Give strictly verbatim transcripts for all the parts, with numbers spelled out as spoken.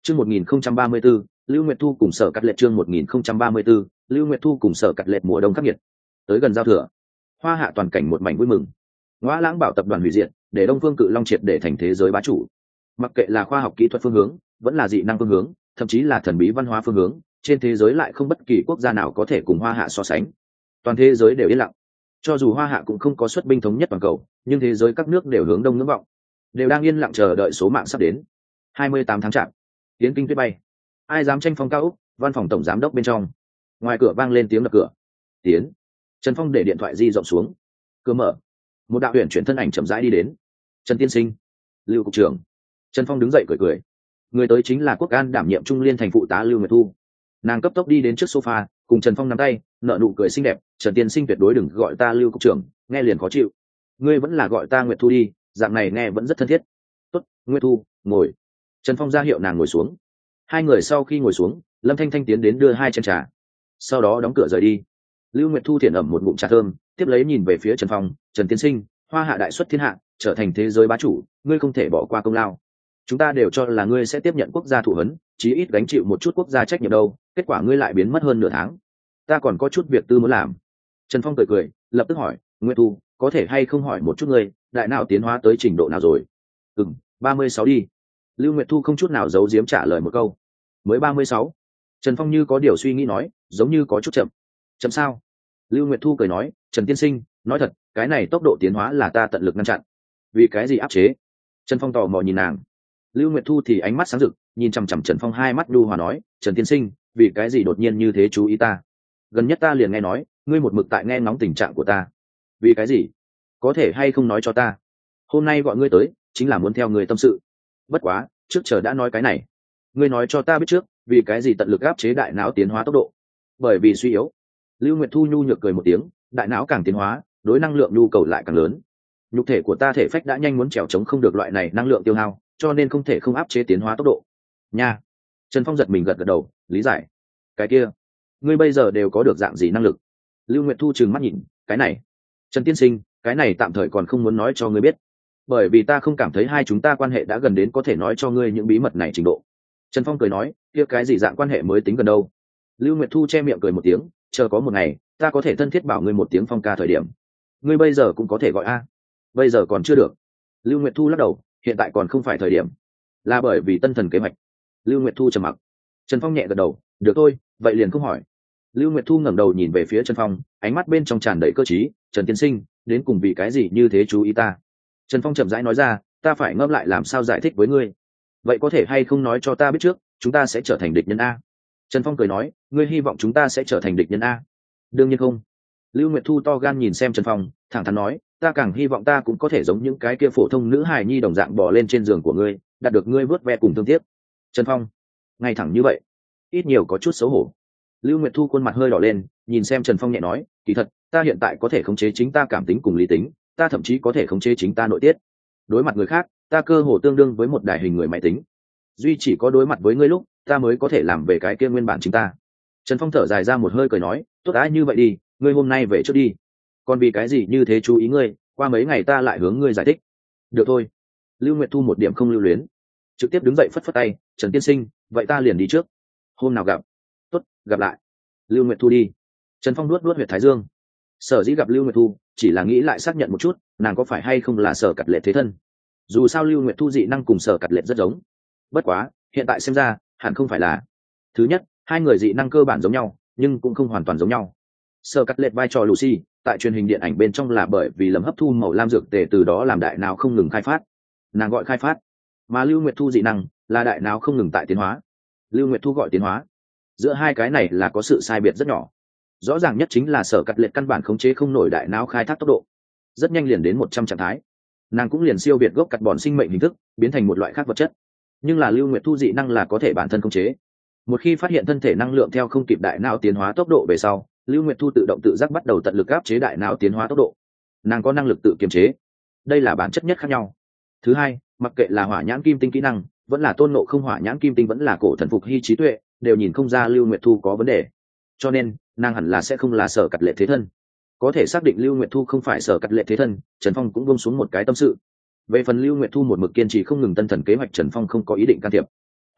Chương một nghìn không trăm ba mươi 1034, Lưu Nguyệt Thu cùng Sở Cắt Lệ chương một nghìn không trăm ba mươi 1034, Lưu Nguyệt Thu cùng Sở Cắt Lệ mùa đông khắc nghiệt. Tới gần giao thừa, Hoa Hạ toàn cảnh một mảnh vui mừng. Ngõa Lãng Bảo tập đoàn hủy diệt, để Đông Phương Cự Long triệt để thành thế giới bá chủ. Mặc kệ là khoa học kỹ thuật phương hướng, vẫn là dị năng phương hướng, thậm chí là thần bí văn hóa phương hướng, trên thế giới lại không bất kỳ quốc gia nào có thể cùng Hoa Hạ so sánh. Toàn thế giới đều yên lặng. Cho dù Hoa Hạ cũng không có xuất binh thống nhất toàn cầu, nhưng thế giới các nước đều hướng đông ngưỡng vọng, đều đang yên lặng chờ đợi số mạng sắp đến. hai mươi tám tháng chạp, tiến kinh tuyết bay. Ai dám tranh phong cao úc, văn phòng tổng giám đốc bên trong. Ngoài cửa vang lên tiếng đập cửa. Tiến. Trần Phong để điện thoại di rộng xuống. Cửa mở. Một đạo huyền chuyển thân ảnh chậm rãi đi đến. Trần tiên sinh. Lưu cục trưởng. Trần Phong đứng dậy cười cười. Người tới chính là Quốc An đảm nhiệm trung liên thành phụ tá Lưu Nguyệt Thu. Nàng cấp tốc đi đến trước sofa, cùng Trần Phong nắm tay, nở nụ cười xinh đẹp. Trần tiên sinh tuyệt đối đừng gọi ta Lưu cục trưởng, nghe liền khó chịu. Ngươi vẫn là gọi ta Nguyệt Thu đi, dạng này nghe vẫn rất thân thiết. Tốt, Nguyệt Thu, ngồi. Trần Phong ra hiệu nàng ngồi xuống. Hai người sau khi ngồi xuống, Lâm Thanh Thanh tiến đến đưa hai chén trà, sau đó đóng cửa rời đi. Lưu Nguyệt Thu thiện ẩm một ngụm trà thơm, tiếp lấy nhìn về phía Trần Phong. Trần tiên sinh, Hoa Hạ đại xuất thiên hạ, trở thành thế giới bá chủ, ngươi không thể bỏ qua công lao. Chúng ta đều cho là ngươi sẽ tiếp nhận quốc gia thụ huấn, chí ít gánh chịu một chút quốc gia trách nhiệm đâu, kết quả ngươi lại biến mất hơn nửa tháng. Ta còn có chút việc tư muốn làm. Trần Phong cười cười, lập tức hỏi, Nguyệt Thu, có thể hay không hỏi một chút ngươi, đại não tiến hóa tới trình độ nào rồi? Ừm, ba mươi sáu đi. Lưu Nguyệt Thu không chút nào giấu giếm trả lời một câu. Mới ba mươi sáu. Trần Phong như có điều suy nghĩ nói, giống như có chút chậm. Chậm sao? Lưu Nguyệt Thu cười nói, Trần tiên sinh, nói thật, cái này tốc độ tiến hóa là ta tận lực ngăn chặn. Vì cái gì áp chế? Trần Phong tò mò nhìn nàng. Lưu Nguyệt Thu thì ánh mắt sáng rực, nhìn chằm chằm Trần Phong hai mắt nhu hòa nói, Trần tiên sinh, vì cái gì đột nhiên như thế chú ý ta? Gần nhất ta liền nghe nói, ngươi một mực tại nghe ngóng tình trạng của ta. Vì cái gì? Có thể hay không nói cho ta? Hôm nay gọi ngươi tới, chính là muốn theo ngươi tâm sự. Bất quá, trước chờ đã nói cái này. Ngươi nói cho ta biết trước, vì cái gì tận lực áp chế đại não tiến hóa tốc độ? Bởi vì suy yếu. Lưu Nguyệt Thu nhu nhược cười một tiếng, đại não càng tiến hóa, đối năng lượng nhu cầu lại càng lớn. Nhục thể của ta thể phách đã nhanh muốn trèo chống không được loại này năng lượng tiêu hao, cho nên không thể không áp chế tiến hóa tốc độ. Nha. Trần Phong giật mình gật gật đầu, lý giải. Cái kia, ngươi bây giờ đều có được dạng gì năng lực? Lưu Nguyệt Thu trừng mắt nhìn, cái này. Trần tiên sinh, cái này tạm thời còn không muốn nói cho ngươi biết, bởi vì ta không cảm thấy hai chúng ta quan hệ đã gần đến có thể nói cho ngươi những bí mật này trình độ. Trần Phong cười nói, kia cái gì dạng quan hệ mới tính gần đâu? Lưu Nguyệt Thu che miệng cười một tiếng, chờ có một ngày ta có thể thân thiết bảo ngươi một tiếng Phong ca thời điểm, ngươi bây giờ cũng có thể gọi a. Bây giờ còn chưa được. Lưu Nguyệt Thu lắc đầu, hiện tại còn không phải thời điểm, là bởi vì tân thần kế hoạch. Lưu Nguyệt Thu trầm mặc. Trần Phong nhẹ gật đầu, được thôi, vậy liền không hỏi. Lưu Nguyệt Thu ngẩng đầu nhìn về phía Trần Phong, ánh mắt bên trong tràn đầy cơ trí. Trần tiên sinh, đến cùng vì cái gì như thế chú ý ta? Trần Phong chậm rãi nói ra, ta phải ngẫm lại làm sao giải thích với ngươi. Vậy có thể hay không nói cho ta biết trước, chúng ta sẽ trở thành địch nhân a? Trần Phong cười nói, ngươi hy vọng chúng ta sẽ trở thành địch nhân a? Đương nhiên không. Lưu Nguyệt Thu to gan nhìn xem Trần Phong, thẳng thắn nói, ta càng hy vọng ta cũng có thể giống những cái kia phổ thông nữ hài nhi đồng dạng bò lên trên giường của ngươi, đạt được ngươi vớt ve cùng thương tiếc. Trần Phong, ngay thẳng như vậy, ít nhiều có chút xấu hổ. Lưu Nguyệt Thu khuôn mặt hơi đỏ lên, nhìn xem Trần Phong nhẹ nói, kỳ thật, ta hiện tại có thể khống chế chính ta cảm tính cùng lý tính, ta thậm chí có thể khống chế chính ta nội tiết. Đối mặt người khác, ta cơ hồ tương đương với một đài hình người máy tính. Duy chỉ có đối mặt với ngươi lúc, ta mới có thể làm về cái kia nguyên bản chính ta. Trần Phong thở dài ra một hơi cười nói, tốt đã như vậy đi, ngươi hôm nay về trước đi. Còn vì cái gì như thế chú ý ngươi, qua mấy ngày ta lại hướng ngươi giải thích. Được thôi. Lưu Nguyệt Thu một điểm không lưu luyến, trực tiếp đứng dậy phất phất tay, Trần tiên sinh, vậy ta liền đi trước. Hôm nào gặp. Tốt, gặp lại. Lưu Nguyệt Thu đi. Trần Phong nuốt nuốt huyệt thái dương. Sở dĩ gặp Lưu Nguyệt Thu, chỉ là nghĩ lại xác nhận một chút, nàng có phải hay không là Sở Cắt Lệ thế thân. Dù sao Lưu Nguyệt Thu dị năng cùng Sở Cắt Lệ rất giống. Bất quá, hiện tại xem ra, hẳn không phải là. Thứ nhất, hai người dị năng cơ bản giống nhau, nhưng cũng không hoàn toàn giống nhau. Sở Cắt Lệ vai trò Lucy, tại truyền hình điện ảnh bên trong là bởi vì lầm hấp thu màu lam dược tề từ đó làm đại não không ngừng khai phát. Nàng gọi khai phát. Mà Lưu Nguyệt Thu dị năng là đại não không ngừng tại tiến hóa. Lưu Nguyệt Thu gọi tiến hóa. Giữa hai cái này là có sự sai biệt rất nhỏ. Rõ ràng nhất chính là Sở Cắt Lệ căn bản khống chế không nổi đại não khai thác tốc độ, rất nhanh liền đến một trăm trạng thái. Nàng cũng liền siêu việt gốc cắt bòn sinh mệnh hình thức, biến thành một loại khác vật chất. Nhưng là Lưu Nguyệt Thu dị năng là có thể bản thân khống chế. Một khi phát hiện thân thể năng lượng theo không kịp đại não tiến hóa tốc độ về sau, Lưu Nguyệt Thu tự động tự giác bắt đầu tận lực áp chế đại não tiến hóa tốc độ. Nàng có năng lực tự kiềm chế. Đây là bản chất nhất khác nhau. Thứ hai, mặc kệ là hỏa nhãn kim tinh kỹ năng, vẫn là tôn ngộ không hỏa nhãn kim tinh, vẫn là cổ thần phục hy trí tuệ, đều nhìn không ra Lưu Nguyệt Thu có vấn đề. Cho nên, nàng hẳn là sẽ không là Sở Cắt Lệ thế thân. Có thể xác định Lưu Nguyệt Thu không phải Sở Cắt Lệ thế thân, Trần Phong cũng buông xuống một cái tâm sự. Về phần Lưu Nguyệt Thu một mực kiên trì không ngừng tân thần kế hoạch, Trần Phong không có ý định can thiệp.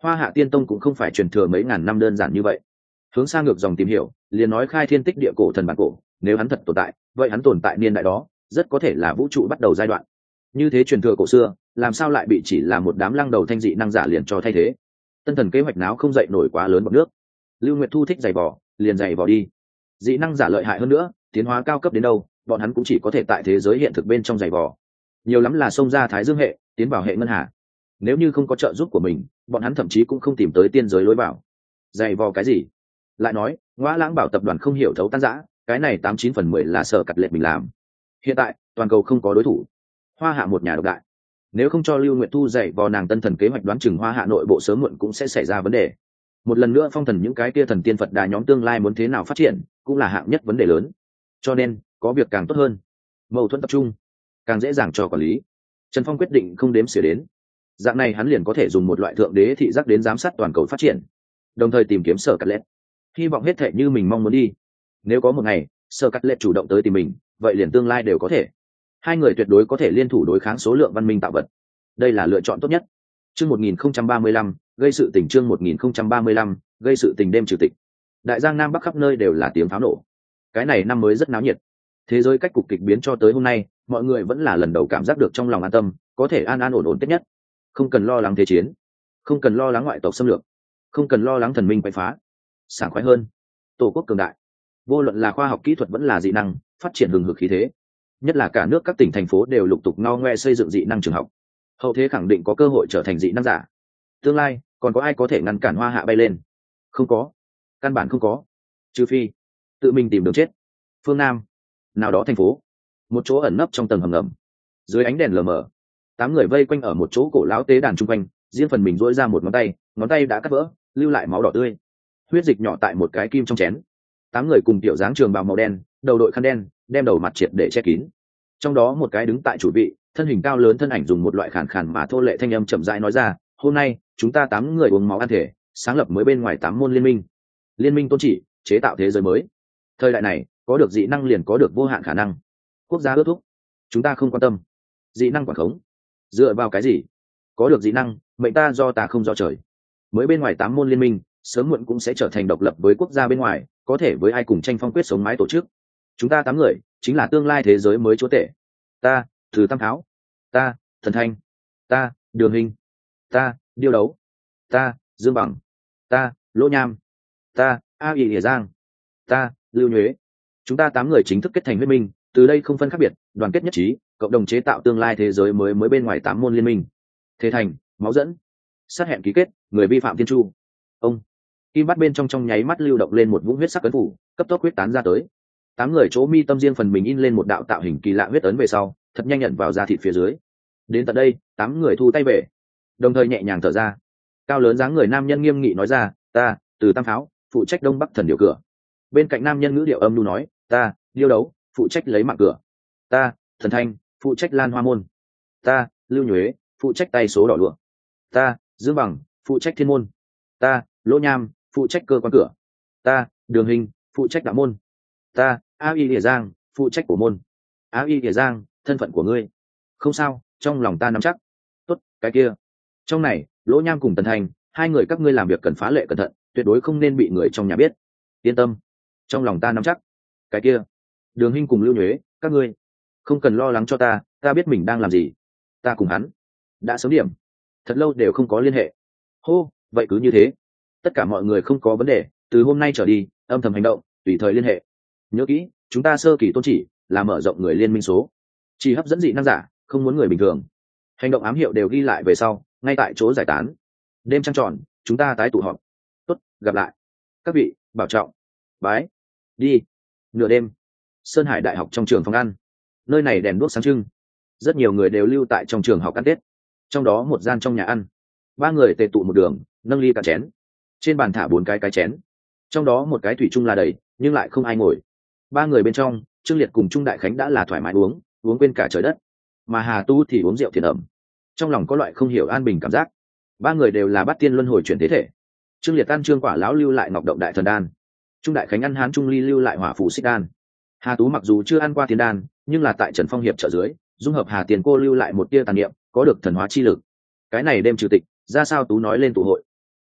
Hoa Hạ Tiên Tông cũng không phải truyền thừa mấy ngàn năm đơn giản như vậy. Hướng sang ngược dòng tìm hiểu, liền nói khai thiên tích địa cổ thần bản cổ, nếu hắn thật tồn tại, vậy hắn tồn tại niên đại đó, rất có thể là vũ trụ bắt đầu giai đoạn. Như thế truyền thừa cổ xưa, làm sao lại bị chỉ là một đám lăng đầu thanh dị năng giả liền cho thay thế? Tân thần kế hoạch náo không dậy nổi quá lớn bọt nước. Lưu Nguyệt Thu thích giày vò, liền giày vò đi. Dị năng giả lợi hại hơn nữa, tiến hóa cao cấp đến đâu, bọn hắn cũng chỉ có thể tại thế giới hiện thực bên trong giày vò. Nhiều lắm là xông ra Thái Dương hệ, tiến vào hệ ngân hà. Nếu như không có trợ giúp của mình, bọn hắn thậm chí cũng không tìm tới tiên giới lối vào. Giày vò cái gì? Lại nói, Ngõa Lãng Bảo tập đoàn không hiểu thấu tan rã, cái này tám chín phần mười là Sở Cắt Lệ mình làm. Hiện tại, toàn cầu không có đối thủ. Hoa Hạ một nhà độc đại. Nếu không cho Lưu Nguyệt Thu dạy vò nàng tân thần kế hoạch, đoán chừng Hoa Hạ nội bộ sớm muộn cũng sẽ xảy ra vấn đề. Một lần nữa phong thần những cái kia thần tiên Phật đà nhóm tương lai muốn thế nào phát triển, cũng là hạng nhất vấn đề lớn. Cho nên, có việc càng tốt hơn. Mâu thuẫn tập trung, càng dễ dàng cho quản lý. Trần Phong quyết định không đếm xỉa đến. Dạng này hắn liền có thể dùng một loại thượng đế thị giác đến giám sát toàn cầu phát triển, đồng thời tìm kiếm Sở Cắt Lệ. Hy vọng hết thệ như mình mong muốn đi. Nếu có một ngày, Sở Cắt Lệ chủ động tới tìm mình, vậy liền tương lai đều có thể. Hai người tuyệt đối có thể liên thủ đối kháng số lượng văn minh tạo vật. Đây là lựa chọn tốt nhất. Chương một nghìn không trăm ba mươi lăm, gây sự tình chương một nghìn không trăm ba mươi lăm, gây sự tình đêm trừ tịch. Đại Giang Nam Bắc khắp nơi đều là tiếng pháo nổ. Cái này năm mới rất náo nhiệt. Thế giới cách cục kịch biến cho tới hôm nay, mọi người vẫn là lần đầu cảm giác được trong lòng an tâm, có thể an an ổn ổn tết nhất. Không cần lo lắng thế chiến, không cần lo lắng ngoại tộc xâm lược, không cần lo lắng thần minh quậy phá. Sảng khoái hơn. Tổ quốc cường đại. Vô luận là khoa học kỹ thuật vẫn là dị năng, phát triển hừng hực khí thế. Nhất là cả nước các tỉnh thành phố đều lục tục ngao ngoe xây dựng dị năng trường học. Hậu thế khẳng định có cơ hội trở thành dị năng giả. Tương lai còn có ai có thể ngăn cản Hoa Hạ bay lên? Không có, căn bản không có. Trừ phi tự mình tìm đường chết. Phương Nam, nào đó thành phố, một chỗ ẩn nấp trong tầng hầm ngầm, dưới ánh đèn lờ mờ, tám người vây quanh ở một chỗ cổ lão tế đàn chung quanh, riêng phần mình duỗi ra một ngón tay, ngón tay đã cắt vỡ, lưu lại máu đỏ tươi, huyết dịch nhỏ tại một cái kim trong chén. Tám người cùng tiểu dáng trường bào màu đen, đầu đội khăn đen, đem đầu mặt triệt để che kín. Trong đó một cái đứng tại chủ vị, thân hình cao lớn thân ảnh dùng một loại khàn khàn mà thô lệ thanh âm chậm rãi nói ra: hôm nay chúng ta tám người uống máu ăn thể, sáng lập mới bên ngoài tám môn liên minh. Liên minh tôn chỉ chế tạo thế giới mới. Thời đại này, có được dị năng liền có được vô hạn khả năng. Quốc gia ước thúc, chúng ta không quan tâm. Dị năng quản khống, dựa vào cái gì? Có được dị năng, mệnh ta do ta không do trời. Mới bên ngoài tám môn liên minh, sớm muộn cũng sẽ trở thành độc lập với quốc gia bên ngoài, có thể với ai cùng tranh phong quyết sống mái tổ chức. Chúng ta tám người chính là tương lai thế giới mới chúa tể. Ta, Từ Tam Tháo. Ta, Thần Thanh. Ta, Đường Hình. Ta, Điêu Đấu. Ta, Dương Bằng. Ta, Lỗ Nham. Ta, A Y Lìa Giang. Ta, Lưu Nhuế. Chúng ta tám người chính thức kết thành huyết minh, từ đây không phân khác biệt, đoàn kết nhất trí, cộng đồng chế tạo tương lai thế giới mới mới bên ngoài tám môn liên minh. Thế thành, máu dẫn, sát hẹn ký kết, người vi phạm thiên chu. Ông kim bắt bên trong trong nháy mắt lưu động lên một vũng huyết sắc ấn phủ, cấp tốc huyết tán ra tới. Tám người chỗ mi tâm riêng phần mình in lên một đạo tạo hình kỳ lạ huyết ấn về sau, thật nhanh nhận vào da thịt phía dưới. Đến tận đây, tám người thu tay về, đồng thời nhẹ nhàng thở ra. Cao lớn dáng người nam nhân nghiêm nghị nói ra: ta, Từ Tam Pháo, phụ trách đông bắc thần điều cửa. Bên cạnh nam nhân ngữ điệu âm nhu nói: ta, Điêu Đấu, phụ trách lấy mạng cửa. Ta, Thần Thanh, phụ trách lan hoa môn. Ta, Lưu Nhuế, phụ trách tay số đỏ lụa. Ta, Dương Bằng, phụ trách thiên môn. Ta, Lỗ Nham, phụ trách cơ quan cửa. Ta, Đường Hình, phụ trách đạo môn. Ta, A Y Lìa Giang, phụ trách của môn. A Y Lìa Giang, thân phận của ngươi không sao, trong lòng ta nắm chắc. Tốt, cái kia trong này, Lỗ Nham cùng Tần Thành, hai người các ngươi làm việc cần phá lệ cẩn thận, tuyệt đối không nên bị người trong nhà biết. Yên tâm, trong lòng ta nắm chắc. Cái kia Đường Hình cùng Lưu Nhuế, các ngươi không cần lo lắng cho ta, ta biết mình đang làm gì. Ta cùng hắn đã sớm điểm, thật lâu đều không có liên hệ. Hô, vậy cứ như thế, tất cả mọi người không có vấn đề, từ hôm nay trở đi âm thầm hành động, tùy thời liên hệ. Nhớ kỹ, chúng ta sơ kỳ tôn chỉ là mở rộng người liên minh số, chỉ hấp dẫn dị năng giả, không muốn người bình thường. Hành động ám hiệu đều ghi lại về sau, ngay tại chỗ giải tán. Đêm trăng tròn, chúng ta tái tụ họp. Tốt, gặp lại các vị, bảo trọng. Bái. Đi. Nửa đêm, Sơn Hải Đại học trong trường phòng ăn, nơi này đèn đuốc sáng trưng, rất nhiều người đều lưu tại trong trường học ăn Tết. Trong đó một gian trong nhà ăn, ba người tề tụ một đường, nâng ly cả chén, trên bàn thả bốn cái cái chén, trong đó một cái thủy chung là đầy, nhưng lại không ai ngồi. Ba người bên trong, Trương Liệt cùng Trung Đại Khánh đã là thoải mái uống, uống quên cả trời đất, mà Hà Tu thì uống rượu thiền ẩm, trong lòng có loại không hiểu an bình cảm giác. Ba người đều là bát tiên luân hồi chuyển thế thể. Trương Liệt ăn trương quả lão lưu lại ngọc động đại thần đan, Trung Đại Khánh ăn hán trung ly lưu lại hỏa phủ xích đan. Hà Tú mặc dù chưa ăn qua tiên đan, nhưng là tại Trần Phong hiệp trợ dưới, dung hợp Hà Tiền cô lưu lại một tia tàn niệm, có được thần hóa chi lực. Cái này đem trừ tịch, ra sao Tú nói lên tụ hội.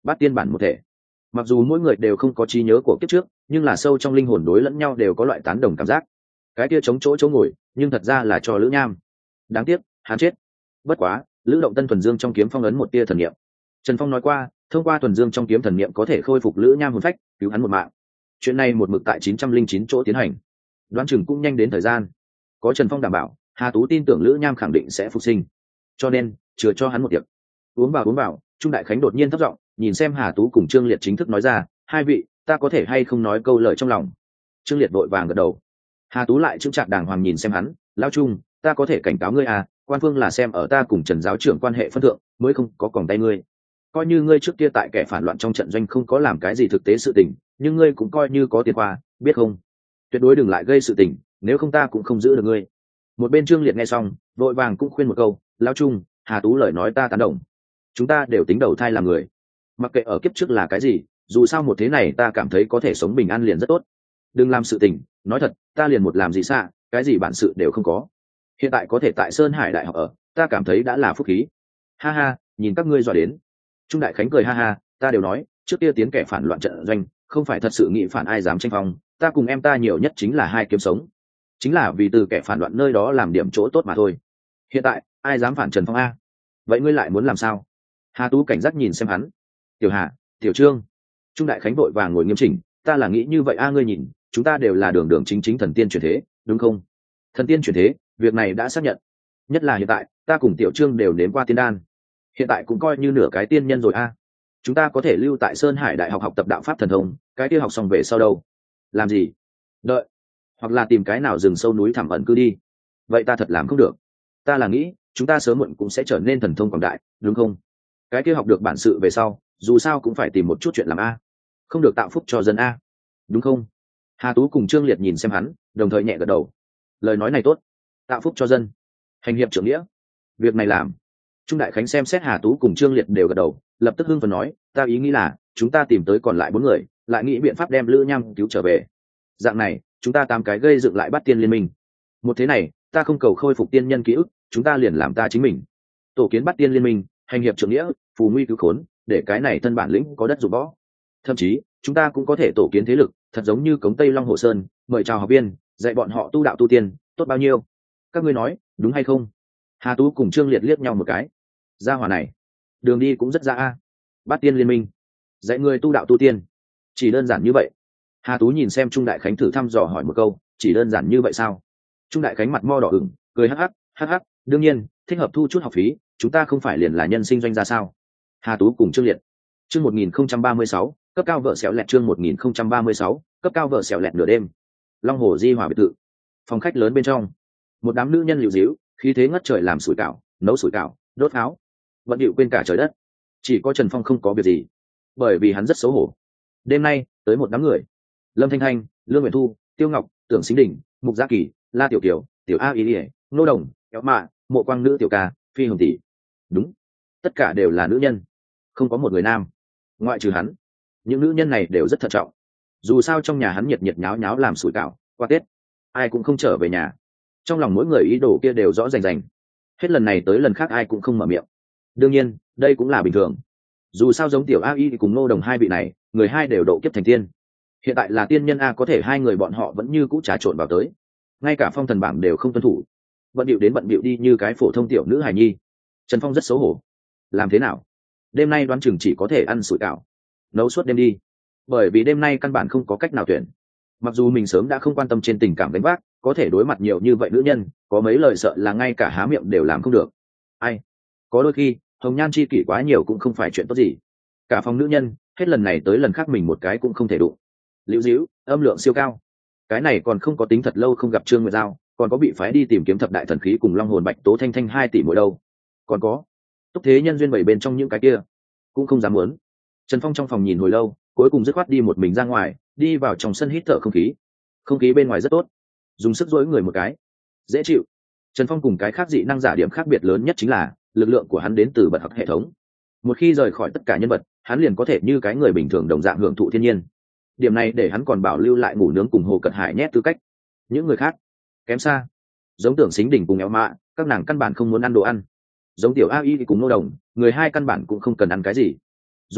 bát tiên bản một thể. Mặc dù mỗi người đều không có trí nhớ của kiếp trước, nhưng là sâu trong linh hồn đối lẫn nhau đều có loại tán đồng cảm giác. Cái kia chống chỗ chỗ ngồi, nhưng thật ra là cho Lữ Nham. Đáng tiếc, hắn chết. Bất quá, Lữ Động Tân thuần dương trong kiếm phong ấn một tia thần niệm. Trần Phong nói qua, thông qua thuần dương trong kiếm thần niệm có thể khôi phục Lữ Nham hồn phách, cứu hắn một mạng. Chuyện này một mực tại chín trăm linh chín chỗ tiến hành, đoán chừng cũng nhanh đến thời gian. Có Trần Phong đảm bảo, Hà Tú tin tưởng Lữ Nham khẳng định sẽ phục sinh, cho nên chừa cho hắn một tiệc. Uống vào uống vào, Trung Đại Khánh đột nhiên thấp giọng nhìn xem Hà Tú cùng Trương Liệt chính thức nói ra, hai vị, ta có thể hay không nói câu lời trong lòng. Trương Liệt vội vàng gật đầu. Hà Tú lại chững chạc đàng hoàng nhìn xem hắn, lão Trung, ta có thể cảnh cáo ngươi à, quan phương là xem ở ta cùng Trần giáo trưởng quan hệ phân thượng mới không có còng tay ngươi. Coi như ngươi trước kia tại kẻ phản loạn trong trận doanh không có làm cái gì thực tế sự tình, nhưng ngươi cũng coi như có tiền qua, biết không? Tuyệt đối đừng lại gây sự tình, nếu không ta cũng không giữ được ngươi. Một bên Trương Liệt nghe xong, vội vàng cũng khuyên một câu, lão Trung, Hà Tú lời nói ta tán đồng. Chúng ta đều tính đầu thai làm người, mặc kệ ở kiếp trước là cái gì, dù sao một thế này ta cảm thấy có thể sống bình an liền rất tốt. Đừng làm sự tình, nói thật, ta liền một làm gì xa, cái gì bản sự đều không có. Hiện tại có thể tại Sơn Hải Đại học ở, ta cảm thấy đã là phúc khí. Ha ha, nhìn các ngươi dọa đến. Trung Đại Khánh cười ha ha, ta đều nói, trước kia tiến kẻ phản loạn trận doanh, không phải thật sự nghĩ phản ai dám tranh phong, ta cùng em ta nhiều nhất chính là hai kiếm sống. Chính là vì từ kẻ phản loạn nơi đó làm điểm chỗ tốt mà thôi. Hiện tại, ai dám phản Trần Phong a? Vậy ngươi lại muốn làm sao? Hà Tú cảnh giác nhìn xem hắn. Tiểu Hà, Tiểu Trương. Trung Đại Khánh vội vàng ngồi nghiêm chỉnh, ta là nghĩ như vậy a, ngươi nhìn, chúng ta đều là đường đường chính chính thần tiên chuyển thế, đúng không? Thần tiên chuyển thế, việc này đã xác nhận. Nhất là hiện tại, ta cùng Tiểu Trương đều đến qua tiên đan, hiện tại cũng coi như nửa cái tiên nhân rồi a. Chúng ta có thể lưu tại Sơn Hải Đại học học tập đạo pháp thần thông, cái kia học xong về sau đâu? Làm gì? Đợi, hoặc là tìm cái nào rừng sâu núi thẳm ẩn cư đi. Vậy ta thật làm không được. Ta là nghĩ, chúng ta sớm muộn cũng sẽ trở nên thần thông quảng đại, đúng không? Cái kia học được bản sự về sau, dù sao cũng phải tìm một chút chuyện làm a, không được tạo phúc cho dân a, đúng không? Hà Tú cùng Trương Liệt nhìn xem hắn, đồng thời nhẹ gật đầu. Lời nói này tốt, tạo phúc cho dân, hành hiệp trưởng nghĩa, việc này làm. Trung Đại Khánh xem xét Hà Tú cùng Trương Liệt đều gật đầu, lập tức hưng phấn nói, ta ý nghĩ là chúng ta tìm tới còn lại bốn người, lại nghĩ biện pháp đem Lữ Nham cứu trở về. Dạng này, chúng ta tám cái gây dựng lại Bát Tiên liên minh. Một thế này, ta không cầu khôi phục tiên nhân ký ức, chúng ta liền làm ta chính mình. Tổ kiến Bát Tiên liên minh, hành hiệp trưởng nghĩa, phù nguy cứu khốn, để cái này thân bản lĩnh có đất dụng võ. Thậm chí, chúng ta cũng có thể tổ kiến thế lực, thật giống như Cống Tây Long Hồ Sơn, mời chào học viên, dạy bọn họ tu đạo tu tiên, tốt bao nhiêu? Các ngươi nói, đúng hay không? Hà Tú cùng Trương Liệt liếc nhau một cái. Gia hỏa này, đường đi cũng rất ra a. Bát Tiên liên minh, dạy người tu đạo tu tiên, chỉ đơn giản như vậy. Hà Tú nhìn xem Trung Đại Khánh thử thăm dò hỏi một câu, chỉ đơn giản như vậy sao? Trung Đại Khánh mặt mo đỏ ửng, cười hắc hắc, hắc hắc, đương nhiên, thích hợp thu chút học phí, chúng ta không phải liền là nhân sinh doanh gia sao? Hà Tú cùng Trương Liệt. Chương một nghìn không trăm ba mươi sáu, cấp cao vợ xẻo lẹt chương một nghìn không trăm ba mươi sáu, cấp cao vợ xẻo lẹt nửa đêm. Long Hồ Di Hòa biệt thự. Phòng khách lớn bên trong, một đám nữ nhân liều díu, khí thế ngất trời làm sủi cảo, nấu sủi cảo, đốt pháo, vận điệu quên cả trời đất. Chỉ có Trần Phong không có việc gì, bởi vì hắn rất xấu hổ. Đêm nay, tới một đám người. Lâm Thanh Thanh, Lương Nguyệt Thu, Tiêu Ngọc, Tưởng Xính Đình, Mục Gia Kỳ, La Tiểu Kiều, Tiểu A Ý Ỉa, Nô Đồng, Kéo Mạ, Mộ Quang Nữ Tiểu Ca, Phi Hồng Tỷ. Đúng, tất cả đều là nữ nhân, không có một người nam. Ngoại trừ hắn, những nữ nhân này đều rất thận trọng. Dù sao trong nhà hắn nhiệt nhiệt nháo nháo làm sủi cảo, qua Tết, ai cũng không trở về nhà. Trong lòng mỗi người ý đồ kia đều rõ rành rành. Hết lần này tới lần khác ai cũng không mở miệng. Đương nhiên, đây cũng là bình thường. Dù sao giống Tiểu A Y cùng Nô Đồng hai vị này, người hai đều độ kiếp thành tiên. Hiện tại là tiên nhân a, có thể hai người bọn họ vẫn như cũ trà trộn vào tới, ngay cả phong thần bảng đều không tuân thủ, bận bịu đến bận bịu đi như cái phổ thông tiểu nữ hài nhi. Trần Phong rất xấu hổ. Làm thế nào? Đêm nay đoán chừng chỉ có thể ăn sủi cảo, nấu suốt đêm đi, bởi vì đêm nay căn bản không có cách nào tuyển. Mặc dù mình sớm đã không quan tâm trên tình cảm đánh vác, có thể đối mặt nhiều như vậy nữ nhân, có mấy lời sợ là ngay cả há miệng đều làm không được. Ai? Có đôi khi, hồng nhan chi kỷ quá nhiều cũng không phải chuyện tốt gì. Cả phòng nữ nhân, hết lần này tới lần khác mình một cái cũng không thể đụng. Liễu díu, âm lượng siêu cao. Cái này còn không có tính thật lâu không gặp Trương Nguyệt Giao, còn có bị phái đi tìm kiếm thập đại thần khí cùng Long Hồn Bạch Tố Thanh Thanh hai tỷ mỗi đâu. Còn có Túc Thế Nhân duyên bảy bên trong những cái kia, cũng không dám muốn. Trần Phong trong phòng nhìn hồi lâu, cuối cùng dứt khoát đi một mình ra ngoài, đi vào trong sân hít thở không khí. Không khí bên ngoài rất tốt, dùng sức dỗi người một cái, dễ chịu. Trần Phong cùng cái khác dị năng giả điểm khác biệt lớn nhất chính là lực lượng của hắn đến từ bật học hệ thống. Một khi rời khỏi tất cả nhân vật, hắn liền có thể như cái người bình thường đồng dạng hưởng thụ thiên nhiên. Điểm này để hắn còn bảo lưu lại ngủ nướng cùng Hồ Cận Hải nhét tư cách. Những người khác kém xa, giống Tưởng Xính Đình cùng Éo Mạ, các nàng căn bản không muốn ăn đồ ăn. Giống Tiểu A Y cùng Nô Đồng, người hai căn bản cũng không cần ăn cái gì. Dù sao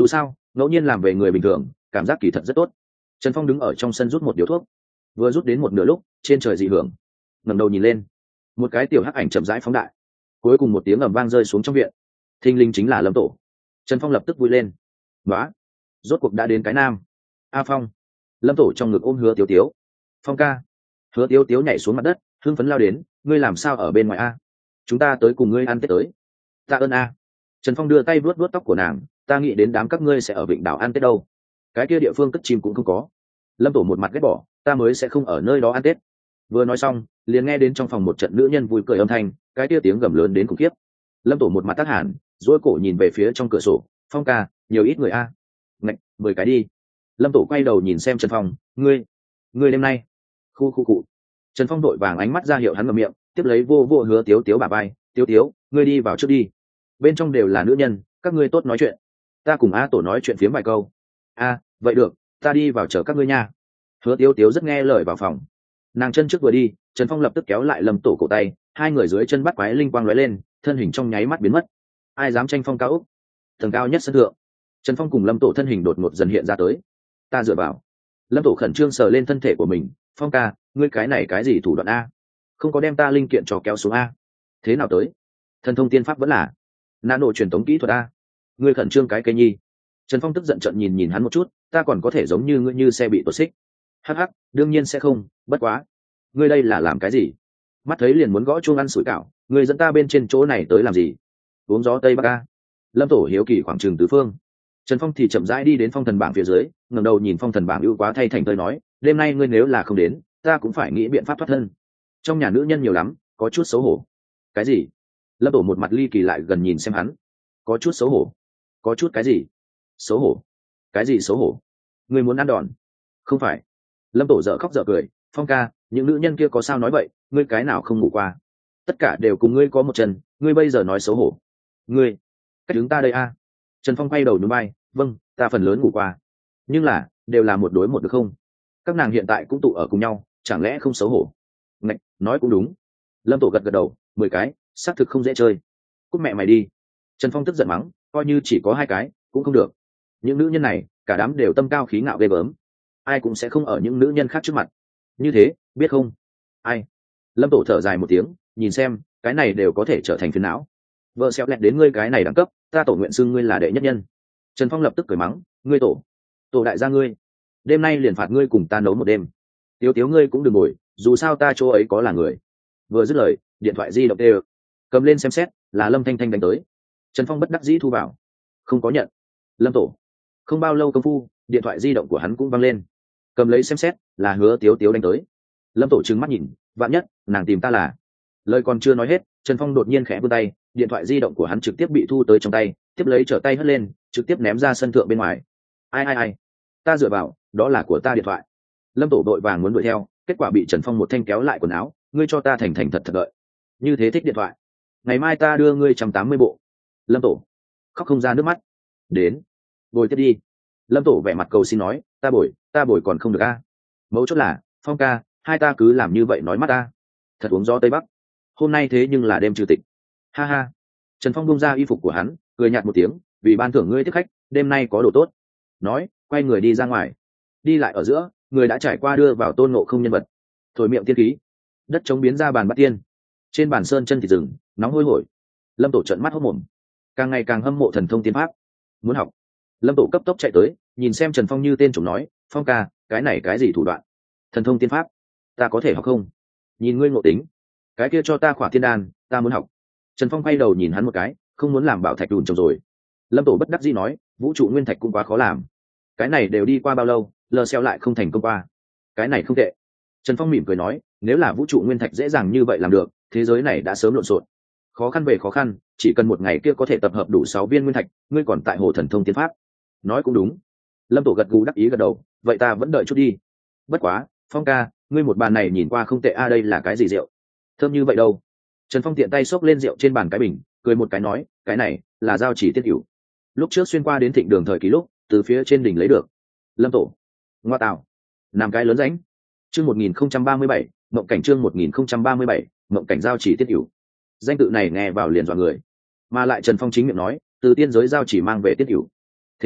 ngẫu nhiên làm về người bình thường cảm giác kỳ thật rất tốt. Trần Phong đứng ở trong sân rút một điếu thuốc, vừa rút đến một nửa lúc trên trời dị hưởng, ngẩng đầu nhìn lên, một cái tiểu hắc ảnh chậm rãi phóng đại, cuối cùng một tiếng ầm vang rơi xuống trong viện. Thinh linh chính là Lâm Tổ. Trần Phong lập tức vui lên. Nóa, rốt cuộc đã đến cái nam. A Phong. Lâm Tổ trong ngực ôm Hứa Tiếu Tiếu. Phong ca. Hứa Tiếu Tiếu nhảy xuống mặt đất, hưng phấn lao đến, ngươi làm sao ở bên ngoài a? Chúng ta tới cùng ngươi ăn Tết tới. Tạ ơn a. Trần Phong đưa tay vuốt vuốt tóc của nàng, ta nghĩ đến đám các ngươi sẽ ở Vịnh Đảo ăn Tết đâu. Cái kia địa phương cất chim cũng không có. Lâm Tổ một mặt ghét bỏ, ta mới sẽ không ở nơi đó ăn Tết. Vừa nói xong, liền nghe đến trong phòng một trận nữ nhân vui cười âm thanh, cái kia tiếng gầm lớn đến khủng khiếp. Lâm Tổ một mặt tác hẳn, duỗi cổ nhìn về phía trong cửa sổ, Phong ca, nhiều ít người a? Ngạch, mười cái đi. Lâm Tổ quay đầu nhìn xem Trần Phong, ngươi, ngươi đêm nay. Khu khu cụ. Trần Phong đội vàng ánh mắt ra hiệu hắn ngậm miệng, tiếp lấy vô vô Hứa Tiếu Tiếu bả vai, Tiếu Tiếu, ngươi đi vào trước đi. Bên trong đều là nữ nhân, các ngươi tốt nói chuyện. Ta cùng A Tổ nói chuyện phiếm vài câu. A, vậy được, ta đi vào chờ các ngươi nha. Hứa Tiếu Tiếu rất nghe lời vào phòng. Nàng chân trước vừa đi, Trần Phong lập tức kéo lại Lâm Tổ cổ tay, hai người dưới chân bắt quái linh quang lóe lên, thân hình trong nháy mắt biến mất. Ai dám tranh phong cao ốc? Tầng cao nhất sân thượng, Trần Phong cùng Lâm Tổ thân hình đột ngột dần hiện ra tới. Ta dựa vào. Lâm Tổ khẩn trương sờ lên thân thể của mình, Phong ca, ngươi cái này cái gì thủ đoạn a? Không có đem ta linh kiện trò kéo xuống a? Thế nào tới? Thần thông tiên pháp vẫn là nano truyền tống kỹ thuật a? Ngươi khẩn trương cái cây nhi. Trần Phong tức giận trợn nhìn nhìn hắn một chút, ta còn có thể giống như ngươi như xe bị tuột xích. Hắc hắc, đương nhiên sẽ không, bất quá. Ngươi đây là làm cái gì? Mắt thấy liền muốn gõ chuông ăn sủi cảo, ngươi dẫn ta bên trên chỗ này tới làm gì? Uống gió tây bắc a. Lâm Tổ hiếu kỳ khoảng trường tứ phương. Trần Phong thì chậm rãi đi đến phong thần bảng phía dưới, ngẩng đầu nhìn phong thần bảng ưu quá thay thành tơi nói, đêm nay ngươi nếu là không đến, ta cũng phải nghĩ biện pháp thoát thân. Trong nhà nữ nhân nhiều lắm, có chút xấu hổ. Cái gì? Lâm Tổ một mặt ly kỳ lại gần nhìn xem hắn. Có chút xấu hổ. Có chút cái gì? Xấu hổ. Cái gì xấu hổ? Ngươi muốn ăn đòn? Không phải. Lâm Tổ dở khóc dở cười, Phong ca, những nữ nhân kia có sao nói vậy, ngươi cái nào không ngủ qua? Tất cả đều cùng ngươi có một chân, ngươi bây giờ nói xấu hổ. Ngươi, cách đứng ta đây a. Trần Phong quay đầu núi bay, vâng, ta phần lớn ngủ qua. Nhưng là, đều là một đối một được không? Các nàng hiện tại cũng tụ ở cùng nhau, chẳng lẽ không xấu hổ? Ngạch, nói cũng đúng. Lâm Tổ gật gật đầu, mười cái, xác thực không dễ chơi. Cút mẹ mày đi. Trần Phong tức giận mắng, coi như chỉ có hai cái, cũng không được. Những nữ nhân này, cả đám đều tâm cao khí ngạo ghê gớm. Ai cũng sẽ không ở những nữ nhân khác trước mặt. Như thế, biết không? Ai? Lâm Tổ thở dài một tiếng, nhìn xem, cái này đều có thể trở thành phiền não. Vợ xéo lẹt đến ngươi cái này đẳng cấp, ta tổ nguyện xưng ngươi là đệ nhất nhân. Trần Phong lập tức cười mắng, ngươi tổ, tổ đại gia ngươi, đêm nay liền phạt ngươi cùng ta nấu một đêm. Tiếu Tiếu ngươi cũng đừng ngồi, dù sao ta chỗ ấy có là người. Vừa dứt lời, điện thoại di động tê cầm lên xem xét, là Lâm Thanh Thanh đánh tới. Trần Phong bất đắc dĩ thu vào, không có nhận. Lâm Tổ, không bao lâu công phu, điện thoại di động của hắn cũng văng lên, cầm lấy xem xét, là Hứa Tiếu Tiếu đánh tới. Lâm Tổ trừng mắt nhìn, vạn nhất nàng tìm ta là. Lời còn chưa nói hết, Trần Phong đột nhiên khẽ vươn tay, điện thoại di động của hắn trực tiếp bị thu tới trong tay, tiếp lấy trở tay hất lên, trực tiếp ném ra sân thượng bên ngoài. Ai ai ai, ta dựa vào, đó là của ta điện thoại. Lâm Tổ đội vàng muốn đuổi theo, kết quả bị Trần Phong một thanh kéo lại quần áo, ngươi cho ta thành thành thật thật đợi. Như thế thích điện thoại, ngày mai ta đưa ngươi trăm tám mươi bộ. Lâm Tổ khóc không ra nước mắt, đến, bồi tiếp đi. Lâm Tổ vẻ mặt cầu xin nói, ta bồi, ta bồi còn không được a. Mấu chốt là, Phong ca, hai ta cứ làm như vậy nói mắt ta. Thật uống gió tây bắc. Hôm nay thế nhưng là đêm trừ tịch. Ha ha. Trần Phong bung ra y phục của hắn, cười nhạt một tiếng, vì ban thưởng ngươi tiếp khách, đêm nay có đồ tốt. Nói, quay người đi ra ngoài. Đi lại ở giữa, người đã trải qua đưa vào Tôn Ngộ Không nhân vật. Thổi miệng tiên khí, đất trống biến ra bàn bát tiên. Trên bàn sơn chân thì rừng, nóng hôi hổi. Lâm Tổ trợn mắt hốt mồm, càng ngày càng hâm mộ thần thông tiên pháp, muốn học. Lâm Tổ cấp tốc chạy tới, nhìn xem Trần Phong như tên chủng nói, Phong ca, cái này cái gì thủ đoạn? Thần thông tiên pháp, ta có thể học không? Nhìn ngươi ngộ tính, cái kia cho ta khỏa thiên đan, ta muốn học. Trần Phong quay đầu nhìn hắn một cái, không muốn làm bảo thạch đùn trồng rồi. Lâm Tổ bất đắc dĩ nói, vũ trụ nguyên thạch cũng quá khó làm. Cái này đều đi qua bao lâu, lờ xeo lại không thành công qua. Cái này không tệ. Trần Phong mỉm cười nói, nếu là vũ trụ nguyên thạch dễ dàng như vậy làm được, thế giới này đã sớm lộn xộn. Khó khăn về khó khăn, chỉ cần một ngày kia có thể tập hợp đủ sáu viên nguyên thạch, ngươi còn tại hồ thần thông tiên pháp. Nói cũng đúng. Lâm Tổ gật gù đắc ý gật đầu, vậy ta vẫn đợi chút đi. Bất quá, Phong ca, ngươi một bàn này nhìn qua không tệ a, đây là cái gì rượu? Thơm như vậy đâu? Trần Phong tiện tay xốc lên rượu trên bàn cái bình, cười một cái nói, cái này là giao chỉ tiết hữu. Lúc trước xuyên qua đến Thịnh Đường thời kỳ lúc, từ phía trên đỉnh lấy được. Lâm Tổ, ngoa tạo, làm cái lớn ránh. Chương một nghìn không trăm ba mươi bảy, mộng cảnh chương một nghìn không trăm ba mươi bảy, mộng cảnh giao chỉ tiết hữu. Danh tự này nghe vào liền dọa người, mà lại Trần Phong chính miệng nói, từ tiên giới giao chỉ mang về tiết hữu. Thế là,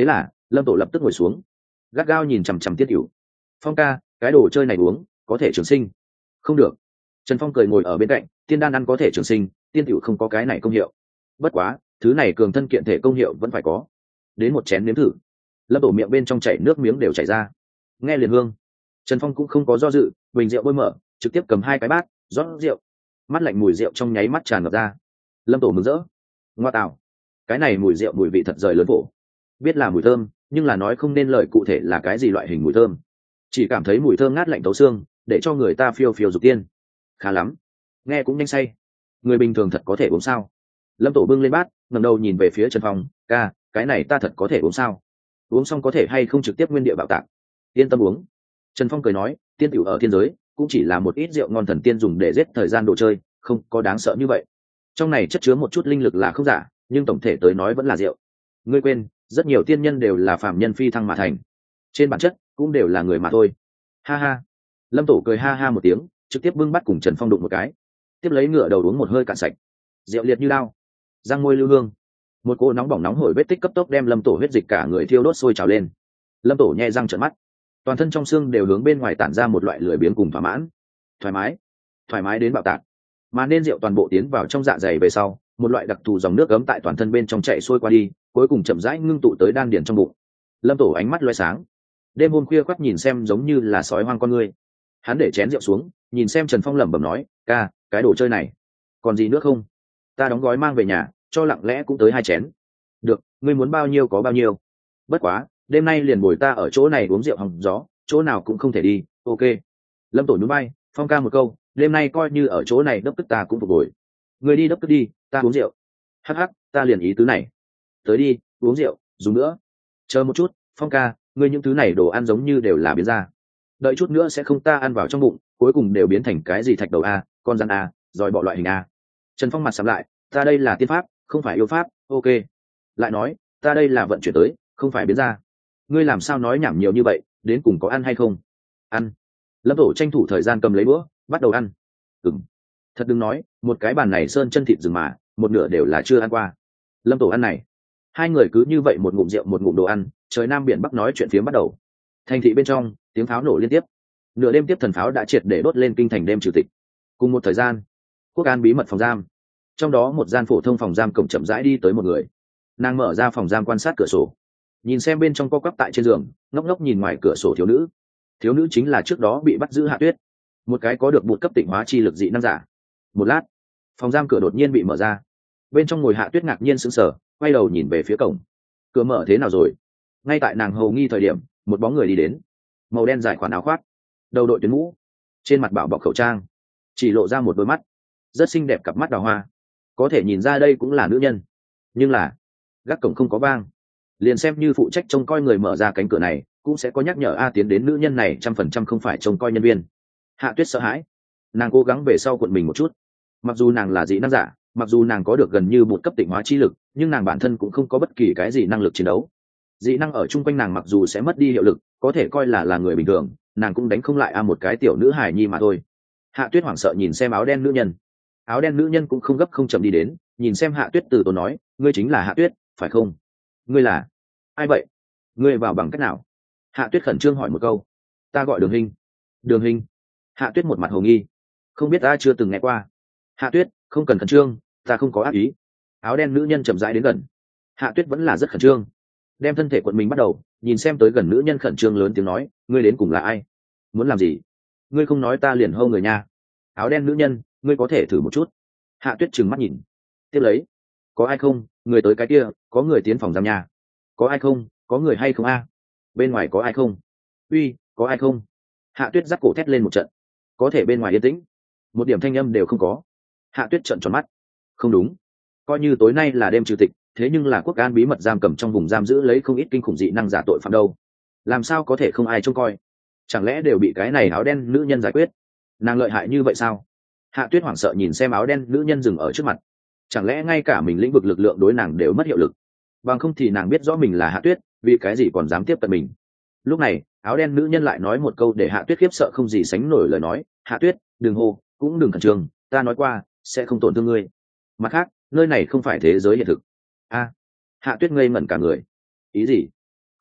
Lâm Tổ lập tức ngồi xuống, gắt gao nhìn chằm chằm Tiên Tiểu. Phong ca, cái đồ chơi này uống có thể trường sinh? Không được. Trần Phong cười ngồi ở bên cạnh, tiên đan ăn có thể trường sinh, tiên tiểu không có cái này công hiệu. Bất quá, thứ này cường thân kiện thể công hiệu vẫn phải có. Đến một chén nếm thử. Lâm Tổ miệng bên trong chảy nước miếng đều chảy ra. Nghe liền hương. Trần Phong cũng không có do dự, bình rượu bôi mở, trực tiếp cầm hai cái bát, rót rượu. Mắt lạnh mùi rượu trong nháy mắt tràn ngập ra. Lâm Tổ mừng rỡ. Ngoa tạo, cái này mùi rượu mùi vị thật rời lớn phổ. Biết là mùi thơm, nhưng là nói không nên lời cụ thể là cái gì loại hình mùi thơm. Chỉ cảm thấy mùi thơm ngát lạnh tấu xương, để cho người ta phiêu phiêu dục tiên. Khá lắm, nghe cũng nhanh say. Người bình thường thật có thể uống sao? Lâm Tổ bưng lên bát, ngẩng đầu nhìn về phía Trần Phong, ca, cái này ta thật có thể uống sao? Uống xong có thể hay không trực tiếp nguyên địa bạo tạc? Yên tâm uống. Trần Phong cười nói, tiên tiểu ở thiên giới cũng chỉ là một ít rượu ngon thần tiên dùng để giết thời gian đồ chơi, không có đáng sợ như vậy. Trong này chất chứa một chút linh lực là không giả, nhưng tổng thể tới nói vẫn là rượu. Ngươi quên, rất nhiều tiên nhân đều là phàm nhân phi thăng mà thành, trên bản chất cũng đều là người mà thôi. Ha ha. Lâm Tổ cười ha ha một tiếng, trực tiếp bưng bắt cùng Trần Phong đụng một cái, tiếp lấy ngựa đầu uống một hơi cạn sạch. Rượu liệt như lao, răng môi lưu hương, một cỗ nóng bỏng nóng hổi vết tích cấp tốc đem Lâm Tổ huyết dịch cả người thiêu đốt sôi trào lên. Lâm Tổ nhẹ răng trợn mắt, toàn thân trong xương đều hướng bên ngoài tản ra một loại lười biếng cùng thỏa mãn, thoải mái, thoải mái đến bạo tạc. Mà nên rượu toàn bộ tiến vào trong dạ dày về sau, một loại đặc thù dòng nước ấm tại toàn thân bên trong chạy xuôi qua đi, cuối cùng chậm rãi ngưng tụ tới đan điền trong bụng. Lâm Tổ ánh mắt loé sáng, đêm hôm khuya khoắt nhìn xem giống như là sói hoang con ngươi. Hắn để chén rượu xuống, nhìn xem Trần Phong lẩm bẩm nói, ca, cái đồ chơi này còn gì nữa không? Ta đóng gói mang về nhà, cho lặng lẽ cũng tới hai chén. Được, ngươi muốn bao nhiêu có bao nhiêu. Bất quá, đêm nay liền bồi ta ở chỗ này uống rượu hòng gió, chỗ nào cũng không thể đi. Ok. Lâm Tổ nhún vai, Phong ca một câu, đêm nay coi như ở chỗ này đốc tức ta cũng phục hồi. Ngươi đi đốc tức đi, ta uống rượu. Hắc hắc, ta liền ý tứ này. Tới đi, uống rượu, dùng nữa. Chờ một chút, Phong ca, ngươi những thứ này đồ ăn giống như đều là biến ra. Đợi chút nữa sẽ không ta ăn vào trong bụng, cuối cùng đều biến thành cái gì thạch đầu a, con rắn a, rồi bọ loại hình a. Trần Phong mặt sầm lại, ta đây là tiên pháp, không phải yêu pháp. Ok. Lại nói, ta đây là vận chuyển tới, không phải biến ra. Ngươi làm sao nói nhảm nhiều như vậy, đến cùng có ăn hay không? Ăn. Lâm Tổ tranh thủ thời gian cầm lấy bữa, bắt đầu ăn. Ừm. Thật đừng nói, một cái bàn này sơn chân thịt rừng mà, một nửa đều là chưa ăn qua. Lâm Tổ ăn này, hai người cứ như vậy một ngụm rượu một ngụm đồ ăn, trời nam biển bắc nói chuyện phiếm bắt đầu. Thành thị bên trong, tiếng pháo nổ liên tiếp. Nửa đêm tiếp thần pháo đã triệt để đốt lên kinh thành đêm trừ tịch. Cùng một thời gian, Quốc An bí mật phòng giam, trong đó một gian phổ thông phòng giam cổng chậm rãi đi tới một người. Nàng mở ra phòng giam quan sát cửa sổ, nhìn xem bên trong co quắp tại trên giường, ngốc ngốc nhìn ngoài cửa sổ thiếu nữ. Thiếu nữ chính là trước đó bị bắt giữ Hạ Tuyết, một cái có được bột cấp tịnh hóa chi lực dị năng giả. Một lát, phòng giam cửa đột nhiên bị mở ra, bên trong ngồi Hạ Tuyết ngạc nhiên sững sờ, quay đầu nhìn về phía cổng. Cửa mở thế nào rồi? Ngay tại nàng hầu nghi thời điểm, một bóng người đi đến, màu đen dài khoản áo khoác, đầu đội tuyến mũ, trên mặt bảo bọc khẩu trang, chỉ lộ ra một đôi mắt rất xinh đẹp, cặp mắt đào hoa, có thể nhìn ra đây cũng là nữ nhân. Nhưng là gác cổng không có vang, liền xem như phụ trách trông coi người mở ra cánh cửa này cũng sẽ có nhắc nhở a tiến đến nữ nhân này trăm phần trăm không phải trông coi nhân viên. Hạ Tuyết sợ hãi, nàng cố gắng về sau cuộn mình một chút. Mặc dù nàng là dị năng giả, mặc dù nàng có được gần như một cấp tịnh hóa chi lực, nhưng nàng bản thân cũng không có bất kỳ cái gì năng lực chiến đấu. Dị năng ở chung quanh nàng mặc dù sẽ mất đi hiệu lực, có thể coi là là người bình thường, nàng cũng đánh không lại a một cái tiểu nữ hài nhi mà thôi. Hạ Tuyết hoảng sợ nhìn xem áo đen nữ nhân. Áo đen nữ nhân cũng không gấp không chậm đi đến, nhìn xem Hạ Tuyết từ tốn nói, ngươi chính là Hạ Tuyết, phải không? Ngươi là ai vậy? Ngươi vào bằng cách nào? Hạ Tuyết khẩn trương hỏi một câu. Ta gọi Đường Hinh. Đường Hinh. Hạ Tuyết một mặt hồ nghi, không biết ta chưa từng nghe qua. Hạ Tuyết, không cần khẩn trương, ta không có ác ý. Áo đen nữ nhân chậm rãi đến gần. Hạ Tuyết vẫn là rất khẩn trương, đem thân thể quận mình bắt đầu, nhìn xem tới gần nữ nhân khẩn trương lớn tiếng nói, ngươi đến cùng là ai? Muốn làm gì? Ngươi không nói ta liền hô người nha. Áo đen nữ nhân, ngươi có thể thử một chút. Hạ Tuyết trừng mắt nhìn, tiếp lấy, có ai không? Người tới cái kia, có người tiến phòng giam nhà. Có ai không? Có người hay không a? Bên ngoài có ai không? Uy, có ai không? Hạ Tuyết giắt cổ thét lên một trận, có thể bên ngoài yên tĩnh, một điểm thanh âm đều không có. Hạ Tuyết trợn tròn mắt, không đúng, coi như tối nay là đêm trừ tịch, thế nhưng là Quốc An bí mật giam cầm trong vùng giam giữ lấy không ít kinh khủng dị năng giả tội phạm đâu, làm sao có thể không ai trông coi? Chẳng lẽ đều bị cái này áo đen nữ nhân giải quyết? Nàng lợi hại như vậy sao? Hạ Tuyết hoảng sợ nhìn xem áo đen nữ nhân dừng ở trước mặt, chẳng lẽ ngay cả mình lĩnh vực lực lượng đối nàng đều mất hiệu lực? Bằng không thì nàng biết rõ mình là Hạ Tuyết, vì cái gì còn dám tiếp cận mình? Lúc này áo đen nữ nhân lại nói một câu để Hạ Tuyết khiếp sợ không gì sánh nổi lời nói, Hạ Tuyết, đừng hô, cũng đừng khẩn trương, ta nói qua sẽ không tổn thương ngươi. Mặt khác, nơi này không phải thế giới hiện thực. A. Hạ Tuyết ngây ngẩn cả người. Ý gì?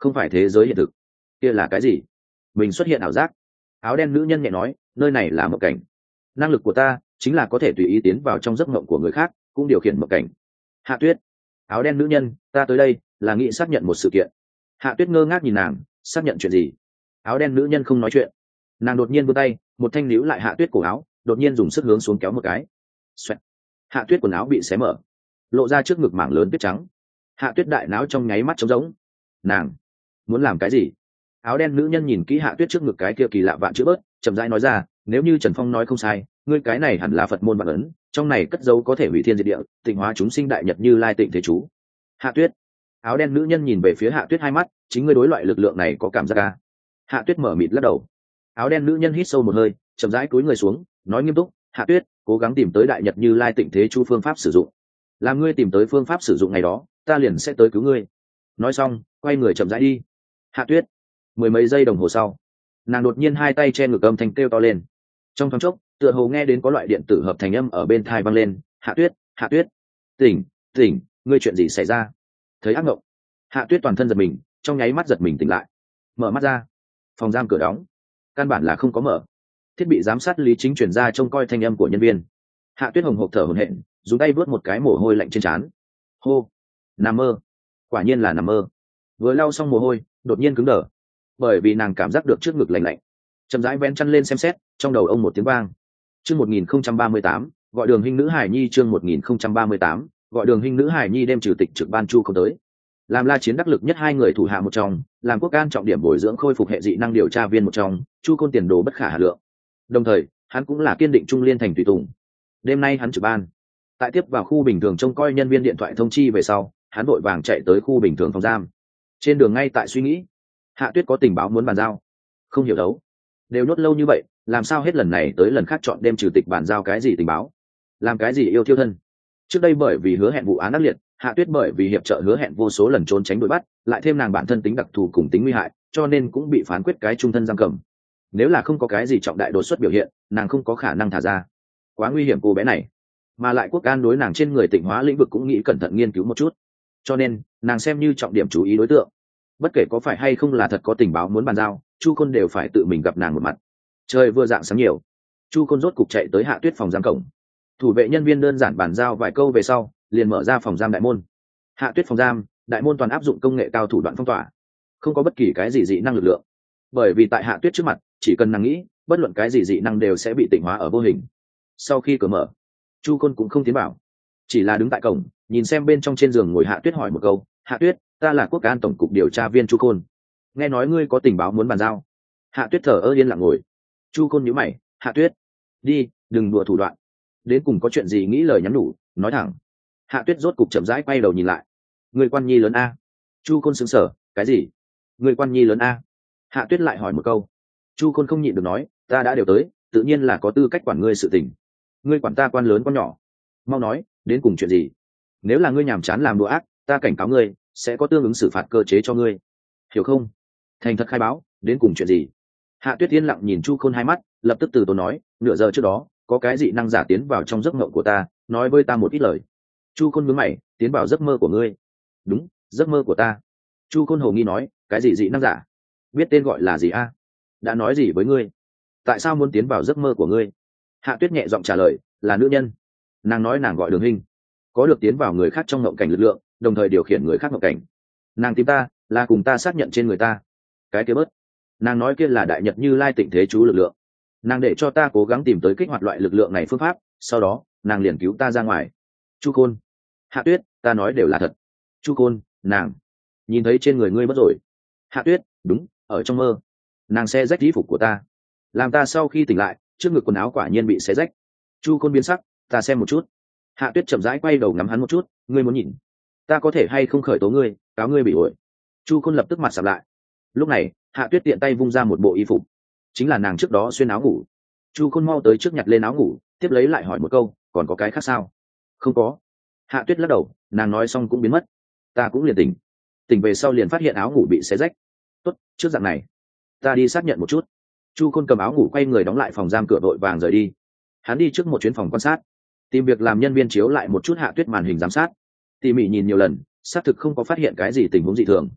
không phải thế giới hiện thực. Kia là cái gì? Mình xuất hiện ảo giác. Áo đen nữ nhân nhẹ nói, nơi này là mộng cảnh. Năng lực của ta chính là có thể tùy ý tiến vào trong giấc mộng của người khác, cũng điều khiển mộng cảnh. Hạ Tuyết. Áo đen nữ nhân, ta tới đây là nghĩ xác nhận một sự kiện. Hạ Tuyết ngơ ngác nhìn nàng, xác nhận chuyện gì? Áo đen nữ nhân không nói chuyện. Nàng đột nhiên vươn tay, một thanh níu lại Hạ Tuyết cổ áo, đột nhiên dùng sức hướng xuống kéo một cái. Xoẹt. Hạ Tuyết quần áo bị xé mở, lộ ra trước ngực mảng lớn tuyết trắng. Hạ Tuyết đại não trong nháy mắt trống rỗng. Nàng muốn làm cái gì? Áo đen nữ nhân nhìn kỹ Hạ Tuyết trước ngực cái kia kỳ lạ vạn chữ bớt, chậm rãi nói ra, nếu như Trần Phong nói không sai, ngươi cái này hẳn là Phật môn vạn ấn, trong này cất dấu có thể hủy thiên diệt địa, tịnh hóa chúng sinh đại nhật Như Lai tịnh thế chú. Hạ Tuyết. Áo đen nữ nhân nhìn về phía Hạ Tuyết hai mắt, chính ngươi đối loại lực lượng này có cảm giác à? Hạ Tuyết mở mịt lắc đầu. Áo đen nữ nhân hít sâu một hơi, chậm rãi cúi người xuống, nói nghiêm túc, Hạ Tuyết, cố gắng tìm tới đại nhật Như Lai tịnh thế chú phương pháp sử dụng. Làm ngươi tìm tới phương pháp sử dụng ngày đó, ta liền sẽ tới cứu ngươi. Nói xong, quay người chậm rãi đi. Hạ Tuyết. Mười mấy giây đồng hồ sau, nàng đột nhiên hai tay che ngực âm thanh kêu to lên. Trong thoáng chốc, tựa hồ nghe đến có loại điện tử hợp thành âm ở bên tai vang lên, Hạ Tuyết, Hạ Tuyết, tỉnh, tỉnh, ngươi chuyện gì xảy ra? Thấy ác mộng, Hạ Tuyết toàn thân giật mình, trong nháy mắt giật mình tỉnh lại. Mở mắt ra, phòng giam cửa đóng, căn bản là không có mở. Thiết bị giám sát Lý Chính truyền ra trông coi thanh âm của nhân viên. Hạ Tuyết hồng hộc thở hổn hển, dùng tay vớt một cái mồ hôi lạnh trên trán. Hô, nằm mơ, quả nhiên là nằm mơ. Vừa lau xong mồ hôi, đột nhiên cứng đờ, bởi vì nàng cảm giác được trước ngực lạnh lạnh. Chậm rãi vén chăn lên xem xét, trong đầu ông một tiếng vang. Chương một nghìn không trăm ba mươi tám, gọi Đường Hinh nữ hải nhi. Chương một nghìn không trăm ba mươi tám, gọi Đường Hinh nữ hải nhi. Đêm trừ tịch trực ban Chu không tới, làm La Chiến đắc lực nhất hai người thủ hạ một trong, làm quốc an trọng điểm bồi dưỡng khôi phục hệ dị năng điều tra viên một trong, Chu Côn tiền đồ bất khả hà lượng. Đồng thời, hắn cũng là kiên định trung liên thành tùy tùng. Đêm nay hắn trực ban, tại tiếp vào khu bình thường trông coi nhân viên điện thoại thông chi về sau, hắn vội vàng chạy tới khu bình thường phòng giam. Trên đường ngay tại suy nghĩ, Hạ Tuyết có tình báo muốn bàn giao, không hiểu đấu, đều nhốt lâu như vậy, làm sao hết lần này tới lần khác chọn đêm trừ tịch bàn giao cái gì tình báo, làm cái gì yêu thiêu thân. Trước đây bởi vì hứa hẹn vụ án ác liệt, Hạ Tuyết bởi vì hiệp trợ hứa hẹn vô số lần trốn tránh đuổi bắt, lại thêm nàng bản thân tính đặc thù cùng tính nguy hại, cho nên cũng bị phán quyết cái trung thân giam cầm. Nếu là không có cái gì trọng đại đột xuất biểu hiện, nàng không có khả năng thả ra. Quá nguy hiểm cô bé này, mà lại quốc an đối nàng trên người tịnh hóa lĩnh vực cũng nghĩ cẩn thận nghiên cứu một chút, cho nên nàng xem như trọng điểm chú ý đối tượng. Bất kể có phải hay không là thật có tình báo muốn bàn giao, Chu Côn đều phải tự mình gặp nàng một mặt. Trời vừa dạng sáng nhiều, Chu Côn rốt cục chạy tới Hạ Tuyết phòng giam cổng. Thủ vệ nhân viên đơn giản bàn giao vài câu về sau, liền mở ra phòng giam đại môn. Hạ Tuyết phòng giam đại môn toàn áp dụng công nghệ cao thủ đoạn phong tỏa, không có bất kỳ cái gì dị năng lực lượng, bởi vì tại Hạ Tuyết trước mặt, chỉ cần nàng nghĩ, bất luận cái gì dị năng đều sẽ bị tịnh hóa ở vô hình. Sau khi cửa mở, Chu Côn cũng không tiến vào, chỉ là đứng tại cổng, nhìn xem bên trong trên giường ngồi Hạ Tuyết hỏi một câu, Hạ Tuyết, ta là quốc an tổng cục điều tra viên Chu Côn, nghe nói ngươi có tình báo muốn bàn giao. Hạ Tuyết thở ơ yên lặng ngồi. Chu Côn nhíu mày, Hạ Tuyết, đi, đừng đùa thủ đoạn, đến cùng có chuyện gì nghĩ lời nhắn nhủ, nói thẳng. Hạ Tuyết rốt cục chậm rãi quay đầu nhìn lại, người quan nhi lớn a. Chu Côn sững sờ, cái gì? Người quan nhi lớn a? Hạ Tuyết lại hỏi một câu. Chu Côn không nhịn được nói, ta đã đều tới, tự nhiên là có tư cách quản ngươi sự tình. Ngươi quản ta quan lớn quan nhỏ, mau nói, đến cùng chuyện gì? Nếu là ngươi nhàm chán làm đồ ác, ta cảnh cáo ngươi, sẽ có tương ứng xử phạt cơ chế cho ngươi, hiểu không? Thành thật khai báo, đến cùng chuyện gì? Hạ Tuyết yên lặng nhìn Chu Côn hai mắt, lập tức từ tốn nói, nửa giờ trước đó, có cái dị năng giả tiến vào trong giấc mộng của ta, nói với ta một ít lời. Chu Côn nhướng mày, tiến vào giấc mơ của ngươi? Đúng, giấc mơ của ta. Chu Côn hồ nghi nói, cái gì dị năng giả? Biết tên gọi là gì a? Đã nói gì với ngươi? Tại sao muốn tiến vào giấc mơ của ngươi? Hạ Tuyết nhẹ giọng trả lời, là nữ nhân. Nàng nói nàng gọi Đường Hinh, có được tiến vào người khác trong mộng cảnh lực lượng, đồng thời điều khiển người khác mộng cảnh. Nàng tìm ta là cùng ta xác nhận trên người ta cái kia bớt. Nàng nói kia là đại nhật Như Lai tịnh thế chú lực lượng. Nàng để cho ta cố gắng tìm tới kích hoạt loại lực lượng này phương pháp, sau đó nàng liền cứu ta ra ngoài. Chu Côn, Hạ Tuyết, ta nói đều là thật. Chu Côn, nàng nhìn thấy trên người ngươi mất rồi. Hạ Tuyết, đúng, ở trong mơ, nàng xé rách y phục của ta, làm ta sau khi tỉnh lại, trước ngực quần áo quả nhiên bị xé rách. Chu Côn biến sắc, ta xem một chút. Hạ Tuyết chậm rãi quay đầu ngắm hắn một chút, ngươi muốn nhìn ta có thể hay không khởi tố ngươi, cáo ngươi bị ổi. Chu Côn lập tức mặt sầm lại. Lúc này Hạ Tuyết tiện tay vung ra một bộ y phục, chính là nàng trước đó xuyên áo ngủ. Chu Côn mau tới trước nhặt lên áo ngủ, tiếp lấy lại hỏi một câu, còn có cái khác sao? Không có. Hạ Tuyết lắc đầu, nàng nói xong cũng biến mất. Ta cũng liền tỉnh, tỉnh về sau liền phát hiện áo ngủ bị xé rách. Tốt, trước dạng này ta đi xác nhận một chút. Chu Côn cầm áo ngủ quay người đóng lại phòng giam cửa, vội vàng rời đi. Hắn đi trước một chuyến phòng quan sát, tìm việc làm nhân viên chiếu lại một chút Hạ Tuyết màn hình giám sát, tỉ mỉ nhìn nhiều lần, xác thực không có phát hiện cái gì tình huống dị thường.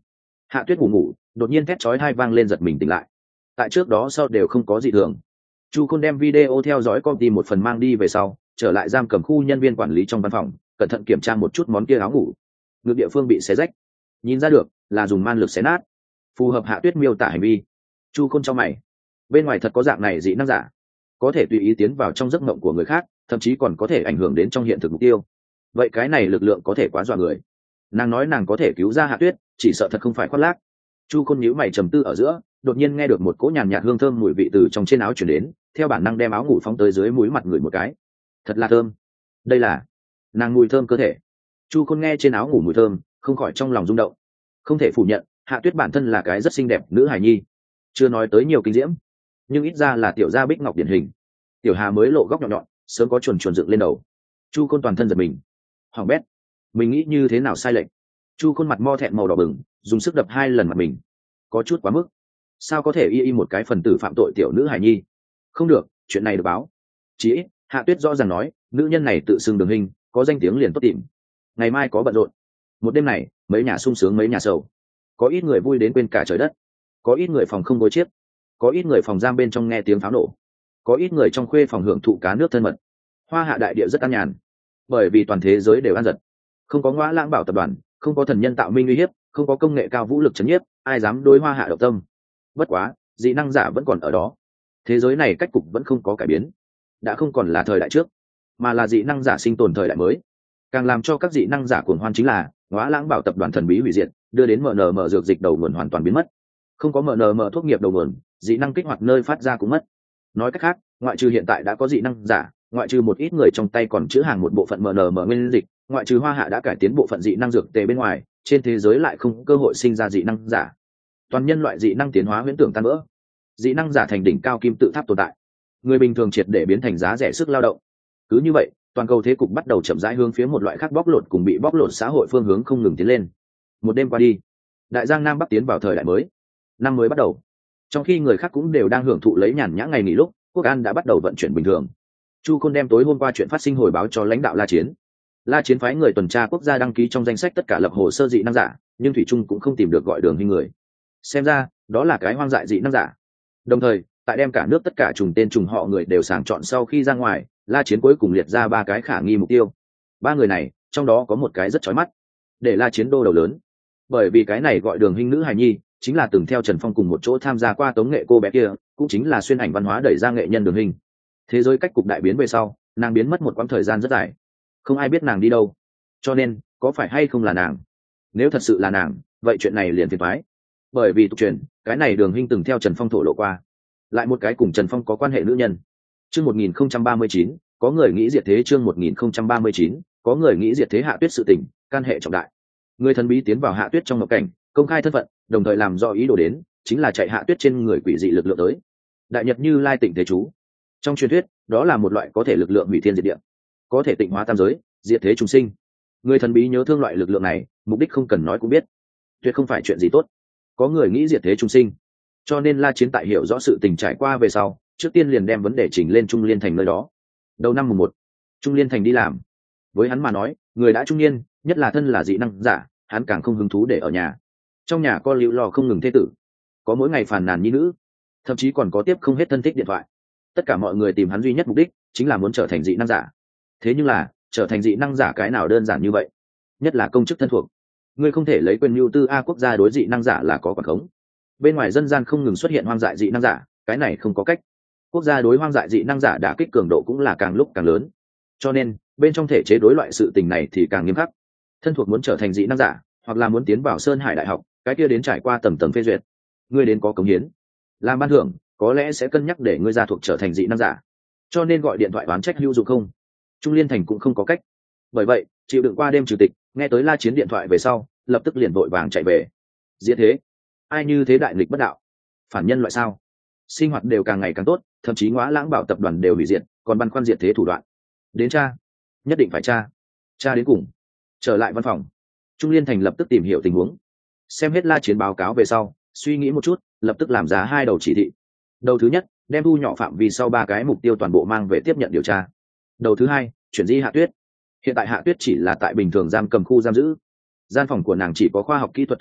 Hạ Tuyết ngủ ngủ đột nhiên thét chói tai vang lên, giật mình tỉnh lại. Tại trước đó sau đều không có gì thường. Chu Khôn đem video theo dõi công ty một phần mang đi về sau, trở lại giam cầm khu nhân viên quản lý trong văn phòng, cẩn thận kiểm tra một chút món kia áo ngủ. Ngực địa phương bị xé rách, nhìn ra được là dùng man lực xé nát, phù hợp Hạ Tuyết miêu tả hành vi. Chu Khôn trong mày, bên ngoài thật có dạng này dị năng giả, có thể tùy ý tiến vào trong giấc mộng của người khác, thậm chí còn có thể ảnh hưởng đến trong hiện thực mục tiêu. Vậy cái này lực lượng có thể quá dọa người. Nàng nói nàng có thể cứu ra Hạ Tuyết, chỉ sợ thật không phải khoác lác. Chu Khôn nhíu mày trầm tư ở giữa, đột nhiên nghe được một cỗ nhàn nhạt hương thơm mùi vị từ trong trên áo chuyển đến, theo bản năng đem áo ngủ phóng tới dưới mũi mặt người một cái. Thật là thơm. Đây là nàng mùi thơm cơ thể. Chu Khôn nghe trên áo ngủ mùi thơm, không khỏi trong lòng rung động. Không thể phủ nhận, Hạ Tuyết bản thân là cái rất xinh đẹp nữ hài nhi, chưa nói tới nhiều kinh diễm, nhưng ít ra là tiểu gia bích ngọc điển hình. Tiểu Hà mới lộ góc nhọn nhọn, sớm có chuồn chuồn dựng lên đầu. Chu Khôn toàn thân giật mình, hỏng bét, mình nghĩ như thế nào sai lệch. Chu Khôn mặt mo thẹn màu đỏ bừng, dùng sức đập hai lần mặt mình, có chút quá mức. Sao có thể y y một cái phần tử phạm tội tiểu nữ hài nhi? Không được, chuyện này được báo. Chỉ ít Hạ Tuyết rõ ràng nói, nữ nhân này tự xưng Đường Hình, có danh tiếng liền tốt tìm. Ngày mai có bận rộn. Một đêm này, mấy nhà sung sướng mấy nhà sầu. Có ít người vui đến quên cả trời đất, có ít người phòng không gối chiếc, có ít người phòng giam bên trong nghe tiếng pháo nổ, có ít người trong khuê phòng hưởng thụ cá nước thân mật. Hoa Hạ đại địa rất an nhàn, bởi vì toàn thế giới đều an giật. Không có Ngõa Lãng Bảo tập đoàn, không có thần nhân tạo minh uy hiếp, không có công nghệ cao vũ lực chấn nhiếp, ai dám đối Hoa Hạ động tâm. Bất quá, dị năng giả vẫn còn ở đó. Thế giới này cách cục vẫn không có cải biến, đã không còn là thời đại trước, mà là dị năng giả sinh tồn thời đại mới. Càng làm cho các dị năng giả cuồng hoan chính là Ngõa Lãng Bảo tập đoàn thần bí hủy diệt, đưa đến em en em dược dịch đầu nguồn hoàn toàn biến mất. Không có em en em thuốc nghiệp đầu nguồn, dị năng kích hoạt nơi phát ra cũng mất. Nói cách khác, ngoại trừ hiện tại đã có dị năng giả, ngoại trừ một ít người trong tay còn chứa hàng một bộ phận em en em nguyên dịch, ngoại trừ Hoa Hạ đã cải tiến bộ phận dị năng dược tề bên ngoài, trên thế giới lại không cơ hội sinh ra dị năng giả. Toàn nhân loại dị năng tiến hóa huyễn tưởng tan vỡ, dị năng giả thành đỉnh cao kim tự tháp tồn tại, người bình thường triệt để biến thành giá rẻ sức lao động. Cứ như vậy, toàn cầu thế cục bắt đầu chậm rãi hướng phía một loại khác bóc lột cùng bị bóc lột xã hội phương hướng không ngừng tiến lên. Một đêm qua đi, đại giang nam bắc tiến vào thời đại mới, năm mới bắt đầu. Trong khi người khác cũng đều đang hưởng thụ lấy nhàn nhã ngày nghỉ lúc, quốc an đã bắt đầu vận chuyển bình thường. Chu Khôn đem tối hôm qua chuyện phát sinh hồi báo cho lãnh đạo La Chiến. La Chiến phái người tuần tra quốc gia đăng ký trong danh sách tất cả lập hồ sơ dị năng giả, nhưng thủy trung cũng không tìm được gọi Đường Hình người. Xem ra, đó là cái hoang dại dị năng giả. Đồng thời, tại đem cả nước tất cả trùng tên trùng họ người đều sàng chọn sau khi ra ngoài, La Chiến cuối cùng liệt ra ba cái khả nghi mục tiêu. Ba người này, trong đó có một cái rất chói mắt, để La Chiến đô đầu lớn. Bởi vì cái này gọi Đường Hình nữ hài nhi, chính là từng theo Trần Phong cùng một chỗ tham gia qua tống nghệ cô bé kia, cũng chính là xuyên ảnh văn hóa đẩy ra nghệ nhân Đường Hình. Thế giới cách cục đại biến về sau, nàng biến mất một quãng thời gian rất dài, không ai biết nàng đi đâu. Cho nên, có phải hay không là nàng? Nếu thật sự là nàng, vậy chuyện này liền phiền toái. Bởi vì tục truyền, cái này Đường Hình từng theo Trần Phong thổ lộ qua, lại một cái cùng Trần Phong có quan hệ nữ nhân. Chương một nghìn không trăm ba mươi chín, có người nghĩ diệt thế. Chương một nghìn không trăm ba mươi chín, có người nghĩ diệt thế. Hạ Tuyết sự tình, can hệ trọng đại. Người thần bí tiến vào Hạ Tuyết trong mộng cảnh, công khai thân phận, đồng thời làm do ý đồ đến, chính là chạy Hạ Tuyết trên người quỷ dị lực lượng tới. Đại Nhật Như Lai Tịnh Thế Chú. Trong truyền thuyết, đó là một loại có thể lực lượng hủy thiên diệt địa, có thể tịnh hóa tam giới, diệt thế chúng sinh. Người thần bí nhớ thương loại lực lượng này, mục đích không cần nói cũng biết, tuyệt không phải chuyện gì tốt. Có người nghĩ diệt thế chúng sinh, cho nên La Chiến tại hiểu rõ sự tình trải qua về sau, trước tiên liền đem vấn đề chỉnh lên Trung Liên Thành nơi đó. Đầu năm mùng một, Trung Liên Thành đi làm. Với hắn mà nói, người đã trung niên, nhất là thân là dị năng giả, hắn càng không hứng thú để ở nhà. Trong nhà có liễu lo không ngừng thê tử, có mỗi ngày phàn nàn nhi nữ, thậm chí còn có tiếp không hết thân thích điện thoại. Tất cả mọi người tìm hắn duy nhất mục đích chính là muốn trở thành dị năng giả. Thế nhưng là, trở thành dị năng giả cái nào đơn giản như vậy? Nhất là công chức thân thuộc, ngươi không thể lấy quyền mưu tư a quốc gia đối dị năng giả là có quản khống. Bên ngoài dân gian không ngừng xuất hiện hoang dại dị năng giả, cái này không có cách. Quốc gia đối hoang dại dị năng giả đả kích cường độ cũng là càng lúc càng lớn. Cho nên, bên trong thể chế đối loại sự tình này thì càng nghiêm khắc. Thân thuộc muốn trở thành dị năng giả, hoặc là muốn tiến vào Sơn Hải Đại học, cái kia đến trải qua tầng tầng phê duyệt. Ngươi đến có cống hiến, làm ban thưởng, có lẽ sẽ cân nhắc để ngươi gia thuộc trở thành dị năng giả. Cho nên gọi điện thoại oán trách hữu dụng không? Trung Liên Thành cũng không có cách. Bởi vậy, chịu đựng qua đêm chủ tịch, nghe tới La Chiến điện thoại về sau, lập tức liền vội vàng chạy về. Diệt thế? Ai như thế đại nghịch bất đạo? Phản nhân loại sao? Sinh hoạt đều càng ngày càng tốt, thậm chí Ngõa Lãng Bảo tập đoàn đều hủy diệt, còn băn khoăn diệt thế thủ đoạn. Đến tra, nhất định phải tra, tra đến cùng. Trở lại văn phòng, Trung Liên Thành lập tức tìm hiểu tình huống. Xem hết La Chiến báo cáo về sau, suy nghĩ một chút, lập tức làm ra hai đầu chỉ thị. Đầu thứ nhất, đem thu nhỏ phạm vi sau ba cái mục tiêu toàn bộ mang về tiếp nhận điều tra. Đầu thứ hai, chuyển di Hạ Tuyết. Hiện tại Hạ Tuyết chỉ là tại bình thường giam cầm khu giam giữ, gian phòng của nàng chỉ có khoa học kỹ thuật thủ đoạn,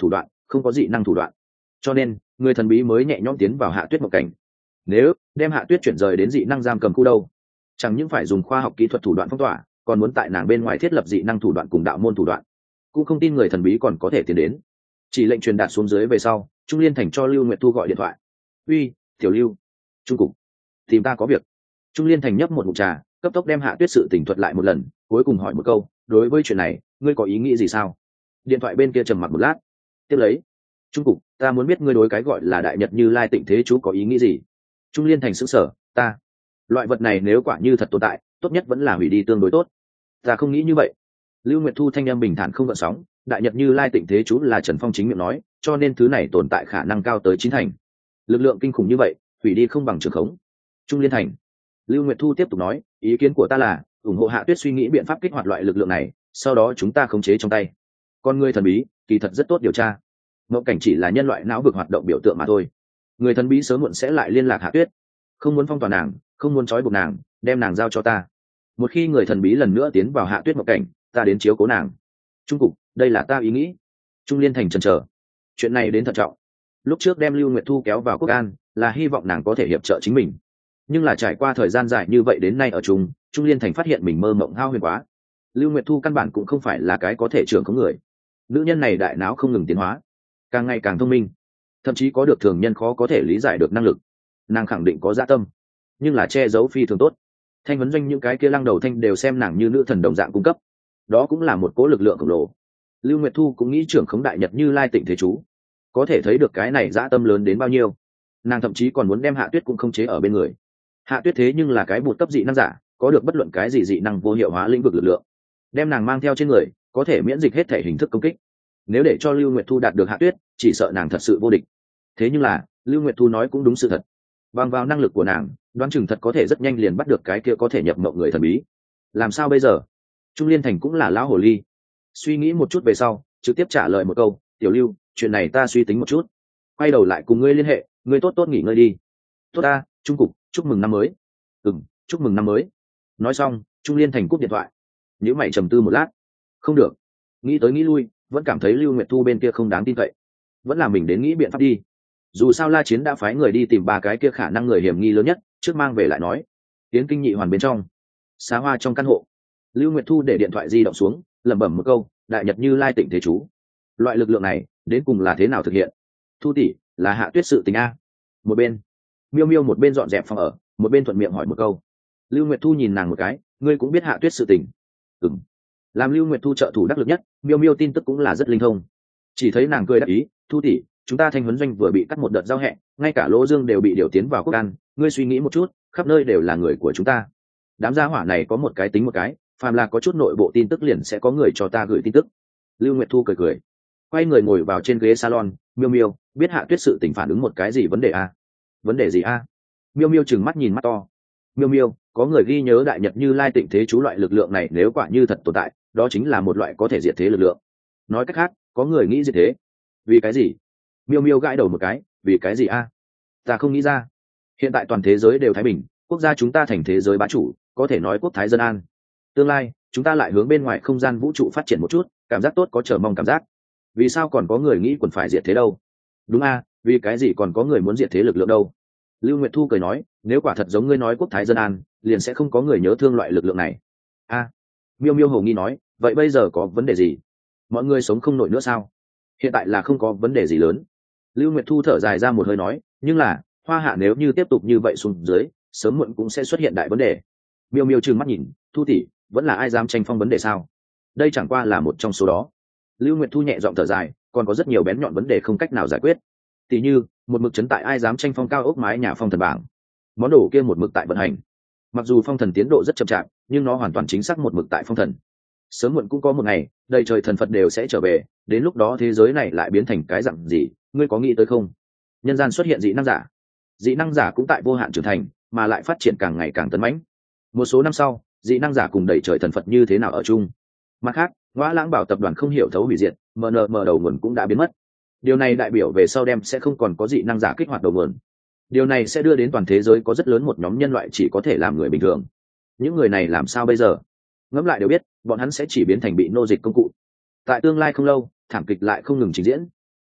không có dị năng thủ đoạn, cho nên người thần bí mới nhẹ nhõm tiến vào Hạ Tuyết mộng cảnh. Nếu đem Hạ Tuyết chuyển rời đến dị năng giam cầm khu đâu, chẳng những phải dùng khoa học kỹ thuật thủ đoạn phong tỏa, còn muốn tại nàng bên ngoài thiết lập dị năng thủ đoạn cùng đạo môn thủ đoạn, cũng không tin người thần bí còn có thể tiến đến. Chỉ lệnh truyền đạt xuống dưới về sau, Trung Liên Thành cho Lưu Nguyệt Thu gọi điện thoại. Uy, tiểu Lưu, Trung cục, tìm ta có việc. Trung Liên Thành nhấp một ngụm trà, cấp tốc đem Hạ Tuyết sự tỉnh thuật lại một lần, cuối cùng hỏi một câu, đối với chuyện này ngươi có ý nghĩ gì sao? Điện thoại bên kia trầm mặc một lát, tiếp lấy, Trung cục, ta muốn biết ngươi đối cái gọi là đại nhật Như Lai Tịnh Thế Chú có ý nghĩ gì? Trung Liên Thành sững sờ, ta, loại vật này nếu quả như thật tồn tại, tốt nhất vẫn là hủy đi tương đối tốt. Ta không nghĩ như vậy. Lưu Nguyệt Thu thanh âm bình thản không gợn sóng, đại nhật Như Lai Tịnh Thế Chú là Trần Phong chính miệng nói, cho nên thứ này tồn tại khả năng cao tới chín thành. Lực lượng kinh khủng như vậy, hủy đi không bằng trường khống. Trung Liên Thành. Lưu Nguyệt Thu tiếp tục nói, ý kiến của ta là ủng hộ Hạ Tuyết suy nghĩ biện pháp kích hoạt loại lực lượng này, sau đó chúng ta khống chế trong tay. Con người thần bí kỳ thật rất tốt điều tra, ngộ cảnh chỉ là nhân loại não vực hoạt động biểu tượng mà thôi. Người thần bí sớm muộn sẽ lại liên lạc Hạ Tuyết, không muốn phong tỏa nàng, không muốn trói buộc nàng, đem nàng giao cho ta. Một khi người thần bí lần nữa tiến vào Hạ Tuyết ngộ cảnh, ta đến chiếu cố nàng. Trung cục, đây là ta ý nghĩ. Trung Liên Thành chần chờ, chuyện này đến thận trọng. Lúc trước đem Lưu Nguyệt Thu kéo vào Quốc An là hy vọng nàng có thể hiệp trợ chính mình, nhưng là trải qua thời gian dài như vậy đến nay ở chung, Trung Liên Thành phát hiện mình mơ mộng hao huyền quá. Lưu Nguyệt Thu căn bản cũng không phải là cái có thể trưởng khống người. Nữ nhân này đại não không ngừng tiến hóa, càng ngày càng thông minh, thậm chí có được thường nhân khó có thể lý giải được năng lực. Nàng khẳng định có dạ tâm, nhưng là che giấu phi thường tốt. Thanh vấn doanh những cái kia lăng đầu thanh đều xem nàng như nữ thần đồng dạng cung cấp, đó cũng là một cố lực lượng khổng lồ. Lưu Nguyệt Thu cũng nghĩ trưởng khống đại nhật Như Lai Tịnh Thế Chú, có thể thấy được cái này dạ tâm lớn đến bao nhiêu. Nàng thậm chí còn muốn đem Hạ Tuyết cũng không chế ở bên người. Hạ Tuyết thế nhưng là cái bột cấp dị năng giả, có được bất luận cái gì dị năng vô hiệu hóa lĩnh vực lực lượng, đem nàng mang theo trên người có thể miễn dịch hết thể hình thức công kích. Nếu để cho Lưu Nguyệt Thu đạt được Hạ Tuyết, chỉ sợ nàng thật sự vô địch. Thế nhưng là Lưu Nguyệt Thu nói cũng đúng sự thật, bằng vào năng lực của nàng, đoán chừng thật có thể rất nhanh liền bắt được cái kia có thể nhập mộng người thần bí. Làm sao bây giờ? Trung Liên Thành cũng là lão hồ ly, suy nghĩ một chút về sau trực tiếp trả lời một câu, tiểu Lưu, chuyện này ta suy tính một chút, quay đầu lại cùng ngươi liên hệ, ngươi tốt tốt nghỉ ngơi đi. Tốt ta, Trung cục, chúc mừng năm mới. Ừm, chúc mừng năm mới. Nói xong, Trung Liên Thành cúp điện thoại. Nếu mày trầm tư một lát, không được, nghĩ tới nghĩ lui, vẫn cảm thấy Lưu Nguyệt Thu bên kia không đáng tin cậy, vẫn là mình đến nghĩ biện pháp đi. Dù sao La Chiến đã phái người đi tìm ba cái kia khả năng người hiểm nghi lớn nhất, trước mang về lại nói. Tiến Kinh Nhị Hoàn bên trong, Xá Hoa trong căn hộ, Lưu Nguyệt Thu để điện thoại di động xuống, lẩm bẩm một câu, đại nhật Như Lai Tịnh Thế Chú, loại lực lượng này đến cùng là thế nào thực hiện? Thu tỷ, là Hạ Tuyết sự tình a. Một bên Miêu Miêu một bên dọn dẹp phòng ở, một bên thuận miệng hỏi một câu. Lưu Nguyệt Thu nhìn nàng một cái, ngươi cũng biết Hạ Tuyết sự tình? Ừm. Làm Lưu Nguyệt Thu trợ thủ đắc lực nhất, Miêu Miêu tin tức cũng là rất linh thông. Chỉ thấy nàng cười đáp ý, Thu tỷ, chúng ta Thanh huấn doanh vừa bị cắt một đợt giao hẹ, ngay cả Lỗ Dương đều bị điều tiến vào Quốc An, ngươi suy nghĩ một chút, khắp nơi đều là người của chúng ta. Đám gia hỏa này có một cái tính một cái, phàm là có chút nội bộ tin tức liền sẽ có người cho ta gửi tin tức. Lưu Nguyệt Thu cười cười, quay người ngồi vào trên ghế salon. Miêu Miêu, biết Hạ Tuyết sự tình phản ứng một cái gì vấn đề a? Vấn đề gì a? Miêu Miêu trừng mắt nhìn mắt to. Miêu Miêu, có người ghi nhớ đại nhật Như Lai Tịnh Thế Chú, loại lực lượng này nếu quả như thật tồn tại, đó chính là một loại có thể diệt thế lực lượng. Nói cách khác, có người nghĩ diệt thế. Vì cái gì? Miêu Miêu gãi đầu một cái, vì cái gì a? Ta không nghĩ ra. Hiện tại toàn thế giới đều thái bình, quốc gia chúng ta thành thế giới bá chủ, có thể nói quốc thái dân an. Tương lai chúng ta lại hướng bên ngoài không gian vũ trụ phát triển một chút, cảm giác tốt, có chờ mong cảm giác. Vì sao còn có người nghĩ quần phải diệt thế đâu? Đúng a, vì cái gì còn có người muốn diệt thế lực lượng đâu? Lưu Nguyệt Thu cười nói, nếu quả thật giống ngươi nói quốc thái dân an, liền sẽ không có người nhớ thương loại lực lượng này. A. Miêu Miêu hồ nghi nói, vậy bây giờ có vấn đề gì? Mọi người sống không nổi nữa sao? Hiện tại là không có vấn đề gì lớn. Lưu Nguyệt Thu thở dài ra một hơi nói, nhưng là Hoa Hạ nếu như tiếp tục như vậy xuống dưới, sớm muộn cũng sẽ xuất hiện đại vấn đề. Miêu Miêu trừng mắt nhìn, Thu tỷ, vẫn là ai dám tranh phong vấn đề sao? Đây chẳng qua là một trong số đó. Lưu Nguyệt Thu nhẹ giọng thở dài, còn có rất nhiều bén nhọn vấn đề không cách nào giải quyết. Tỷ như một mực chấn tại ai dám tranh phong cao ốc mái nhà phong thần bảng, món đồ kia một mực tại vận hành, mặc dù phong thần tiến độ rất chậm chạp, nhưng nó hoàn toàn chính xác một mực tại phong thần. Sớm muộn cũng có một ngày đầy trời thần Phật đều sẽ trở về, đến lúc đó thế giới này lại biến thành cái dạng gì, ngươi có nghĩ tới không? Nhân gian xuất hiện dị năng giả, dị năng giả cũng tại vô hạn trưởng thành, mà lại phát triển càng ngày càng tấn mãnh. Một số năm sau, dị năng giả cùng đầy trời thần Phật như thế nào ở chung? Mặt khác, Ngõa Lãng Bảo tập đoàn không hiểu thấu hủy diệt, mờ nờ mờ đầu nguồn cũng đã biến mất. Điều này đại biểu về sau đem sẽ không còn có dị năng giả kích hoạt đầu nguồn. Điều này sẽ đưa đến toàn thế giới có rất lớn một nhóm nhân loại chỉ có thể làm người bình thường. Những người này làm sao bây giờ? Ngẫm lại đều biết, bọn hắn sẽ chỉ biến thành bị nô dịch công cụ. Tại tương lai không lâu, thảm kịch lại không ngừng trình diễn.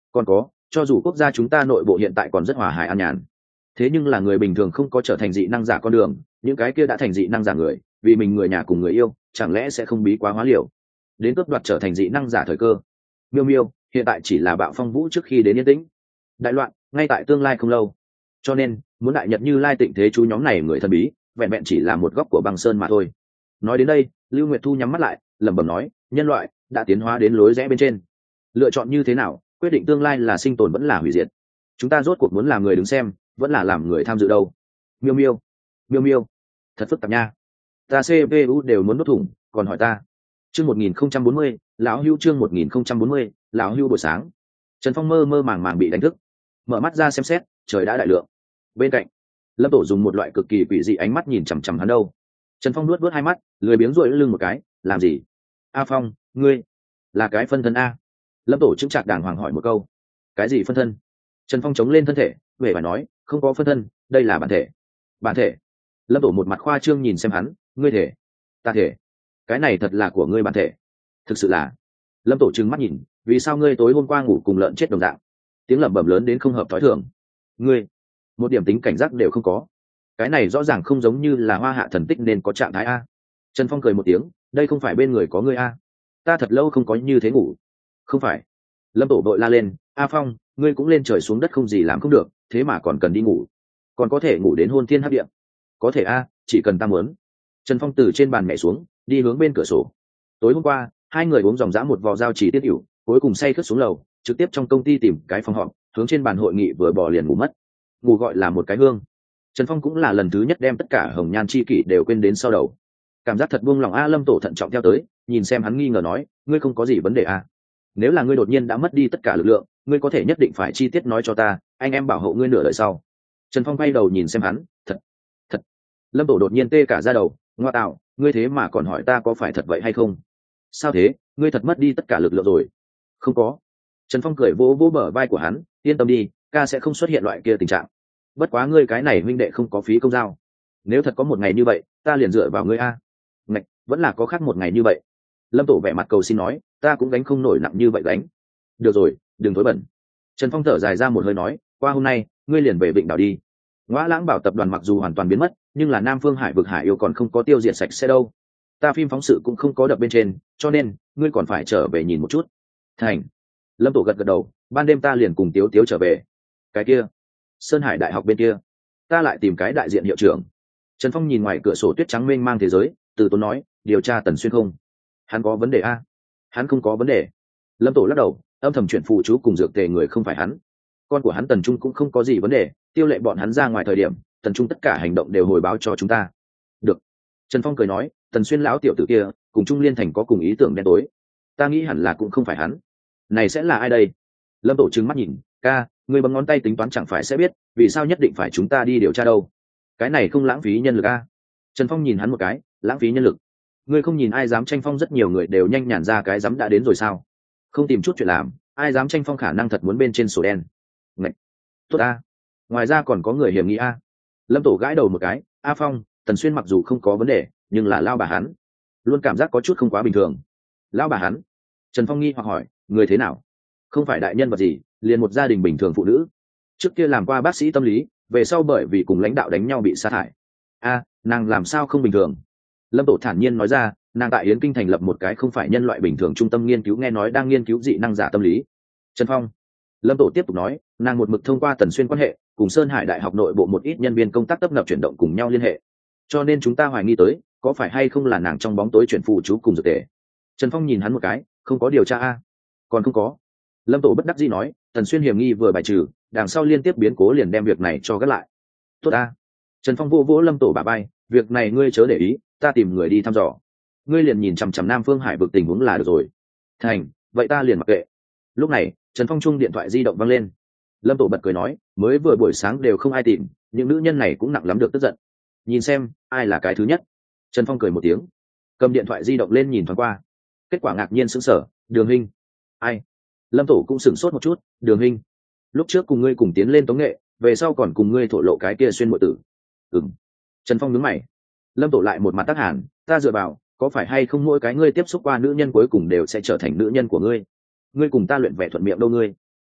Còn có, cho dù quốc gia chúng ta nội bộ hiện tại còn rất hòa hài an nhàn, thế nhưng là người bình thường không có trở thành dị năng giả con đường, những cái kia đã thành dị năng giả người, vì mình người nhà cùng người yêu, chẳng lẽ sẽ không bí quá hóa liều, đến cướp đoạt trở thành dị năng giả thời cơ. Miêu miêu, hiện tại chỉ là bạo phong vũ trước khi đến yên tĩnh, đại loạn ngay tại tương lai không lâu, cho nên muốn đại nhật Như Lai tịnh thế chú nhóm này người thần bí, vẹn vẹn chỉ là một góc của băng sơn mà thôi. Nói đến đây, Lưu Nguyệt Thu nhắm mắt lại, lẩm bẩm nói, nhân loại đã tiến hóa đến lối rẽ bên trên, lựa chọn như thế nào quyết định tương lai là sinh tồn vẫn là hủy diệt. Chúng ta rốt cuộc muốn làm người đứng xem vẫn là làm người tham dự đâu? Miêu miêu, miêu miêu, thật phức tạp nha, ta xê pê u đều muốn đốt thủng, còn hỏi ta. Chương một nghìn không trăm bốn mươi, lão hưu. Chương một nghìn không trăm bốn mươi, lão hưu. Buổi sáng, Trần Phong mơ mơ màng màng bị đánh thức, mở mắt ra xem xét, trời đã đại lượng. Bên cạnh, Lâm Tổ dùng một loại cực kỳ quỷ dị ánh mắt nhìn chằm chằm hắn đâu. Trần Phong nuốt nuốt hai mắt, lười biếng duỗi lưng một cái, làm gì? A Phong, ngươi là cái phân thân a? Lâm Tổ chứng trạc đàng hoàng hỏi một câu. Cái gì phân thân? Trần Phong chống lên thân thể, vẻ phải nói, không có phân thân, đây là bản thể. Bản thể? Lâm Tổ một mặt khoa trương nhìn xem hắn, ngươi thể? Ta thể? Cái này thật là của ngươi bản thể? Thực sự là. Lâm Tổ trừng mắt nhìn, vì sao ngươi tối hôm qua ngủ cùng lợn chết đồng dạng? Tiếng lẩm bẩm lớn đến không hợp thói thường. Ngươi một điểm tính cảnh giác đều không có, cái này rõ ràng không giống như là hoa hạ thần tích nên có trạng thái a. Trần Phong cười một tiếng, đây không phải bên người có ngươi a? Ta thật lâu không có như thế ngủ. Không phải. Lâm Tổ đội la lên, A Phong, ngươi cũng lên trời xuống đất không gì làm không được, thế mà còn cần đi ngủ, còn có thể ngủ đến hôn thiên hấp địa. Có thể a, chỉ cần ta muốn. Trần Phong từ trên bàn nhảy xuống, đi hướng bên cửa sổ. Tối hôm qua hai người uống dòng dã một vò giao chỉ tiết yểu, cuối cùng say khướt xuống lầu, trực tiếp trong công ty tìm cái phòng họp, hướng trên bàn hội nghị vừa bỏ liền ngủ mất. Ngủ gọi là một cái hương. Trần Phong cũng là lần thứ nhất đem tất cả hồng nhan chi kỷ đều quên đến sau đầu, cảm giác thật buông lòng a. Lâm Tổ thận trọng theo tới, nhìn xem hắn nghi ngờ nói, ngươi không có gì vấn đề a? Nếu là ngươi đột nhiên đã mất đi tất cả lực lượng, ngươi có thể nhất định phải chi tiết nói cho ta, anh em bảo hộ ngươi nửa đời sau. Trần Phong quay đầu nhìn xem hắn, thật thật. Lâm Tổ đột nhiên tê cả da đầu, ngoa tạo, ngươi thế mà còn hỏi ta có phải thật vậy hay không? Sao thế, ngươi thật mất đi tất cả lực lượng rồi? Không có. Trần Phong cười vỗ vỗ bờ vai của hắn, yên tâm đi, ca sẽ không xuất hiện loại kia tình trạng. Bất quá ngươi cái này huynh đệ không có phí công giao, nếu thật có một ngày như vậy, ta liền dựa vào ngươi a. Ngạch, vẫn là có khác một ngày như vậy. Lâm Tổ vẻ mặt cầu xin nói, ta cũng gánh không nổi nặng như vậy đánh. Được rồi, đừng thối bẩn. Trần Phong thở dài ra một hơi nói, qua hôm nay ngươi liền về Vịnh Đảo đi. Ngõa Lãng Bảo tập đoàn mặc dù hoàn toàn biến mất, nhưng là Nam Phương Hải vực hải yêu còn không có tiêu diệt sạch sẽ đâu. Ta phim phóng sự cũng không có đập bên trên, cho nên ngươi còn phải trở về nhìn một chút. Thành. Lâm Tổ gật gật đầu, ban đêm ta liền cùng Tiếu Tiếu trở về. Cái kia, Sơn Hải Đại học bên kia, ta lại tìm cái đại diện hiệu trưởng. Trần Phong nhìn ngoài cửa sổ tuyết trắng mênh mang thế giới, từ tốn nói, điều tra Tần Xuyên không? Hắn có vấn đề a? Hắn không có vấn đề. Lâm Tổ lắc đầu, âm thầm chuyển phụ chú cùng dược tề người không phải hắn. Con của hắn Tần Trung cũng không có gì vấn đề, tiêu lệ bọn hắn ra ngoài thời điểm, Tần Trung tất cả hành động đều hồi báo cho chúng ta. Được. Trần Phong cười nói, Tần Xuyên lão tiểu tử kia cùng Trung Liên Thành có cùng ý tưởng đen tối, ta nghĩ hẳn là cũng không phải hắn. Này sẽ là ai đây? Lâm Tổ trừng mắt nhìn, ca, ngươi bấm ngón tay tính toán chẳng phải sẽ biết, vì sao nhất định phải chúng ta đi điều tra đâu? Cái này không lãng phí nhân lực a? Trần Phong nhìn hắn một cái, lãng phí nhân lực? Ngươi không nhìn ai dám tranh phong, rất nhiều người đều nhanh nhản ra cái dám đã đến rồi sao? Không tìm chút chuyện làm, ai dám tranh phong khả năng thật muốn bên trên sổ đen. Ngạch. Tốt a. Ngoài ra còn có người hiểm nghi a. Lâm Tổ gãi đầu một cái, A Phong, Tần Xuyên mặc dù không có vấn đề, nhưng là lao bà hắn luôn cảm giác có chút không quá bình thường. Lao bà hắn? Trần Phong nghi hoặc hỏi, người thế nào? Không phải đại nhân vật gì, liền một gia đình bình thường phụ nữ. Trước kia làm qua bác sĩ tâm lý, về sau bởi vì cùng lãnh đạo đánh nhau bị sa thải. A, nàng làm sao không bình thường? Lâm Tổ thản nhiên nói ra, nàng tại Yến Kinh thành lập một cái không phải nhân loại bình thường trung tâm nghiên cứu, nghe nói đang nghiên cứu dị năng giả tâm lý. Trần Phong. Lâm Tổ tiếp tục nói, nàng một mực thông qua Tần Xuyên quan hệ, cùng Sơn Hải Đại học nội bộ một ít nhân viên công tác tấp nập chuyển động cùng nhau liên hệ, cho nên chúng ta hoài nghi tới, có phải hay không là nàng trong bóng tối chuyển phụ chú cùng dược tề. Trần Phong nhìn hắn một cái, không có điều tra a? Còn không có. Lâm Tổ bất đắc dĩ nói, Tần Xuyên hiểm nghi vừa bài trừ, đằng sau liên tiếp biến cố liền đem việc này cho gác lại. Tốt a. Trần Phong vô vỗ Lâm Tổ bả vai, việc này ngươi chớ để ý, ta tìm người đi thăm dò, ngươi liền nhìn chằm chằm Nam Phương Hải vực tình huống là được rồi. Thành, vậy ta liền mặc kệ. Lúc này Trần Phong chung điện thoại di động vang lên. Lâm Tổ bật cười nói, mới vừa buổi sáng đều không ai tìm, những nữ nhân này cũng nặng lắm được tức giận. Nhìn xem ai là cái thứ nhất. Trần Phong cười một tiếng, cầm điện thoại di động lên nhìn thoáng qua, kết quả ngạc nhiên sững sờ, Đường Hinh. Ai? Lâm Tổ cũng sửng sốt một chút, Đường Hinh, lúc trước cùng ngươi cùng tiến lên tống nghệ, về sau còn cùng ngươi thổ lộ cái kia xuyên muội tử. Ừm. Trần Phong nhướng mày. Lâm Tổ lại một mặt tác hàn, ta dựa vào, có phải hay không mỗi cái ngươi tiếp xúc qua nữ nhân cuối cùng đều sẽ trở thành nữ nhân của ngươi? Ngươi cùng ta luyện vẻ thuận miệng đâu ngươi?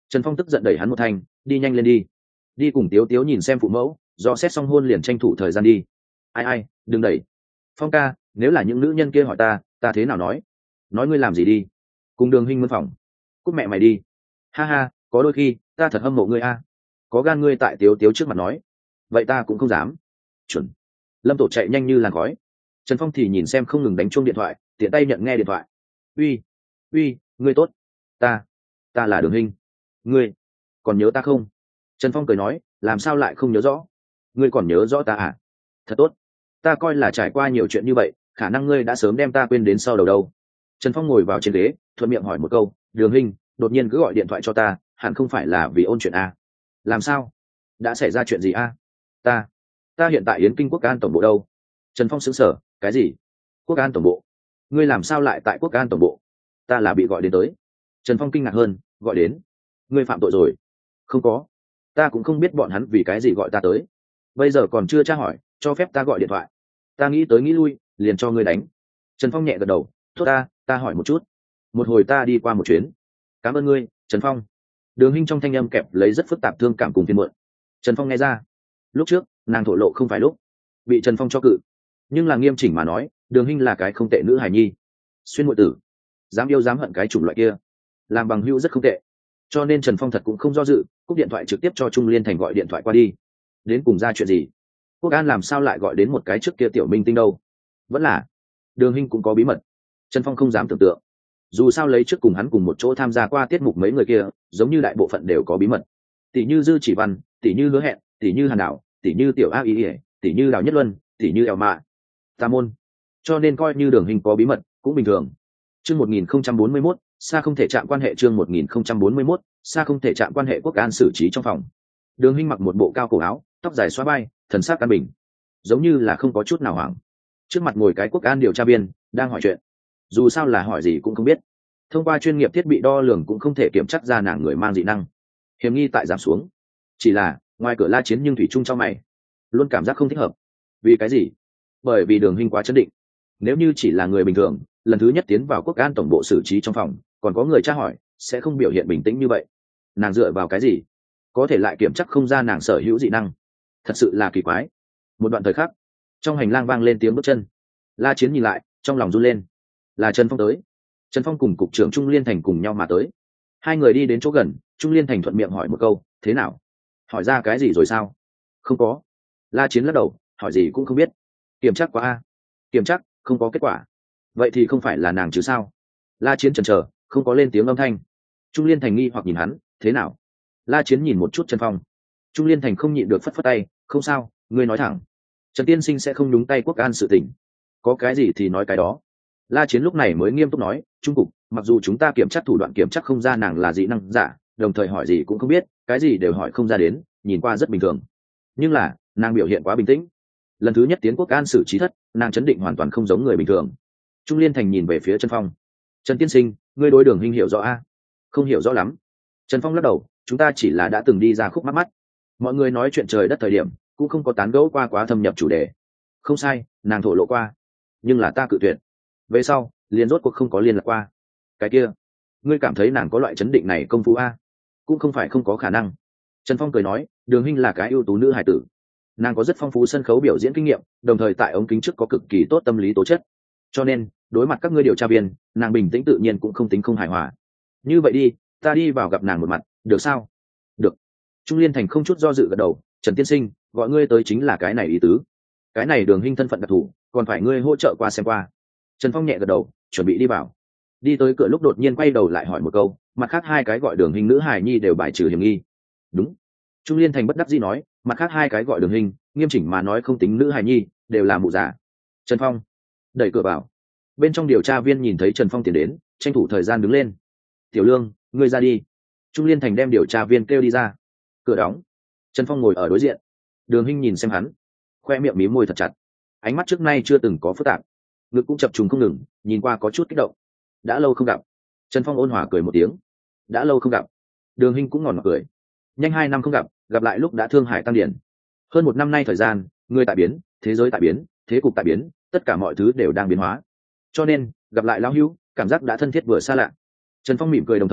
Trần Phong tức giận đẩy hắn một thanh, đi nhanh lên đi, đi cùng Tiếu Tiếu nhìn xem phụ mẫu, do xét xong hôn liền tranh thủ thời gian đi. Ai ai, đừng đẩy. Phong ca, nếu là những nữ nhân kia hỏi ta, ta thế nào nói? Nói ngươi làm gì đi? Cùng Đường Hinh mân phòng. Cút mẹ mày đi. Ha ha, có đôi khi ta thật hâm mộ ngươi a. Có gan ngươi tại Tiếu Tiếu trước mặt nói. Vậy ta cũng không dám. Chuẩn. Lâm Tổ chạy nhanh như làn khói. Trần Phong thì nhìn xem không ngừng đánh chuông điện thoại, tiện tay nhận nghe điện thoại. Uy, uy, ngươi tốt. Ta, ta là Đường Hinh. Ngươi còn nhớ ta không? Trần Phong cười nói, làm sao lại không nhớ rõ? Ngươi còn nhớ rõ ta à? Thật tốt. Ta coi là trải qua nhiều chuyện như vậy, khả năng ngươi đã sớm đem ta quên đến sau đầu đâu. Trần Phong ngồi vào trên ghế, thuận miệng hỏi một câu, Đường Hinh, đột nhiên cứ gọi điện thoại cho ta, hẳn không phải là vì ôn chuyện a? Làm sao? Đã xảy ra chuyện gì a? Ta, ta hiện tại Yến Kinh Quốc An tổng bộ đâu? Trần Phong sững sờ, cái gì? Quốc An tổng bộ? Ngươi làm sao lại tại Quốc An tổng bộ? Ta là bị gọi đến tới. Trần Phong kinh ngạc hơn, gọi đến? Ngươi phạm tội rồi? Không có, ta cũng không biết bọn hắn vì cái gì gọi ta tới. Bây giờ còn chưa tra hỏi, cho phép ta gọi điện thoại. Ta nghĩ tới nghĩ lui, liền cho ngươi đánh. Trần Phong nhẹ gật đầu, tốt ta, ta hỏi một chút. Một hồi ta đi qua một chuyến. Cảm ơn ngươi, Trần Phong. Đường Hinh trong thanh âm kẹp lấy rất phức tạp thương cảm cùng phiền muộn. Trần Phong nghe ra, lúc trước nàng thổ lộ không phải lúc bị Trần Phong cho cự, nhưng là nghiêm chỉnh mà nói, Đường Hinh là cái không tệ nữ hài nhi, xuyên muội tử, dám yêu dám hận cái chủng loại kia, làm bằng hữu rất không tệ. Cho nên Trần Phong thật cũng không do dự, cúp điện thoại trực tiếp cho Trung Liên Thành gọi điện thoại qua đi. Đến cùng ra chuyện gì? Quốc An làm sao lại gọi đến một cái trước kia tiểu minh tinh đâu? Vẫn là Đường Hinh cũng có bí mật. Trần Phong không dám tưởng tượng, dù sao lấy trước cùng hắn cùng một chỗ tham gia qua tiết mục mấy người kia, giống như đại bộ phận đều có bí mật. Tỷ như Dư Chỉ Văn, tỷ như Hứa Hẹn, tỷ như Hàn Đảo, tỷ như Tiểu A Ý, tỷ như Đào Nhất Luân, tỷ như Eo Mạ, Tam Môn. Cho nên coi như Đường Hinh có bí mật cũng bình thường. Chương một nghìn không trăm bốn mươi mốt, xa không thể chạm quan hệ. Chương một nghìn không trăm bốn mươi mốt, xa không thể chạm quan hệ. Quốc An xử trí trong phòng. Đường Hinh mặc một bộ cao cổ áo, tóc dài xóa vai, thần sắc an bình, giống như là không có chút nào hoảng. Trước mặt ngồi cái Quốc An điều tra viên, đang hỏi chuyện. Dù sao là hỏi gì cũng không biết. Thông qua chuyên nghiệp thiết bị đo lường cũng không thể kiểm chắc ra nàng người mang dị năng. Hiểm nghi tại giảm xuống. Chỉ là ngoài cửa La Chiến nhưng thủy chung trong mày, luôn cảm giác không thích hợp. Vì cái gì? Bởi vì Đường Hinh quá chấn định. Nếu như chỉ là người bình thường, lần thứ nhất tiến vào Quốc An tổng bộ xử trí trong phòng, còn có người tra hỏi, sẽ không biểu hiện bình tĩnh như vậy. Nàng dựa vào cái gì có thể lại kiểm chắc không ra nàng sở hữu dị năng? Thật sự là kỳ quái. Một đoạn thời khắc, trong hành lang vang lên tiếng bước chân. La Chiến nhìn lại, trong lòng run lên. Là Trần Phong tới. Trần Phong cùng cục trưởng Trung Liên Thành cùng nhau mà tới. Hai người đi đến chỗ gần, Trung Liên Thành thuận miệng hỏi một câu, thế nào? Hỏi ra cái gì rồi sao? Không có. La Chiến lắc đầu, hỏi gì cũng không biết. Kiểm chắc quá a. Kiểm chắc không có kết quả. Vậy thì không phải là nàng chứ sao? La Chiến chần chờ, không có lên tiếng âm thanh. Trung Liên Thành nghi hoặc nhìn hắn, thế nào? La Chiến nhìn một chút Trần Phong. Trung Liên Thành không nhịn được phất phất tay, không sao, ngươi nói thẳng. Trần Tiên Sinh sẽ không nhúng tay Quốc An sự tình. Có cái gì thì nói cái đó. La Chiến lúc này mới nghiêm túc nói, Trung cục, mặc dù chúng ta kiểm tra thủ đoạn kiểm tra không ra nàng là dị năng giả, đồng thời hỏi gì cũng không biết, cái gì đều hỏi không ra đến, nhìn qua rất bình thường. Nhưng là, nàng biểu hiện quá bình tĩnh. Lần thứ nhất tiến Quốc An xử trí thất, nàng chấn định hoàn toàn không giống người bình thường. Trung Liên Thành nhìn về phía Trần Phong. Trần Tiên Sinh, ngươi đối Đường Hinh hiểu rõ a? Không hiểu rõ lắm. Trần Phong lắc đầu, chúng ta chỉ là đã từng đi ra khúc mắt mắt. Mọi người nói chuyện trời đất thời điểm, cũng không có tán gẫu qua quá thâm nhập chủ đề. Không sai, nàng thổ lộ qua, nhưng là ta cự tuyệt. Về sau, liền rốt cuộc không có liên lạc qua. Cái kia, ngươi cảm thấy nàng có loại chấn định này công phu a? Cũng không phải không có khả năng. Trần Phong cười nói, Đường Hinh là cái ưu tú nữ hài tử. Nàng có rất phong phú sân khấu biểu diễn kinh nghiệm, đồng thời tại ống kính trước có cực kỳ tốt tâm lý tố chất. Cho nên, đối mặt các ngươi điều tra viên, nàng bình tĩnh tự nhiên cũng không tính không hài hòa. Như vậy đi, ta đi vào gặp nàng một mặt, được sao? Được. Trung Liên Thành không chút do dự gật đầu, Trần Tiên Sinh, gọi ngươi tới chính là cái này ý tứ. Cái này Đường Hinh thân phận đặc thù, còn phải ngươi hỗ trợ qua xem qua. Trần Phong nhẹ gật đầu, chuẩn bị đi vào. Đi tới cửa lúc đột nhiên quay đầu lại hỏi một câu, mặt khác hai cái gọi Đường Hinh nữ hài nhi đều bài trừ hiểm nghi. Đúng. Trung Liên Thành bất đắc dĩ nói, mặt khác hai cái gọi Đường Hinh, nghiêm chỉnh mà nói không tính nữ hài nhi, đều là mụ giả. Trần Phong đẩy cửa vào. Bên trong điều tra viên nhìn thấy Trần Phong tiến đến, tranh thủ thời gian đứng lên. Tiểu Lương, ngươi ra đi. Trung Liên Thành đem điều tra viên kêu đi ra. Cửa đóng. Trần Phong ngồi ở đối diện. Đường Hinh nhìn xem hắn, khoe miệng mím môi thật chặt, ánh mắt trước nay chưa từng có phức tạp, ngực cũng chập trùng không ngừng, nhìn qua có chút kích động. Đã lâu không gặp. Trần Phong ôn hòa cười một tiếng. Đã lâu không gặp. Đường Hinh cũng ngòn ngọt cười. Nhanh hai năm không gặp, gặp lại lúc đã thương hải tăng điển. Hơn một năm nay thời gian, người tại biến, thế giới tại biến, thế cục tại biến, tất cả mọi thứ đều đang biến hóa. Cho nên, gặp lại lão hữu, cảm giác đã thân thiết vừa xa lạ. Trần Phong mỉm cười đồng thời,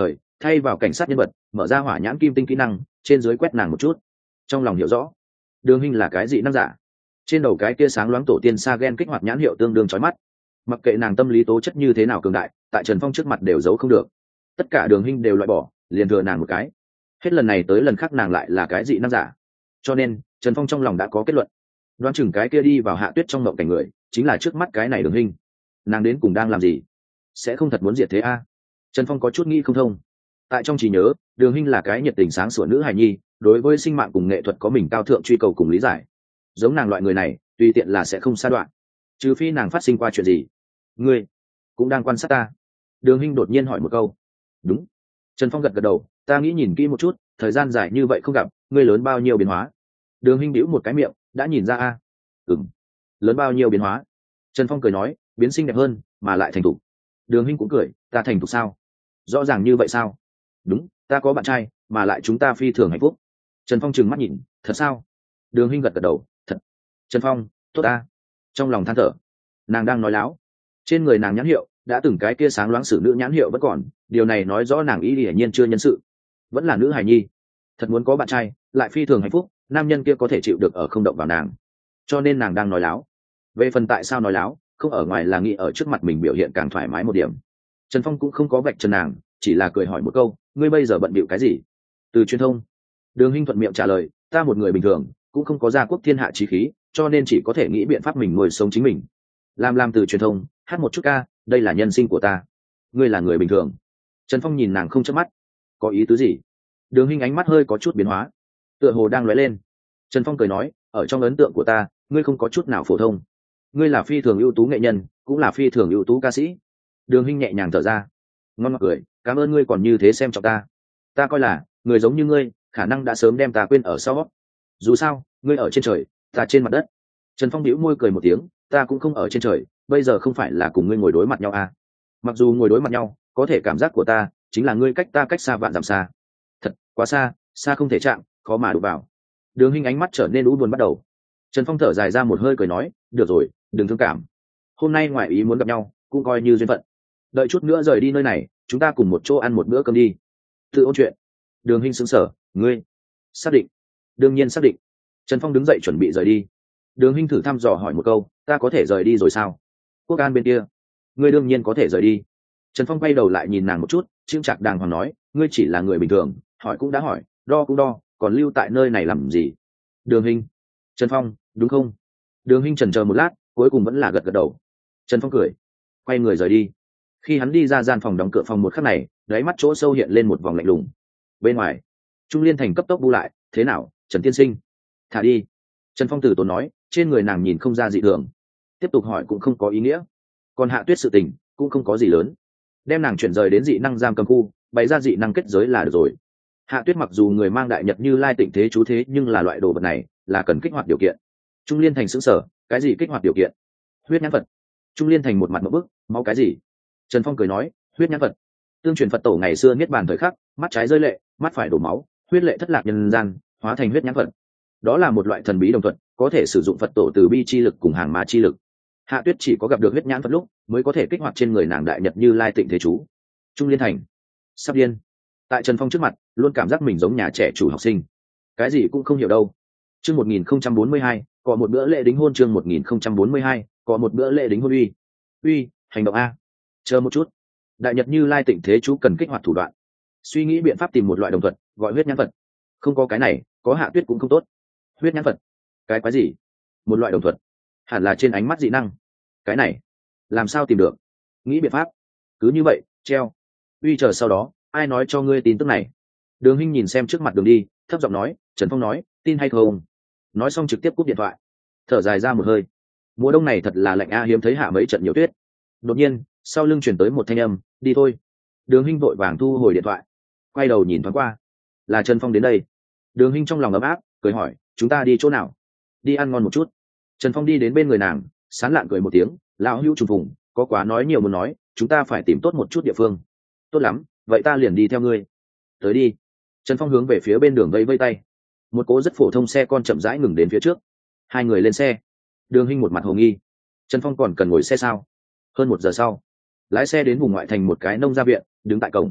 thay vào cảnh sát nhân vật, mở ra hỏa nhãn kim tinh kỹ năng, trên dưới quét nàng một chút. Trong lòng hiểu rõ, Đường Hinh là cái dị năng giả. Trên đầu cái kia sáng loáng tổ tiên sa gen kích hoạt nhãn hiệu tương đương chói mắt. Mặc kệ nàng tâm lý tố chất như thế nào cường đại, tại Trần Phong trước mặt đều giấu không được. Tất cả Đường Hinh đều loại bỏ, liền thừa nàng một cái. Hết lần này tới lần khác nàng lại là cái dị năng giả. Cho nên, Trần Phong trong lòng đã có kết luận. Đoán chừng cái kia đi vào Hạ Tuyết trong mộng cảnh người, chính là trước mắt cái này Đường Hinh. Nàng đến cùng đang làm gì? Sẽ không thật muốn diệt thế a? À? Trần Phong có chút nghĩ không thông. Tại trong trí nhớ, Đường Hinh là cái nhiệt tình sáng sủa nữ hài nhi, đối với sinh mạng cùng nghệ thuật có mình cao thượng truy cầu cùng lý giải. Giống nàng loại người này, tùy tiện là sẽ không xa đoạn, trừ phi nàng phát sinh qua chuyện gì. Ngươi cũng đang quan sát ta? Đường Hinh đột nhiên hỏi một câu. Đúng. Trần Phong gật gật đầu, ta nghĩ nhìn kỹ một chút, thời gian dài như vậy không gặp, ngươi lớn bao nhiêu biến hóa? Đường Hinh bĩu một cái miệng, đã nhìn ra a. À? Ừm. Lớn bao nhiêu biến hóa? Trần Phong cười nói, biến xinh đẹp hơn, mà lại thành thục. Đường Hinh cũng cười, ta thành thục sao? Rõ ràng như vậy sao? Đúng, ta có bạn trai, mà lại chúng ta phi thường hạnh phúc. Trần Phong trừng mắt nhìn, thật sao? Đường Hinh gật gật đầu, thật. Trần Phong, tốt ta. Trong lòng than thở, nàng đang nói láo. Trên người nàng nhãn hiệu đã từng cái kia sáng loáng sử nữ nhãn hiệu vẫn còn, điều này nói rõ nàng ý hiển nhiên chưa nhân sự, vẫn là nữ hài nhi. Thật muốn có bạn trai, lại phi thường hạnh phúc, nam nhân kia có thể chịu được ở không động vào nàng, cho nên nàng đang nói láo. Về phần tại sao nói láo, không ở ngoài là nghĩ ở trước mặt mình biểu hiện càng thoải mái một điểm. Trần Phong cũng không có vạch trần nàng, chỉ là cười hỏi một câu, ngươi bây giờ bận bịu cái gì? Từ truyền thông. Đường Hinh thuận miệng trả lời, ta một người bình thường, cũng không có gia quốc thiên hạ chí khí, cho nên chỉ có thể nghĩ biện pháp mình nuôi sống chính mình. Làm làm từ truyền thông, hát một chút ca, đây là nhân sinh của ta. Ngươi là người bình thường. Trần Phong nhìn nàng không chớp mắt, có ý tứ gì? Đường Hinh ánh mắt hơi có chút biến hóa, tựa hồ đang lóe lên. Trần Phong cười nói, ở trong ấn tượng của ta, ngươi không có chút nào phổ thông. Ngươi là phi thường ưu tú nghệ nhân, cũng là phi thường ưu tú ca sĩ. Đường Hinh nhẹ nhàng thở ra, ngon ngọt cười, cảm ơn ngươi còn như thế xem trọng ta. Ta coi là người giống như ngươi, khả năng đã sớm đem ta quên ở sau. Dù sao, ngươi ở trên trời, ta trên mặt đất. Trần Phong bĩu môi cười một tiếng, ta cũng không ở trên trời, bây giờ không phải là cùng ngươi ngồi đối mặt nhau à? Mặc dù ngồi đối mặt nhau, có thể cảm giác của ta chính là ngươi cách ta cách xa vạn dặm xa. Thật, quá xa, xa không thể chạm, khó mà đụng vào. Đường Hinh ánh mắt trở nên u buồn bắt đầu. Trần Phong thở dài ra một hơi cười nói, được rồi, đừng thương cảm. Hôm nay ngoài ý muốn gặp nhau, cũng coi như duyên phận. Đợi chút nữa rời đi nơi này, chúng ta cùng một chỗ ăn một bữa cơm đi. Tự ôn chuyện. Đường Hinh sững sờ, ngươi xác định? Đương nhiên xác định. Trần Phong đứng dậy chuẩn bị rời đi. Đường Hinh thử thăm dò hỏi một câu, ta có thể rời đi rồi sao? Quốc An bên kia, ngươi đương nhiên có thể rời đi. Trần Phong quay đầu lại nhìn nàng một chút, chững chạc đàng hoàng nói, ngươi chỉ là người bình thường, hỏi cũng đã hỏi, đo cũng đo, còn lưu tại nơi này làm gì? Đường Hinh. Trần Phong, đúng không? Đường Hinh chần chờ một lát, cuối cùng vẫn là gật gật đầu. Trần Phong cười, quay người rời đi. Khi hắn đi ra gian phòng đóng cửa phòng một khắc này, đáy mắt chỗ sâu hiện lên một vòng lạnh lùng. Bên ngoài, Trung Liên Thành cấp tốc bu lại, thế nào, Trần tiên sinh? Thả đi. Trần Phong tử tốn nói, trên người nàng nhìn không ra dị thường, tiếp tục hỏi cũng không có ý nghĩa. Còn Hạ Tuyết sự tình cũng không có gì lớn, đem nàng chuyển rời đến dị năng giam cầm khu, bày ra dị năng kết giới là được rồi. Hạ Tuyết mặc dù người mang đại nhật như lai tịnh thế chú thế, nhưng là loại đồ vật này là cần kích hoạt điều kiện. Trung Liên Thành sững sờ, cái gì kích hoạt điều kiện? Huyết nhãn Phật. Trung Liên Thành một mặt một bức, máu cái gì? Trần Phong cười nói, huyết nhãn Phật, tương truyền Phật tổ ngày xưa niết bàn thời khắc, mắt trái rơi lệ, mắt phải đổ máu, huyết lệ thất lạc nhân gian, hóa thành huyết nhãn Phật. Đó là một loại thần bí đồng thuận, có thể sử dụng Phật tổ từ bi chi lực cùng hàng ma chi lực. Hạ Tuyết chỉ có gặp được huyết nhãn Phật lúc mới có thể kích hoạt trên người nàng đại nhật như lai tịnh thế chú. Trung Liên Thành sắp điên. Tại Trần Phong trước mặt, luôn cảm giác mình giống nhà trẻ chủ học sinh, cái gì cũng không hiểu đâu. Chương một nghìn không trăm bốn mươi hai, có một bữa lễ đính hôn. Chương một nghìn không trăm bốn mươi hai, có một bữa lễ đính hôn. Uy, uy, hành động a. Chờ một chút. Đại nhật như lai tịnh thế chú cần kích hoạt thủ đoạn. Suy nghĩ biện pháp tìm một loại đồng thuận, gọi huyết nhãn Phật. Không có cái này, có Hạ Tuyết cũng không tốt. Huyết nhãn Phật, cái quái gì? Một loại đồng thuận, hẳn là trên ánh mắt dị năng. Cái này làm sao tìm được? Nghĩ biện pháp. Cứ như vậy, treo. Uy, chờ sau đó, ai nói cho ngươi tin tức này? Đường Hinh nhìn xem trước mặt đường đi, thấp giọng nói. Trần Phong nói, tin hay không? Nói xong trực tiếp cúp điện thoại, thở dài ra một hơi. Mùa đông này thật là lạnh a, hiếm thấy hạ mấy trận nhiều tuyết. Đột nhiên, sau lưng chuyển tới một thanh âm, đi thôi. Đường Hinh vội vàng thu hồi điện thoại, quay đầu nhìn thoáng qua, là Trần Phong đến đây. Đường Hinh trong lòng ấm áp, cười hỏi, chúng ta đi chỗ nào? Đi ăn ngon một chút. Trần Phong đi đến bên người nàng, sán lạn cười một tiếng, lão hữu trùng phùng, có quá nói nhiều muốn nói, chúng ta phải tìm tốt một chút địa phương. Tốt lắm, vậy ta liền đi theo ngươi. Tới đi. Trần Phong hướng về phía bên đường vây vây tay. Một cố rất phổ thông xe con chậm rãi ngừng đến phía trước. Hai người lên xe. Đường Hinh một mặt hồ nghi. Trần Phong còn cần ngồi xe sao? Hơn một giờ sau, lái xe đến vùng ngoại thành một cái nông gia viện, đứng tại cổng.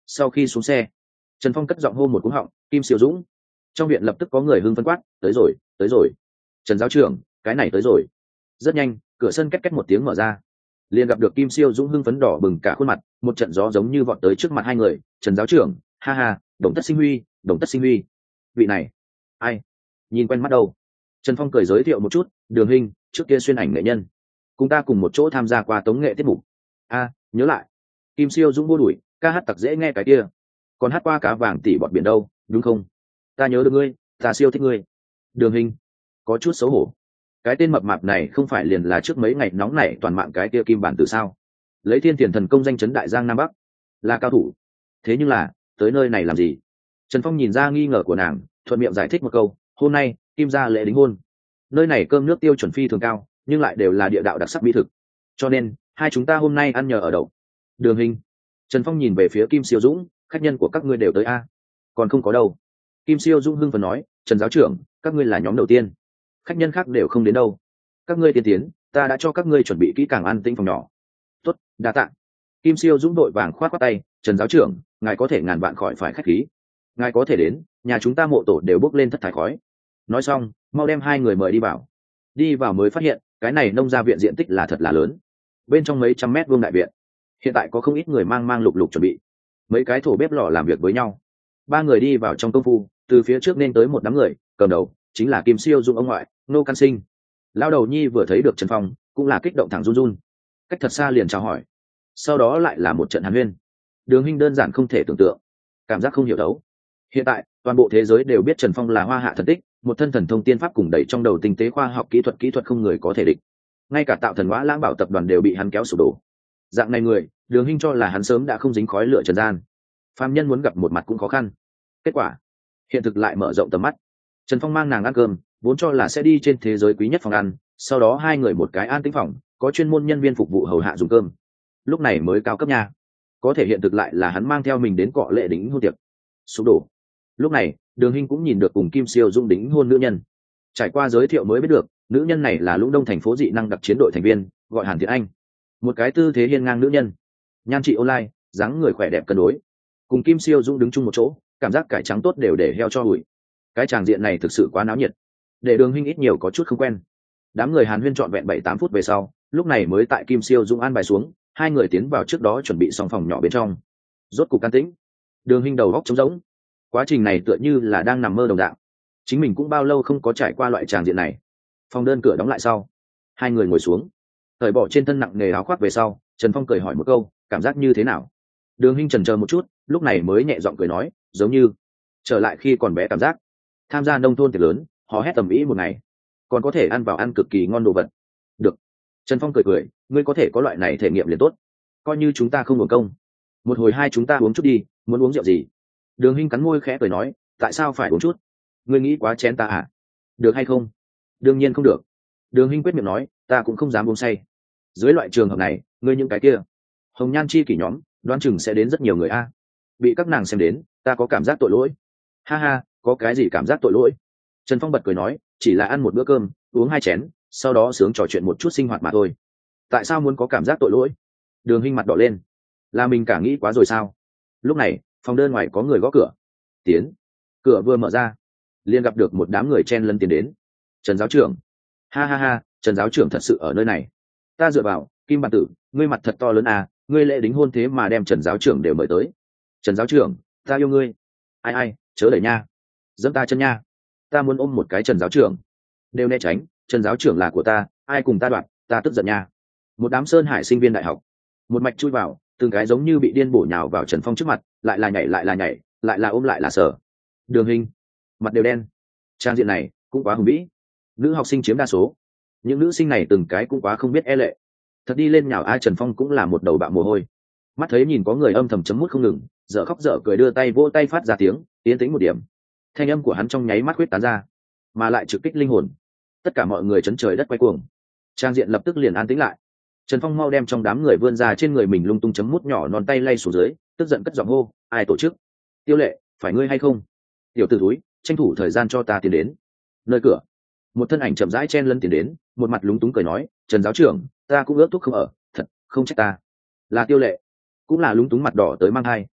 Sau khi xuống xe, Trần Phong cất giọng hô một cú họng, Kim Siêu Dũng. Trong viện lập tức có người hưng phấn quát, tới rồi, tới rồi. Trần giáo trưởng, cái này tới rồi. Rất nhanh, cửa sân két két một tiếng mở ra, liền gặp được Kim Siêu Dũng hưng phấn đỏ bừng cả khuôn mặt, một trận gió giống như vọt tới trước mặt hai người. Trần giáo trưởng, ha ha, Đồng Tất Sinh Huy, Đồng Tất Sinh Huy. Vị này, ai? Nhìn quen mắt đâu? Trần Phong cười giới thiệu một chút, Đường Hinh, trước kia xuyên ảnh nghệ nhân, cùng ta cùng một chỗ tham gia qua tống nghệ tiết mục. A, nhớ lại. Kim Siêu Dũng vô đuổi, ca hát tặc dễ nghe cái kia, còn hát qua Cá Vàng Tỷ Bọt Biển đâu, đúng không? Ta nhớ được ngươi, ta siêu thích ngươi. Đường Hinh có chút xấu hổ, cái tên mập mạp này không phải liền là trước mấy ngày nóng nảy toàn mạng cái kia Kim Bản Tử sao? Lấy thiên tiền thần công danh chấn đại giang nam bắc, là cao thủ. Thế nhưng là tới nơi này làm gì? Trần Phong nhìn ra nghi ngờ của nàng, thuận miệng giải thích một câu, hôm nay Kim gia lễ đính hôn, nơi này cơm nước tiêu chuẩn phi thường cao, nhưng lại đều là địa đạo đặc sắc mỹ thực, cho nên hai chúng ta hôm nay ăn nhờ ở đậu. Đường Hinh. Trần Phong nhìn về phía Kim Siêu Dũng, khách nhân của các ngươi đều tới a? Còn không có đâu. Kim Siêu Dũng hưng phấn nói, Trần giáo trưởng, các ngươi là nhóm đầu tiên, khách nhân khác đều không đến đâu. Các ngươi tiên tiến, ta đã cho các ngươi chuẩn bị kỹ càng ăn tĩnh phòng nhỏ. Tốt, đa tạ. Kim Siêu Dũng đội vàng khoát khoát tay, Trần giáo trưởng, ngài có thể ngàn vạn khỏi phải khách khí, ngài có thể đến, nhà chúng ta mộ tổ đều bốc lên thất thải khói. Nói xong, mau đem hai người mời đi vào. Đi vào mới phát hiện, cái này nông gia viện diện tích là thật là lớn, bên trong mấy trăm mét vuông đại viện, hiện tại có không ít người mang mang lục lục chuẩn bị, mấy cái thổ bếp lò làm việc với nhau. Ba người đi vào trong công phu, từ phía trước nên tới một đám người, cầm đầu chính là Kim Siêu Dũng ông ngoại, Nô Can Sinh. Lao đầu nhi vừa thấy được Trần Phong, cũng là kích động thẳng run run, cách thật xa liền chào hỏi, sau đó lại là một trận hàn huyên. Đường Hinh đơn giản không thể tưởng tượng, cảm giác không hiểu đấu. Hiện tại toàn bộ thế giới đều biết Trần Phong là hoa hạ thần tích, một thân thần thông tiên pháp cùng đẩy trong đầu tinh tế khoa học kỹ thuật kỹ thuật không người có thể địch, ngay cả tạo thần Ngõa Lãng Bảo tập đoàn đều bị hắn kéo sụp đổ. Dạng này người, Đường Hinh cho là hắn sớm đã không dính khói lửa trần gian, phàm nhân muốn gặp một mặt cũng khó khăn. Kết quả hiện thực lại mở rộng tầm mắt. Trần Phong mang nàng ăn cơm, vốn cho là sẽ đi trên thế giới quý nhất phòng ăn, sau đó hai người một cái an tĩnh phòng, có chuyên môn nhân viên phục vụ hầu hạ dùng cơm, lúc này mới cao cấp nha. Có thể hiện thực lại là hắn mang theo mình đến cọ lệ đính hôn tiệc, sụp đổ. Lúc này Đường Hinh cũng nhìn được cùng Kim Siêu Dũng đính hôn nữ nhân, trải qua giới thiệu mới biết được, nữ nhân này là Lũng Đông thành phố dị năng đặc chiến đội thành viên, gọi Hàn Thiện Anh, một cái tư thế hiên ngang nữ nhân, nhan trị online, dáng người khỏe đẹp cân đối, cùng Kim Siêu Dũng đứng chung một chỗ, cảm giác cải trắng tốt đều để heo cho bụi. Cái tràng diện này thực sự quá náo nhiệt, để Đường Hinh ít nhiều có chút không quen. Đám người Hàn huyên trọn vẹn bảy tám phút về sau, lúc này mới tại Kim Siêu Dũng an bài xuống, hai người tiến vào trước đó chuẩn bị xong phòng nhỏ bên trong. Rốt cục can tĩnh, Đường Hinh đầu góc trống rỗng, quá trình này tựa như là đang nằm mơ đồng dạng, chính mình cũng bao lâu không có trải qua loại tràng diện này. Phòng đơn cửa đóng lại sau, hai người ngồi xuống, cởi bỏ trên thân nặng nề áo khoác về sau, Trần Phong cười hỏi một câu, cảm giác như thế nào? Đường Hinh chần chờ một chút, lúc này mới nhẹ giọng cười nói, giống như trở lại khi còn bé cảm giác, tham gia nông thôn tiệc lớn, hò hét tầm ĩ một ngày, còn có thể ăn vào ăn cực kỳ ngon đồ vật. Được. Trần Phong cười cười, ngươi có thể có loại này thể nghiệm liền tốt, coi như chúng ta không hưởng công. Một hồi hai chúng ta uống chút đi, muốn uống rượu gì? Đường Hinh cắn môi khẽ cười nói, tại sao phải uống chút? Ngươi nghĩ quá chén ta à? Được hay không? Đương nhiên không được. Đường Hinh quyết miệng nói, ta cũng không dám uống say. Dưới loại trường hợp này, ngươi những cái kia hồng nhan chi kỷ nhóm, đoán chừng sẽ đến rất nhiều người a. Bị các nàng xem đến, ta có cảm giác tội lỗi. Ha ha, có cái gì cảm giác tội lỗi? Trần Phong bật cười nói, chỉ là ăn một bữa cơm, uống hai chén, sau đó sướng trò chuyện một chút sinh hoạt mà thôi. Tại sao muốn có cảm giác tội lỗi? Đường Hinh mặt đỏ lên, là mình cả nghĩ quá rồi sao? Lúc này phòng đơn ngoài có người gõ cửa. Tiến. Cửa vừa mở ra, liền gặp được một đám người chen lấn tiến đến. Trần giáo trưởng. Ha ha ha, Trần giáo trưởng thật sự ở nơi này. Ta dựa vào, Kim Bản Tử, ngươi mặt thật to lớn à, ngươi lễ đính hôn thế mà đem Trần giáo trưởng đều mời tới. Trần giáo trưởng, ta yêu ngươi. Ai ai, chớ đẩy nha, dẫm ta chân nha, ta muốn ôm một cái Trần giáo trưởng. Đều né tránh, Trần giáo trưởng là của ta, ai cùng ta đoạt, ta tức giận nha. Một đám Sơn Hải sinh viên đại học, một mạch chui vào, từng cái giống như bị điên bổ nhào vào Trần Phong trước mặt, lại là nhảy lại là nhảy, lại là ôm lại là sờ. Đường Hinh mặt đều đen, trang diện này cũng quá hùng vĩ. Nữ học sinh chiếm đa số, những nữ sinh này từng cái cũng quá không biết e lệ, thật đi lên nhào ai. Trần Phong cũng là một đầu bạo mồ hôi, mắt thấy nhìn có người âm thầm chấm mút không ngừng, dở khóc dở cười đưa tay vỗ tay phát ra tiếng, tiến tính một điểm, thanh âm của hắn trong nháy mắt huyết tán ra, mà lại trực kích linh hồn. Tất cả mọi người chấn trời đất quay cuồng, trang diện lập tức liền an tĩnh lại. Trần Phong mau đem trong đám người vươn ra trên người mình lung tung chấm mút nhỏ non tay lay xuống dưới, tức giận cất giọng hô, ai tổ chức? Tiêu Lệ, phải ngươi hay không? Tiểu tử túi, tranh thủ thời gian cho ta tiến đến. Nơi cửa, một thân ảnh chậm rãi chen lấn tiến đến, một mặt lúng túng cười nói, Trần giáo trưởng, ta cũng ước thúc không ở, thật không trách ta. Là Tiêu Lệ, cũng là lúng túng mặt đỏ tới mang hai.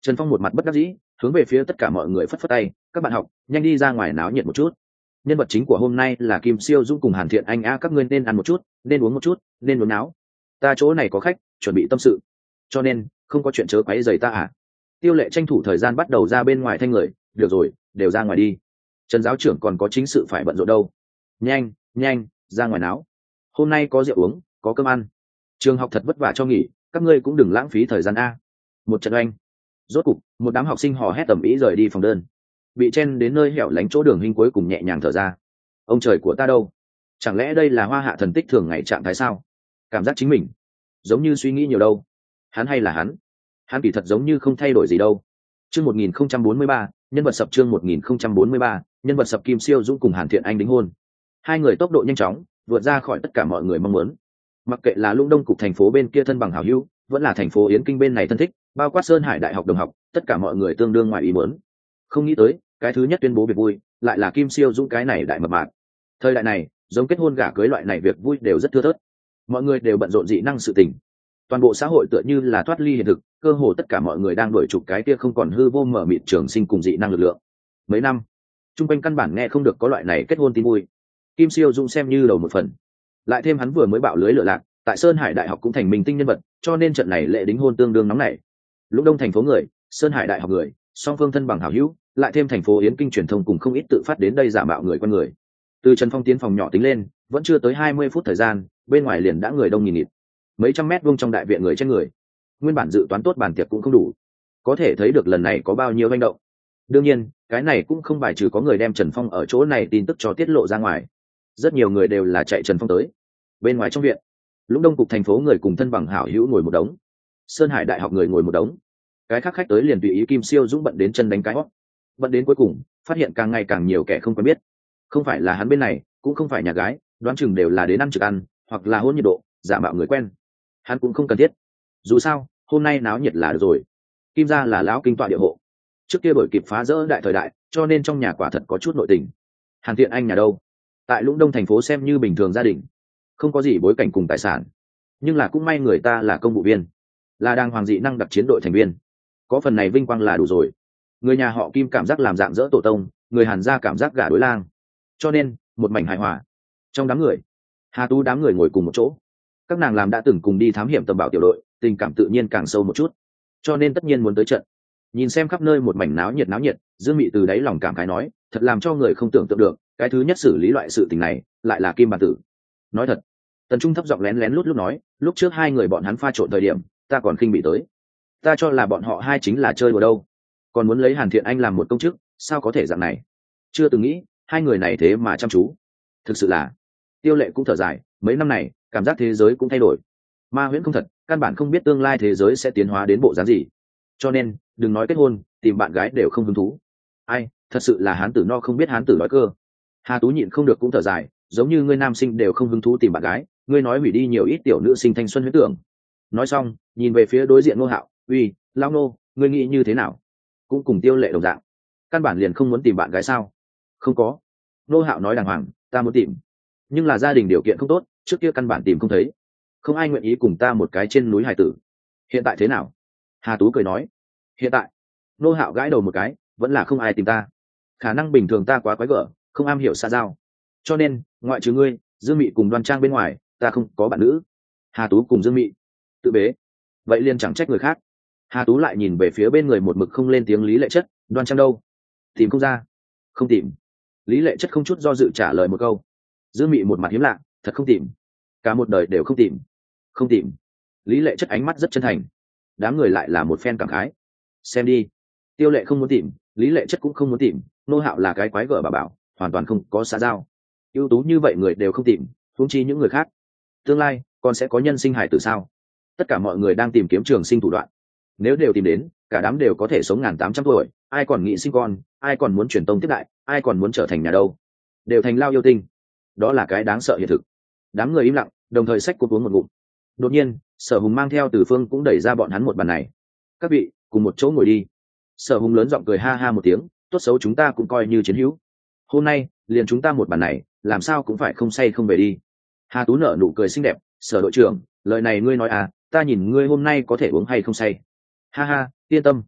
Trần Phong một mặt bất đắc dĩ, hướng về phía tất cả mọi người phất phất tay, các bạn học nhanh đi ra ngoài náo nhiệt một chút. Nhân vật chính của hôm nay là Kim Siêu Dũng cùng Hàn Thiện Anh a, các ngươi nên ăn một chút, nên uống một chút, nên uống náo. Ta chỗ này có khách, chuẩn bị tâm sự, cho nên không có chuyện chớ quấy rầy ta à. Tiêu Lệ tranh thủ thời gian bắt đầu ra bên ngoài thanh người, được rồi, đều ra ngoài đi. Trần giáo trưởng còn có chính sự phải bận rộn đâu. Nhanh, nhanh, ra ngoài náo. Hôm nay có rượu uống, có cơm ăn. Trường học thật vất vả cho nghỉ, các ngươi cũng đừng lãng phí thời gian a. Một trận oanh. Rốt cục, một đám học sinh hò hét tầm ý rời đi phòng đơn. Bị chen đến nơi hẻo lánh chỗ đường hình cuối cùng nhẹ nhàng thở ra. Ông trời của ta đâu? Chẳng lẽ đây là Hoa Hạ thần tích thường ngày trạng thái sao? Cảm giác chính mình giống như suy nghĩ nhiều đâu. Hắn hay là hắn? Hắn kỳ thật giống như không thay đổi gì đâu. Chương một nghìn không trăm bốn mươi ba, nhân vật sập chương một nghìn không trăm bốn mươi ba, nhân vật sập Kim Siêu Dũng cùng Hàn Thiện Anh đính hôn. Hai người tốc độ nhanh chóng, vượt ra khỏi tất cả mọi người mong muốn. Mặc kệ là Lũng Đông cục thành phố bên kia thân bằng hảo hữu, vẫn là thành phố Yến Kinh bên này thân thích, bao quát Sơn Hải Đại học đồng học, tất cả mọi người tương đương ngoài ý muốn. Không nghĩ tới, cái thứ nhất tuyên bố việc vui, lại là Kim Siêu Dũng cái này đại mập mạp. Thời đại này, giống kết hôn gả cưới loại này việc vui đều rất thưa thớt. Mọi người đều bận rộn dị năng sự tình. Toàn bộ xã hội tựa như là thoát ly hiện thực, cơ hồ tất cả mọi người đang đuổi chụp cái kia không còn hư vô mở mịt trường sinh cùng dị năng lực lượng. Mấy năm, trung quanh căn bản nghe không được có loại này kết hôn tin vui. Kim Siêu Dũng xem như đầu một phần, lại thêm hắn vừa mới bạo lưới lựa lạc, tại Sơn Hải Đại học cũng thành minh tinh nhân vật, cho nên trận này lễ đính hôn tương đương nóng nảy. Lũng Đông thành phố người, Sơn Hải Đại học người, song phương thân bằng hảo hữu, lại thêm thành phố Yến Kinh truyền thông cùng không ít tự phát đến đây giả mạo người quen người. Từ Trần Phong tiến phòng nhỏ tính lên, vẫn chưa tới hai mươi phút thời gian, bên ngoài liền đã người đông nghìn nghịt. Mấy trăm mét vuông trong đại viện người trên người. Nguyên bản dự toán tốt bàn tiệc cũng không đủ. Có thể thấy được lần này có bao nhiêu hành động. Đương nhiên, cái này cũng không bài trừ có người đem Trần Phong ở chỗ này tin tức cho tiết lộ ra ngoài. Rất nhiều người đều là chạy Trần Phong tới. Bên ngoài trong viện, Lũng Đông cục thành phố người cùng thân bằng hảo hữu ngồi một đống. Sơn Hải Đại học người ngồi một đống. Cái khác khách tới liền tùy ý Kim Siêu Dũng bận đến chân đánh cái hót. Bận đến cuối cùng, phát hiện càng ngày càng nhiều kẻ không quen biết. Không phải là hắn bên này, cũng không phải nhà gái, đoán chừng đều là đến ăn trực ăn, hoặc là hôn nhiệt độ, giả mạo người quen. Hắn cũng không cần thiết. Dù sao, hôm nay náo nhiệt là được rồi. Kim gia là lão kinh tọa địa hộ. Trước kia bởi kịp phá rỡ đại thời đại, cho nên trong nhà quả thật có chút nội tình. Hàn Thiện Anh nhà đâu? Tại Lũng Đông thành phố xem như bình thường gia đình, không có gì bối cảnh cùng tài sản, nhưng là cũng may người ta là công vụ viên, là đang hoàng dị năng đặc chiến đội thành viên, có phần này vinh quang là đủ rồi. Người nhà họ Kim cảm giác làm dạng dỡ tổ tông, người Hàn gia cảm giác gả đối lang, cho nên một mảnh hài hòa. Trong đám người, Hà Tú đám người ngồi cùng một chỗ, các nàng làm đã từng cùng đi thám hiểm tầm bảo tiểu đội, tình cảm tự nhiên càng sâu một chút, cho nên tất nhiên muốn tới trận. Nhìn xem khắp nơi một mảnh náo nhiệt náo nhiệt, Dương Mị từ đáy lòng cảm khái nói, thật làm cho người không tưởng tượng được, cái thứ nhất xử lý loại sự tình này lại là Kim bản tử. Nói thật, Tần Trung thấp giọng lén lén lút lút nói, lúc trước hai người bọn hắn pha trộn thời điểm, ta còn khinh bị tới, ta cho là bọn họ hai chính là chơi đùa đâu, còn muốn lấy Hàn Thiện Anh làm một công chức, sao có thể dạng này? Chưa từng nghĩ hai người này thế mà chăm chú. Thực sự là. Tiêu Lệ cũng thở dài, mấy năm này cảm giác thế giới cũng thay đổi, ma huyễn không thật, căn bản không biết tương lai thế giới sẽ tiến hóa đến bộ dáng gì, cho nên đừng nói kết hôn, tìm bạn gái đều không hứng thú. Ai, thật sự là hán tử no không biết hán tử nói cơ. Hà Tú nhịn không được cũng thở dài, giống như ngươi nam sinh đều không hứng thú tìm bạn gái, ngươi nói hủy đi nhiều ít tiểu nữ sinh thanh xuân huyễn tưởng. Nói xong, nhìn về phía đối diện Ngô Hạo, uy, lão Ngô, ngươi nghĩ như thế nào? Cũng cùng Tiêu Lệ đồng dạng, căn bản liền không muốn tìm bạn gái sao? Không có. Ngô Hạo nói đàng hoàng, ta muốn tìm, nhưng là gia đình điều kiện không tốt, trước kia căn bản tìm không thấy, không ai nguyện ý cùng ta một cái trên núi hải tử. Hiện tại thế nào? Hà Tú cười nói, hiện tại. Ngô Hạo gãi đầu một cái, vẫn là không ai tìm ta, khả năng bình thường ta quá quái gở, không am hiểu xa giao, cho nên ngoại trừ ngươi, Dương Mị cùng Đoan Trang bên ngoài, ta không có bạn nữ. Hà Tú cùng Dương Mị tự bế, vậy liền chẳng trách người khác. Hà Tú lại nhìn về phía bên người một mực không lên tiếng Lý Lệ Chất, Đoan Trang đâu? Tìm không ra. Không tìm. Lý Lệ Chất không chút do dự trả lời một câu. Dương Mị một mặt hiếm lạ, thật không tìm, cả một đời đều không tìm. Không tìm. Lý Lệ Chất ánh mắt rất chân thành, đám người lại là một phen cảm khái. Xem đi, Tiêu Lệ không muốn tìm, Lý Lệ Chất cũng không muốn tìm, Nô Hạo là cái quái gở bà bảo, hoàn toàn không có xã giao. Ưu tú như vậy người đều không tìm, huống chi những người khác. Tương lai còn sẽ có nhân sinh hài tử sao? Tất cả mọi người đang tìm kiếm trường sinh thủ đoạn, nếu đều tìm đến, cả đám đều có thể sống ngàn tám trăm tuổi, ai còn nghĩ sinh con, ai còn muốn truyền tông tiếp đại, ai còn muốn trở thành nhà đâu? Đều thành lao yêu tinh. Đó là cái đáng sợ hiện thực. Đám người im lặng, đồng thời xách cúp uống một ngụm. Đột nhiên, Sở Hùng mang theo Từ Phương cũng đẩy ra bọn hắn một bàn này. Các vị, cùng một chỗ ngồi đi. Sở Hùng lớn giọng cười ha ha một tiếng, tốt xấu chúng ta cũng coi như chiến hữu. Hôm nay, liền chúng ta một bàn này, làm sao cũng phải không say không về đi. Hà Tú nở nụ cười xinh đẹp, Sở đội trưởng, lời này ngươi nói à, ta nhìn ngươi hôm nay có thể uống hay không say. Ha ha, yên tâm,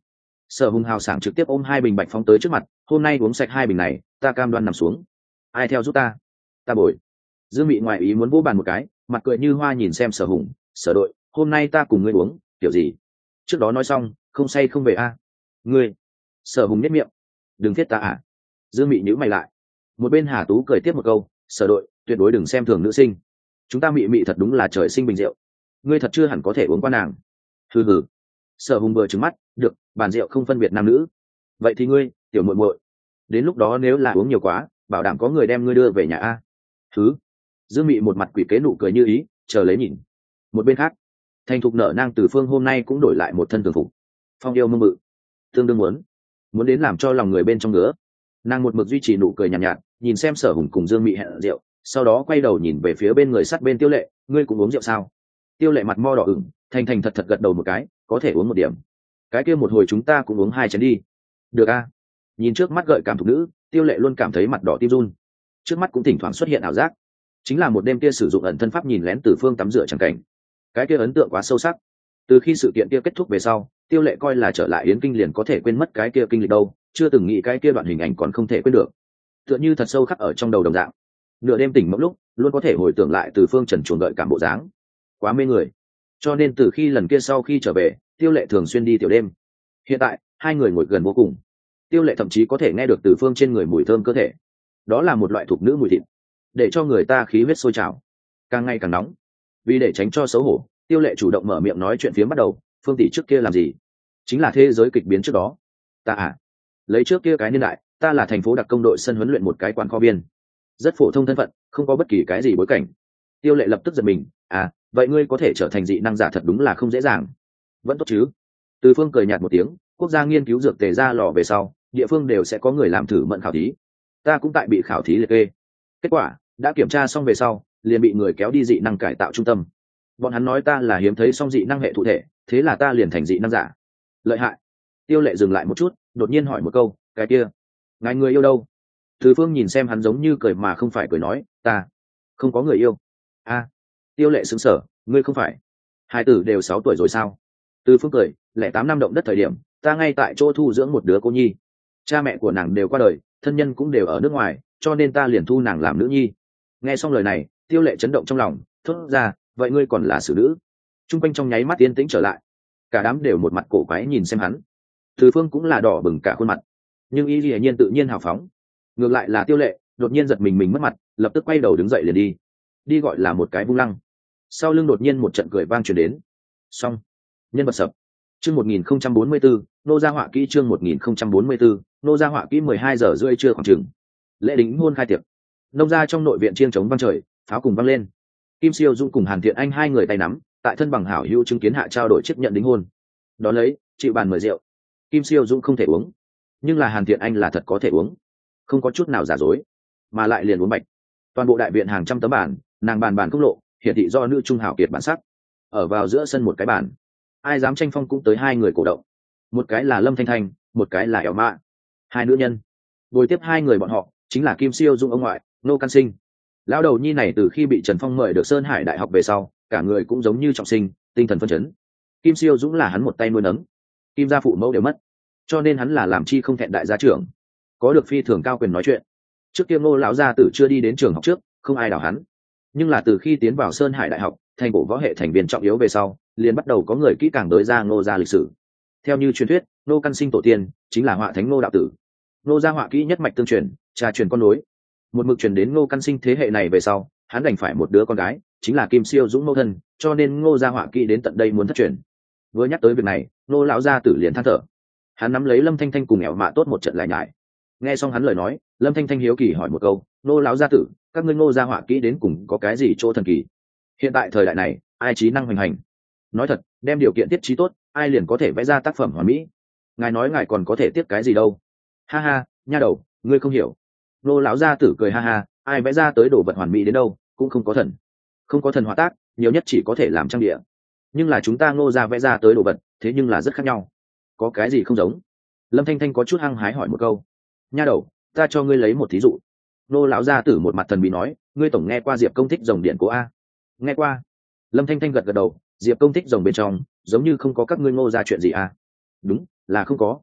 Sở Hùng hào sảng trực tiếp ôm hai bình bạch phóng tới trước mặt, hôm nay uống sạch hai bình này, ta cam đoan nằm xuống. Ai theo giúp ta? Ta bồi. Dương Mị ngoại ý muốn vỗ bàn một cái, mặt cười như hoa nhìn xem Sở Hùng, Sở đội, hôm nay ta cùng ngươi uống, kiểu gì? Trước đó nói xong, không say không về a. À? Ngươi. Sở Hùng nhếch miệng, đừng thiết ta à? Dương Mị nhíu mày lại. Một bên Hà Tú cười tiếp một câu, Sở đội, tuyệt đối đừng xem thường nữ sinh. Chúng ta Mị Mị thật đúng là trời sinh bình rượu, ngươi thật chưa hẳn có thể uống qua nàng. Hừ hừ. Sở Hùng vừa trừng mắt, được, bàn rượu không phân biệt nam nữ. Vậy thì ngươi, tiểu muội muội, đến lúc đó nếu là uống nhiều quá, bảo đảm có người đem ngươi đưa về nhà a. Thứ. Dương Mị một mặt quỷ kế nụ cười như ý, chờ lấy nhìn. Một bên khác, thành thục nở nang Từ Phương hôm nay cũng đổi lại một thân thường phục, phong yêu mông mự, tương đương muốn muốn đến làm cho lòng người bên trong ngứa. Nàng một mực duy trì nụ cười nhàn nhạt, nhạt, nhìn xem Sở Hùng cùng Dương Mị hẹn rượu, sau đó quay đầu nhìn về phía bên người sát bên Tiêu Lệ, ngươi cũng uống rượu sao? Tiêu Lệ mặt mo đỏ ửng, thành thành thật thật gật đầu một cái, có thể uống một điểm. Cái kia một hồi chúng ta cũng uống hai chén đi. Được a. Nhìn trước mắt gợi cảm thục nữ, Tiêu Lệ luôn cảm thấy mặt đỏ tim run. Trước mắt cũng thỉnh thoảng xuất hiện ảo giác, chính là một đêm kia sử dụng ẩn thân pháp nhìn lén Từ Phương tắm rửa chẳng cảnh. Cái kia ấn tượng quá sâu sắc. Từ khi sự kiện kia kết thúc về sau, Tiêu Lệ coi là trở lại Yến Kinh liền có thể quên mất cái kia kinh lịch đâu, chưa từng nghĩ cái kia đoạn hình ảnh còn không thể quên được. Tựa như thật sâu khắc ở trong đầu đồng dạng. Nửa đêm tỉnh mộng lúc, luôn có thể hồi tưởng lại Từ Phương trần truồng gợi cảm bộ dáng. Quá mê người. Cho nên từ khi lần kia sau khi trở về, Tiêu Lệ thường xuyên đi tiểu đêm. Hiện tại, hai người ngồi gần vô cùng. Tiêu Lệ thậm chí có thể nghe được Từ Phương trên người mùi thơm cơ thể. Đó là một loại thuộc nữ mùi thịt, để cho người ta khí huyết sôi trào, càng ngày càng nóng. Vì để tránh cho xấu hổ, Tiêu Lệ chủ động mở miệng nói chuyện phiếm bắt đầu, Phương tỷ trước kia làm gì? Chính là thế giới kịch biến trước đó. Ta à, lấy trước kia cái niên đại, ta là thành phố đặc công đội sân huấn luyện một cái quán kho biên, rất phổ thông thân phận, không có bất kỳ cái gì bối cảnh. Tiêu Lệ lập tức giật mình, à, vậy ngươi có thể trở thành dị năng giả thật đúng là không dễ dàng. Vẫn tốt chứ? Từ Phương cười nhạt một tiếng, quốc gia nghiên cứu dược tề ra lò về sau, địa phương đều sẽ có người làm thử mận khảo thí. Ta cũng tại bị khảo thí liệt kê. Kết quả, đã kiểm tra xong về sau, liền bị người kéo đi dị năng cải tạo trung tâm. Bọn hắn nói ta là hiếm thấy song dị năng hệ thụ thể, thế là ta liền thành dị năng giả. Lợi hại. Tiêu Lệ dừng lại một chút, đột nhiên hỏi một câu, cái kia, ngài người yêu đâu? Từ Phương nhìn xem hắn giống như cười mà không phải cười nói, ta không có người yêu. A. Tiêu Lệ sững sờ, ngươi không phải hai tử đều sáu tuổi rồi sao? Từ Phương cười, lẻ tám năm động đất thời điểm, ta ngay tại chỗ thu dưỡng một đứa cô nhi. Cha mẹ của nàng đều qua đời, thân nhân cũng đều ở nước ngoài, cho nên ta liền thu nàng làm nữ nhi. Nghe xong lời này, Tiêu Lệ chấn động trong lòng, thốt ra, vậy ngươi còn là xử nữ? Trung quanh trong nháy mắt yên tĩnh trở lại, cả đám đều một mặt cổ quái nhìn xem hắn. Từ Phương cũng là đỏ bừng cả khuôn mặt, nhưng y dĩ nhiên tự nhiên hào phóng. Ngược lại là Tiêu Lệ, đột nhiên giật mình mình mất mặt, lập tức quay đầu đứng dậy liền đi. Đi gọi là một cái vung lăng. Sau lưng đột nhiên một trận cười vang truyền đến. Xong, nhân vật sập. Chương một nghìn không trăm bốn mươi tư, nô gia họa kỹ chương một nghìn không trăm bốn mươi tư, nô gia họa kỹ mười hai giờ rưỡi trưa khoảng chừng. Lễ đính hôn khai tiệc. Nông gia trong nội viện chiêng trống vang trời, pháo cùng vang lên. Kim Siêu Dung cùng Hàn Thiện Anh hai người tay nắm, tại thân bằng hảo hữu chứng kiến hạ trao đổi chấp nhận đính hôn. Đó lấy, chịu bàn mời rượu. Kim Siêu Dung không thể uống, nhưng là Hàn Thiện Anh là thật có thể uống, không có chút nào giả dối, mà lại liền uống bạch. Toàn bộ đại viện hàng trăm tấm bản, nàng bàn bàn không lộ, hiển thị do nữ trung hảo kiệt bản sắc. Ở vào giữa sân một cái bàn, ai dám tranh phong cũng tới hai người cổ động. Một cái là Lâm Thanh Thanh, một cái là Ẻo Mạ, hai nữ nhân. Bồi tiếp hai người bọn họ chính là Kim Siêu Dung ông ngoại, Nô Căn Sinh. Lão đầu nhi này từ khi bị Trần Phong mời được Sơn Hải Đại học về sau, cả người cũng giống như trọng sinh, tinh thần phấn chấn. Kim Siêu Dũng là hắn một tay nuôi nấng, Kim gia phụ mẫu đều mất, cho nên hắn là làm chi không thẹn đại gia trưởng, có được phi thường cao quyền nói chuyện. Trước kia Ngô lão gia tử chưa đi đến trường học trước, không ai đào hắn, nhưng là từ khi tiến vào Sơn Hải Đại học, thành cổ võ hệ thành viên trọng yếu về sau, liền bắt đầu có người kỹ càng đối ra Ngô gia lịch sử. Theo như truyền thuyết, Ngô Căn Sinh tổ tiên chính là Họa Thánh Ngô đạo tử. Ngô gia họa kỹ nhất mạch tương truyền, cha truyền con nối, một mực truyền đến Ngô Căn Sinh thế hệ này về sau, hắn đành phải một đứa con gái, chính là Kim Siêu Dũng mẫu thân, cho nên Ngô gia họa kỹ đến tận đây muốn thất truyền. Vừa nhắc tới việc này, Ngô lão gia tử liền than thở. Hắn nắm lấy Lâm Thanh Thanh cùng Ẻo Mạ tốt một trận lại nhải. Nghe xong hắn lời nói, Lâm Thanh Thanh hiếu kỳ hỏi một câu, Ngô lão gia tử, các ngươi Ngô gia họa kỹ đến cùng có cái gì chỗ thần kỳ? Hiện tại thời đại này, ai trí năng hoành hành? Nói thật, đem điều kiện tiết trí tốt, ai liền có thể vẽ ra tác phẩm hoàn mỹ. Ngài nói ngài còn có thể tiếp cái gì đâu? Ha ha, nha đầu, ngươi không hiểu. Ngô lão gia tử cười ha ha, ai vẽ ra tới đồ vật hoàn mỹ đến đâu, cũng không có thần. Không có thần họa tác, nhiều nhất chỉ có thể làm trang địa. Nhưng là chúng ta Ngô gia vẽ ra tới đồ vật, thế nhưng là rất khác nhau. Có cái gì không giống? Lâm Thanh Thanh có chút hăng hái hỏi một câu. Nha đầu, ta cho ngươi lấy một thí dụ. Ngô lão gia tử một mặt thần bí nói, ngươi tổng nghe qua Diệp Công thích rồng điện của a? Nghe qua. Lâm Thanh Thanh gật gật đầu, Diệp Công thích rồng bên trong, giống như không có các ngươi Ngô gia chuyện gì à? Đúng, là không có.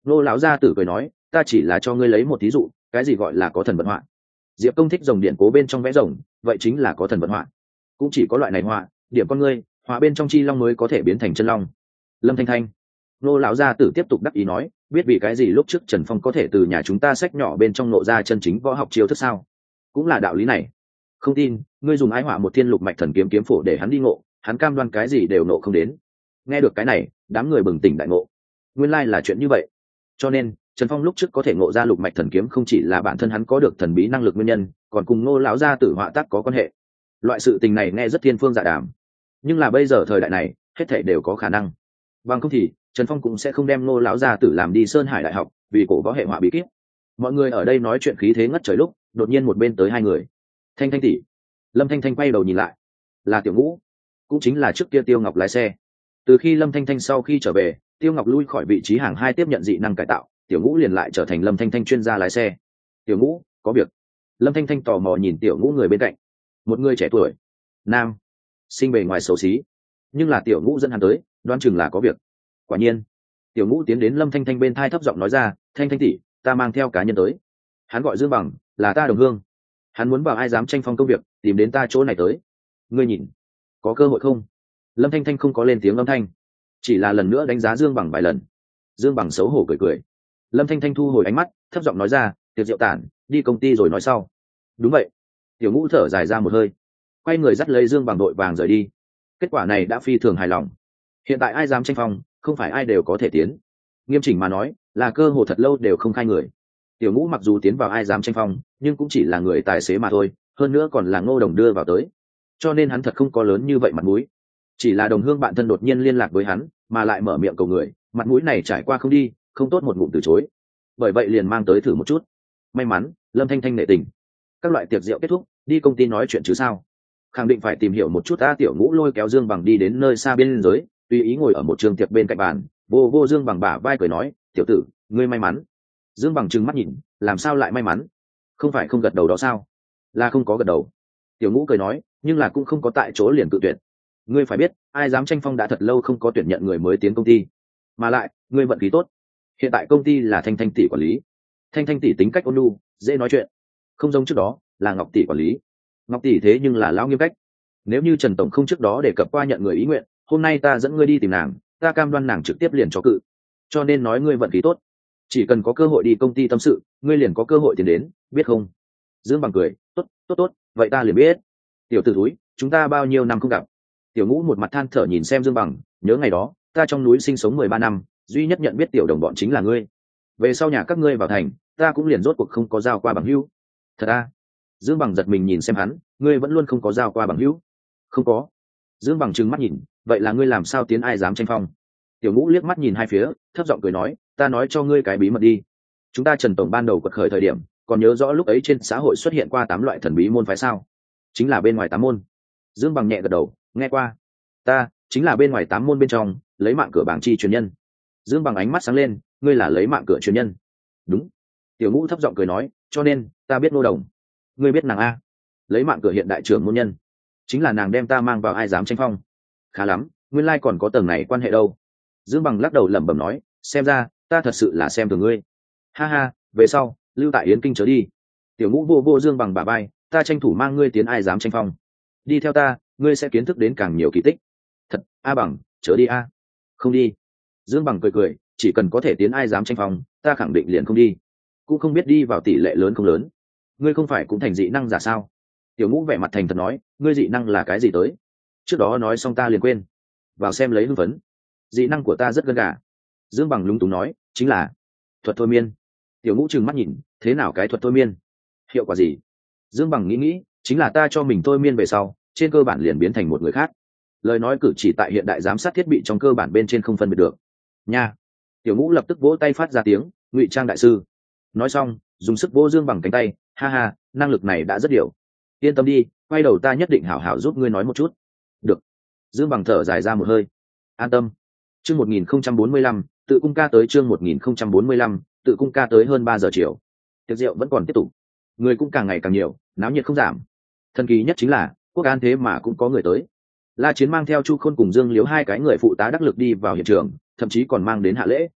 Nô lão gia tử cười nói, ta chỉ là cho ngươi lấy một thí dụ, cái gì gọi là có thần vận họa. Diệp Công thích rồng điện cố bên trong vẽ rồng, vậy chính là có thần vận họa. Cũng chỉ có loại này họa, điểm con ngươi, họa bên trong chi long mới có thể biến thành chân long. Lâm Thanh Thanh, Nô lão gia tử tiếp tục đắc ý nói, biết vì cái gì lúc trước Trần Phong có thể từ nhà chúng ta sách nhỏ bên trong nộ ra chân chính võ học chiêu thức sao? Cũng là đạo lý này. Không tin, ngươi dùng ái họa một thiên lục mạch thần kiếm kiếm phổ để hắn đi ngộ, hắn cam đoan cái gì đều nộ không đến. Nghe được cái này, đám người bừng tỉnh đại ngộ. Nguyên lai là chuyện như vậy. Cho nên, Trần Phong lúc trước có thể ngộ ra lục mạch thần kiếm không chỉ là bản thân hắn có được thần bí năng lực nguyên nhân, còn cùng Ngô lão gia tử họa tác có quan hệ. Loại sự tình này nghe rất thiên phương dạ đàm, nhưng là bây giờ thời đại này, hết thảy đều có khả năng. Bằng không thì, Trần Phong cũng sẽ không đem Ngô lão gia tử làm đi Sơn Hải đại học, vì cổ võ hệ họa bí kíp. Mọi người ở đây nói chuyện khí thế ngất trời lúc, đột nhiên một bên tới hai người. Thanh Thanh tỷ. Lâm Thanh Thanh quay đầu nhìn lại, là Tiểu Ngũ, cũng chính là trước kia Tiêu Ngọc lái xe. Từ khi Lâm Thanh Thanh sau khi trở về, Tiêu Ngọc lui khỏi vị trí hàng hai tiếp nhận dị năng cải tạo, Tiểu Ngũ liền lại trở thành Lâm Thanh Thanh chuyên gia lái xe. Tiểu Ngũ, có việc. Lâm Thanh Thanh tò mò nhìn Tiểu Ngũ người bên cạnh, một người trẻ tuổi, nam, sinh bề ngoài xấu xí, nhưng là Tiểu Ngũ dẫn hắn tới, đoán chừng là có việc. Quả nhiên, Tiểu Ngũ tiến đến Lâm Thanh Thanh bên thai thấp giọng nói ra, Thanh Thanh tỷ, ta mang theo cá nhân tới. Hắn gọi Dương Bằng, là ta đồng hương. Hắn muốn vào ai dám tranh phong công việc, tìm đến ta chỗ này tới. Ngươi nhìn, có cơ hội không? Lâm Thanh Thanh không có lên tiếng âm thanh, chỉ là lần nữa đánh giá Dương Bằng vài lần. Dương Bằng xấu hổ cười cười. Lâm Thanh Thanh thu hồi ánh mắt, thấp giọng nói ra, tiệc rượu tản, đi công ty rồi nói sau. Đúng vậy. Tiểu Ngũ thở dài ra một hơi, quay người dắt lấy Dương Bằng đội vàng rời đi. Kết quả này đã phi thường hài lòng. Hiện tại ai dám tranh phong, không phải ai đều có thể tiến. Nghiêm chỉnh mà nói, là cơ hội thật lâu đều không khai người. Tiểu Ngũ mặc dù tiến vào ai dám tranh phong, nhưng cũng chỉ là người tài xế mà thôi, hơn nữa còn là Ngô Đồng đưa vào tới, cho nên hắn thật không có lớn như vậy mặt mũi. Chỉ là đồng hương bạn thân đột nhiên liên lạc với hắn, mà lại mở miệng cầu người, mặt mũi này trải qua không đi, không tốt một ngụm từ chối. Bởi vậy liền mang tới thử một chút. May mắn, Lâm Thanh Thanh nể tình. Các loại tiệc rượu kết thúc, đi công ty nói chuyện chứ sao? Khẳng định phải tìm hiểu một chút. Ta Tiểu Ngũ lôi kéo Dương Bằng đi đến nơi xa biên giới, tùy ý ngồi ở một trường tiệc bên cạnh bàn, vô vô Dương Bằng bả vai cười nói, tiểu tử, ngươi may mắn. Dương Bằng trừng mắt nhìn, làm sao lại may mắn? Không phải không gật đầu đó sao? Là không có gật đầu. Tiểu Ngũ cười nói, nhưng là cũng không có tại chỗ liền cự tuyệt. Ngươi phải biết, ai dám tranh phong đã thật lâu không có tuyển nhận người mới tiến công ty, mà lại ngươi vận khí tốt. Hiện tại công ty là Thanh Thanh tỷ quản lý. Thanh Thanh tỷ tính cách ôn nhu, dễ nói chuyện, không giống trước đó là Ngọc tỷ quản lý. Ngọc tỷ thế nhưng là lão nghiêm cách. Nếu như Trần tổng không trước đó đề cập qua nhận người ý nguyện, hôm nay ta dẫn ngươi đi tìm nàng, ta cam đoan nàng trực tiếp liền cho cự. Cho nên nói ngươi vận khí tốt, chỉ cần có cơ hội đi công ty tâm sự, ngươi liền có cơ hội tiến đến, biết không? Dương Bằng cười, tốt, tốt tốt, vậy ta liền biết. Tiểu tử thúi, chúng ta bao nhiêu năm không gặp. Tiểu Ngũ một mặt than thở nhìn xem Dương Bằng, nhớ ngày đó, ta trong núi sinh sống mười ba năm, duy nhất nhận biết tiểu đồng bọn chính là ngươi. Về sau nhà các ngươi vào thành, ta cũng liền rốt cuộc không có giao qua bằng hữu. Thật à? Dương Bằng giật mình nhìn xem hắn, ngươi vẫn luôn không có giao qua bằng hữu? Không có. Dương Bằng trừng mắt nhìn, vậy là ngươi làm sao tiến ai dám tranh phong? Tiểu Ngũ liếc mắt nhìn hai phía, thấp giọng cười nói, ta nói cho ngươi cái bí mật đi. Chúng ta Trần tổng ban đầu quật khởi thời điểm, còn nhớ rõ lúc ấy trên xã hội xuất hiện qua tám loại thần bí môn phái sao? Chính là bên ngoài tám môn. Dương Bằng nhẹ gật đầu, nghe qua. Ta chính là bên ngoài tám môn bên trong lấy mạng cửa bảng chi truyền nhân. Dương Bằng ánh mắt sáng lên, ngươi là lấy mạng cửa truyền nhân? Đúng. Tiểu Ngũ thấp giọng cười nói, cho nên ta biết Ngô Đồng. Ngươi biết nàng a? Lấy mạng cửa hiện đại trưởng môn nhân, chính là nàng đem ta mang vào ai dám tranh phong. Khá lắm, nguyên lai còn có tầng này quan hệ đâu. Dương Bằng lắc đầu lẩm bẩm nói, xem ra ta thật sự là xem thường ngươi. Ha ha, về sau lưu tại Yến Kinh chớ đi. Tiểu Ngũ vô vô Dương Bằng bả vai, ta tranh thủ mang ngươi tiến ai dám tranh phong. Đi theo ta, ngươi sẽ kiến thức đến càng nhiều kỳ tích. Thật, A Bằng, chớ đi a. Không đi. Dương Bằng cười cười, chỉ cần có thể tiến ai dám tranh phong, ta khẳng định liền không đi. Cũng không biết đi vào tỷ lệ lớn không lớn. Ngươi không phải cũng thành dị năng giả sao? Tiểu Ngũ vẻ mặt thành thật nói, ngươi dị năng là cái gì tới? Trước đó nói xong ta liền quên. Vào xem lấy hưng phấn. Dị năng của ta rất gân gà. Dương Bằng lúng túng nói, chính là thuật thôi miên. Tiểu Ngũ trừng mắt nhìn, thế nào cái thuật thôi miên? Hiệu quả gì? Dương Bằng nghĩ nghĩ, chính là ta cho mình thôi miên về sau, trên cơ bản liền biến thành một người khác. Lời nói cử chỉ tại hiện đại giám sát thiết bị trong cơ bản bên trên không phân biệt được. Nha. Tiểu Ngũ lập tức vỗ tay phát ra tiếng, ngụy trang đại sư. Nói xong, dùng sức vỗ Dương Bằng cánh tay, ha ha, năng lực này đã rất điều. Yên tâm đi, quay đầu ta nhất định hảo hảo giúp ngươi nói một chút. Được. Dương Bằng thở dài ra một hơi. An tâm. Chương một nghìn không trăm bốn mươi lăm, tự cung ca tới chương một nghìn không trăm bốn mươi lăm, tự cung ca tới hơn ba giờ chiều. Tiệc rượu vẫn còn tiếp tục, người cũng càng ngày càng nhiều, náo nhiệt không giảm. Thần kỳ nhất chính là, Quốc An thế mà cũng có người tới. La Chiến mang theo Chu Khôn cùng Dương Liếu hai cái người phụ tá đắc lực đi vào hiện trường, thậm chí còn mang đến hạ lễ.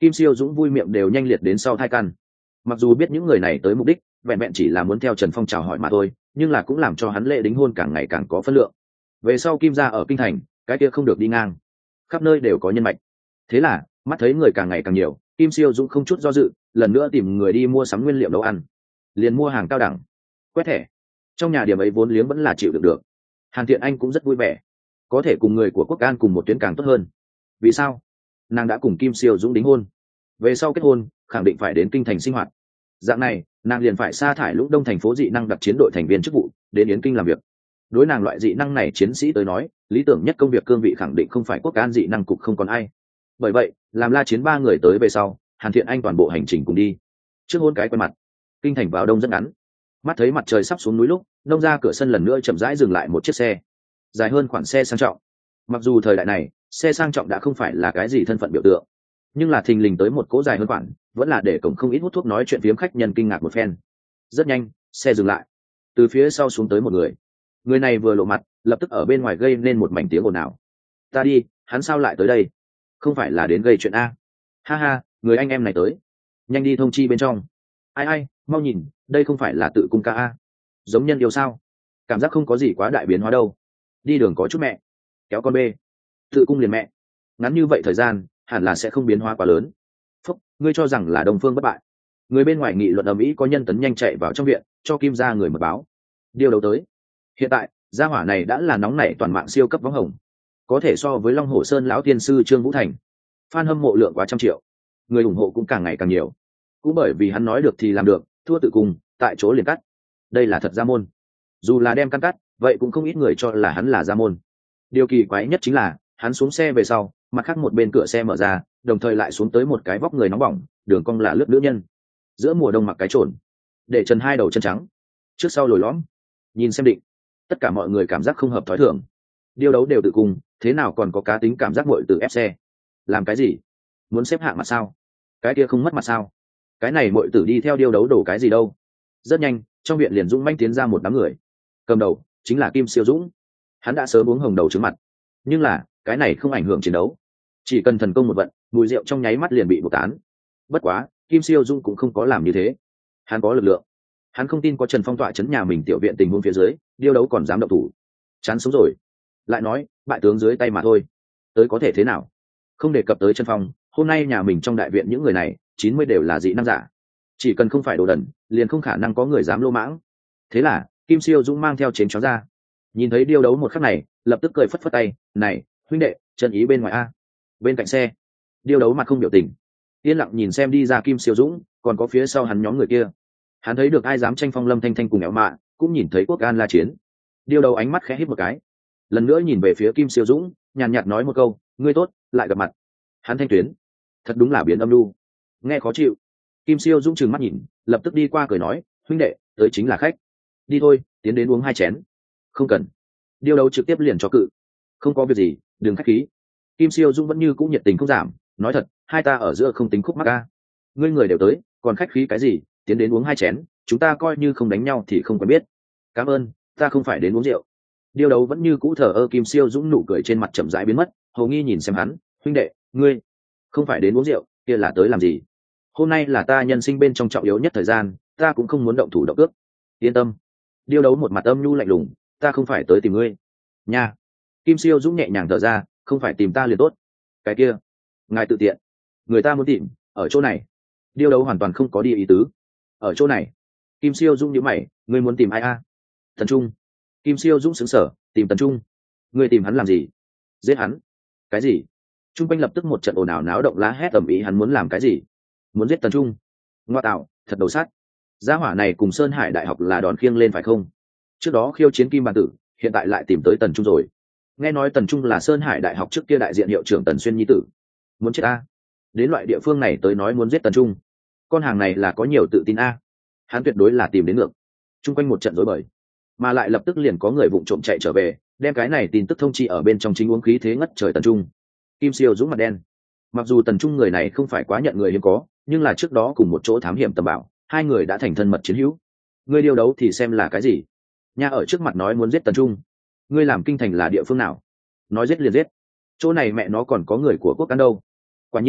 Kim Siêu Dũng vui miệng đều nhanh liệt đến sau thai căn. Mặc dù biết những người này tới mục đích vẹn vẹn chỉ là muốn theo Trần Phong chào hỏi mà thôi, nhưng là cũng làm cho hắn lễ đính hôn càng ngày càng có phân lượng. Về sau Kim gia ở kinh thành, cái kia không được đi ngang, khắp nơi đều có nhân mạch. Thế là mắt thấy người càng ngày càng nhiều, Kim Siêu Dũng không chút do dự, lần nữa tìm người đi mua sắm nguyên liệu nấu ăn, liền mua hàng cao đẳng, quét thẻ. Trong nhà điểm ấy vốn liếng vẫn là chịu được được. Hàn Thiện Anh cũng rất vui vẻ, có thể cùng người của Quốc An cùng một tuyến càng tốt hơn. Vì sao? Nàng đã cùng Kim Siêu Dũng đính hôn, về sau kết hôn khẳng định phải đến kinh thành sinh hoạt. Dạng này nàng liền phải sa thải Lũng Đông thành phố dị năng đặc chiến đội thành viên chức vụ, đến Yến Kinh làm việc. Đối nàng loại dị năng này chiến sĩ tới nói, lý tưởng nhất công việc cương vị khẳng định không phải Quốc An dị năng cục không còn ai. Bởi vậy làm La Chiến ba người tới về sau, Hàn Thiện Anh toàn bộ hành trình cùng đi. Trước hôn cái quen mặt, kinh thành vào đông rất ngắn. Mắt thấy mặt trời sắp xuống núi lúc, nông ra cửa sân lần nữa chậm rãi dừng lại một chiếc xe, dài hơn khoản xe sang trọng. Mặc dù thời đại này xe sang trọng đã không phải là cái gì thân phận biểu tượng, nhưng là thình lình tới một cỗ dài hơn khoản, vẫn là để cổng không ít hút thuốc nói chuyện phiếm khách nhân kinh ngạc một phen. Rất nhanh xe dừng lại, từ phía sau xuống tới một người. Người này vừa lộ mặt, lập tức ở bên ngoài gây nên một mảnh tiếng ồn ào. Ta đi, hắn sao lại tới đây? Không phải là đến gây chuyện a? Ha ha, người anh em này tới, nhanh đi thông chi bên trong. Ai ai, mau nhìn, đây không phải là Tự Cung ca a? Giống nhân yêu sao? Cảm giác không có gì quá đại biến hóa đâu. Đi đường có chút mẹ, kéo con bê. Tự Cung liền mẹ, ngắn như vậy thời gian hẳn là sẽ không biến hóa quá lớn. Phúc, ngươi cho rằng là Đông Phương bất bại? Người bên ngoài nghị luận ầm ĩ, có nhân tấn nhanh chạy vào trong viện cho Kim gia người mật báo. Điều đầu tới. Hiện tại gia hỏa này đã là nóng nảy toàn mạng siêu cấp võng hồng, có thể so với Long Hổ Sơn lão tiên sư Trương Vũ Thành. Fan hâm mộ lượng quá trăm triệu, người ủng hộ cũng càng ngày càng nhiều. Cũng bởi vì hắn nói được thì làm được, thua Tự Cung tại chỗ liền cắt. Đây là thật gia môn, dù là đem căn cắt vậy cũng không ít người cho là hắn là gia môn. Điều kỳ quái nhất chính là hắn xuống xe về sau, mặt khác một bên cửa xe mở ra, đồng thời lại xuống tới một cái vóc người nóng bỏng, đường cong là lướt nữ nhân, giữa mùa đông mặc cái trồn, để trần hai đầu chân trắng, trước sau lồi lõm, nhìn xem định. Tất cả mọi người cảm giác không hợp thói thường. Điêu đấu đều Tự Cung, thế nào còn có cá tính cảm giác muội từ ép xe? Làm cái gì? Muốn xếp hạng mặt sao? Cái kia không mất mặt sao? Cái này muội tử đi theo điêu đấu đổ cái gì đâu? Rất nhanh trong viện liền dũng manh tiến ra một đám người, cầm đầu chính là Kim Siêu Dũng. Hắn đã sớm uống hồng đầu trứng mặt, nhưng là cái này không ảnh hưởng chiến đấu, chỉ cần thần công một vận, mùi rượu trong nháy mắt liền bị bộc tán. Bất quá Kim Siêu Dũng cũng không có làm như thế, hắn có lực lượng. Hắn không tin có Trần Phong tọa chấn nhà mình tiểu viện tình huống phía dưới, điêu đấu còn dám động thủ. Chán sống rồi. Lại nói bại tướng dưới tay mà thôi, tới có thể thế nào? Không đề cập tới Trần Phong, hôm nay nhà mình trong đại viện những người này chín mươi đều là dị năng giả, chỉ cần không phải đồ đần liền không khả năng có người dám lô mãng. Thế là Kim Siêu Dũng mang theo chén chó ra, nhìn thấy điêu đấu một khắc này lập tức cười phất phất tay, này huynh đệ, chân ý bên ngoài a. Bên cạnh xe, điêu đấu mặt không biểu tình, yên lặng nhìn xem đi ra Kim Siêu Dũng, còn có phía sau hắn nhóm người kia. Hắn thấy được ai dám tranh phong Lâm Thanh Thanh cùng éo mạ, cũng nhìn thấy Quốc An La Chiến. Điêu đấu ánh mắt khẽ hít một cái, lần nữa nhìn về phía Kim Siêu Dũng, nhàn nhạt nói một câu, ngươi tốt, lại gặp mặt. Hắn thanh tuyến thật đúng là biến âm lưu, nghe khó chịu. Kim Siêu Dũng trừng mắt nhìn, lập tức đi qua cười nói, huynh đệ, tới chính là khách, đi thôi, tiến đến uống hai chén. Không cần. Điêu đấu trực tiếp liền cho cự, không có việc gì, đừng khách khí. Kim Siêu Dũng vẫn như cũng nhiệt tình không giảm, nói thật, hai ta ở giữa không tính khúc mắc a. Ngươi người đều tới, còn khách khí cái gì, tiến đến uống hai chén, chúng ta coi như không đánh nhau thì không quen biết. Cảm ơn, ta không phải đến uống rượu. Điêu đấu vẫn như cũ thờ ơ. Kim Siêu Dũng nụ cười trên mặt chậm rãi biến mất, hầu nghi nhìn xem hắn, huynh đệ, ngươi không phải đến uống rượu, kia là tới làm gì? Hôm nay là ta nhân sinh bên trong trọng yếu nhất thời gian, ta cũng không muốn động thủ động ước. Yên tâm. Điêu đấu một mặt âm nhu lạnh lùng, ta không phải tới tìm ngươi nha. Kim Siêu Dũng nhẹ nhàng thở ra, không phải tìm ta liền tốt. Cái kia ngài tự tiện, người ta muốn tìm ở chỗ này. Điêu đấu hoàn toàn không có đi ý tứ. Ở chỗ này. Kim Siêu Dũng nhíu mày, ngươi muốn tìm ai a? Tần Trung. Kim Siêu Dũng sững sờ, tìm Tần Trung? Ngươi tìm hắn làm gì? Giết hắn? Cái gì? Trung quanh lập tức một trận ồn ào náo động, lá hét ầm ĩ. Hắn muốn làm cái gì? Muốn giết Tần Trung? Ngoa tạo, thật đầu sát. Gia hỏa này cùng Sơn Hải Đại học là đòn khiêng lên phải không? Trước đó khiêu chiến Kim Bàn Tử, hiện tại lại tìm tới Tần Trung rồi. Nghe nói Tần Trung là Sơn Hải Đại học trước kia đại diện hiệu trưởng Tần Xuyên nhi tử. Muốn chết a? Đến loại địa phương này tới nói muốn giết Tần Trung, con hàng này là có nhiều tự tin a. Hắn tuyệt đối là tìm đến ngược. Trung quanh một trận rối bời, mà lại lập tức liền có người vụng trộm chạy trở về, đem cái này tin tức thông chi ở bên trong chính uống khí thế ngất trời Tần Trung. Kim Siêu Dũng mặt đen. Mặc dù Tần Trung người này không phải quá nhận người hiếm có, nhưng là trước đó cùng một chỗ thám hiểm tầm bảo, hai người đã thành thân mật chiến hữu. Ngươi điêu đấu thì xem là cái gì? Nha, ở trước mặt nói muốn giết Tần Trung, ngươi làm kinh thành là địa phương nào? Nói giết liền giết, chỗ này mẹ nó còn có người của Quốc An đâu. Quả nhiên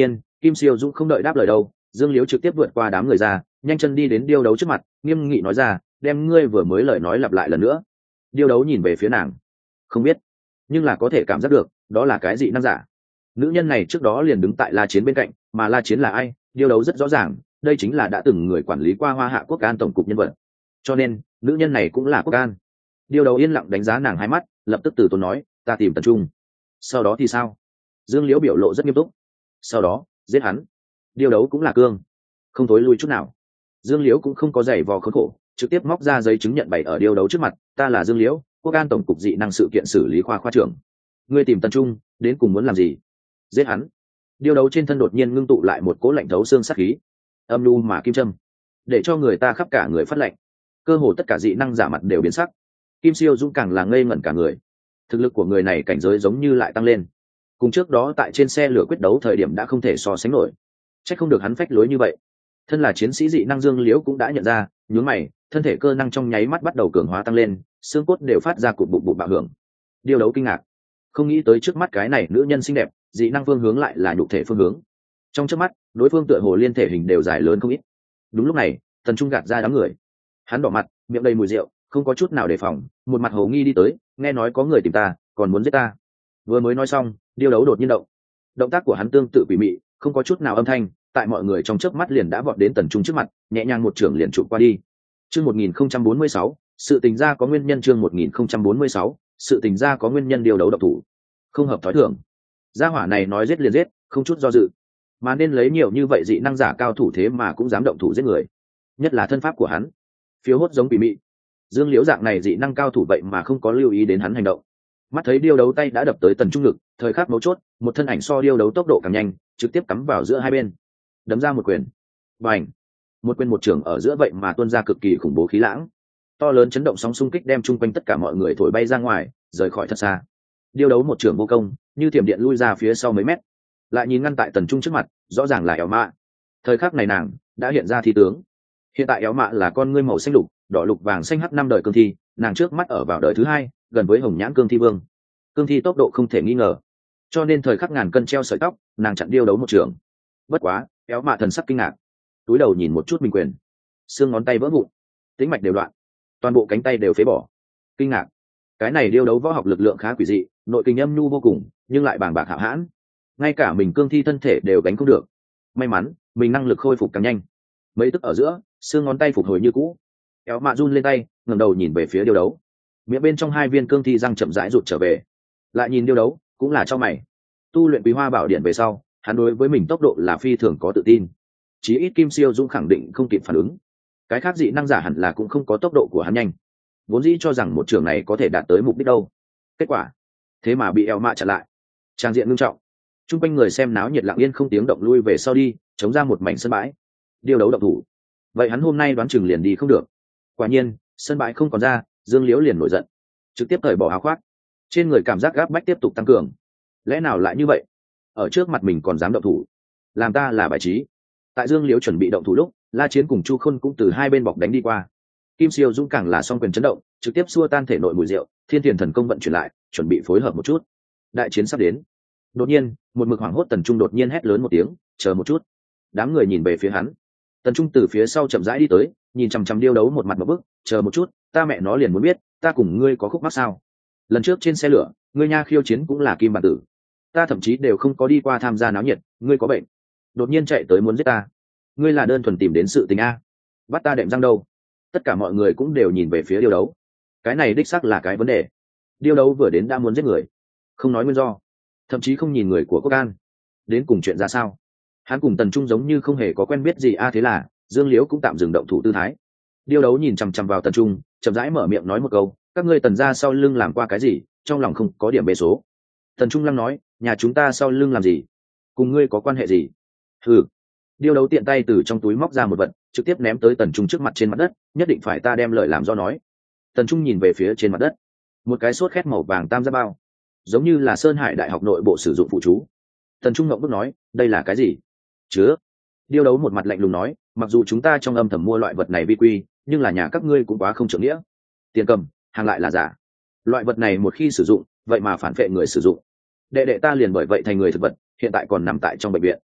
Kim Siêu Dũng không đợi đáp lời đâu, Dương Liễu trực tiếp vượt qua đám người ra, nhanh chân đi đến điêu đấu trước mặt, nghiêm nghị nói ra, đem ngươi vừa mới lời nói lặp lại lần nữa. Điêu đấu nhìn về phía nàng, không biết, nhưng là có thể cảm giác được, đó là cái dị năng giả. Nữ nhân này trước đó liền đứng tại La Chiến bên cạnh, mà La Chiến là ai, điêu đấu rất rõ ràng, đây chính là đã từng người quản lý qua Hoa Hạ Quốc An tổng cục nhân vật. Cho nên, nữ nhân này cũng là Quốc An. Điêu đấu yên lặng đánh giá nàng hai mắt, lập tức từ tốn nói, ta tìm Tần Trung. Sau đó thì sao? Dương Liễu biểu lộ rất nghiêm túc. Sau đó, giết hắn. Điêu đấu cũng là cương, không thối lui chút nào. Dương Liễu cũng không có giày vò khốn khổ, trực tiếp móc ra giấy chứng nhận bày ở điêu đấu trước mặt, ta là Dương Liễu, Quốc An tổng cục dị năng sự kiện xử lý khoa khoa trưởng. Ngươi tìm Tần Trung, đến cùng muốn làm gì? Giết hắn. Điêu đấu trên thân đột nhiên ngưng tụ lại một cỗ lạnh thấu xương sát khí, âm nhu mà kim châm, để cho người ta khắp cả người phát lạnh. Cơ hồ tất cả dị năng giả mặt đều biến sắc. Kim Siêu Dũng càng là ngây ngẩn cả người. Thực lực của người này cảnh giới giống như lại tăng lên, cùng trước đó tại trên xe lửa quyết đấu thời điểm đã không thể so sánh nổi. Chắc không được hắn phách lối như vậy. Thân là chiến sĩ dị năng Dương Liễu cũng đã nhận ra, nhướng mày, thân thể cơ năng trong nháy mắt bắt đầu cường hóa tăng lên, xương cốt đều phát ra cụt bụt bụt bạo hưởng. Điêu đấu kinh ngạc, không nghĩ tới trước mắt cái này nữ nhân xinh đẹp, dị năng phương hướng lại là nhục thể phương hướng. Trong chớp mắt, đối phương tựa hồ liên thể hình đều dài lớn không ít. Đúng lúc này, Tần Trung gạt ra đám người. Hắn đỏ mặt, miệng đầy mùi rượu, không có chút nào đề phòng, một mặt hồ nghi đi tới, nghe nói có người tìm ta, còn muốn giết ta. Vừa mới nói xong, điêu đấu đột nhiên động. Động tác của hắn tương tự quỷ mị, không có chút nào âm thanh, tại mọi người trong chớp mắt liền đã vọt đến Tần Trung trước mặt, nhẹ nhàng một chưởng liền chụp qua đi. Chương một nghìn không trăm bốn mươi sáu, sự tình ra có nguyên nhân. Chương một nghìn không trăm bốn mươi sáu, sự tình ra có nguyên nhân. Điêu đấu độc thủ, không hợp thói thường. Gia hỏa này nói giết liền giết, không chút do dự. Mà nên lấy nhiều như vậy dị năng giả cao thủ thế mà cũng dám động thủ giết người, nhất là thân pháp của hắn, phiếu hốt giống quỷ mị. Dương Liễu dạng này dị năng cao thủ vậy mà không có lưu ý đến hắn hành động. Mắt thấy điêu đấu tay đã đập tới Tần Trung ngực, thời khắc mấu chốt, một thân ảnh so điêu đấu tốc độ càng nhanh, trực tiếp cắm vào giữa hai bên, đấm ra một quyền. Bành! Một quyền một trường ở giữa vậy mà tuôn ra cực kỳ khủng bố khí lãng, to lớn chấn động sóng xung kích đem chung quanh tất cả mọi người thổi bay ra ngoài, rời khỏi thật xa. Điêu đấu một trường vô công, như thiểm điện lui ra phía sau mấy mét, lại nhìn ngăn tại Tần Trung trước mặt, rõ ràng là Éo Mạ. Thời khắc này nàng đã hiện ra thi tướng. Hiện tại Éo Mạ là con ngươi màu xanh lục, đỏ lục vàng xanh hắc năm đời cương thi, nàng trước mắt ở vào đời thứ hai, gần với hồng nhãn cương thi vương. Cương thi tốc độ không thể nghi ngờ, cho nên thời khắc ngàn cân treo sợi tóc, nàng chặn điêu đấu một trường. Bất quá, Éo Mạ thần sắc kinh ngạc, túi đầu nhìn một chút mình quyền, xương ngón tay vỡ vụn, tĩnh mạch đều đoạn, toàn bộ cánh tay đều phế bỏ. Kinh ngạc, cái này điêu đấu võ học lực lượng khá quỷ dị, nội kinh âm nhu vô cùng, nhưng lại bàng bạc hạo hãn, ngay cả mình cương thi thân thể đều gánh không được. May mắn mình năng lực khôi phục càng nhanh, mấy tức ở giữa xương ngón tay phục hồi như cũ. Éo Mạ run lên tay, ngẩng đầu nhìn về phía điêu đấu, miệng bên trong hai viên cương thi răng chậm rãi rụt trở về, lại nhìn điêu đấu cũng là cho mày. Tu luyện Quý Hoa Bảo Điện về sau, hắn đối với mình tốc độ là phi thường có tự tin, chí ít Kim Siêu Dũng khẳng định không kịp phản ứng. Cái khác dị năng giả hẳn là cũng không có tốc độ của hắn nhanh, vốn dĩ cho rằng một trường này có thể đạt tới mục đích đâu. Kết quả thế mà bị Éo Mạ chặn lại, trang diện nghiêm trọng. Trung quanh người xem náo nhiệt lặng yên không tiếng động lui về sau đi, chống ra một mảnh sân bãi. Điêu đấu động thủ, vậy hắn hôm nay đoán chừng liền đi không được. Quả nhiên, sân bãi không còn ra, Dương Liễu liền nổi giận, trực tiếp cởi bỏ áo khoác, trên người cảm giác gáp bách tiếp tục tăng cường. Lẽ nào lại như vậy? Ở trước mặt mình còn dám động thủ, làm ta là bài trí. Tại Dương Liễu chuẩn bị động thủ lúc, La Chiến cùng Chu Khôn cũng từ hai bên bọc đánh đi qua. Kim Siêu Dũng càng là song quyền chấn động, trực tiếp xua tan thể nội mùi rượu, thiên tiền thần công vận chuyển lại, chuẩn bị phối hợp một chút. Đại chiến sắp đến. Đột nhiên, một mực hoảng hốt Tần Trung đột nhiên hét lớn một tiếng, chờ một chút. Đám người nhìn về phía hắn. Tần Trung từ phía sau chậm rãi đi tới, nhìn chằm chằm điêu đấu một mặt một bức, chờ một chút, ta mẹ nó liền muốn biết, ta cùng ngươi có khúc mắc sao? Lần trước trên xe lửa, ngươi nha khiêu chiến cũng là kim bản tử, ta thậm chí đều không có đi qua tham gia náo nhiệt, ngươi có bệnh, đột nhiên chạy tới muốn giết ta, ngươi là đơn thuần tìm đến sự tình a? Bắt ta đệm răng đâu? Tất cả mọi người cũng đều nhìn về phía điêu đấu. Cái này đích xác là cái vấn đề. Điêu đấu vừa đến đã muốn giết người, không nói nguyên do, thậm chí không nhìn người của Quốc An, đến cùng chuyện ra sao? Hắn cùng Tần Trung giống như không hề có quen biết gì a. Thế là Dương Liễu cũng tạm dừng động thủ tư thái. Điêu đấu nhìn chằm chằm vào Tần Trung, chậm rãi mở miệng nói một câu, các ngươi Tần gia sau lưng làm qua cái gì, trong lòng không có điểm bề số. Tần Trung lăng nói, nhà chúng ta sau lưng làm gì, cùng ngươi có quan hệ gì? Hừ. Điêu đấu tiện tay từ trong túi móc ra một vật, trực tiếp ném tới Tần Trung trước mặt trên mặt đất, nhất định phải ta đem lời làm do nói. Tần Trung nhìn về phía trên mặt đất, một cái sốt khét màu vàng tam giác bao, giống như là Sơn Hải Đại học nội bộ sử dụng phụ chú. Tần Trung ngậm bức nói, đây là cái gì? Chứa. Điêu đấu một mặt lạnh lùng nói, mặc dù chúng ta trong âm thầm mua loại vật này vi quy, nhưng là nhà các ngươi cũng quá không trưởng nghĩa. Tiền cầm, hàng lại là giả. Loại vật này một khi sử dụng, vậy mà phản vệ người sử dụng. Đệ đệ ta liền bởi vậy thành người thực vật, hiện tại còn nằm tại trong bệnh viện.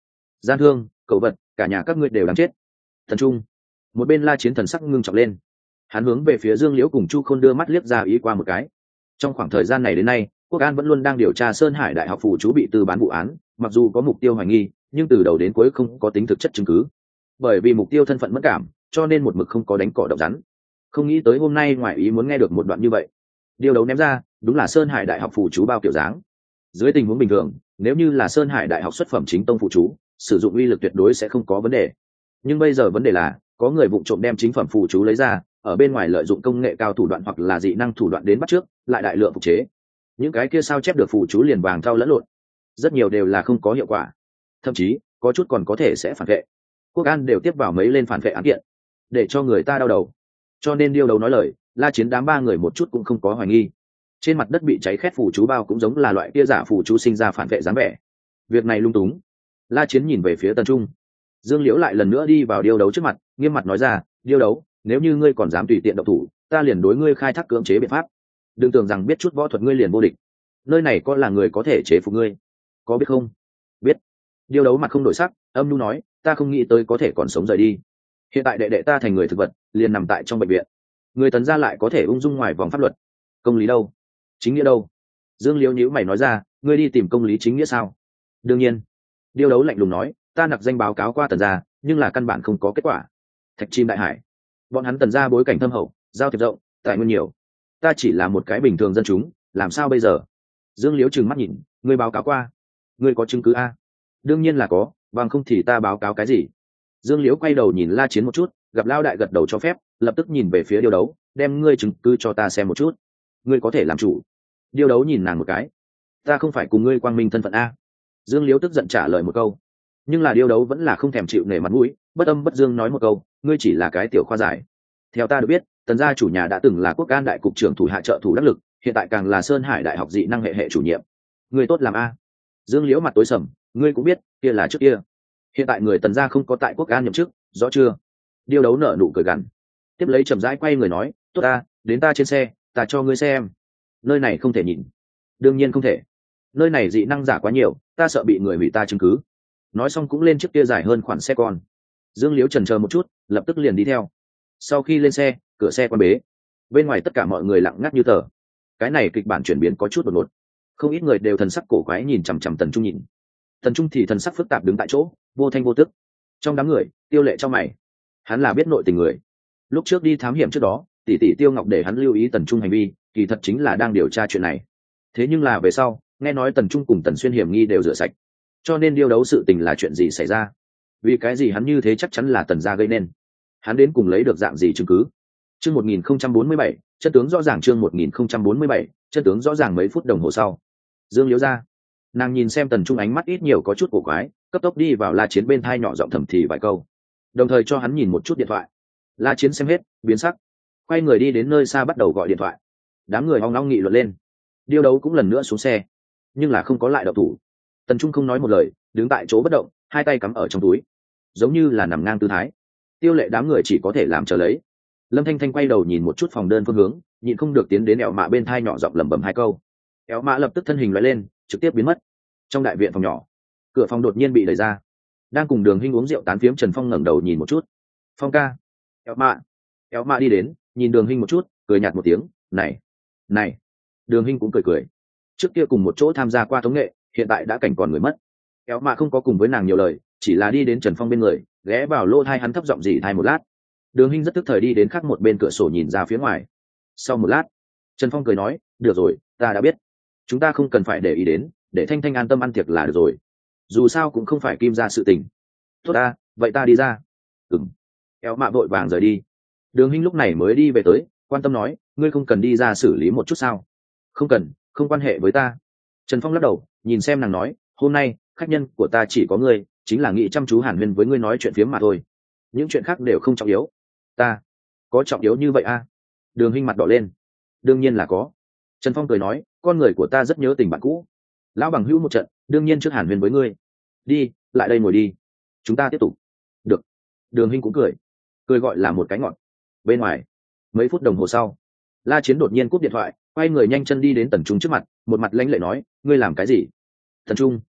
gian thương, cậu vật, cả nhà các ngươi đều đáng chết. Thần trung. Một bên La Chiến thần sắc ngưng trọng lên, hắn hướng về phía Dương Liễu cùng Chu Khôn đưa mắt liếc ra ý qua một cái. Trong khoảng thời gian này đến nay, Quốc An vẫn luôn đang điều tra Sơn Hải Đại học phụ chú bị tư bán vụ án, mặc dù có mục tiêu hoài nghi, nhưng từ đầu đến cuối không có tính thực chất chứng cứ. Bởi vì mục tiêu thân phận mẫn cảm, cho nên một mực không có đánh cỏ động rắn. Không nghĩ tới hôm nay ngoài ý muốn nghe được một đoạn như vậy. Điều đấu ném ra, đúng là Sơn Hải Đại học phụ chú bao kiểu dáng. Dưới tình huống bình thường, nếu như là Sơn Hải Đại học xuất phẩm chính tông phụ chú, sử dụng uy lực tuyệt đối sẽ không có vấn đề. Nhưng bây giờ vấn đề là, có người vụng trộm đem chính phẩm phụ chú lấy ra, ở bên ngoài lợi dụng công nghệ cao thủ đoạn hoặc là dị năng thủ đoạn đến bắt trước, lại đại lượng phục chế. Những cái kia sao chép được phụ chú liền vàng thau lẫn lộn, rất nhiều đều là không có hiệu quả, thậm chí có chút còn có thể sẽ phản vệ. Quốc An đều tiếp vào mấy lên phản vệ án kiện, để cho người ta đau đầu. Cho nên điêu đầu nói lời, La Chiến đám ba người một chút cũng không có hoài nghi. Trên mặt đất bị cháy khét phù chú bao cũng giống là loại kia giả phù chú sinh ra phản vệ dáng vẻ. Việc này lung túng. La Chiến nhìn về phía Tần Trung. Dương Liễu lại lần nữa đi vào điêu đấu trước mặt, nghiêm mặt nói ra, điêu đấu, nếu như ngươi còn dám tùy tiện động thủ, ta liền đối ngươi khai thác cưỡng chế biện pháp. Đừng tưởng rằng biết chút võ thuật ngươi liền vô địch. Nơi này có là người có thể chế phục ngươi, có biết không? Biết. Điêu đấu mặt không đổi sắc, âm nhu nói, ta không nghĩ tới có thể còn sống rời đi. Hiện tại đệ đệ ta thành người thực vật, liền nằm tại trong bệnh viện. Người Tần gia lại có thể ung dung ngoài vòng pháp luật. Công lý đâu? Chính nghĩa đâu? Dương Liễu nhíu mày nói ra, ngươi đi tìm công lý chính nghĩa sao? Đương nhiên. Điêu đấu lạnh lùng nói, ta nặc danh báo cáo qua Tần gia, nhưng là căn bản không có kết quả. Thạch chim đại hải, bọn hắn Tần gia bối cảnh thâm hậu, giao thiệp rộng, tài nguyên nhiều. Ta chỉ là một cái bình thường dân chúng, làm sao bây giờ? Dương Liễu trừng mắt nhìn, ngươi báo cáo qua, ngươi có chứng cứ a? Đương nhiên là có, bằng không thì ta báo cáo cái gì? Dương Liễu quay đầu nhìn La Chiến một chút, gặp Lao đại gật đầu cho phép, lập tức nhìn về phía điêu đấu, đem ngươi chứng cứ cho ta xem một chút, ngươi có thể làm chủ. Điêu đấu nhìn nàng một cái, ta không phải cùng ngươi quang minh thân phận a? Dương Liễu tức giận trả lời một câu, nhưng là điêu đấu vẫn là không thèm chịu nể mặt mũi, bất âm bất dương nói một câu, ngươi chỉ là cái tiểu khoa giải. Theo ta được biết, Tần gia chủ nhà đã từng là Quốc An đại cục trưởng thủ hạ trợ thủ đắc lực, hiện tại càng là Sơn Hải Đại học dị năng hệ hệ chủ nhiệm. Ngươi tốt làm a? Dương Liễu mặt tối sầm, ngươi cũng biết, kia là trước kia. Hiện tại người Tần gia không có tại Quốc An nhậm chức, rõ chưa? Điêu đấu nở nụ cười gằn, tiếp lấy chậm rãi quay người nói, tốt ta, đến ta trên xe, ta cho ngươi xem. Nơi này không thể nhìn. Đương nhiên không thể. Nơi này dị năng giả quá nhiều, ta sợ bị người hủy ta chứng cứ. Nói xong cũng lên chiếc kia dài hơn khoản xe con. Dương Liễu chần chờ một chút, lập tức liền đi theo. Sau khi lên xe, cửa xe quan bế. Bên ngoài tất cả mọi người lặng ngắt như tờ. Cái này kịch bản chuyển biến có chút đột ngột. Không ít người đều thần sắc cổ quái nhìn chằm chằm Tần Trung nhìn. Tần Trung thì thần sắc phức tạp đứng tại chỗ, vô thanh vô tức. Trong đám người, Tiêu Lệ trong mày. Hắn là biết nội tình người. Lúc trước đi thám hiểm trước đó, tỷ tỷ Tiêu Ngọc để hắn lưu ý Tần Trung hành vi, kỳ thật chính là đang điều tra chuyện này. Thế nhưng là về sau, nghe nói Tần Trung cùng Tần Xuyên hiểm nghi đều rửa sạch, cho nên điêu đấu sự tình là chuyện gì xảy ra? Vì cái gì hắn như thế chắc chắn là Tần gia gây nên? Hắn đến cùng lấy được dạng gì chứng cứ? Chương một nghìn không trăm bốn mươi bảy, chân tướng rõ ràng. Chương một nghìn không trăm bốn mươi bảy, chân tướng rõ ràng. Mấy phút đồng hồ sau, Dương Liễu ra, nàng nhìn xem Tần Trung ánh mắt ít nhiều có chút cổ quái, cấp tốc đi vào La Chiến bên thai nhỏ giọng thầm thì vài câu, đồng thời cho hắn nhìn một chút điện thoại. La Chiến xem hết, biến sắc, quay người đi đến nơi xa bắt đầu gọi điện thoại. Đám người hoang long nghị luận lên. Điêu đấu cũng lần nữa xuống xe, nhưng là không có lại động thủ. Tần Trung không nói một lời, đứng tại chỗ bất động, hai tay cắm ở trong túi, giống như là nằm ngang tư thái. Tiêu Lệ đám người chỉ có thể làm chờ lấy. Lâm Thanh Thanh quay đầu nhìn một chút phòng đơn phương hướng, nhịn không được tiến đến Éo Mạ bên thai nhỏ giọng lẩm bẩm hai câu. Éo Mạ lập tức thân hình lóe lên, trực tiếp biến mất. Trong đại viện phòng nhỏ, cửa phòng đột nhiên bị đẩy ra. Đang cùng Đường Hinh uống rượu tán phiếm Trần Phong ngẩng đầu nhìn một chút. Phong ca. Éo Mạ. Éo Mạ đi đến, nhìn Đường Hinh một chút, cười nhạt một tiếng, này, này. Đường Hinh cũng cười cười. Trước kia cùng một chỗ tham gia qua tống nghệ, hiện tại đã cảnh còn người mất. Éo Mạ không có cùng với nàng nhiều lời, chỉ là đi đến Trần Phong bên người, ghé vào lỗ thai hắn thấp giọng dì thai một lát. Đường Hinh rất tức thời đi đến khác một bên cửa sổ nhìn ra phía ngoài. Sau một lát, Trần Phong cười nói, được rồi, ta đã biết, chúng ta không cần phải để ý đến, để Thanh Thanh an tâm ăn tiệc là được rồi, dù sao cũng không phải Kim gia sự tình. Tốt ta, vậy ta đi ra. Ừm. Éo Mạ vội vàng rời đi. Đường Hinh lúc này mới đi về tới, quan tâm nói, ngươi không cần đi ra xử lý một chút sao? Không cần, không quan hệ với ta. Trần Phong lắc đầu, nhìn xem nàng nói, hôm nay khách nhân của ta chỉ có ngươi, chính là nghĩ chăm chú hàn huyên với ngươi nói chuyện phiếm mà thôi, những chuyện khác đều không trọng yếu. Ta có trọng yếu như vậy a? À? Đường Hinh mặt đỏ lên. Đương nhiên là có. Trần Phong cười nói, con người của ta rất nhớ tình bạn cũ, lão bằng hữu một trận, đương nhiên trước hàn huyên với ngươi. Đi, lại đây ngồi đi, chúng ta tiếp tục. Được. Đường Hinh cũng cười, cười gọi là một cái ngọt. Bên ngoài, mấy phút đồng hồ sau, La Chiến đột nhiên cúp điện thoại, quay người nhanh chân đi đến Tần Trung trước mặt, một mặt lãnh lệ nói, ngươi làm cái gì? Tần Trung.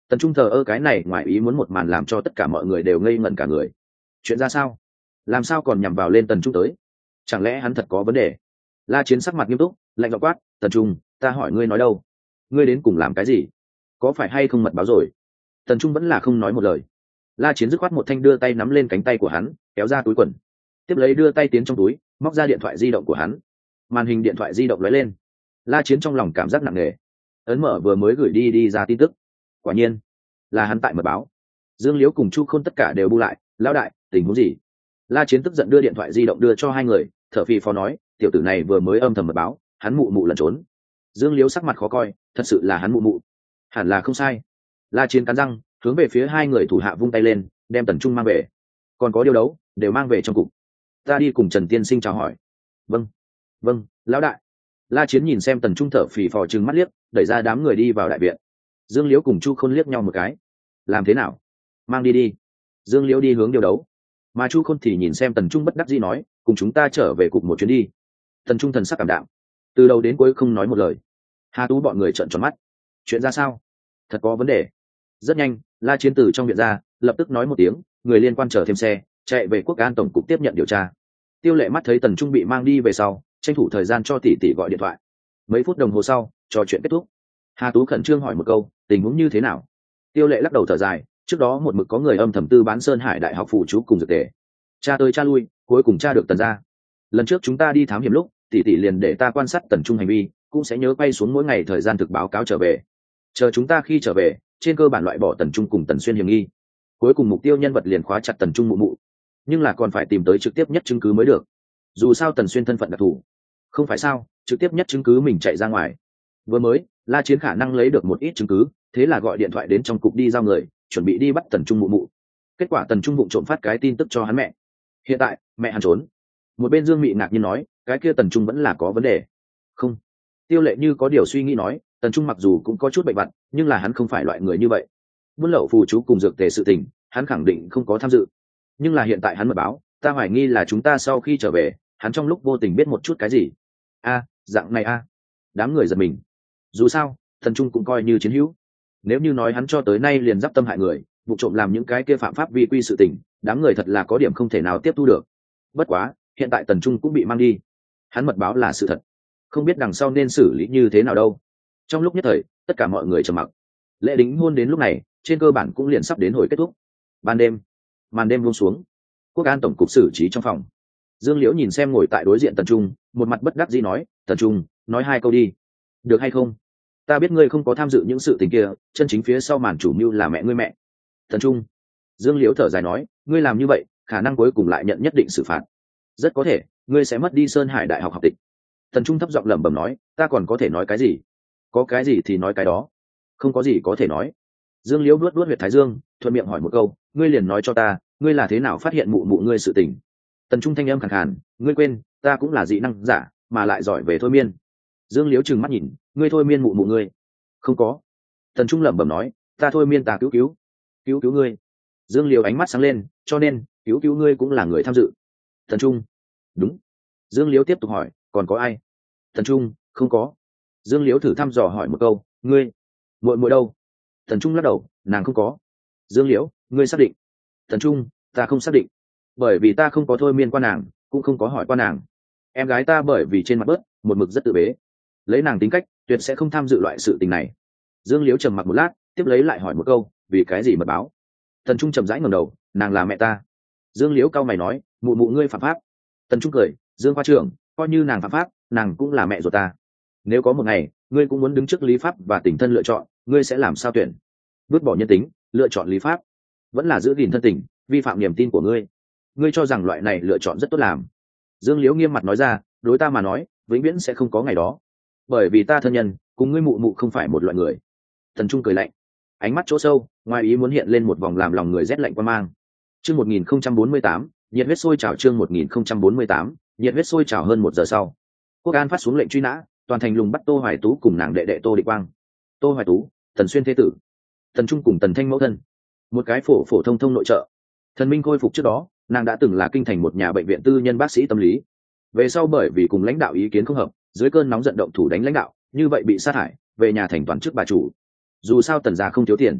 Tần Trung thờ ơ cái này ngoài ý muốn một màn làm cho tất cả mọi người đều ngây ngẩn cả người. Chuyện ra sao? Làm sao còn nhằm vào lên Tần Trung tới? Chẳng lẽ hắn thật có vấn đề? La Chiến sắc mặt nghiêm túc, lạnh giọng quát, Tần Trung, ta hỏi ngươi nói đâu? Ngươi đến cùng làm cái gì? Có phải hay không mật báo rồi? Tần Trung vẫn là không nói một lời. La Chiến dứt khoát một thanh đưa tay nắm lên cánh tay của hắn, kéo ra túi quần, tiếp lấy đưa tay tiến trong túi, móc ra điện thoại di động của hắn. Màn hình điện thoại di động lóe lên. La Chiến trong lòng cảm giác nặng nề. Ấn mở vừa mới gửi đi đi ra tin tức. Quả nhiên là hắn tại mật báo. Dương Liễu cùng Chu Khôn tất cả đều bu lại, lão đại, tình huống gì? La Chiến tức giận đưa điện thoại di động đưa cho hai người, thở phì phò nói, tiểu tử này vừa mới âm thầm mật báo, hắn mụ mụ lẩn trốn. Dương Liễu sắc mặt khó coi, thật sự là hắn mụ mụ. Hẳn là không sai. La Chiến cắn răng, hướng về phía hai người thủ hạ vung tay lên, đem Tần Trung mang về. Còn có điều đấu, đều mang về trong cục. Ta đi cùng Trần Tiên Sinh chào hỏi. Vâng, vâng, lão đại. La Chiến nhìn xem Tần Trung thở phì phò trừng mắt liếc, đẩy ra đám người đi vào đại viện. Dương Liễu cùng Chu Khôn liếc nhau một cái. Làm thế nào? Mang đi đi. Dương Liễu đi hướng điều đấu, mà Chu Khôn thì nhìn xem Tần Trung bất đắc dĩ nói, cùng chúng ta trở về cục một chuyến đi. Tần Trung thần sắc cảm đạm, từ đầu đến cuối không nói một lời. Hà Tú bọn người trợn tròn mắt. Chuyện ra sao? Thật có vấn đề. Rất nhanh, La Chiến từ trong viện ra, lập tức nói một tiếng, người liên quan chờ thêm xe, chạy về Quốc An tổng cục tiếp nhận điều tra. Tiêu Lệ mắt thấy Tần Trung bị mang đi về sau, tranh thủ thời gian cho tỷ tỷ gọi điện thoại. Mấy phút đồng hồ sau, trò chuyện kết thúc. Hà Tú khẩn trương hỏi một câu, tình huống như thế nào? Tiêu Lệ lắc đầu thở dài, trước đó một mực có người âm thầm tư bán Sơn Hải Đại học phụ chú cùng dược tề. Cha tới cha lui, cuối cùng cha được Tần ra. Lần trước chúng ta đi thám hiểm lúc, tỷ tỷ liền để ta quan sát Tần Trung hành vi, cũng sẽ nhớ quay xuống mỗi ngày thời gian thực báo cáo trở về. Chờ chúng ta khi trở về, trên cơ bản loại bỏ Tần Trung cùng Tần Xuyên hiểm nghi. Cuối cùng mục tiêu nhân vật liền khóa chặt Tần Trung mụ mụ, nhưng là còn phải tìm tới trực tiếp nhất chứng cứ mới được. Dù sao Tần Xuyên thân phận đặc thù, không phải sao, trực tiếp nhất chứng cứ mình chạy ra ngoài. Vừa mới, La Chiến khả năng lấy được một ít chứng cứ, thế là gọi điện thoại đến trong cục đi giao người, chuẩn bị đi bắt Tần Trung mụ mụ. Kết quả Tần Trung vụng trộm phát cái tin tức cho hắn mẹ. Hiện tại, mẹ hắn trốn. Một bên Dương Mị ngạc nhiên nói, cái kia Tần Trung vẫn là có vấn đề. Không. Tiêu Lệ như có điều suy nghĩ nói, Tần Trung mặc dù cũng có chút bệnh vặt, nhưng là hắn không phải loại người như vậy. Buôn lậu phù chú cùng dược tề sự tình, hắn khẳng định không có tham dự. Nhưng là hiện tại hắn mật báo, ta hoài nghi là chúng ta sau khi trở về, hắn trong lúc vô tình biết một chút cái gì. A, dạng này a. Đám người giật mình. Dù sao, Tần Trung cũng coi như chiến hữu. Nếu như nói hắn cho tới nay liền giáp tâm hại người, vụ trộm làm những cái kia phạm pháp vi quy sự tình, đám người thật là có điểm không thể nào tiếp thu được. Bất quá, hiện tại Tần Trung cũng bị mang đi, hắn mật báo là sự thật, không biết đằng sau nên xử lý như thế nào đâu. Trong lúc nhất thời, tất cả mọi người trầm mặc. Lễ đính hôn đến lúc này, trên cơ bản cũng liền sắp đến hồi kết thúc. Ban đêm, màn đêm buông xuống. Quốc An tổng cục xử trí trong phòng. Dương Liễu nhìn xem ngồi tại đối diện Tần Trung, một mặt bất đắc dĩ nói, Tần Trung, nói hai câu đi, được hay không? Ta biết ngươi không có tham dự những sự tình kia, chân chính phía sau màn chủ mưu là mẹ ngươi mẹ. Tần Trung. Dương Liễu thở dài nói, ngươi làm như vậy, khả năng cuối cùng lại nhận nhất định xử phạt. Rất có thể, ngươi sẽ mất đi Sơn Hải Đại học học tịch. Tần Trung thấp giọng lẩm bẩm nói, ta còn có thể nói cái gì? Có cái gì thì nói cái đó. Không có gì có thể nói. Dương Liễu nuốt nuốt huyệt thái dương, thuận miệng hỏi một câu, ngươi liền nói cho ta, ngươi là thế nào phát hiện mụ mụ ngươi sự tình? Tần Trung thanh âm khàn khàn, ngươi quên, ta cũng là dị năng giả, mà lại giỏi về thôi miên. Dương Liễu trừng mắt nhìn, ngươi thôi miên mụ mụ ngươi? Không có. Tần Trung lẩm bẩm nói, ta thôi miên ta cứu cứu, cứu cứu ngươi. Dương Liễu ánh mắt sáng lên, cho nên cứu cứu ngươi cũng là người tham dự. Tần Trung. Đúng. Dương Liễu tiếp tục hỏi, còn có ai? Tần Trung, không có. Dương Liễu thử thăm dò hỏi một câu, ngươi muội muội đâu? Tần Trung lắc đầu, nàng không có. Dương Liễu, ngươi xác định? Tần Trung, ta không xác định, bởi vì ta không có thôi miên qua nàng, cũng không có hỏi qua nàng. Em gái ta bởi vì trên mặt bớt, một mực rất tự bế, lấy nàng tính cách, tuyệt sẽ không tham dự loại sự tình này. Dương Liễu trầm mặc một lát, tiếp lấy lại hỏi một câu, vì cái gì mật báo? Tần Trung chậm rãi ngẩng đầu, nàng là mẹ ta. Dương Liễu cau mày nói, mụ mụ ngươi phạm pháp. Tần Trung cười, Dương khoa trưởng, coi như nàng phạm pháp, nàng cũng là mẹ ruột ta. Nếu có một ngày, ngươi cũng muốn đứng trước lý pháp và tình thân lựa chọn, ngươi sẽ làm sao tuyển? Vứt bỏ nhân tính, lựa chọn lý pháp, vẫn là giữ gìn thân tình, vi phạm niềm tin của ngươi? Ngươi cho rằng loại này lựa chọn rất tốt làm? Dương Liễu nghiêm mặt nói ra, đối ta mà nói, vĩnh viễn sẽ không có ngày đó, bởi vì ta thân nhân cùng ngươi mụ mụ không phải một loại người. Tần Trung cười lạnh, ánh mắt chỗ sâu ngoài ý muốn hiện lên một vòng làm lòng người rét lạnh qua mang. Chương một nghìn không trăm bốn mươi tám, nhiệt huyết sôi trào. Chương một nghìn không trăm bốn mươi tám, nhiệt huyết sôi trào. Hơn một giờ sau, Quốc An phát xuống lệnh truy nã, toàn thành lùng bắt Tô Hoài Tú cùng nàng đệ đệ Tô Địch Quang. Tô Hoài Tú, Tần Xuyên thế tử, Tần Trung cùng Tần Thanh mẫu thân. Một cái phổ phổ thông thông nội trợ. Thần minh khôi phục trước đó, nàng đã từng là kinh thành một nhà bệnh viện tư nhân bác sĩ tâm lý. Về sau bởi vì cùng lãnh đạo ý kiến không hợp, dưới cơn nóng giận động thủ đánh lãnh đạo, như vậy bị sát hại, về nhà thành toàn chức bà chủ. Dù sao Tần gia không thiếu tiền,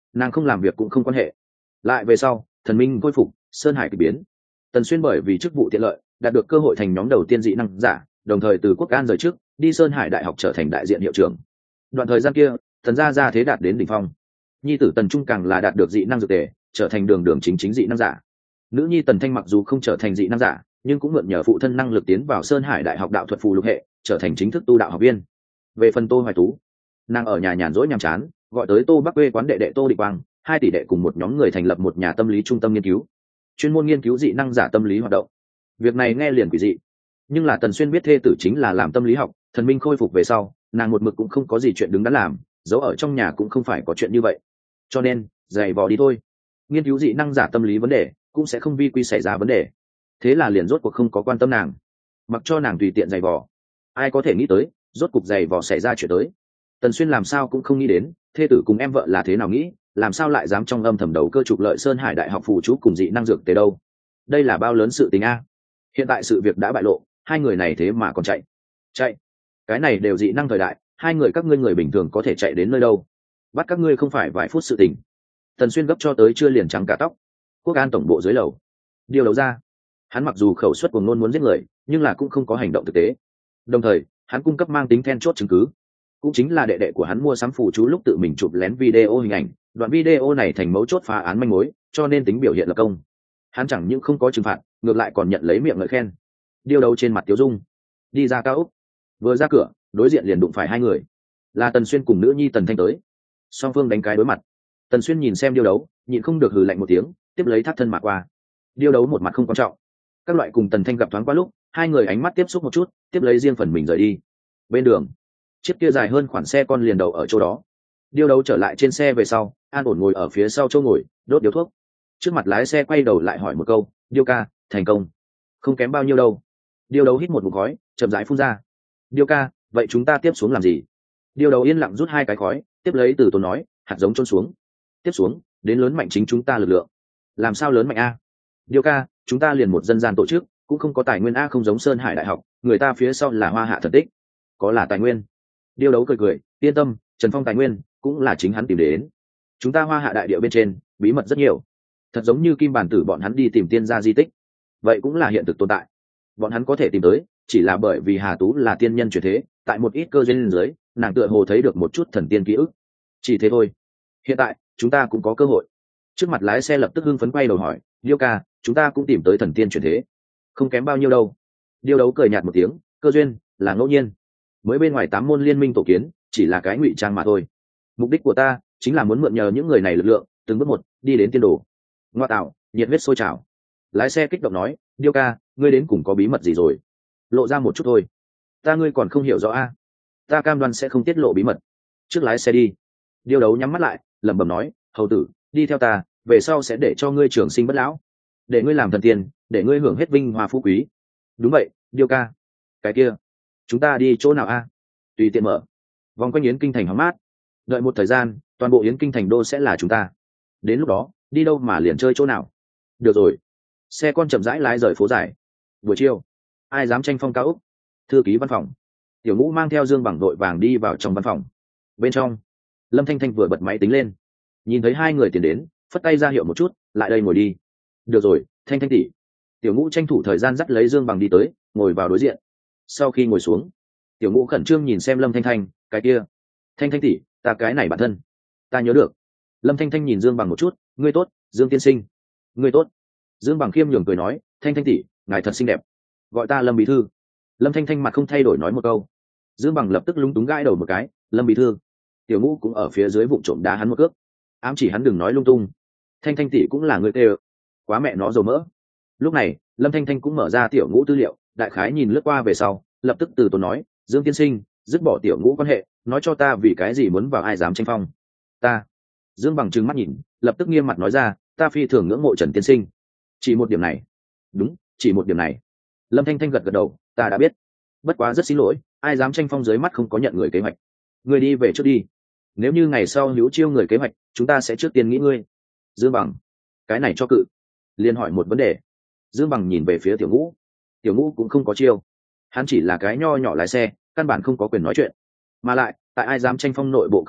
nàng không làm việc cũng không quan hệ. Lại về sau thần minh khôi phục, sơn hải kỳ biến, Tần Xuyên bởi vì chức vụ tiện lợi đạt được cơ hội thành nhóm đầu tiên dị năng giả, đồng thời từ quốc an rời trước đi sơn hải đại học trở thành đại diện hiệu trưởng. Đoạn thời gian kia thần gia gia thế đạt đến đỉnh phong, nhi tử Tần Trung càng là đạt được dị năng dược tề, trở thành đường đường chính chính dị năng giả. Nữ nhi Tần Thanh mặc dù không trở thành dị năng giả, nhưng cũng mượn nhờ phụ thân năng lực tiến vào sơn hải đại học đạo thuật phù lục hệ, trở thành chính thức tu đạo học viên. Về phần Tô Hoài Tú, nàng ở nhà nhàn rỗi nhàm chán, gọi tới Tô Bắc quê quán đệ đệ Tô Địch Quang, hai tỷ đệ cùng một nhóm người thành lập một nhà tâm lý trung tâm nghiên cứu, chuyên môn nghiên cứu dị năng giả tâm lý hoạt động. Việc này nghe liền quỷ dị, nhưng là Tần Xuyên biết thê tử chính là làm tâm lý học, thần minh khôi phục về sau nàng một mực cũng không có gì chuyện đứng đắn làm, giấu ở trong nhà cũng không phải có chuyện như vậy, cho nên giày vò đi thôi. Nghiên cứu dị năng giả tâm lý vấn đề cũng sẽ không vi quy xảy ra vấn đề, thế là liền rốt cuộc không có quan tâm nàng, mặc cho nàng tùy tiện giày vò. Ai có thể nghĩ tới rốt cuộc giày vò xảy ra chuyện tới. Tần Xuyên làm sao cũng không nghĩ đến thê tử cùng em vợ là thế nào nghĩ, làm sao lại dám trong âm thầm đầu cơ trục lợi sơn hải đại học phụ chú cùng dị năng dược tới đâu. Đây là bao lớn sự tình a. Hiện tại sự việc đã bại lộ, hai người này thế mà còn chạy chạy cái này đều dị năng thời đại, hai người các ngươi người bình thường có thể chạy đến nơi đâu, bắt các ngươi không phải vài phút sự tình. Tần Xuyên gấp cho tới chưa liền trắng cả tóc. Quốc an tổng bộ dưới lầu, điều đầu ra, hắn mặc dù khẩu suất cuồng ngôn muốn giết người, nhưng là cũng không có hành động thực tế. Đồng thời hắn cung cấp mang tính then chốt chứng cứ, cũng chính là đệ đệ của hắn mua sắm phù chú lúc tự mình chụp lén video hình ảnh. Đoạn video này thành mấu chốt phá án manh mối, cho nên tính biểu hiện lập công. Hắn chẳng những không có trừng phạt, ngược lại còn nhận lấy miệng ngợi khen. Điêu đầu trên mặt Tiếu Dung đi ra cao ốc, vừa ra cửa đối diện liền đụng phải hai người, là Tần Xuyên cùng nữ nhi Tần Thanh tới. Song phương đánh cái đối mặt. Tần Xuyên nhìn xem điêu đấu, nhịn không được hừ lạnh một tiếng, tiếp lấy thắt thân mà qua. Điêu đấu một mặt không quan trọng, các loại cùng Tần Thanh gặp thoáng qua lúc, hai người ánh mắt tiếp xúc một chút, tiếp lấy riêng phần mình rời đi. Bên đường, chiếc kia dài hơn khoản xe con liền đầu ở chỗ đó. Điêu đấu trở lại trên xe về sau, an ổn ngồi ở phía sau chỗ ngồi, đốt điếu thuốc. Trước mặt lái xe quay đầu lại hỏi một câu, điêu ca, thành công? Không kém bao nhiêu đâu. Điêu đấu hít một ngụm khói, chậm rãi phun ra. Điêu ca, vậy chúng ta tiếp xuống làm gì? Điêu đấu yên lặng rút hai cái khói, tiếp lấy từ tốn nói, hạt giống trôn xuống. Tiếp xuống đến lớn mạnh chính chúng ta lực lượng. Làm sao lớn mạnh a? Điêu ca, chúng ta liền một dân gian tổ chức, cũng không có tài nguyên a, không giống sơn hải đại học, người ta phía sau là hoa hạ thần tích, có là tài nguyên. Điêu đấu cười cười, yên tâm, Trần Phong tài nguyên cũng là chính hắn tìm đến. Chúng ta hoa hạ đại địa bên trên bí mật rất nhiều, thật giống như kim bản tử bọn hắn đi tìm tiên gia di tích, vậy cũng là hiện thực tồn tại. Bọn hắn có thể tìm tới chỉ là bởi vì Hà Tú là tiên nhân chuyển thế, tại một ít cơ duyên dưới nàng tựa hồ thấy được một chút thần tiên ký ức, chỉ thế thôi. Hiện tại chúng ta cũng có cơ hội. Trước mặt lái xe lập tức hưng phấn quay đầu hỏi, Điêu ca, chúng ta cũng tìm tới thần tiên chuyển thế? Không kém bao nhiêu đâu. Điêu đấu cười nhạt một tiếng, cơ duyên là ngẫu nhiên, mới bên ngoài tám môn liên minh tổ kiến chỉ là cái ngụy trang mà thôi. Mục đích của ta chính là muốn mượn nhờ những người này lực lượng, từng bước một đi đến tiên đồ. Ngoa tạo, nhiệt huyết sôi trào. Lái xe kích động nói, Điêu ca, ngươi đến cùng có bí mật gì rồi? Lộ ra một chút thôi. Ta ngươi còn không hiểu rõ a? Ta cam đoan sẽ không tiết lộ bí mật. Trước lái xe đi. Điêu đấu nhắm mắt lại, lẩm bẩm nói, hầu tử, đi theo ta, về sau sẽ để cho ngươi trường sinh bất lão, để ngươi làm thần tiên, để ngươi hưởng hết vinh hoa phú quý. Đúng vậy, Điêu ca. Cái kia, chúng ta đi chỗ nào a? Tùy tiện mở. Vòng quanh Yến Kinh thành hóng mát. Đợi một thời gian, toàn bộ Yến Kinh thành đô sẽ là chúng ta. Đến lúc đó, đi đâu mà liền chơi chỗ nào. Được rồi. Xe con chậm rãi lái rời phố dài. Buổi chiều, ai dám tranh phong cao ốc? Thư ký văn phòng. Tiểu Ngũ mang theo Dương Bằng đội vàng đi vào trong văn phòng. Bên trong, Lâm Thanh Thanh vừa bật máy tính lên, nhìn thấy hai người tiến đến, phất tay ra hiệu một chút, lại đây ngồi đi. Được rồi, Thanh Thanh tỷ. Tiểu Ngũ tranh thủ thời gian dắt lấy Dương Bằng đi tới, ngồi vào đối diện. Sau khi ngồi xuống, Tiểu Ngũ khẩn trương nhìn xem Lâm Thanh Thanh, cái kia, Thanh Thanh tỷ, ta cái này bản thân, ta nhớ được. Lâm Thanh Thanh nhìn Dương Bằng một chút, ngươi tốt, Dương tiên sinh. Ngươi tốt. Dương Bằng khiêm nhường cười nói, Thanh Thanh tỷ, ngài thật xinh đẹp, gọi ta Lâm bí thư. Lâm Thanh Thanh mặt không thay đổi nói một câu. Dương Bằng lập tức lúng túng gãi đầu một cái, Lâm bí thư. Tiểu Ngũ cũng ở phía dưới vụng trộm đá hắn một cước, ám chỉ hắn đừng nói lung tung. Thanh Thanh tỷ cũng là người tê, quá mẹ nó dầu mỡ. Lúc này Lâm Thanh Thanh cũng mở ra Tiểu Ngũ tư liệu, đại khái nhìn lướt qua về sau, lập tức từ tốn nói, Dương tiên sinh, dứt bỏ Tiểu Ngũ quan hệ, nói cho ta vì cái gì muốn vào ai dám tranh phong. Ta. Dương Bằng trừng mắt nhìn, lập tức nghiêm mặt nói ra, ta phi thường ngưỡng mộ Trần tiên sinh. Chỉ một điểm này? Đúng, chỉ một điểm này. Lâm Thanh Thanh gật gật đầu, ta đã biết. Bất quá rất xin lỗi, ai dám tranh phong dưới mắt không có nhận người kế hoạch. Người đi về trước đi. Nếu như ngày sau hữu chiêu người kế hoạch, chúng ta sẽ trước tiên nghĩ ngươi. Dương Bằng, cái này cho cự. Liên hỏi một vấn đề. Dương Bằng nhìn về phía Tiểu Ngũ. Tiểu Ngũ cũng không có chiêu, hắn chỉ là cái nho nhỏ lái xe, căn bản không có quyền nói chuyện. Mà lại tại ai dám tranh phong nội bộ công ty,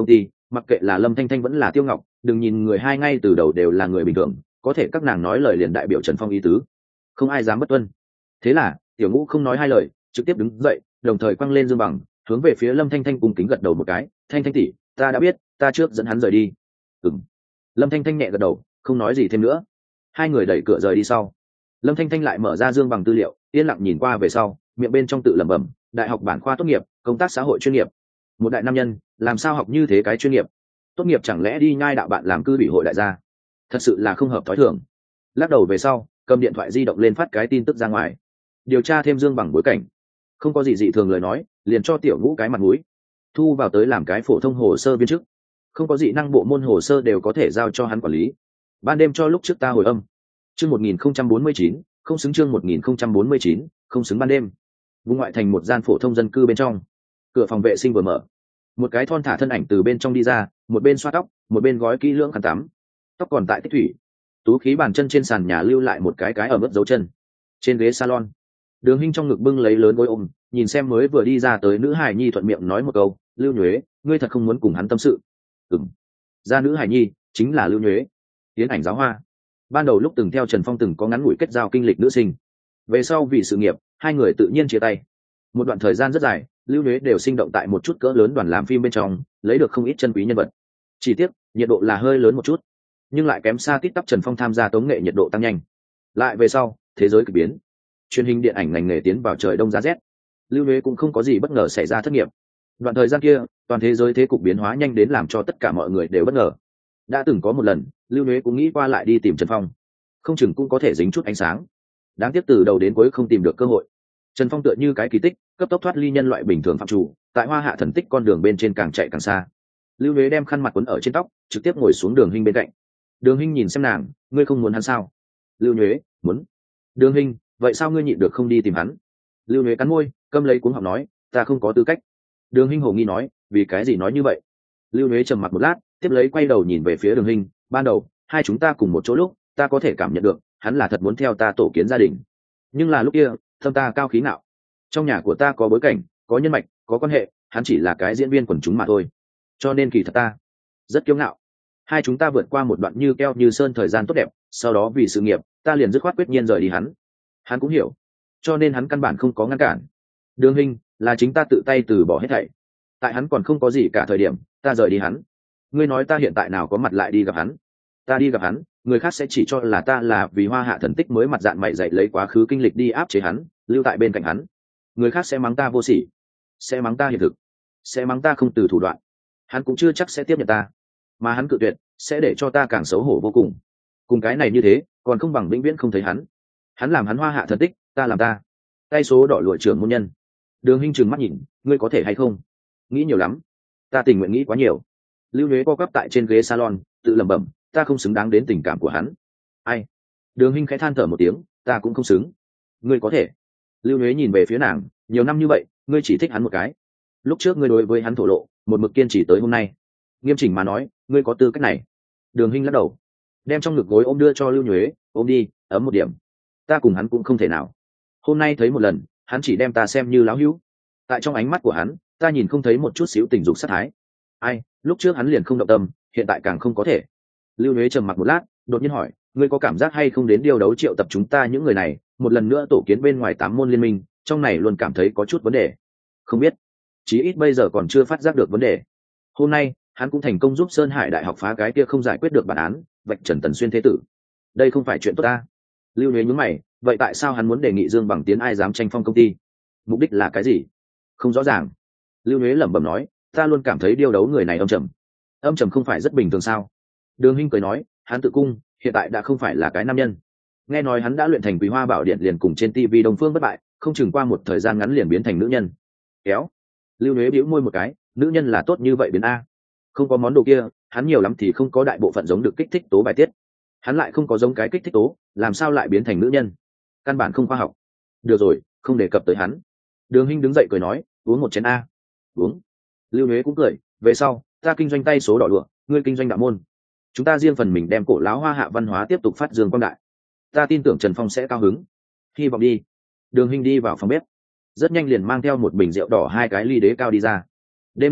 Mặc kệ là Lâm Thanh Thanh vẫn là Tiêu Ngọc, đừng nhìn người hai ngay từ đầu đều là người bình thường, có thể các nàng nói lời liền đại biểu Trần Phong ý tứ, không ai dám bất tuân. Thế là Tiểu Ngũ không nói hai lời, trực tiếp đứng dậy, đồng thời quăng lên dương bằng, hướng về phía Lâm Thanh Thanh cùng kính gật đầu một cái. Thanh Thanh tỷ, ta đã biết, ta trước dẫn hắn rời đi. Ừm. Lâm Thanh Thanh nhẹ gật đầu, không nói gì thêm nữa. Hai người đẩy cửa rời đi sau, Lâm Thanh Thanh lại mở ra dương bằng tư liệu, yên lặng nhìn qua về sau, miệng bên trong tự lẩm bẩm, đại học bản khoa tốt nghiệp, công tác xã hội chuyên nghiệp. Một đại nam nhân, làm sao học như thế cái chuyên nghiệp? Tốt nghiệp chẳng lẽ đi nhai đạo bạn làm cư ủy hội đại gia? Thật sự là không hợp thói thường. Lắc đầu về sau, cầm điện thoại di động lên phát cái tin tức ra ngoài, điều tra thêm dương bằng bối cảnh, không có gì dị thường lời nói, liền cho Tiểu Ngũ cái mặt mũi, thu vào tới làm cái phổ thông hồ sơ viên chức, không có dị năng bộ môn hồ sơ đều có thể giao cho hắn quản lý. Ban đêm cho lúc trước ta hồi âm. Chương một nghìn không trăm bốn mươi chín, không xứng chương một nghìn không trăm bốn mươi chín, không xứng ban đêm. Vùng ngoại thành một gian phổ thông dân cư bên trong, cửa phòng vệ sinh vừa mở, một cái thon thả thân ảnh từ bên trong đi ra, một bên xoa tóc, một bên gói kỹ lưỡng khăn tắm, tóc còn tại tích thủy, tú khí bàn chân trên sàn nhà lưu lại một cái cái ở mức dấu chân. Trên ghế salon, Đường Hinh trong ngực bưng lấy lớn gối ôm, nhìn xem mới vừa đi ra tới nữ hải nhi thuận miệng nói một câu, Lưu Nhuế, ngươi thật không muốn cùng hắn tâm sự? Ừm. Ra nữ hải nhi chính là Lưu Nhuế, tiến ảnh giáo hoa, ban đầu lúc từng theo Trần Phong từng có ngắn ngủi kết giao kinh lịch nữ sinh, về sau vì sự nghiệp hai người tự nhiên chia tay. Một đoạn thời gian rất dài, Lưu Nhuế đều sinh động tại một chút cỡ lớn đoàn làm phim bên trong, lấy được không ít chân quý nhân vật. Chỉ tiếc nhiệt độ là hơi lớn một chút, nhưng lại kém xa tít tắp Trần Phong tham gia tống nghệ nhiệt độ tăng nhanh. Lại về sau thế giới kỳ biến, truyền hình điện ảnh ngành nghề tiến vào trời đông giá rét, Lưu Nhuế cũng không có gì bất ngờ xảy ra thất nghiệp. Đoạn thời gian kia toàn thế giới thế cục biến hóa nhanh đến làm cho tất cả mọi người đều bất ngờ. Đã từng có một lần Lưu Nhuế cũng nghĩ qua lại đi tìm Trần Phong, không chừng cũng có thể dính chút ánh sáng. Đáng tiếc từ đầu đến cuối không tìm được cơ hội. Trần Phong tựa như cái kỳ tích, cấp tốc thoát ly nhân loại bình thường phạm chủ, tại Hoa Hạ thần tích con đường bên trên càng chạy càng xa. Lưu Nhuế đem khăn mặt quấn ở trên tóc, trực tiếp ngồi xuống Đường Hinh bên cạnh. Đường Hinh nhìn xem nàng, ngươi không muốn hắn sao? Lưu Nhuế, muốn. Đường Hinh, vậy sao ngươi nhịn được không đi tìm hắn? Lưu Nhuế cắn môi, câm lấy cuống họng nói, ta không có tư cách. Đường Hinh hồ nghi nói, vì cái gì nói như vậy? Lưu Nhuế trầm mặc một lát, tiếp lấy quay đầu nhìn về phía Đường Hinh, ban đầu hai chúng ta cùng một chỗ lúc, ta có thể cảm nhận được hắn là thật muốn theo ta tổ kiến gia đình, nhưng là lúc kia thâm ta cao khí nạo, trong nhà của ta có bối cảnh, có nhân mạch, có quan hệ, hắn chỉ là cái diễn viên quần chúng mà thôi, cho nên kỳ thật ta rất kiêu ngạo. Hai chúng ta vượt qua một đoạn như keo như sơn thời gian tốt đẹp, sau đó vì sự nghiệp ta liền dứt khoát quyết nhiên rời đi hắn. Hắn cũng hiểu, cho nên hắn căn bản không có ngăn cản. Đường Hinh, là chính ta tự tay từ bỏ hết thảy, tại hắn còn không có gì cả thời điểm ta rời đi hắn. Ngươi nói ta hiện tại nào có mặt lại đi gặp hắn? Ta đi gặp hắn, người khác sẽ chỉ cho là ta là vì Hoa Hạ thần tích mới mặt dạng mày dạy lấy quá khứ kinh lịch đi áp chế hắn, lưu tại bên cạnh hắn. Người khác sẽ mắng ta vô sỉ, sẽ mắng ta hiện thực, sẽ mắng ta không từ thủ đoạn. Hắn cũng chưa chắc sẽ tiếp nhận ta, mà hắn cự tuyệt sẽ để cho ta càng xấu hổ vô cùng. Cùng cái này như thế, còn không bằng vĩnh viễn không thấy hắn. Hắn làm hắn Hoa Hạ thần tích, ta làm ta tay số đỏ lụa trưởng môn nhân. Đường Hinh trừng mắt nhìn, ngươi có thể hay không nghĩ nhiều lắm? Ta tình nguyện nghĩ quá nhiều. Lưu Nhuế co quắp tại trên ghế salon, tự lẩm bẩm, ta không xứng đáng đến tình cảm của hắn. Ai? Đường Hinh khẽ than thở một tiếng, ta cũng không xứng. Ngươi có thể. Lưu Nhuế nhìn về phía nàng, nhiều năm như vậy ngươi chỉ thích hắn một cái, lúc trước ngươi đối với hắn thổ lộ, một mực kiên trì tới hôm nay. Nghiêm chỉnh mà nói, ngươi có tư cách này. Đường Hinh lắc đầu, đem trong ngực gối ôm đưa cho Lưu Nhuế, ôm đi, ấm một điểm. Ta cùng hắn cũng không thể nào. Hôm nay thấy một lần, hắn chỉ đem ta xem như láo hữu. Tại trong ánh mắt của hắn, ta nhìn không thấy một chút xíu tình dục sát thái. Ai, lúc trước hắn liền không động tâm, hiện tại càng không có thể. Lưu Nhuế trầm mặc một lát, đột nhiên hỏi, ngươi có cảm giác hay không đến điều đấu triệu tập chúng ta những người này một lần nữa tổ kiến bên ngoài tám môn liên minh, trong này luôn cảm thấy có chút vấn đề? Không biết, chí ít bây giờ còn chưa phát giác được vấn đề. Hôm nay hắn cũng thành công giúp Sơn Hải Đại học phá cái kia không giải quyết được bản án, vạch trần Tần Xuyên thế tử. Đây không phải chuyện tốt ta. Lưu Nhuế nhướng mày, vậy tại sao hắn muốn đề nghị Dương Bằng tiến ai dám tranh phong công ty? Mục đích là cái gì? Không rõ ràng. Lưu Nhuế lẩm bẩm nói, ta luôn cảm thấy điều đấu người này âm trầm. Âm trầm không phải rất bình thường sao? Đường Hinh cười nói, hắn tự cung, hiện tại đã không phải là cái nam nhân. Nghe nói hắn đã luyện thành Quý Hoa Bảo Điện liền cùng trên tivi Đông Phương bất bại, không chừng qua một thời gian ngắn liền biến thành nữ nhân. Kéo. Lưu Nhuế bĩu môi một cái, nữ nhân là tốt như vậy biến a? Không có món đồ kia, hắn nhiều lắm thì không có đại bộ phận giống được kích thích tố bài tiết. Hắn lại không có giống cái kích thích tố, làm sao lại biến thành nữ nhân? Căn bản không khoa học. Được rồi, không đề cập tới hắn. Đường Hinh đứng dậy cười nói, uống một chén a. Uống. Lưu Nhuế cũng cười, về sau ta kinh doanh tay số đỏ lụa, ngươi kinh doanh đạo môn, chúng ta riêng phần mình đem cổ láo Hoa Hạ văn hóa tiếp tục phát dương quang đại. Ta tin tưởng Trần Phong sẽ cao hứng. Hy vọng đi. Đường Hinh đi vào phòng bếp, rất nhanh liền mang theo một bình rượu đỏ hai cái ly đế cao đi ra. Đêm nay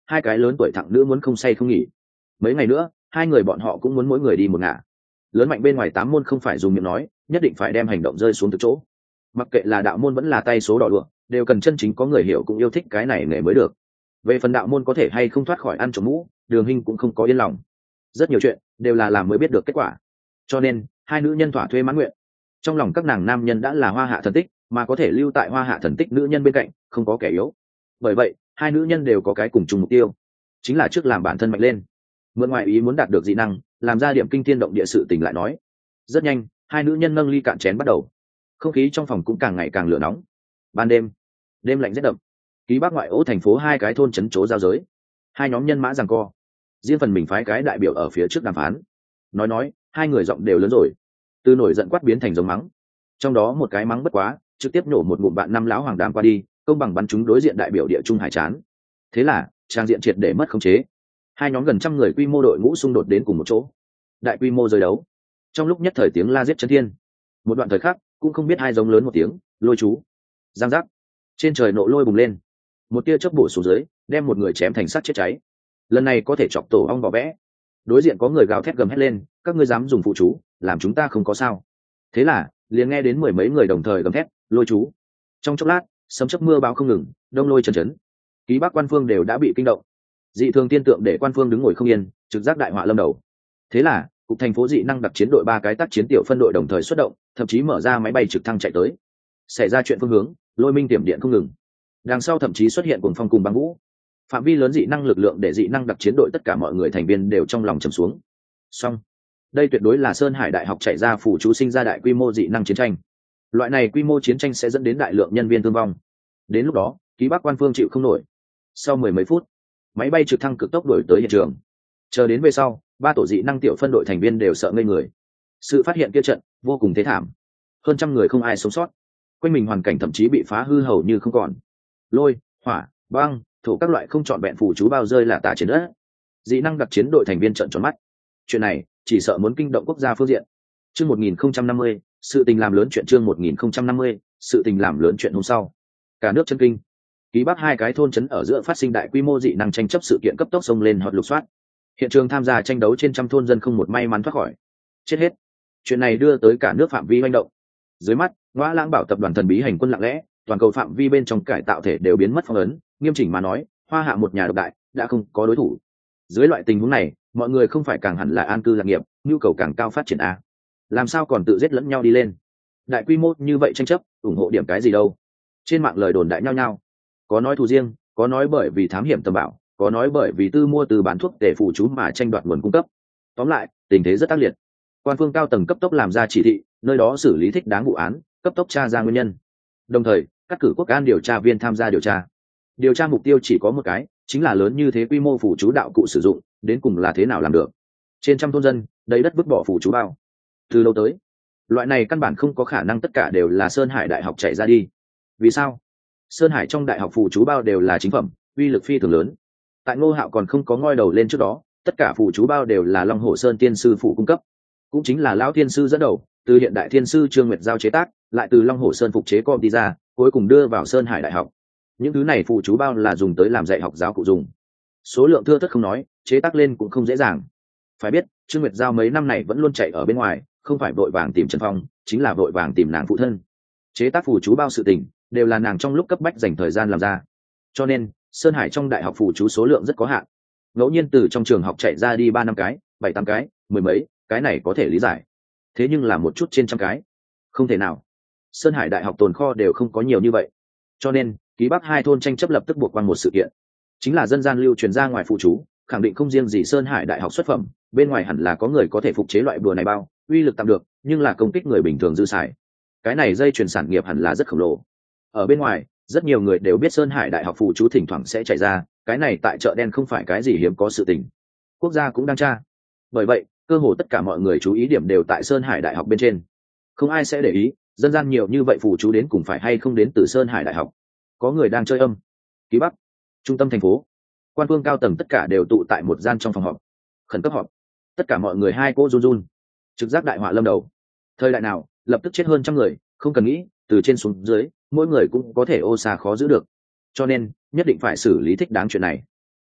hai cái lớn tuổi thẳng nữ muốn không say không nghỉ. Mấy ngày nữa hai người bọn họ cũng muốn mỗi người đi một ngả. Lớn mạnh bên ngoài tám môn không phải dùng miệng nói, nhất định phải đem hành động rơi xuống từ chỗ. Mặc kệ là đạo môn vẫn là tay số đỏ đũa, đều cần chân chính có người hiểu cũng yêu thích cái này nghề mới được. Về phần đạo môn có thể hay không thoát khỏi ăn trộm mũ, Đường Hinh cũng không có yên lòng. Rất nhiều chuyện đều là làm mới biết được kết quả, cho nên hai nữ nhân thỏa thuê mãn nguyện. Trong lòng các nàng nam nhân đã là Hoa Hạ thần tích, mà có thể lưu tại Hoa Hạ thần tích nữ nhân bên cạnh không có kẻ yếu. Bởi vậy hai nữ nhân đều có cái cùng chung mục tiêu, chính là trước làm bản thân mạnh lên, mượn ngoại ý muốn đạt được dị năng, làm ra điểm kinh thiên động địa sự tình lại nói. Rất nhanh hai nữ nhân nâng ly cạn chén bắt đầu. Không khí trong phòng cũng càng ngày càng lửa nóng. Ban đêm, đêm lạnh rét đậm. Ký Bắc ngoại ô thành phố hai cái thôn trấn chỗ giao giới, hai nhóm nhân mã giằng co, riêng phần mình phái cái đại biểu ở phía trước đàm phán. Nói nói hai người giọng đều lớn rồi, từ nổi giận quát biến thành giống mắng. Trong đó một cái mắng bất quá, trực tiếp nổ một ngụm bạn năm lão hoàng đàm qua đi, công bằng bắn chúng đối diện đại biểu địa trung hải chán. Thế là trang diện triệt để mất khống chế. Hai nhóm gần trăm người quy mô đội ngũ xung đột đến cùng một chỗ, đại quy mô rơi đấu. Trong lúc nhất thời tiếng la giết chấn thiên. Một đoạn thời khắc cũng không biết hai giống lớn một tiếng, lôi chú. Giang giác, trên trời nộ lôi bùng lên, một tia chớp bổ xuống dưới, đem một người chém thành sắt chết cháy. Lần này có thể chọc tổ ong vỏ vẽ. Đối diện có người gào thét gầm hét lên, các ngươi dám dùng phụ chú làm chúng ta không có sao. Thế là liền nghe đến mười mấy người đồng thời gầm thét lôi chú. Trong chốc lát sấm chớp mưa bão không ngừng, đông lôi chấn chấn. Ký Bắc quan phương đều đã bị kinh động. Dị thường tiên tượng để quan phương đứng ngồi không yên, trực giác đại họa lâm đầu. Thế là cục thành phố dị năng đặc chiến đội ba cái tác chiến tiểu phân đội đồng thời xuất động, thậm chí mở ra máy bay trực thăng chạy tới. Xảy ra chuyện phương hướng, lôi minh tiềm điện không ngừng. Đằng sau thậm chí xuất hiện cuồng phong cùng băng vũ. Phạm vi lớn dị năng lực lượng để dị năng đặc chiến đội tất cả mọi người thành viên đều trong lòng trầm xuống. Song đây tuyệt đối là Sơn Hải Đại học chạy ra phủ chú sinh ra đại quy mô dị năng chiến tranh. Loại này quy mô chiến tranh sẽ dẫn đến đại lượng nhân viên thương vong. Đến lúc đó Ký Bắc quan phương chịu không nổi. Sau mười mấy phút, máy bay trực thăng cực tốc đuổi tới hiện trường. Chờ đến về sau, ba tổ dị năng tiểu phân đội thành viên đều sợ ngây người. Sự phát hiện kia trận vô cùng thế thảm, hơn trăm người không ai sống sót, quanh mình hoàn cảnh thậm chí bị phá hư hầu như không còn. Lôi, hỏa, băng, thổ các loại không chọn vẹn phù chú bao rơi là tả trên đất. Dị năng đặc chiến đội thành viên trợn tròn mắt. Chuyện này chỉ sợ muốn kinh động quốc gia phương diện. Chương một nghìn không trăm năm mươi, sự tình làm lớn chuyện chương một nghìn không trăm năm mươi, sự tình làm lớn chuyện hôm sau. Cả nước chân kinh. Ký Bắc hai cái thôn trấn ở giữa phát sinh đại quy mô dị năng tranh chấp sự kiện cấp tốc xông lên hoặc lục soát. Hiện trường tham gia tranh đấu trên trăm thôn dân không một may mắn thoát khỏi, chết hết. Chuyện này đưa tới cả nước phạm vi manh động. Dưới mắt, Ngõa Lãng Bảo tập đoàn thần bí hành quân lặng lẽ, toàn cầu phạm vi bên trong cải tạo thể đều biến mất phong ấn, nghiêm chỉnh mà nói, Hoa Hạ một nhà độc đại đã không có đối thủ. Dưới loại tình huống này, mọi người không phải càng hẳn là an cư lạc nghiệp, nhu cầu càng cao phát triển a. Làm sao còn tự giết lẫn nhau đi lên? Đại quy mô như vậy tranh chấp, ủng hộ điểm cái gì đâu? Trên mạng lời đồn đại nhau nhau, có nói thù riêng, có nói bởi vì thám hiểm tầm bảo, có nói bởi vì tư mua từ bán thuốc để phụ chú mà tranh đoạt nguồn cung cấp. Tóm lại, tình thế rất ác liệt. Quan phương cao tầng cấp tốc làm ra chỉ thị, nơi đó xử lý thích đáng vụ án, cấp tốc tra ra nguyên nhân. Đồng thời, cắt cử quốc an điều tra viên tham gia điều tra. Điều tra mục tiêu chỉ có một cái, chính là lớn như thế quy mô phụ chú đạo cụ sử dụng, đến cùng là thế nào làm được. Trên trăm thôn dân, đầy đất vứt bỏ phụ chú bao. Từ lâu tới, loại này căn bản không có khả năng tất cả đều là Sơn Hải Đại học chạy ra đi. Vì sao? Sơn Hải trong đại học phụ chú bao đều là chính phẩm, uy lực phi thường lớn. Tại Ngô Hạo còn không có ngoi đầu lên trước đó, tất cả phụ chú bao đều là Long Hổ Sơn Tiên sư phụ cung cấp, cũng chính là lão thiên sư dẫn đầu, từ hiện đại thiên sư Trương Nguyệt giao chế tác, lại từ Long Hổ Sơn phục chế com đi ra, cuối cùng đưa vào Sơn Hải Đại học. Những thứ này phụ chú bao là dùng tới làm dạy học giáo cụ dùng, số lượng thưa thớt không nói, chế tác lên cũng không dễ dàng. Phải biết Trương Nguyệt giao mấy năm này vẫn luôn chạy ở bên ngoài, không phải vội vàng tìm Trần Phong, chính là vội vàng tìm nàng phụ thân. Chế tác phụ chú bao sự tình đều là nàng trong lúc cấp bách dành thời gian làm ra, cho nên Sơn Hải trong đại học phụ chú số lượng rất có hạn. Ngẫu nhiên từ trong trường học chạy ra đi ba năm cái, bảy tám cái, mười mấy cái này có thể lý giải, thế nhưng là một chút trên trăm cái không thể nào. Sơn Hải đại học tồn kho đều không có nhiều như vậy, cho nên Ký Bắc hai thôn tranh chấp lập tức buộc quan một sự kiện, chính là dân gian lưu truyền ra ngoài phụ chú, khẳng định không riêng gì Sơn Hải đại học xuất phẩm, bên ngoài hẳn là có người có thể phục chế loại bùa này bao, uy lực tạm được, nhưng là công kích người bình thường dư xài. Cái này dây chuyển sản nghiệp hẳn là rất khổng lồ. Ở bên ngoài rất nhiều người đều biết Sơn Hải đại học phụ chú thỉnh thoảng sẽ chạy ra, cái này tại chợ đen không phải cái gì hiếm có sự tình, quốc gia cũng đang tra. Bởi vậy cơ hồ tất cả mọi người chú ý điểm đều tại Sơn Hải đại học bên trên, không ai sẽ để ý dân gian nhiều như vậy phụ chú đến cùng phải hay không đến từ Sơn Hải đại học. Có người đang chơi âm. Ký Bắc, trung tâm thành phố, quan phương cao tầng tất cả đều tụ tại một gian trong phòng họp, khẩn cấp họp. Tất cả mọi người hai cô run run, trực giác đại họa lâm đầu. Thời đại nào lập tức chết hơn trăm người, không cần nghĩ, từ trên xuống dưới mỗi người cũng có thể ô xa khó giữ được, cho nên nhất định phải xử lý thích đáng chuyện này.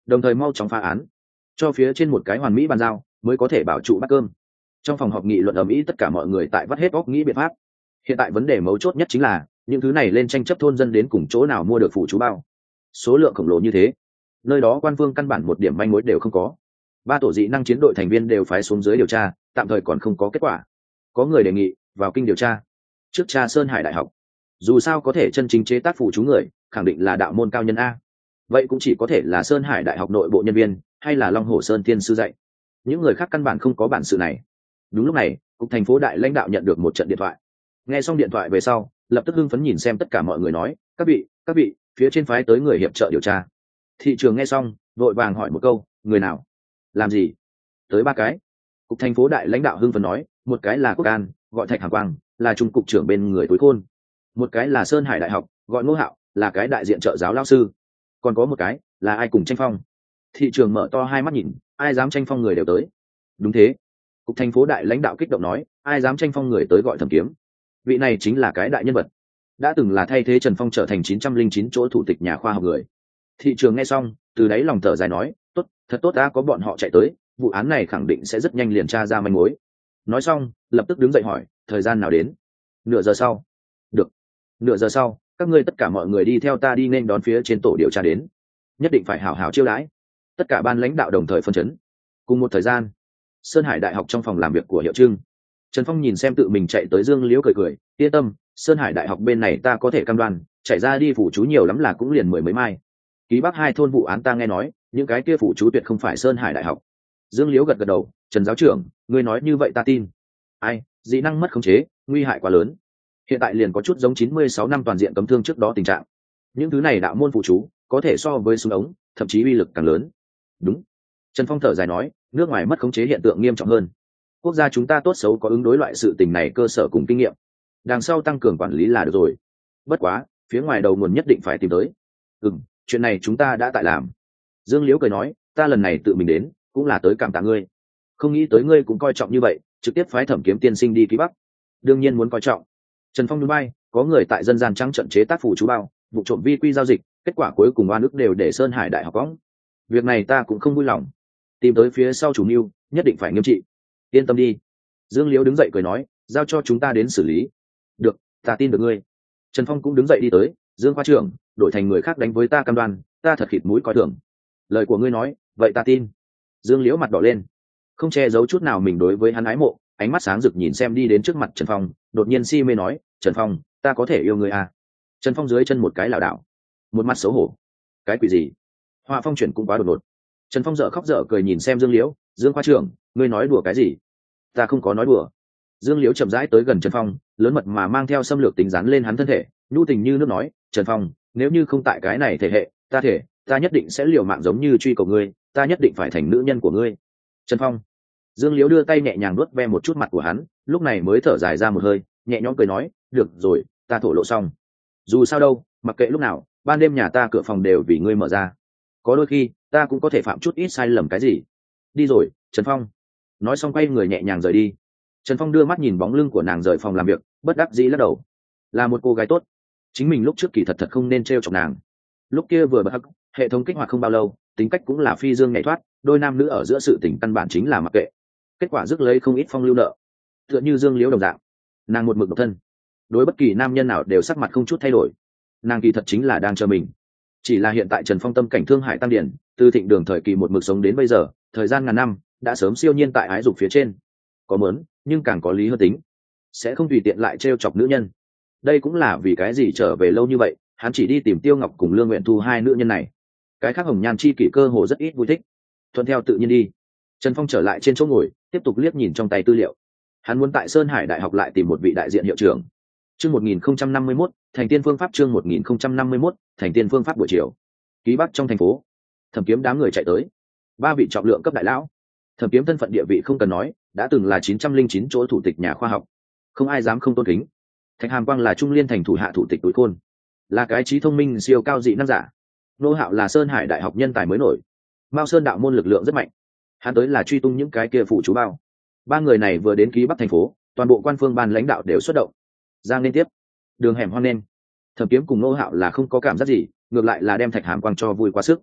đồng thời mau chóng phá án, cho phía trên một cái hoàn mỹ bàn giao mới có thể bảo trụ bát cơm. Trong phòng họp nghị luận ầm ĩ, tất cả mọi người tại vắt hết óc nghĩ biện pháp. Hiện tại vấn đề mấu chốt nhất chính là những thứ này lên tranh chấp thôn dân đến cùng chỗ nào mua được phụ chú bao. Số lượng khổng lồ như thế, nơi đó quan phương căn bản một điểm manh mối đều không có. Ba tổ dị năng chiến đội thành viên đều phái xuống dưới điều tra, tạm thời còn không có kết quả. Có người đề nghị vào kinh điều tra, trước tra Sơn Hải Đại học. Dù sao có thể chân chính chế tác phụ chú người, khẳng định là đạo môn cao nhân a. Vậy cũng chỉ có thể là Sơn Hải Đại học nội bộ nhân viên, hay là Long Hồ Sơn tiên sư dạy. Những người khác căn bản không có bản sự này. Đúng lúc này, cục thành phố đại lãnh đạo nhận được một trận điện thoại. Nghe xong điện thoại về sau, lập tức hưng phấn nhìn xem tất cả mọi người nói, các vị, các vị, phía trên phái tới người hiệp trợ điều tra. Thị trường nghe xong, vội vàng hỏi một câu, người nào? Làm gì? Tới ba cái. Cục thành phố đại lãnh đạo hưng phấn nói, một cái là Quốc An, gọi Thạch Hàn Quang, là trung cục trưởng bên người Tối Khôn. Một cái là Sơn Hải Đại học, gọi Ngô Hạo, là cái đại diện trợ giáo lao sư. Còn có một cái là ai cùng tranh phong. Thị trường mở to hai mắt nhìn, ai dám tranh phong người đều tới. Đúng thế. Cục thành phố đại lãnh đạo kích động nói, ai dám tranh phong người tới gọi Thẩm Kiếm. Vị này chính là cái đại nhân vật, đã từng là thay thế Trần Phong trở thành chín trăm linh chín chỗ thủ tịch nhà khoa học người. Thị trường nghe xong, từ đáy lòng thở dài nói, tốt, thật tốt, đã có bọn họ chạy tới, vụ án này khẳng định sẽ rất nhanh liền tra ra manh mối. Nói xong, lập tức đứng dậy hỏi, thời gian nào đến? Nửa giờ sau. Được. Nửa giờ sau, các ngươi tất cả mọi người đi theo ta đi nên đón phía trên tổ điều tra đến, nhất định phải hảo hảo chiêu đãi. Tất cả ban lãnh đạo đồng thời phân chấn. Cùng một thời gian, Sơn Hải Đại học trong phòng làm việc của Hiệu Trưng, Trần Phong nhìn xem tự mình chạy tới Dương Liễu cười cười, yên tâm, Sơn Hải Đại học bên này ta có thể cam đoan, chạy ra đi phủ chú nhiều lắm là cũng liền mười mấy mai. Ký Bắc hai thôn vụ án ta nghe nói, những cái kia phủ chú tuyệt không phải Sơn Hải Đại học. Dương Liễu gật gật đầu, Trần giáo trưởng, ngươi nói như vậy ta tin. Ai, dị năng mất khống chế, nguy hại quá lớn. Hiện tại liền có chút giống chín mươi sáu năm toàn diện cấm thương trước đó tình trạng. Những thứ này đạo môn phụ chú, có thể so với súng ống, thậm chí uy lực càng lớn. Đúng. Trần Phong thở dài nói, nước ngoài mất khống chế hiện tượng nghiêm trọng hơn. Quốc gia chúng ta tốt xấu có ứng đối loại sự tình này cơ sở cùng kinh nghiệm, đằng sau tăng cường quản lý là được rồi. Bất quá, phía ngoài đầu nguồn nhất định phải tìm tới. Ừm, chuyện này chúng ta đã tại làm. Dương Liễu cười nói, ta lần này tự mình đến, cũng là tới cảm tạ ngươi. Không nghĩ tới ngươi cũng coi trọng như vậy, trực tiếp phái Thẩm Kiếm tiên sinh đi Ký Bắc. Đương nhiên muốn coi trọng. Trần Phong núi bay, có người tại dân gian trắng trận chế tác phủ chú bao, vụ trộm vi quy giao dịch, kết quả cuối cùng oan ức đều để Sơn Hải Đại học cõng. Việc này ta cũng không vui lòng. Tìm tới phía sau chủ mưu, nhất định phải nghiêm trị. Yên tâm đi. Dương Liễu đứng dậy cười nói, giao cho chúng ta đến xử lý. Được, ta tin được ngươi. Trần Phong cũng đứng dậy đi tới, Dương khoa trưởng, đổi thành người khác đánh với ta cam đoan, ta thật khịt mũi coi thường. Lời của ngươi nói, vậy ta tin. Dương Liễu mặt đỏ lên, không che giấu chút nào mình đối với hắn ái mộ, ánh mắt sáng rực nhìn xem đi đến trước mặt Trần Phong, đột nhiên si mê nói, Trần Phong, ta có thể yêu ngươi à? Trần Phong dưới chân một cái lảo đảo, một mặt xấu hổ. Cái quỷ gì? Họa phong chuyển cũng quá đột ngột. Trần Phong dở khóc dở cười nhìn xem Dương Liễu, Dương khoa trưởng, ngươi nói đùa cái gì? Ta không có nói đùa. Dương Liễu chậm rãi tới gần Trần Phong, lớn mật mà mang theo xâm lược tính dán lên hắn thân thể, nhu tình như nước nói, Trần Phong, nếu như không tại cái này thể hệ, ta thể, ta nhất định sẽ liều mạng giống như truy cầu ngươi, ta nhất định phải thành nữ nhân của ngươi. Trần Phong. Dương Liễu đưa tay nhẹ nhàng nuốt ve một chút mặt của hắn, lúc này mới thở dài ra một hơi, nhẹ nhõm cười nói, được rồi, ta thổ lộ xong. Dù sao đâu, mặc kệ lúc nào, ban đêm nhà ta cửa phòng đều vì ngươi mở ra. Có đôi khi, ta cũng có thể phạm chút ít sai lầm cái gì. Đi rồi, Trần Phong. Nói xong quay người nhẹ nhàng rời đi. Trần Phong đưa mắt nhìn bóng lưng của nàng rời phòng làm việc, bất đắc dĩ lắc đầu. Là một cô gái tốt, chính mình lúc trước kỳ thật thật không nên trêu chọc nàng. Lúc kia vừa bật hắc, hệ thống kích hoạt không bao lâu, tính cách cũng là phi dương nhảy thoát, đôi nam nữ ở giữa sự tình căn bản chính là mặc kệ. Kết quả rước lấy không ít phong lưu nợ, tựa như Dương Liễu đồng dạng, nàng một mực độc thân, đối bất kỳ nam nhân nào đều sắc mặt không chút thay đổi. Nàng kỳ thật chính là đang chờ mình. Chỉ là hiện tại Trần Phong tâm cảnh thương hải tăng điển, từ thịnh đường thời kỳ một mực sống đến bây giờ, thời gian ngàn năm, đã sớm siêu nhiên tại ái dục phía trên. Có mớn, nhưng càng có lý hơn tính, sẽ không tùy tiện lại trêu chọc nữ nhân. Đây cũng là vì cái gì trở về lâu như vậy, hắn chỉ đi tìm Tiêu Ngọc cùng Lương Nguyện Thu hai nữ nhân này. Cái khác Hồng Nhan chi kỷ cơ hồ rất ít vui thích. Thuận theo tự nhiên đi. Trần Phong trở lại trên chỗ ngồi, tiếp tục liếc nhìn trong tay tư liệu. Hắn muốn tại Sơn Hải Đại học lại tìm một vị đại diện hiệu trưởng. Chương một nghìn không trăm năm mươi mốt, thành tiên phương pháp chương một nghìn không trăm năm mươi mốt, thành tiên phương pháp buổi chiều. Ký Bắc trong thành phố, Thẩm Kiếm đám người chạy tới. Ba vị trọng lượng cấp đại lão. Thẩm Kiếm thân phận địa vị không cần nói, đã từng là chín trăm linh chín chỗ thủ tịch nhà khoa học, không ai dám không tôn kính. Thạch Hàm Quang là Trung Liên thành thủ hạ thủ tịch Tối Khôn, là cái trí thông minh siêu cao dị năng giả. Nô Hạo là Sơn Hải Đại học nhân tài mới nổi. Mao Sơn đạo môn lực lượng rất mạnh, hắn tới là truy tung những cái kia phụ chú bao. Ba người này vừa đến Ký Bắc thành phố, toàn bộ quan phương ban lãnh đạo đều xuất động. Giang liên tiếp, đường hẻm hoan nên. Thẩm Kiếm cùng Nô Hạo là không có cảm giác gì, ngược lại là đem Thạch Hàm Quang cho vui quá sức.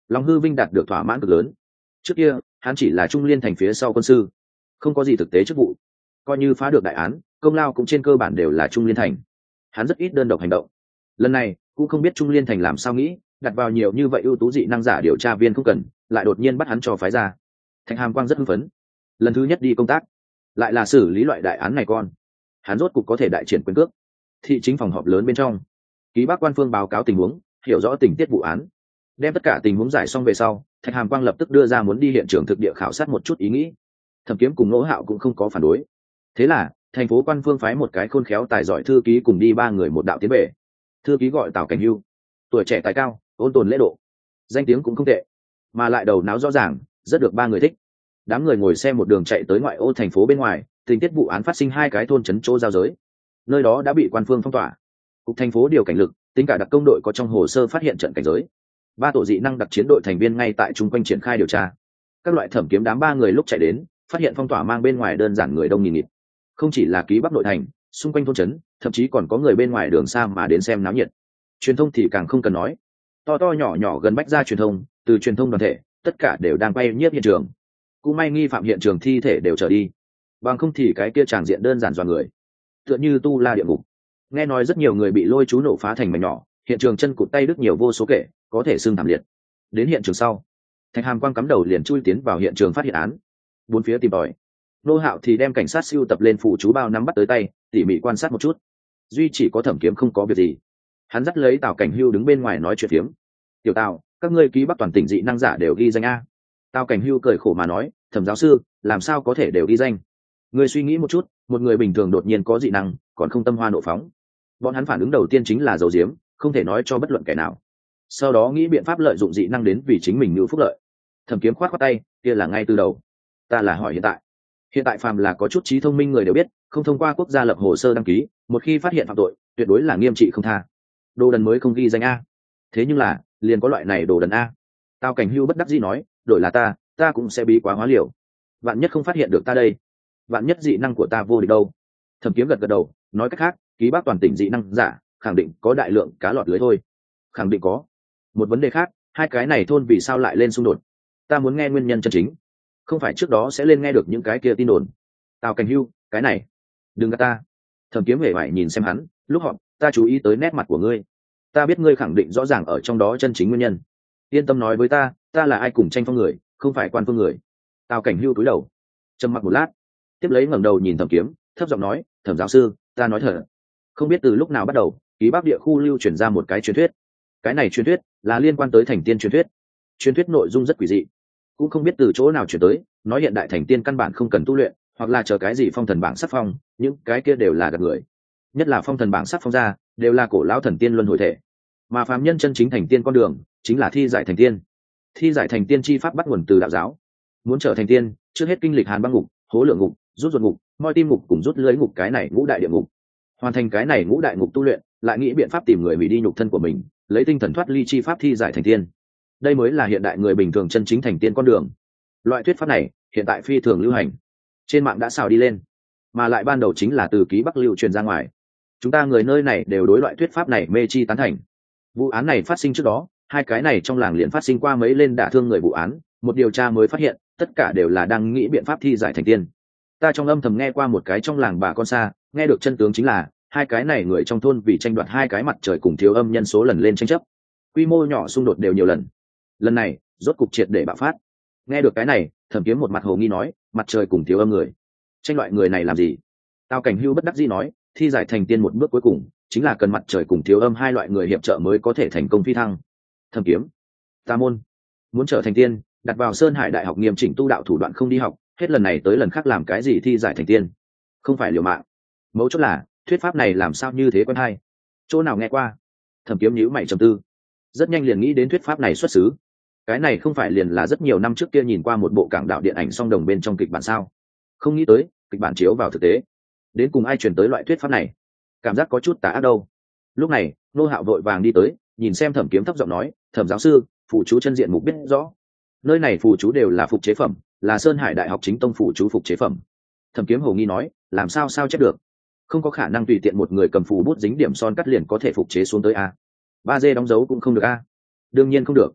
lòng hư vinh đạt được thỏa mãn cực lớn. Trước kia hắn chỉ là trung liên thành phía sau quân sư, không có gì thực tế chức vụ, coi như phá được đại án công lao cũng trên cơ bản đều là trung liên thành. Hắn rất ít đơn độc hành động. Lần này cũng không biết trung liên thành làm sao nghĩ, đặt vào nhiều như vậy ưu tú dị năng giả điều tra viên không cần, lại đột nhiên bắt hắn cho phái ra. Thạch Hàm Quang rất hưng phấn. Lần thứ nhất đi công tác lại là xử lý loại đại án này con, hắn rốt cục có thể đại triển quyền cước. Thị chính phòng họp lớn bên trong, ký bác quan phương báo cáo tình huống, hiểu rõ tình tiết vụ án, đem tất cả tình huống giải xong về sau, Thạch Hàm Quang lập tức đưa ra muốn đi hiện trường thực địa khảo sát một chút ý nghĩ. Thẩm Kiếm cùng Ngô Hạo cũng không có phản đối. Thế là thành phố quan phương phái một cái khôn khéo tài giỏi thư ký cùng đi ba người một đạo tiến về. Thư ký gọi Tào Cảnh Hưu, tuổi trẻ tài cao, ôn tồn lễ độ, danh tiếng cũng không tệ, mà lại đầu não rõ ràng, rất được ba người thích. Đám người ngồi xe một đường chạy tới ngoại ô thành phố bên ngoài, tình tiết vụ án phát sinh hai cái thôn trấn chỗ giao giới, nơi đó đã bị quan phương phong tỏa. Cục thành phố điều cảnh lực, tính cả đặc công đội có trong hồ sơ phát hiện trận cảnh giới. Ba tổ dị năng đặc chiến đội thành viên ngay tại chung quanh triển khai điều tra. Các loại Thẩm Kiếm đám ba người lúc chạy đến, phát hiện phong tỏa mang bên ngoài đơn giản người đông nghìn nghịt. Không chỉ là ký bắc nội thành, xung quanh thôn trấn, thậm chí còn có người bên ngoài đường xa mà đến xem náo nhiệt. Truyền thông thì càng không cần nói, to to nhỏ nhỏ gần bách ra truyền thông, từ truyền thông đoàn thể, tất cả đều đang quay nhiếp hiện trường. Cũng may nghi phạm hiện trường thi thể đều trở đi, bằng không thì cái kia tràng diện đơn giản dọa người, tựa như tu la địa ngục. Nghe nói rất nhiều người bị lôi chú nổ phá thành mảnh nhỏ, hiện trường chân cụt tay đứt nhiều vô số kể, có thể xương thảm liệt. Đến hiện trường sau, Thạch Hàm Quang cắm đầu liền chui tiến vào hiện trường phát hiện án, bốn phía tìm tòi. Nô Hạo thì đem cảnh sát siêu tập lên phụ chú bao nắm bắt tới tay, tỉ mỉ quan sát một chút. Duy chỉ có Thẩm Kiếm không có việc gì. Hắn dắt lấy Tào Cảnh Hưu đứng bên ngoài nói chuyện phiếm. Tiểu Tào, các ngươi ký bắc toàn tỉnh dị năng giả đều ghi danh a. Tào Cảnh Hưu cười khổ mà nói, Thẩm giáo sư, làm sao có thể đều ghi danh? Ngươi suy nghĩ một chút, một người bình thường đột nhiên có dị năng, còn không tâm hoa nộ phóng. Bọn hắn phản ứng đầu tiên chính là giấu giếm, không thể nói cho bất luận kẻ nào. Sau đó nghĩ biện pháp lợi dụng dị năng đến vì chính mình nhu phúc lợi. Thẩm Kiếm khoát khoát tay, kia là ngay từ đầu. Ta là hỏi hiện tại. Hiện tại phàm là có chút trí thông minh người đều biết, không thông qua quốc gia lập hồ sơ đăng ký, một khi phát hiện phạm tội, tuyệt đối là nghiêm trị không tha. Đồ đần mới không ghi danh a. Thế nhưng là, liền có loại này đồ đần a. Tào Cảnh Hưu bất đắc dĩ nói, đổi là ta, ta cũng sẽ bí quá hóa liều. Vạn nhất không phát hiện được ta đây, vạn nhất dị năng của ta vô địch đâu. Thẩm Kiếm gật gật đầu, nói cách khác, ký bác toàn tỉnh dị năng giả, khẳng định có đại lượng cá lọt lưới thôi. Khẳng định có. Một vấn đề khác, hai cái này thôn vì sao lại lên xung đột? Ta muốn nghe nguyên nhân chân chính, không phải trước đó sẽ lên nghe được những cái kia tin đồn. Tào Cảnh Hưu, cái này, đừng gạt ta. Thẩm Kiếm hề phải nhìn xem hắn, lúc họp, ta chú ý tới nét mặt của ngươi, ta biết ngươi khẳng định rõ ràng ở trong đó chân chính nguyên nhân. Yên tâm nói với ta, ta là ai cùng tranh phong người, không phải quan phương người. Tào Cảnh Hưu cúi đầu, trầm mặc một lát, tiếp lấy ngẩng đầu nhìn Thẩm Kiếm, thấp giọng nói, Thẩm giáo sư, ta nói thật, không biết từ lúc nào bắt đầu, ký bắc địa khu lưu truyền ra một cái truyền thuyết. Cái này truyền thuyết là liên quan tới thành tiên truyền thuyết. Truyền thuyết nội dung rất quỷ dị, cũng không biết từ chỗ nào truyền tới, nói hiện đại thành tiên căn bản không cần tu luyện, hoặc là chờ cái gì phong thần bảng sắc phong, những cái kia đều là gạt người. Nhất là phong thần bảng sắc phong ra, đều là cổ lão thần tiên luân hồi thể, mà phàm nhân chân chính thành tiên con đường chính là thi giải thành tiên. Thi giải thành tiên chi pháp bắt nguồn từ đạo giáo. Muốn trở thành tiên, trước hết kinh lịch hàn băng ngục, hố lượng ngục, rút ruột ngục, moi tim ngục cùng rút lưới ngục, cái này ngũ đại địa ngục. Hoàn thành cái này ngũ đại ngục tu luyện, lại nghĩ biện pháp tìm người hủy đi nhục thân của mình, lấy tinh thần thoát ly chi pháp thi giải thành tiên. Đây mới là hiện đại người bình thường chân chính thành tiên con đường. Loại thuyết pháp này hiện tại phi thường lưu hành, trên mạng đã xào đi lên, mà lại ban đầu chính là từ ký bắc lưu truyền ra ngoài. Chúng ta người nơi này đều đối loại thuyết pháp này mê chi tán thành. Vụ án này phát sinh trước đó, hai cái này trong làng liền phát sinh qua mấy lên đả thương người vụ án, một điều tra mới phát hiện, tất cả đều là đang nghĩ biện pháp thi giải thành tiên. Ta trong âm thầm nghe qua một cái trong làng bà con xa, nghe được chân tướng chính là hai cái này người trong thôn vì tranh đoạt hai cái mặt trời cùng thiếu âm nhân số lần lên tranh chấp, quy mô nhỏ xung đột đều nhiều lần. Lần này rốt cục triệt để bạo phát. Nghe được cái này, Thẩm Kiếm một mặt hồ nghi nói, mặt trời cùng thiếu âm người, tranh loại người này làm gì? Tào Cảnh Hưu bất đắc dĩ nói, thi giải thành tiên một bước cuối cùng chính là cần mặt trời cùng thiếu âm hai loại người hiệp trợ mới có thể thành công phi thăng. Thẩm Kiếm, ta môn muốn trở thành tiên, đặt vào Sơn Hải Đại học nghiêm chỉnh tu đạo thủ đoạn không đi học, hết lần này tới lần khác làm cái gì thi giải thành tiên, không phải liều mạng. Mấu chốt là thuyết pháp này làm sao như thế quen hay, chỗ nào nghe qua? Thẩm Kiếm nhíu mày trầm tư, rất nhanh liền nghĩ đến thuyết pháp này xuất xứ. Cái này không phải liền là rất nhiều năm trước kia nhìn qua một bộ cảng đạo điện ảnh song đồng bên trong kịch bản sao? Không nghĩ tới kịch bản chiếu vào thực tế, đến cùng ai truyền tới loại thuyết pháp này, cảm giác có chút tà ác đâu. Lúc này Nô Hạo vội vàng đi tới, nhìn xem Thẩm Kiếm thấp giọng nói, Thẩm giáo sư, phụ chú chân diện mục biết rõ, nơi này phụ chú đều là phục chế phẩm, là Sơn Hải Đại học chính tông phụ chú phục chế phẩm. Thẩm Kiếm hồ nghi nói, làm sao sao chép được, không có khả năng tùy tiện một người cầm phù bút dính điểm son cắt liền có thể phục chế xuống tới a. ba d đóng dấu cũng không được a. Đương nhiên không được.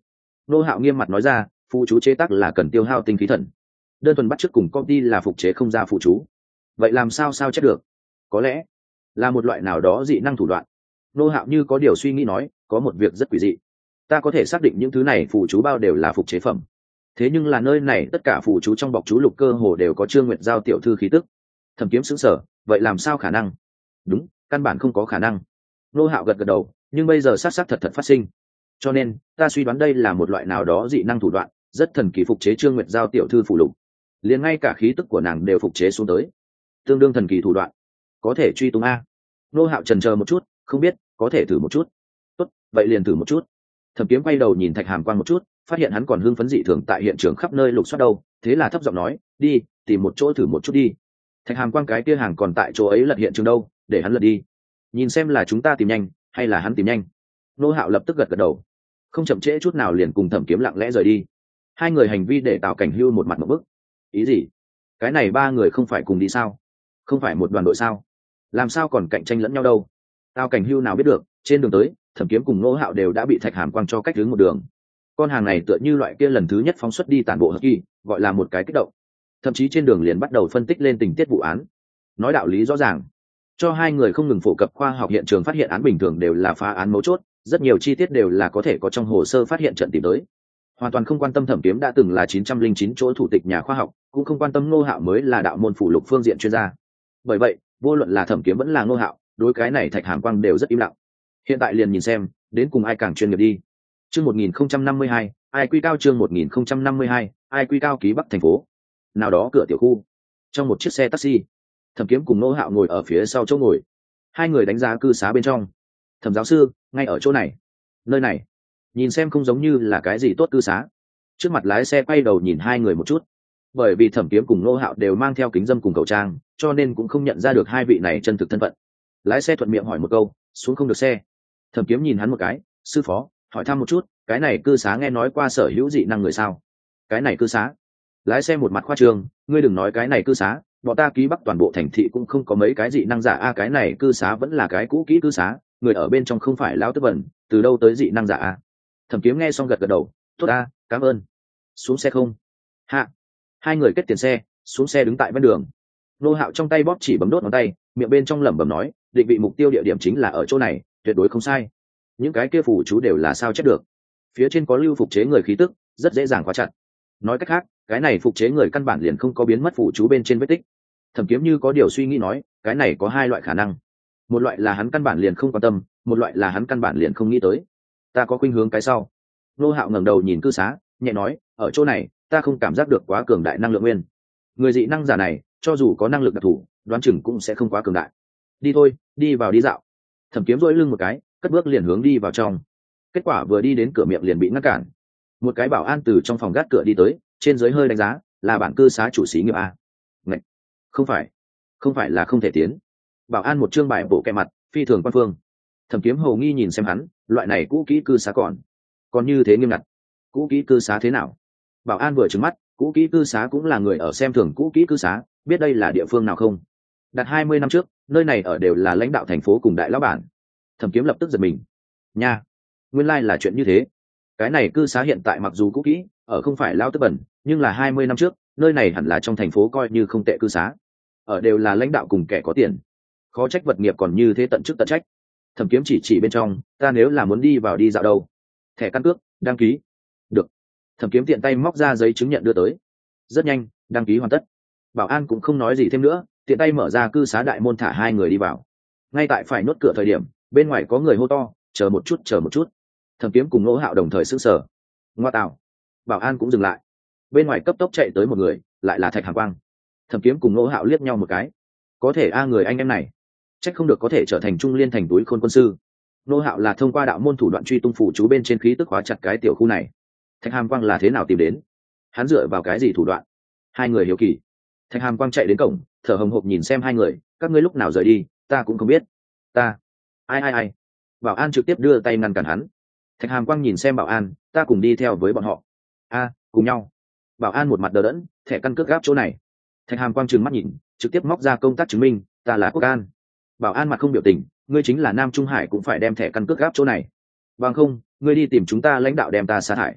Nô Hạo nghiêm mặt nói ra, phụ chú chế tác là cần tiêu hao tinh khí thần, đơn thuần bắt chước cùng công ty là phục chế không ra phụ chú. Vậy làm sao sao chết được? Có lẽ là một loại nào đó dị năng thủ đoạn. Nô Hạo như có điều suy nghĩ nói, có một việc rất quỷ dị, ta có thể xác định những thứ này phụ chú bao đều là phục chế phẩm, thế nhưng là nơi này tất cả phụ chú trong bọc chú lục cơ hồ đều có Trương Nguyệt Giao tiểu thư khí tức. Thẩm Kiếm sững sờ, vậy làm sao khả năng? Đúng, căn bản không có khả năng. Nô Hạo gật gật đầu, nhưng bây giờ xác xác thật thật phát sinh, cho nên ta suy đoán đây là một loại nào đó dị năng thủ đoạn, rất thần kỳ phục chế Trương Nguyệt Giao tiểu thư phụ lục, liền ngay cả khí tức của nàng đều phục chế xuống tới, tương đương thần kỳ thủ đoạn, có thể truy tung a. Nô Hạo chần chờ một chút, không biết, có thể thử một chút. Tốt, vậy liền thử một chút. Thẩm Kiếm quay đầu nhìn Thạch Hàm Quang một chút, phát hiện hắn còn hưng phấn dị thường tại hiện trường khắp nơi lục soát đâu, thế là thấp giọng nói, đi, tìm một chỗ thử một chút đi. Thạch Hàm Quang cái kia hàng còn tại chỗ ấy lật hiện trường đâu, để hắn lật đi, nhìn xem là chúng ta tìm nhanh hay là hắn tìm nhanh. Nô Hạo lập tức gật gật đầu, không chậm trễ chút nào liền cùng Thẩm Kiếm lặng lẽ rời đi. Hai người hành vi để Tào Cảnh Hưu một mặt một bức. Ý gì? Cái này ba người không phải cùng đi sao? Không phải một đoàn đội sao? Làm sao còn cạnh tranh lẫn nhau đâu? Tào Cảnh Hưu nào biết được, trên đường tới Thẩm Kiếm cùng Nô Hạo đều đã bị Thạch Hàm Quang cho cách hướng một đường. Con hàng này tựa như loại kia lần thứ nhất phóng xuất đi tản bộ hờ kỳ, gọi là một cái kích động, thậm chí trên đường liền bắt đầu phân tích lên tình tiết vụ án, nói đạo lý rõ ràng, cho hai người không ngừng phổ cập khoa học hiện trường, phát hiện án bình thường đều là phá án mấu chốt, rất nhiều chi tiết đều là có thể có trong hồ sơ phát hiện trận tìm tới, hoàn toàn không quan tâm Thẩm Kiếm đã từng là chín trăm linh chín chỗ thủ tịch nhà khoa học, cũng không quan tâm Nô Hạo mới là đạo môn phủ lục phương diện chuyên gia. Bởi vậy vô luận là Thẩm Kiếm vẫn là Nô Hạo, đối cái này Thạch Hàm Quang đều rất im lặng. Hiện tại liền nhìn xem đến cùng ai càng chuyên nghiệp đi. Chương một nghìn không trăm năm mươi hai, ai quy cao chương một nghìn không trăm năm mươi hai, ai quy cao ký Bắc thành phố. Nào đó cửa tiểu khu, trong một chiếc xe taxi, Thẩm Kiếm cùng Nô Hạo ngồi ở phía sau chỗ ngồi. Hai người đánh giá cư xá bên trong. Thẩm giáo sư, ngay ở chỗ này. Nơi này, nhìn xem không giống như là cái gì tốt cư xá. Trước mặt lái xe quay đầu nhìn hai người một chút. Bởi vì Thẩm Kiếm cùng Nô Hạo đều mang theo kính dâm cùng khẩu trang, cho nên cũng không nhận ra được hai vị này chân thực thân phận. Lái xe thuận miệng hỏi một câu, xuống không được xe. Thẩm Kiếm nhìn hắn một cái, sư phó, hỏi thăm một chút, cái này cư xá nghe nói qua sở hữu dị năng người sao? Cái này cư xá? Lái xe một mặt khoa trương, ngươi đừng nói cái này cư xá, bọn ta ký Bắc toàn bộ thành thị cũng không có mấy cái dị năng giả a, cái này cư xá vẫn là cái cũ kỹ cư xá, người ở bên trong không phải lão tức bẩn, từ đâu tới dị năng giả a? Thẩm Kiếm nghe xong gật gật đầu, tốt a, cảm ơn. Xuống xe không? Hạ. Hai người kết tiền xe, xuống xe đứng tại bên đường. Nô Hạo trong tay bóp chỉ bấm đốt ngón tay, miệng bên trong lẩm bẩm nói, định vị mục tiêu địa điểm chính là ở chỗ này, tuyệt đối không sai. Những cái kia phù chú đều là sao chép được, phía trên có lưu phục chế người khí tức, rất dễ dàng khóa chặt. Nói cách khác, cái này phục chế người căn bản liền không có biến mất phù chú bên trên vết tích. Thẩm Kiếm như có điều suy nghĩ nói, cái này có hai loại khả năng, một loại là hắn căn bản liền không quan tâm, một loại là hắn căn bản liền không nghĩ tới. Ta có khuynh hướng cái sau. Nô Hạo ngẩng đầu nhìn cư xá, nhẹ nói, ở chỗ này ta không cảm giác được quá cường đại năng lượng nguyên, người dị năng giả này cho dù có năng lực đặc thù, đoán chừng cũng sẽ không quá cường đại. Đi thôi, đi vào đi dạo. Thẩm Kiếm duỗi lưng một cái, cất bước liền hướng đi vào trong. Kết quả vừa đi đến cửa miệng liền bị ngăn cản. Một cái bảo an từ trong phòng gác cửa đi tới, trên dưới hơi đánh giá, là bản cư xá chủ xí nghiệp a. Ngạch, không phải, không phải là không thể tiến. Bảo an một trương bài bộ kẹ mặt, phi thường quan phương. Thẩm Kiếm hầu nghi nhìn xem hắn, loại này cũ kỹ cư xá còn còn như thế nghiêm ngặt. Cũ kỹ cư xá thế nào? Bảo an vừa trừng mắt, cũ kỹ cư xá cũng là người ở xem thường cũ kỹ cư xá, biết đây là địa phương nào không? Đặt hai mươi năm trước, nơi này ở đều là lãnh đạo thành phố cùng đại lão bản. Thẩm Kiếm lập tức giật mình. Nha, nguyên lai like là chuyện như thế. Cái này cư xá hiện tại mặc dù cũ kỹ, ở không phải lao tức bẩn, nhưng là hai mươi năm trước, nơi này hẳn là trong thành phố coi như không tệ cư xá. Ở đều là lãnh đạo cùng kẻ có tiền. Khó trách vật nghiệp còn như thế tận chức tận trách. Thẩm Kiếm chỉ chỉ bên trong, ta nếu là muốn đi vào đi dạo đâu? Thẻ căn cước, đăng ký. Được. Thẩm Kiếm tiện tay móc ra giấy chứng nhận đưa tới. Rất nhanh, đăng ký hoàn tất. Bảo an cũng không nói gì thêm nữa, tiện tay mở ra cư xá đại môn thả hai người đi vào. Ngay tại phải nốt cửa thời điểm, bên ngoài có người hô to, chờ một chút, chờ một chút. Thẩm Kiếm cùng Nô Hạo đồng thời sững sờ. Ngoa tạo. Bảo an cũng dừng lại. Bên ngoài cấp tốc chạy tới một người, lại là Thạch Hàm Quang. Thẩm Kiếm cùng Nô Hạo liếc nhau một cái. Có thể a, người anh em này, chắc không được có thể trở thành trung liên thành túi khôn quân sư. Nô Hạo là thông qua đạo môn thủ đoạn truy tung phủ chú bên trên khí tức hóa chặt cái tiểu khu này. Thạch Hàm Quang là thế nào tìm đến? Hắn dựa vào cái gì thủ đoạn? Hai người hiếu kỳ. Thạch Hàm Quang chạy đến cổng, thở hồng hộc nhìn xem hai người, các ngươi lúc nào rời đi, ta cũng không biết. Ta, ai ai ai. Bảo an trực tiếp đưa tay ngăn cản hắn. Thạch Hàm Quang nhìn xem Bảo an, ta cùng đi theo với bọn họ. A, cùng nhau. Bảo an một mặt đờ đẫn, thẻ căn cước gáp chỗ này. Thạch Hàm Quang trừng mắt nhìn, trực tiếp móc ra công tác chứng minh, ta là Quốc An. Bảo an mặt không biểu tình, ngươi chính là Nam Trung Hải cũng phải đem thẻ căn cước gáp chỗ này. Bằng không, ngươi đi tìm chúng ta lãnh đạo đem ta sa thải.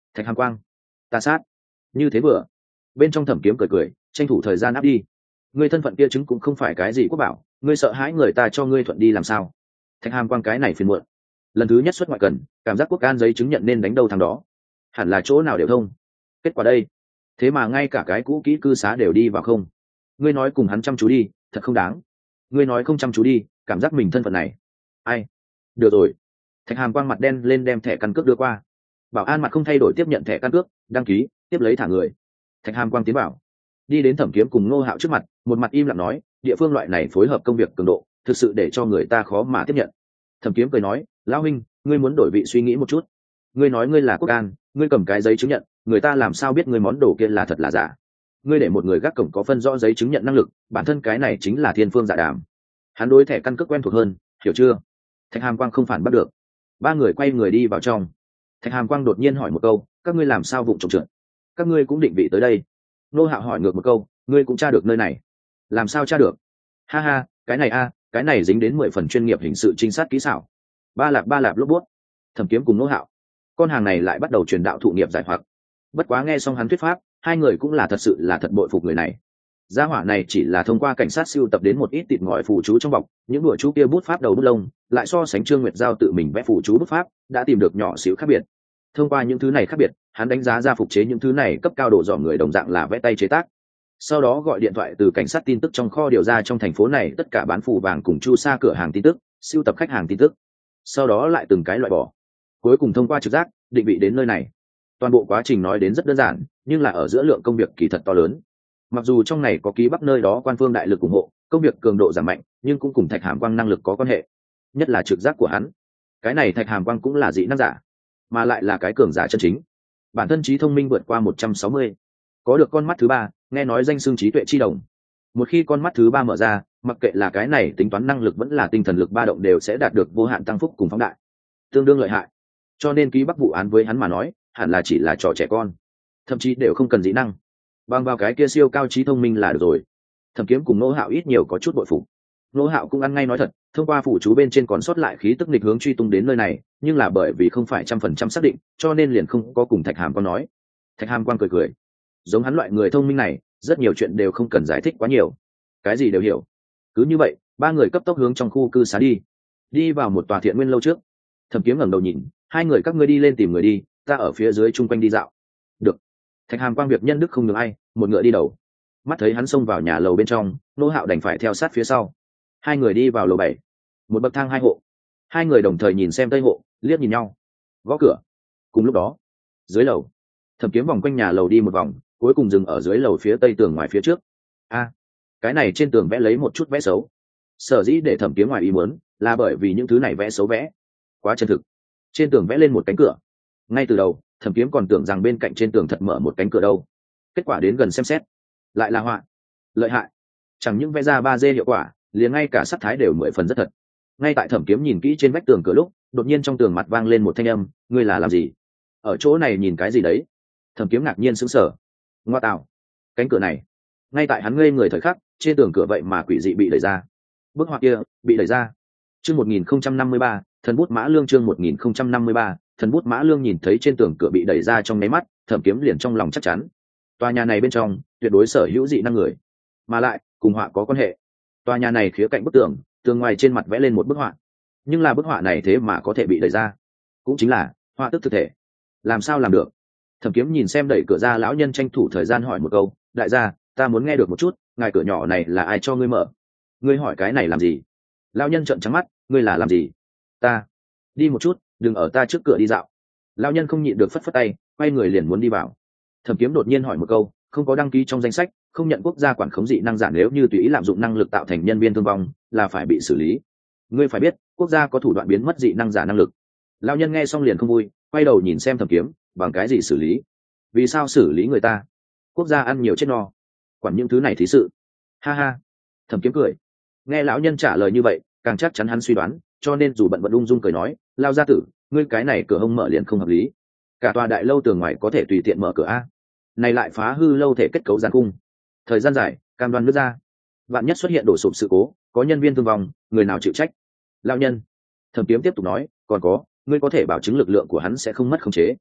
Thạch Hàm Quang, ta sát. Như thế vừa, bên trong Thẩm Kiếm cười cười, tranh thủ thời gian áp đi. Ngươi thân phận kia chứng cũng không phải cái gì quốc bảo, ngươi sợ hãi người ta cho ngươi thuận đi làm sao? Thạch Hàm Quang cái này phiền muộn. Lần thứ nhất xuất ngoại cần, cảm giác quốc an giấy chứng nhận nên đánh đâu thằng đó. Hẳn là chỗ nào đều thông. Kết quả đây, thế mà ngay cả cái cũ kỹ cư xá đều đi vào không. Ngươi nói cùng hắn chăm chú đi, thật không đáng. Ngươi nói không chăm chú đi, cảm giác mình thân phận này. Ai? Được rồi. Thạch Hàm Quang mặt đen lên đem thẻ căn cước đưa qua. Bảo an mặt không thay đổi tiếp nhận thẻ căn cước, đăng ký, tiếp lấy thả người. Thạch Hàm Quang tiến vào, đi đến Thẩm Kiếm cùng Ngô Hạo trước mặt, một mặt im lặng nói, địa phương loại này phối hợp công việc cường độ, thực sự để cho người ta khó mà tiếp nhận. Thẩm Kiếm cười nói, lão huynh, ngươi muốn đổi vị suy nghĩ một chút. Ngươi nói ngươi là quốc an, ngươi cầm cái giấy chứng nhận, người ta làm sao biết ngươi món đồ kia là thật là giả? Ngươi để một người gác cổng có phân rõ giấy chứng nhận năng lực, bản thân cái này chính là thiên phương dạ đàm. Hắn đối thẻ căn cước quen thuộc hơn, hiểu chưa? Thạch Hàm Quang không phản bắt được. Ba người quay người đi vào trong. Thạch Hàm Quang đột nhiên hỏi một câu, các ngươi làm sao vụng trộm trượt? Các ngươi cũng định vị tới đây? Nô Hạo hỏi ngược một câu, ngươi cũng tra được nơi này? Làm sao tra được? Ha ha, cái này a, cái này dính đến mười phần chuyên nghiệp hình sự trinh sát kỹ xảo. Ba lạp ba lạp lốp bút. Thẩm Kiếm cùng Nô Hạo, con hàng này lại bắt đầu truyền đạo thụ nghiệp giải hoặc. Bất quá nghe xong hắn thuyết pháp, hai người cũng là thật sự là thật bội phục người này. Gia hỏa này chỉ là thông qua cảnh sát siêu tập đến một ít tịt ngòi phù chú trong bọc, những đùa chú kia bút pháp đầu bút lông, lại so sánh Trương Nguyệt Giao tự mình vẽ phù chú bút pháp, đã tìm được nhỏ xíu khác biệt. Thông qua những thứ này khác biệt, hắn đánh giá ra phục chế những thứ này cấp cao độ dòm người đồng dạng là vẽ tay chế tác. Sau đó gọi điện thoại từ cảnh sát tin tức trong kho điều ra trong thành phố này tất cả bán phù vàng cùng chu sa cửa hàng tin tức, siêu tập khách hàng tin tức. Sau đó lại từng cái loại bỏ. Cuối cùng thông qua trực giác, định vị đến nơi này. Toàn bộ quá trình nói đến rất đơn giản, nhưng là ở giữa lượng công việc kỳ thật to lớn. Mặc dù trong này có ký bắc nơi đó quan phương đại lực ủng hộ, công việc cường độ giảm mạnh, nhưng cũng cùng Thạch Hàm Quang năng lực có quan hệ, nhất là trực giác của hắn. Cái này Thạch Hàm Quang cũng là dị năng giả, mà lại là cái cường giả chân chính. Bản thân trí thông minh vượt qua một trăm sáu mươi, có được con mắt thứ ba, nghe nói danh xưng trí tuệ chi đồng. Một khi con mắt thứ ba mở ra, mặc kệ là cái này tính toán năng lực vẫn là tinh thần lực ba động đều sẽ đạt được vô hạn tăng phúc cùng phóng đại, tương đương lợi hại. Cho nên ký bắc vụ án với hắn mà nói, hẳn là chỉ là trò trẻ con, thậm chí đều không cần dị năng, bằng vào cái kia siêu cao trí thông minh là được rồi. Thẩm Kiếm cùng Nô Hạo ít nhiều có chút bội phục. Nô Hạo cũng ăn ngay nói thật, thông qua phụ chú bên trên còn sót lại khí tức nghịch hướng truy tung đến nơi này, nhưng là bởi vì không phải trăm phần trăm xác định, cho nên liền không có cùng Thạch Hàm Quang nói. Thạch Hàm Quang cười cười, giống hắn loại người thông minh này, rất nhiều chuyện đều không cần giải thích quá nhiều, cái gì đều hiểu. Cứ như vậy, ba người cấp tốc hướng trong khu cư xá đi, đi vào một tòa thiện nguyên lâu trước. Thẩm Kiếm ngẩng đầu nhìn, hai người các ngươi đi lên tìm người đi, ta ở phía dưới chung quanh đi dạo. Được. Thạch Hàm Quang việc nhân đức không được ai, một ngựa đi đầu. Mắt thấy hắn xông vào nhà lầu bên trong, Nô Hạo đành phải theo sát phía sau. Hai người đi vào lầu bảy, một bậc thang hai hộ. Hai người đồng thời nhìn xem tây hộ, liếc nhìn nhau, gõ cửa. Cùng lúc đó, dưới lầu, Thẩm Kiếm vòng quanh nhà lầu đi một vòng, cuối cùng dừng ở dưới lầu phía tây tường ngoài phía trước. A, cái này trên tường vẽ lấy một chút vẽ xấu. Sở dĩ để Thẩm Kiếm ngoài ý muốn, là bởi vì những thứ này vẽ xấu vẽ quá chân thực. Trên tường vẽ lên một cánh cửa. Ngay từ đầu, Thẩm Kiếm còn tưởng rằng bên cạnh trên tường thật mở một cánh cửa đâu. Kết quả đến gần xem xét, lại là họa. Lợi hại. Chẳng những vẽ ra ba D hiệu quả, liền ngay cả sắc thái đều mười phần rất thật. Ngay tại Thẩm Kiếm nhìn kỹ trên vách tường cửa lúc, đột nhiên trong tường mặt vang lên một thanh âm, ngươi là làm gì? Ở chỗ này nhìn cái gì đấy? Thẩm Kiếm ngạc nhiên sững sờ. Ngoa tạo, cánh cửa này. Ngay tại hắn ngây người thời khắc, trên tường cửa vậy mà quỷ dị bị đẩy ra. Bức họa kia bị đẩy ra. Chương một nghìn không trăm năm mươi ba, thần bút Mã Lương. Chương một nghìn không trăm năm mươi ba, thần bút Mã Lương. Nhìn thấy trên tường cửa bị đẩy ra trong nháy mắt, Thẩm Kiếm liền trong lòng chắc chắn, tòa nhà này bên trong tuyệt đối sở hữu dị năng người, mà lại cùng họa có quan hệ. Tòa nhà này khía cạnh bức tường, tường ngoài trên mặt vẽ lên một bức họa, nhưng là bức họa này thế mà có thể bị đẩy ra, cũng chính là họa tức thực thể. Làm sao làm được? Thẩm Kiếm nhìn xem đẩy cửa ra lão nhân, tranh thủ thời gian hỏi một câu, đại gia, ta muốn nghe được một chút, ngài cửa nhỏ này là ai cho ngươi mở? Ngươi hỏi cái này làm gì? Lão nhân trợn trắng mắt, ngươi là làm gì? Ta đi một chút, đừng ở ta trước cửa đi dạo. Lão nhân không nhịn được phất phất tay, quay người liền muốn đi vào. Thẩm Kiếm đột nhiên hỏi một câu, không có đăng ký trong danh sách, không nhận quốc gia quản khống dị năng giả, nếu như tùy ý lạm dụng năng lực tạo thành nhân viên thương vong, là phải bị xử lý. Ngươi phải biết, quốc gia có thủ đoạn biến mất dị năng giả năng lực. Lão nhân nghe xong liền không vui, quay đầu nhìn xem Thẩm Kiếm, bằng cái gì xử lý? Vì sao xử lý người ta? Quốc gia ăn nhiều chết no, quản những thứ này thí sự. Ha ha. Thẩm Kiếm cười. Nghe lão nhân trả lời như vậy, càng chắc chắn hắn suy đoán, cho nên dù bận bận ung dung cười nói, lao gia tử, ngươi cái này cửa hông mở liền không hợp lý. Cả tòa đại lâu tường ngoài có thể tùy tiện mở cửa a, này lại phá hư lâu thể kết cấu giàn cung, thời gian dài cam đoan nước ra, vạn nhất xuất hiện đổ sụp sự cố, có nhân viên thương vong, người nào chịu trách? Lão nhân. Thẩm Kiếm tiếp tục nói, còn có, ngươi có thể bảo chứng lực lượng của hắn sẽ không mất khống chế.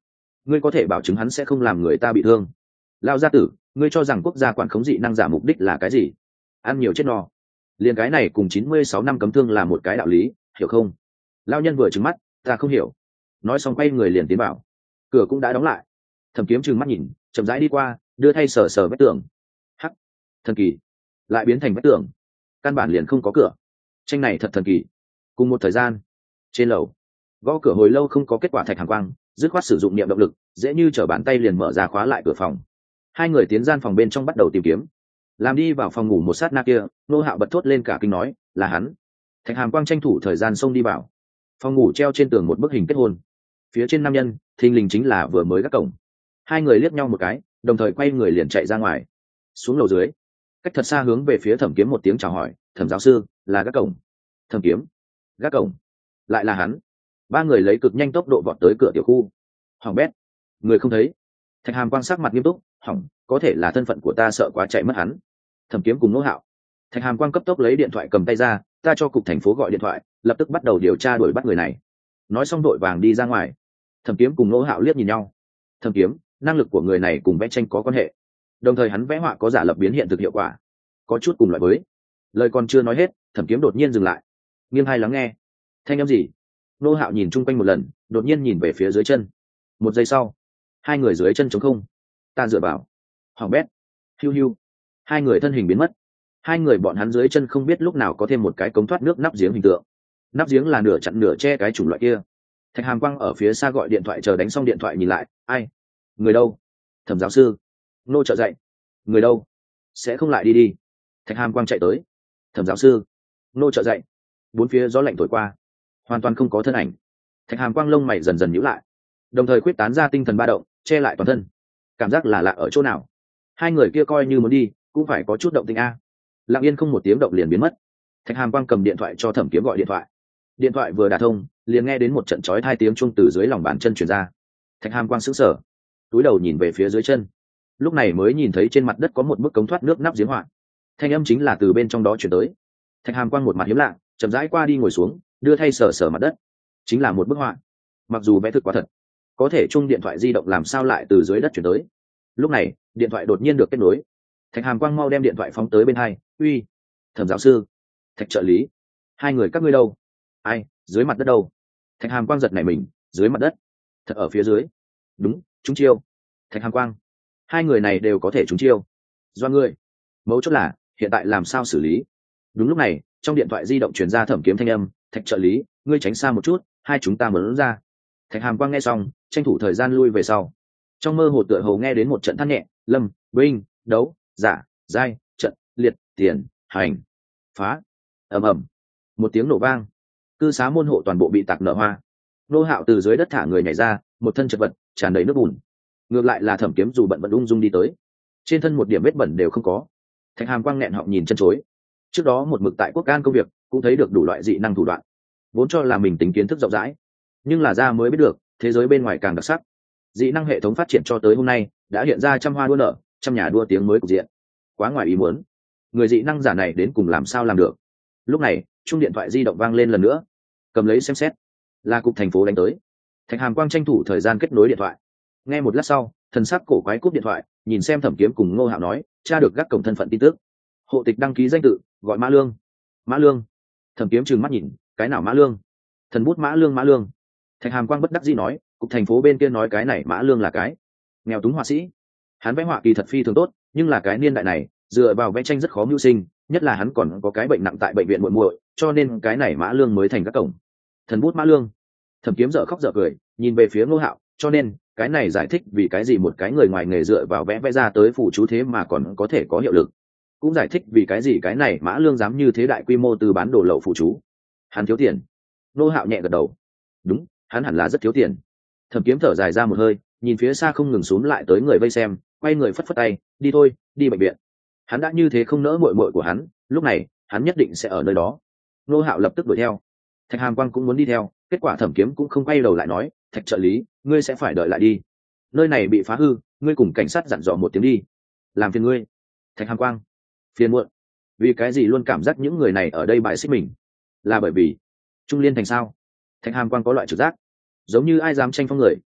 ngươi có thể bảo chứng hắn sẽ không làm người ta bị thương? Lao gia tử, ngươi cho rằng quốc gia quản khống dị năng giả mục đích là cái gì? Ăn nhiều chết no. Liền cái này cùng chín mươi sáu năm cấm thương là một cái đạo lý, hiểu không? Lao nhân vừa trừng mắt, ta không hiểu. Nói xong quay người liền tiến vào. Cửa cũng đã đóng lại. Thẩm Kiếm trừng mắt nhìn, chậm rãi đi qua, đưa thay sờ sờ vách tường. Hắc, thần kỳ, lại biến thành vách tường. Căn bản liền không có cửa. Tranh này thật thần kỳ. Cùng một thời gian, trên lầu, gõ cửa hồi lâu không có kết quả, Thạch Hàn Quang dứt khoát sử dụng niệm động lực, dễ như trở bàn tay liền mở ra khóa lại cửa phòng. Hai người tiến gian phòng bên trong bắt đầu tìm kiếm. Làm đi vào phòng ngủ một sát na kia, Nô Hạo bật thốt lên cả kinh nói, là hắn. Thạch Hàn Quang tranh thủ thời gian xông đi vào. Phòng ngủ treo trên tường một bức hình kết hôn, phía trên nam nhân thình lình chính là vừa mới gác cổng. Hai người liếc nhau một cái, đồng thời quay người liền chạy ra ngoài. Xuống lầu dưới, cách thật xa hướng về phía Thẩm Kiếm một tiếng chào hỏi, Thẩm giáo sư, là gác cổng. Thẩm Kiếm, gác cổng, lại là hắn. Ba người lấy cực nhanh tốc độ vọt tới cửa tiểu khu. Hỏng bét, người không thấy. Thạch Hàm quan sát mặt nghiêm túc, hỏng, có thể là thân phận của ta, sợ quá chạy mất hắn. Thẩm Kiếm cùng Nô Hạo. Thạch Hàm Quang cấp tốc lấy điện thoại cầm tay ra, ta cho cục thành phố gọi điện thoại, lập tức bắt đầu điều tra đuổi bắt người này. Nói xong đội vàng đi ra ngoài. Thẩm Kiếm cùng Nô Hạo liếc nhìn nhau. Thẩm Kiếm, năng lực của người này cùng vẽ tranh có quan hệ, đồng thời hắn vẽ họa có giả lập biến hiện thực hiệu quả, có chút cùng loại với. Lời còn chưa nói hết, Thẩm Kiếm đột nhiên dừng lại, nghiêng hai lắng nghe. Thanh âm gì? Nô Hạo nhìn chung quanh một lần, đột nhiên nhìn về phía dưới chân. Một giây sau, hai người dưới chân trống không. Ta dựa vào. Hoàng bét. Hiu hiu. Hai người thân hình biến mất. Hai người bọn hắn dưới chân không biết lúc nào có thêm một cái cống thoát nước nắp giếng hình tượng. Nắp giếng là nửa chặn nửa che cái chủng loại kia. Thạch Hàm Quang ở phía xa gọi điện thoại, chờ đánh xong điện thoại nhìn lại, ai? Người đâu? Thẩm giáo sư. Nô trợ dậy. Người đâu? Sẽ không lại đi đi. Thạch Hàm Quang chạy tới. Thẩm giáo sư. Nô trợ dậy. Bốn phía gió lạnh thổi qua, hoàn toàn không có thân ảnh. Thạch Hàm Quang lông mày dần dần nhíu lại, đồng thời quyết tán ra tinh thần ba động, che lại toàn thân. Cảm giác là lạ ở chỗ nào? Hai người kia coi như muốn đi, cũng phải có chút động tĩnh a. Lặng yên không một tiếng động liền biến mất. Thạch Hàm Quang cầm điện thoại cho Thẩm Kiếm gọi điện thoại. Điện thoại vừa đả thông, liền nghe đến một trận chói tai tiếng chuông từ dưới lòng bàn chân truyền ra. Thạch Hàm Quang sững sờ, túi đầu nhìn về phía dưới chân. Lúc này mới nhìn thấy trên mặt đất có một bức cống thoát nước nắp giếng họa. Thanh âm chính là từ bên trong đó truyền tới. Thạch Hàm Quang một mặt hiếm lạ, chậm rãi qua đi ngồi xuống, đưa thay sờ sờ mặt đất. Chính là một bức họa. Mặc dù vẽ thực quá thật, có thể chung điện thoại di động làm sao lại từ dưới đất chuyển tới. Lúc này điện thoại đột nhiên được kết nối. Thạch Hàm Quang mau đem điện thoại phóng tới bên hai. Uy, Thẩm giáo sư. Thạch trợ lý. Hai người các ngươi đâu? Ai? Dưới mặt đất đâu? Thạch Hàm Quang giật nảy mình. Dưới mặt đất? Thật ở phía dưới? Đúng, chúng chiêu. Thạch Hàm Quang, hai người này đều có thể trúng chiêu. Do ngươi. Mấu chốt là hiện tại làm sao xử lý? Đúng lúc này trong điện thoại di động truyền ra Thẩm Kiếm thanh âm, Thạch trợ lý, ngươi tránh xa một chút, hai chúng ta muốn ra. Thạch Hàm Quang nghe xong, tranh thủ thời gian lui về sau. Trong mơ hồ tựa hồ nghe đến một trận than nhẹ, lâm, binh, đấu, giả, giai, trận, liệt, tiền, hành, phá, ầm ầm, một tiếng nổ vang, cư xá môn hộ toàn bộ bị tạc nở hoa. Nô Hạo từ dưới đất thả người nhảy ra, một thân chật vật, tràn đầy nước bùn. Ngược lại là Thẩm Kiếm dù bận bận ung dung đi tới, trên thân một điểm vết bẩn đều không có. Thạch Hàm Quang nghẹn họng nhìn chân chối. Trước đó một mực tại Quốc An công việc, cũng thấy được đủ loại dị năng thủ đoạn, vốn cho là mình tính kiến thức rộng rãi, nhưng là ra mới biết được thế giới bên ngoài càng đặc sắc. Dị năng hệ thống phát triển cho tới hôm nay đã hiện ra trăm hoa đua nở, trăm nhà đua tiếng mới cục diện, quá ngoài ý muốn. Người dị năng giả này đến cùng làm sao làm được? Lúc này chuông điện thoại di động vang lên lần nữa, cầm lấy xem xét, là cục thành phố đánh tới. Thạch Hàm Quang tranh thủ thời gian kết nối điện thoại. Nghe một lát sau, thần sắc cổ quái cúp điện thoại, nhìn xem Thẩm Kiếm cùng Ngô Hạo nói, tra được gác cổng thân phận tin tức, hộ tịch đăng ký danh tự gọi Mã Lương. Mã Lương? Thẩm Kiếm trừng mắt nhìn, cái nào Mã Lương? Thần bút Mã Lương. Mã Lương? Thạch Hàm Quang bất đắc dĩ nói, cục thành phố bên kia nói cái này Mã Lương là cái nghèo túng họa sĩ. Hắn vẽ họa kỳ thật phi thường tốt, nhưng là cái niên đại này dựa vào vẽ tranh rất khó mưu sinh, nhất là hắn còn có cái bệnh nặng tại bệnh viện muội muội, cho nên cái này Mã Lương mới thành các cổng. Thần bút Mã Lương? Thẩm Kiếm dở khóc dở cười, nhìn về phía Ngô Hạo, cho nên cái này giải thích vì cái gì một cái người ngoài nghề dựa vào vẽ vẽ ra tới phụ chú thế mà còn có thể có hiệu lực, cũng giải thích vì cái gì cái này Mã Lương dám như thế đại quy mô từ bán đồ lậu phụ chú. Hắn thiếu tiền. Ngô Hạo nhẹ gật đầu, đúng, hắn hẳn là rất thiếu tiền. Thẩm Kiếm thở dài ra một hơi, nhìn phía xa không ngừng xúm lại tới người vây xem, quay người phất phất tay, đi thôi, đi bệnh viện. Hắn đã như thế không nỡ muội muội của hắn, lúc này hắn nhất định sẽ ở nơi đó. Ngô Hạo lập tức đuổi theo. Thạch Hàm Quang cũng muốn đi theo, kết quả Thẩm Kiếm cũng không quay đầu lại nói, Thạch trợ lý, ngươi sẽ phải đợi lại đi, nơi này bị phá hư, ngươi cùng cảnh sát dặn dò một tiếng đi. Làm phiền ngươi. Thạch Hàm Quang, phiền muộn. Vì cái gì luôn cảm giác những người này ở đây bại xích mình? Là bởi vì Trung Liên thành sao? Thạch Hàm Quang có loại trực giác, giống như ai dám tranh phong người,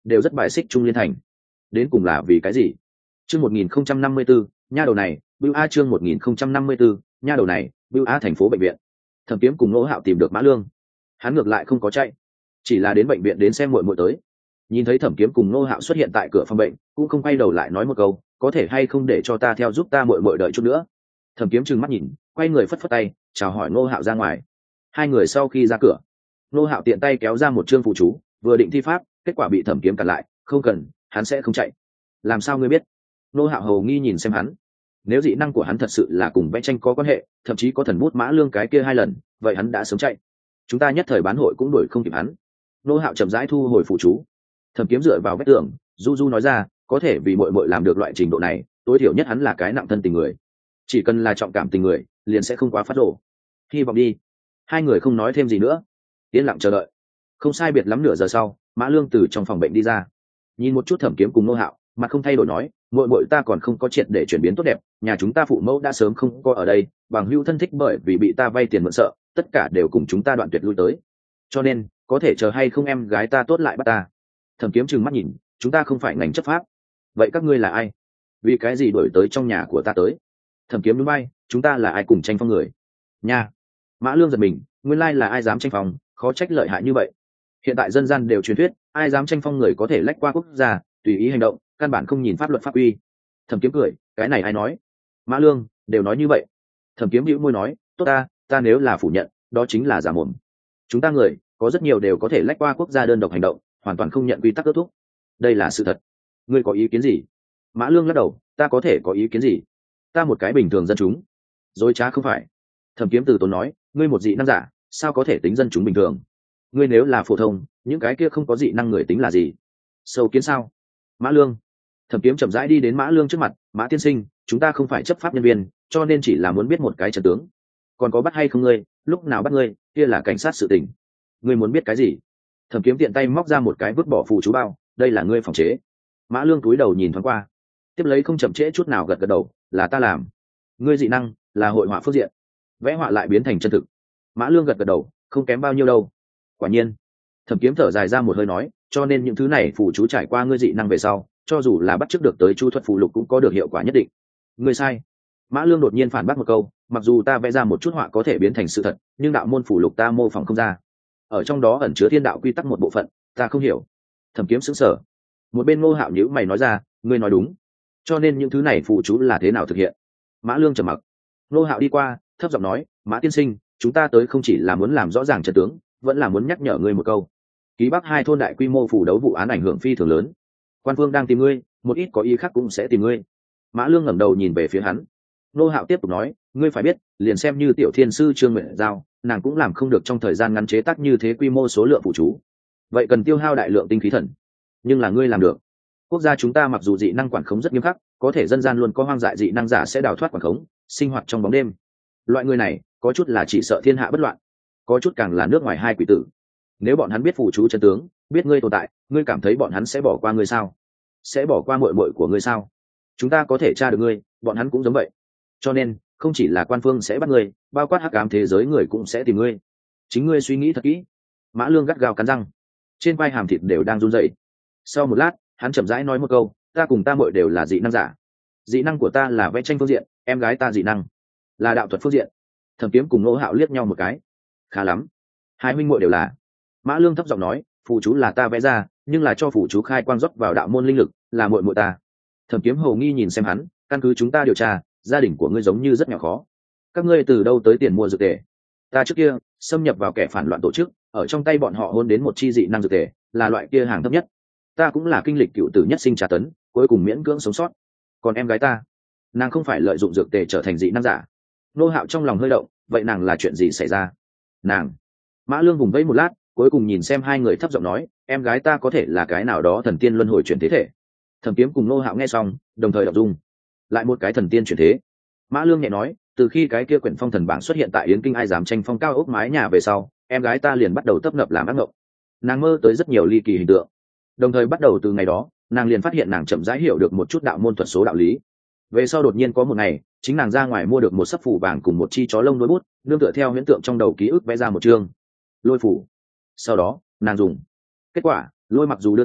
đều rất bài xích Trung Liên Thành. Đến cùng là vì cái gì? Chương một nghìn không trăm năm mươi tư, nha đầu này, Bưu A chương một nghìn không trăm năm mươi tư, nha đầu này, Bưu A thành phố bệnh viện. Thẩm Kiếm cùng Ngô Hạo tìm được Mã Lương. Hắn ngược lại không có chạy, chỉ là đến bệnh viện đến xem muội muội tới. Nhìn thấy Thẩm Kiếm cùng Ngô Hạo xuất hiện tại cửa phòng bệnh, cũng không quay đầu lại nói một câu, có thể hay không để cho ta theo giúp ta muội muội đợi chút nữa. Thẩm Kiếm trừng mắt nhìn, quay người phất phất tay, chào hỏi Ngô Hạo ra ngoài. Hai người sau khi ra cửa, Ngô Hạo tiện tay kéo ra một chương phụ chú, vừa định thi pháp, kết quả bị Thẩm Kiếm cản lại, không cần, hắn sẽ không chạy. Làm sao ngươi biết? Ngô Hạo hầu nghi nhìn xem hắn. Nếu dị năng của hắn thật sự là cùng vẽ tranh có quan hệ, thậm chí có thần bút Mã Lương cái kia hai lần, vậy hắn đã sớm chạy. Chúng ta nhất thời bán hội cũng đuổi không kịp hắn. Ngô Hạo chậm rãi thu hồi phụ chú. Thẩm Kiếm dựa vào vách tường, du du nói ra, có thể vì muội muội làm được loại trình độ này, tối thiểu nhất hắn là cái nặng thân tình người. Chỉ cần là trọng cảm tình người, liền sẽ không quá phát rồ. Hy vọng đi. Hai người không nói thêm gì nữa, yên lặng chờ đợi. Không sai biệt lắm nửa giờ sau, Mã Lương từ trong phòng bệnh đi ra, nhìn một chút Thẩm Kiếm cùng Ngô Hạo, mặt không thay đổi nói, muội muội ta còn không có triệt để chuyển biến tốt đẹp, nhà chúng ta phụ mẫu đã sớm không có ở đây, bằng hữu thân thích bởi vì bị ta vay tiền mượn sợ, tất cả đều cùng chúng ta đoạn tuyệt lui tới. Cho nên, có thể chờ hay không em gái ta tốt lại bắt ta. Thẩm Kiếm trừng mắt nhìn, chúng ta không phải ngành chấp pháp, vậy các ngươi là ai? Vì cái gì đuổi tới trong nhà của ta tới? Thẩm Kiếm núi bay, chúng ta là ai cùng tranh phong người? Nha. Mã Lương giật mình, nguyên lai là ai dám tranh phong, khó trách lợi hại như vậy. Hiện tại dân gian đều truyền thuyết, ai dám tranh phong người có thể lách qua quốc gia, tùy ý hành động, căn bản không nhìn pháp luật pháp quy. Thẩm Kiếm cười, cái này ai nói? Mã Lương, đều nói như vậy. Thẩm Kiếm bĩu môi nói, tốt ta, ta nếu là phủ nhận, đó chính là giả mồm. Chúng ta người, có rất nhiều đều có thể lách qua quốc gia đơn độc hành động, hoàn toàn không nhận quy tắc ước thúc. Đây là sự thật. Ngươi có ý kiến gì? Mã Lương lắc đầu, ta có thể có ý kiến gì? Ta một cái bình thường dân chúng. Dối trá không phải. Thẩm Kiếm từ tốn nói, ngươi một dị năng giả, sao có thể tính dân chúng bình thường? Ngươi nếu là phổ thông, những cái kia không có dị năng người tính là gì? Sâu kiến sao? Mã Lương. Thẩm Kiếm chậm rãi đi đến Mã Lương trước mặt, Mã tiên sinh, chúng ta không phải chấp pháp nhân viên, cho nên chỉ là muốn biết một cái trận tướng. Còn có bắt hay không ngươi, lúc nào bắt ngươi, kia là cảnh sát sự tình. Ngươi muốn biết cái gì? Thẩm Kiếm tiện tay móc ra một cái vứt bỏ phù chú bao, đây là ngươi phòng chế. Mã Lương cúi đầu nhìn thoáng qua, tiếp lấy không chậm trễ chút nào gật gật đầu, là ta làm. Ngươi dị năng là hội họa phước diện, vẽ họa lại biến thành chân thực. Mã Lương gật gật đầu, không kém bao nhiêu đâu. Quả nhiên. Thẩm Kiếm thở dài ra một hơi nói, cho nên những thứ này phù chú trải qua ngươi dị năng về sau, cho dù là bắt chước được tới chu thuật phù lục cũng có được hiệu quả nhất định. Ngươi sai. Mã Lương đột nhiên phản bác một câu, mặc dù ta vẽ ra một chút họa có thể biến thành sự thật, nhưng đạo môn phù lục ta mô phỏng không ra, ở trong đó ẩn chứa thiên đạo quy tắc một bộ phận, ta không hiểu. Thẩm Kiếm sững sờ. Một bên Ngô Hạo nhíu mày nói ra, ngươi nói đúng. Cho nên những thứ này phù chú là thế nào thực hiện? Mã Lương trầm mặc. Ngô Hạo đi qua, thấp giọng nói, Mã tiên sinh, chúng ta tới không chỉ là muốn làm rõ ràng trận tướng, vẫn là muốn nhắc nhở ngươi một câu. Ký Bắc hai thôn đại quy mô phủ đấu vụ án ảnh hưởng phi thường lớn, quan phương đang tìm ngươi, một ít có ý khác cũng sẽ tìm ngươi. Mã Lương ngẩng đầu nhìn về phía hắn. Ngô Hạo tiếp tục nói, ngươi phải biết, liền xem như tiểu thiên sư Trương Nguyện Giao, nàng cũng làm không được trong thời gian ngắn chế tác như thế quy mô số lượng phụ chú, vậy cần tiêu hao đại lượng tinh khí thần, nhưng là ngươi làm được. Quốc gia chúng ta mặc dù dị năng quản khống rất nghiêm khắc, có thể dân gian luôn có hoang dại dị năng giả sẽ đào thoát quản khống, sinh hoạt trong bóng đêm. Loại người này có chút là chỉ sợ thiên hạ bất loạn, có chút càng là nước ngoài hai quỷ tử. Nếu bọn hắn biết phụ chú chân tướng, biết ngươi tồn tại, ngươi cảm thấy bọn hắn sẽ bỏ qua ngươi sao? Sẽ bỏ qua muội muội của ngươi sao? Chúng ta có thể tra được ngươi, bọn hắn cũng giống vậy. Cho nên không chỉ là quan phương sẽ bắt ngươi, bao quát hắc ám thế giới người cũng sẽ tìm ngươi. Chính ngươi suy nghĩ thật kỹ. Mã Lương gắt gao cắn răng, trên vai hàm thịt đều đang run rẩy. Sau một lát, hắn chậm rãi nói một câu, ta cùng ta muội đều là dị năng giả. Dị năng của ta là vẽ tranh phương diện, em gái ta dị năng là đạo thuật phương diện. Thẩm Kiếm cùng Ngô Hạo liếc nhau một cái. Khá lắm, hai huynh muội đều là. Mã Lương thấp giọng nói, phù chú là ta vẽ ra, nhưng là cho phù chú khai quang rót vào đạo môn linh lực, là muội muội ta. Thẩm Kiếm hầu nghi nhìn xem hắn, căn cứ chúng ta điều tra, gia đình của ngươi giống như rất nghèo khó. Các ngươi từ đâu tới tiền mua dược tề? Ta trước kia xâm nhập vào kẻ phản loạn tổ chức, ở trong tay bọn họ hôn đến một chi dị năng dược tề, là loại kia hàng thấp nhất. Ta cũng là kinh lịch cựu tử nhất sinh tra tấn, cuối cùng miễn cưỡng sống sót. Còn em gái ta, nàng không phải lợi dụng dược tề trở thành dị năng giả. Nô Hạo trong lòng hơi động, vậy nàng là chuyện gì xảy ra? Nàng. Mã Lương vùng vẫy một lát, cuối cùng nhìn xem hai người thấp giọng nói, em gái ta có thể là cái nào đó thần tiên luân hồi chuyển thế thể. Thẩm Kiếm cùng Nô Hạo nghe xong, đồng thời đọc dung. Lại một cái thần tiên chuyển thế. Mã Lương nhẹ nói, từ khi cái kia quyển phong thần bảng xuất hiện tại Yến Kinh ai dám tranh phong cao ốc mái nhà về sau, em gái ta liền bắt đầu tấp nập làm ác mộng. Nàng mơ tới rất nhiều ly kỳ hình tượng. Đồng thời bắt đầu từ ngày đó, nàng liền phát hiện nàng chậm rãi hiểu được một chút đạo môn thuật số đạo lý. Về sau đột nhiên có một ngày, chính nàng ra ngoài mua được một sấp phủ vàng cùng một chi chó lông đuôi bút, nương tựa theo huyễn tượng trong đầu ký ức vẽ ra một chương lôi phủ. Sau đó nàng dùng, kết quả lôi mặc dù đưa tới,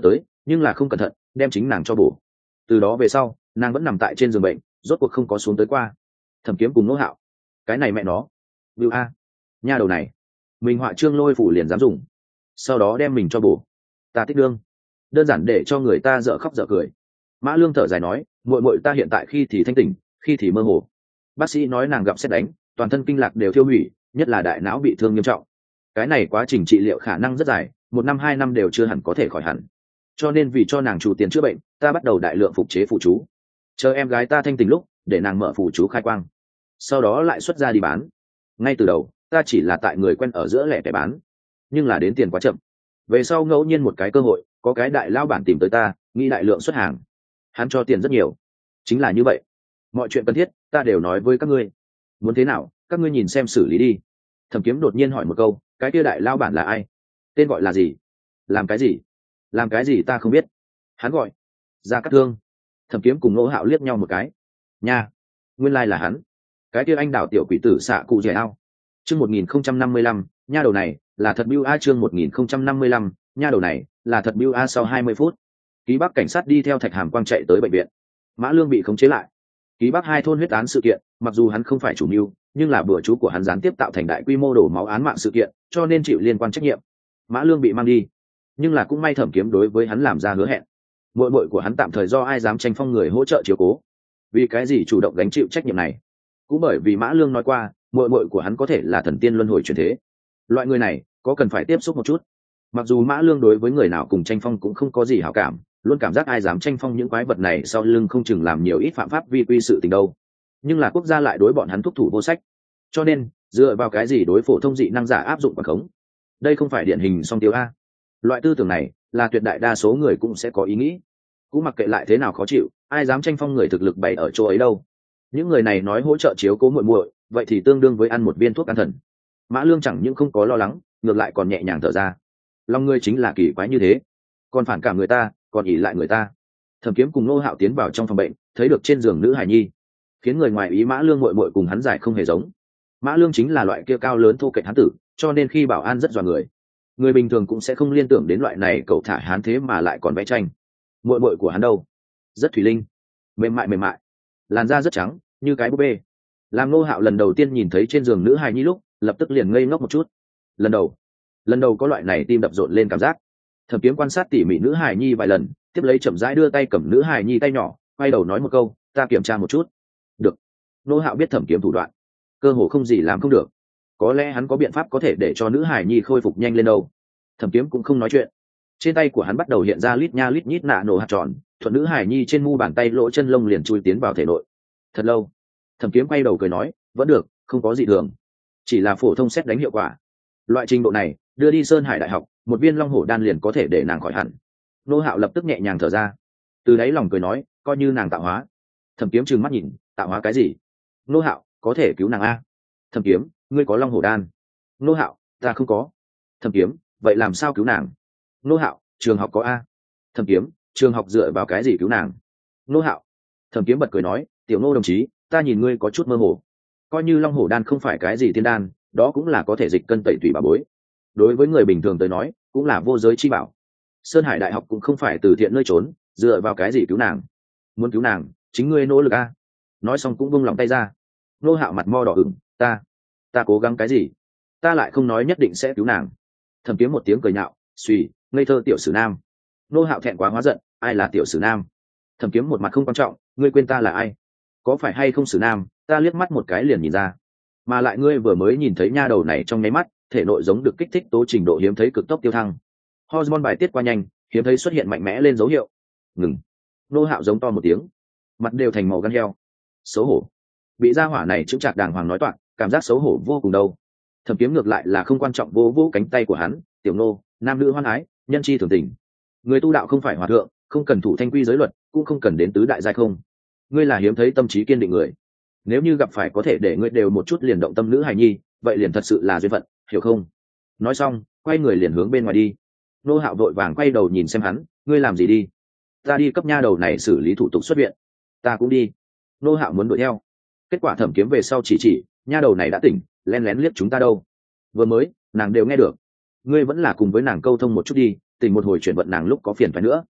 nhưng là không cẩn thận đem chính nàng cho bổ. Từ đó về sau nàng vẫn nằm tại trên giường bệnh, rốt cuộc không có xuống tới qua. Thẩm Kiếm cùng Nô Hạo, cái này mẹ nó bưu a, nha đầu này mình họa trương lôi phủ liền dám dùng, sau đó đem mình cho bổ. Ta thích đương, đơn giản để cho người ta dở khóc dở cười. Mã Lương thở dài nói, muội muội ta hiện tại khi thì thanh tỉnh, khi thì mơ hồ. Bác sĩ nói nàng gặp sét đánh, toàn thân kinh lạc đều thiêu hủy, nhất là đại não bị thương nghiêm trọng. Cái này quá trình trị liệu khả năng rất dài, một năm hai năm đều chưa hẳn có thể khỏi hẳn. Cho nên vì cho nàng chủ tiền chữa bệnh, ta bắt đầu đại lượng phục chế phụ chú, chờ em gái ta thanh tỉnh lúc để nàng mở phụ chú khai quang, sau đó lại xuất ra đi bán. Ngay từ đầu ta chỉ là tại người quen ở giữa lẻ tẻ bán, nhưng là đến tiền quá chậm. Về sau ngẫu nhiên một cái cơ hội, có cái đại lao bản tìm tới ta, nghĩ đại lượng xuất hàng, hắn cho tiền rất nhiều. Chính là như vậy, mọi chuyện cần thiết ta đều nói với các ngươi, muốn thế nào các ngươi nhìn xem xử lý đi. Thẩm Kiếm đột nhiên hỏi một câu, cái kia đại lao bản là ai, tên gọi là gì, làm cái gì? Làm cái gì ta không biết. Hắn gọi Gia Cát Thương. Thẩm Kiếm cùng Nô Hạo liếc nhau một cái, nha, nguyên lai là hắn. Cái kia anh đảo tiểu quỷ tử xạ cụ dẻ ao. Chương một nghìn không trăm năm mươi lăm, nha đầu này là thật bưu a. Chương một nghìn không trăm năm mươi lăm, nha đầu này là thật bưu a. Sau hai mươi phút, Ký Bắc cảnh sát đi theo Thạch Hàm Quang chạy tới bệnh viện. Mã Lương bị khống chế lại. Ký Bắc hai thôn huyết án sự kiện, mặc dù hắn không phải chủ mưu, nhưng là bữa chú của hắn gián tiếp tạo thành đại quy mô đổ máu án mạng sự kiện, cho nên chịu liên quan trách nhiệm. Mã Lương bị mang đi, nhưng là cũng may Thẩm Kiếm đối với hắn làm ra hứa hẹn, muội muội của hắn tạm thời do ai dám tranh phong người hỗ trợ chiếu cố. Vì cái gì chủ động gánh chịu trách nhiệm này? Cũng bởi vì Mã Lương nói qua, muội muội của hắn có thể là thần tiên luân hồi chuyển thế. Loại người này có cần phải tiếp xúc một chút. Mặc dù Mã Lương đối với người nào cùng tranh phong cũng không có gì hảo cảm, luôn cảm giác ai dám tranh phong những quái vật này sau lưng không chừng làm nhiều ít phạm pháp vi quy sự tình đâu, nhưng là quốc gia lại đối bọn hắn thúc thủ vô sách, cho nên dựa vào cái gì đối phổ thông dị năng giả áp dụng quản khống? Đây không phải điển hình song tiêu a. Loại tư tưởng này là tuyệt đại đa số người cũng sẽ có ý nghĩ. Cũng mặc kệ lại thế nào khó chịu, ai dám tranh phong người thực lực bày ở chỗ ấy đâu. Những người này nói hỗ trợ chiếu cố muội muội, vậy thì tương đương với ăn một viên thuốc an thần. Mã Lương chẳng những không có lo lắng, ngược lại còn nhẹ nhàng thở ra. Lòng ngươi chính là kỳ quái như thế, còn phản cảm người ta, còn ỉ lại người ta. Thẩm Kiếm cùng Nô Hạo tiến vào trong phòng bệnh, thấy được trên giường nữ hài nhi, khiến người ngoài ý Mã Lương muội muội cùng hắn giải không hề giống. Mã Lương chính là loại kia cao lớn thô kệch hán tử, cho nên khi bảo an rất dọa người. Người bình thường cũng sẽ không liên tưởng đến loại này cậu thả hán thế mà lại còn vẽ tranh. Muội muội của hắn đâu? Rất thủy linh, mềm mại mềm mại, làn da rất trắng như cái búp bê. Làm Nô Hạo lần đầu tiên nhìn thấy trên giường nữ hài nhi lúc, lập tức liền ngây ngốc một chút. Lần đầu, lần đầu có loại này tim đập rộn lên cảm giác. Thẩm Kiếm quan sát tỉ mỉ nữ hài nhi vài lần, tiếp lấy chậm rãi đưa tay cầm nữ hài nhi tay nhỏ, quay đầu nói một câu, ta kiểm tra một chút. Được. Nô Hạo biết Thẩm Kiếm thủ đoạn, cơ hồ không gì làm không được. Có lẽ hắn có biện pháp có thể để cho nữ hài nhi khôi phục nhanh lên đâu. Thẩm Kiếm cũng không nói chuyện. Trên tay của hắn bắt đầu hiện ra lít nha lít nhít nạ nổ hạt tròn, thuận nữ hài nhi trên mu bàn tay lỗ chân lông liền chui tiến vào thể nội. Thật lâu, Thẩm Kiếm quay đầu cười nói, vẫn được, không có gì thường, chỉ là phổ thông xét đánh hiệu quả. Loại trình độ này, đưa đi Sơn Hải Đại học, một viên long hổ đan liền có thể để nàng khỏi hẳn. Nô Hạo lập tức nhẹ nhàng thở ra, từ đáy lòng cười nói, coi như nàng tạo hóa. Thẩm Kiếm trừng mắt nhìn, tạo hóa cái gì? Nô Hạo, có thể cứu nàng a. Thẩm Kiếm, ngươi có long hổ đan. Nô Hạo, ta không có. Thẩm Kiếm, vậy làm sao cứu nàng? Nô Hạo, trường học có a. Thẩm Kiếm, trường học dựa vào cái gì cứu nàng? Nô Hạo. Thẩm Kiếm bật cười nói, tiểu Nô đồng chí, ta nhìn ngươi có chút mơ hồ. Coi như long hổ đan không phải cái gì tiên đan, đó cũng là có thể dịch cân tẩy tủy bà bối. Đối với người bình thường tới nói, cũng là vô giới chi bảo. Sơn Hải Đại học cũng không phải từ thiện nơi trốn, dựa vào cái gì cứu nàng? Muốn cứu nàng, chính ngươi nỗ lực a. Nói xong cũng buông lòng tay ra. Nô Hạo mặt mo đỏ ửng, ta, ta cố gắng cái gì? Ta lại không nói nhất định sẽ cứu nàng. Thẩm Kiếm một tiếng cười nhạo, suy, ngây thơ tiểu sử nam. Nô Hạo thẹn quá hóa giận, ai là tiểu sử nam? Thẩm Kiếm một mặt không quan trọng, ngươi quên ta là ai? Có phải hay không sử nam, ta liếc mắt một cái liền nhìn ra. Mà lại ngươi vừa mới nhìn thấy nha đầu này trong nháy mắt, thể nội giống được kích thích tố trình độ hiếm thấy cực tốc tiêu thăng. Hormone bài tiết qua nhanh, hiếm thấy xuất hiện mạnh mẽ lên dấu hiệu. Ngừng. Nô Hạo giống to một tiếng, mặt đều thành màu gan heo. Xấu hổ. Bị gia hỏa này chững chạc đàng hoàng nói toạc, cảm giác xấu hổ vô cùng đâu. Thẩm Kiếm ngược lại là không quan trọng, vô vô cánh tay của hắn, tiểu Nô, nam nữ hoan ái, nhân chi thường tình. Người tu đạo không phải hòa thượng, không cần thủ thanh quy giới luật, cũng không cần đến tứ đại giai không. Ngươi là hiếm thấy tâm trí kiên định người. Nếu như gặp phải có thể để ngươi đều một chút liền động tâm nữ hài nhi, vậy liền thật sự là duyên phận, hiểu không? Nói xong, quay người liền hướng bên ngoài đi. Nô Hạo vội vàng quay đầu nhìn xem hắn, ngươi làm gì đi? Ta đi cấp nha đầu này xử lý thủ tục xuất viện. Ta cũng đi. Nô Hạo muốn đuổi theo, kết quả Thẩm Kiếm về sau chỉ chỉ, nha đầu này đã tỉnh, lén lén liếc chúng ta đâu. Vừa mới, nàng đều nghe được. Ngươi vẫn là cùng với nàng câu thông một chút đi, tỉnh một hồi chuyển vận nàng lúc có phiền phải nữa.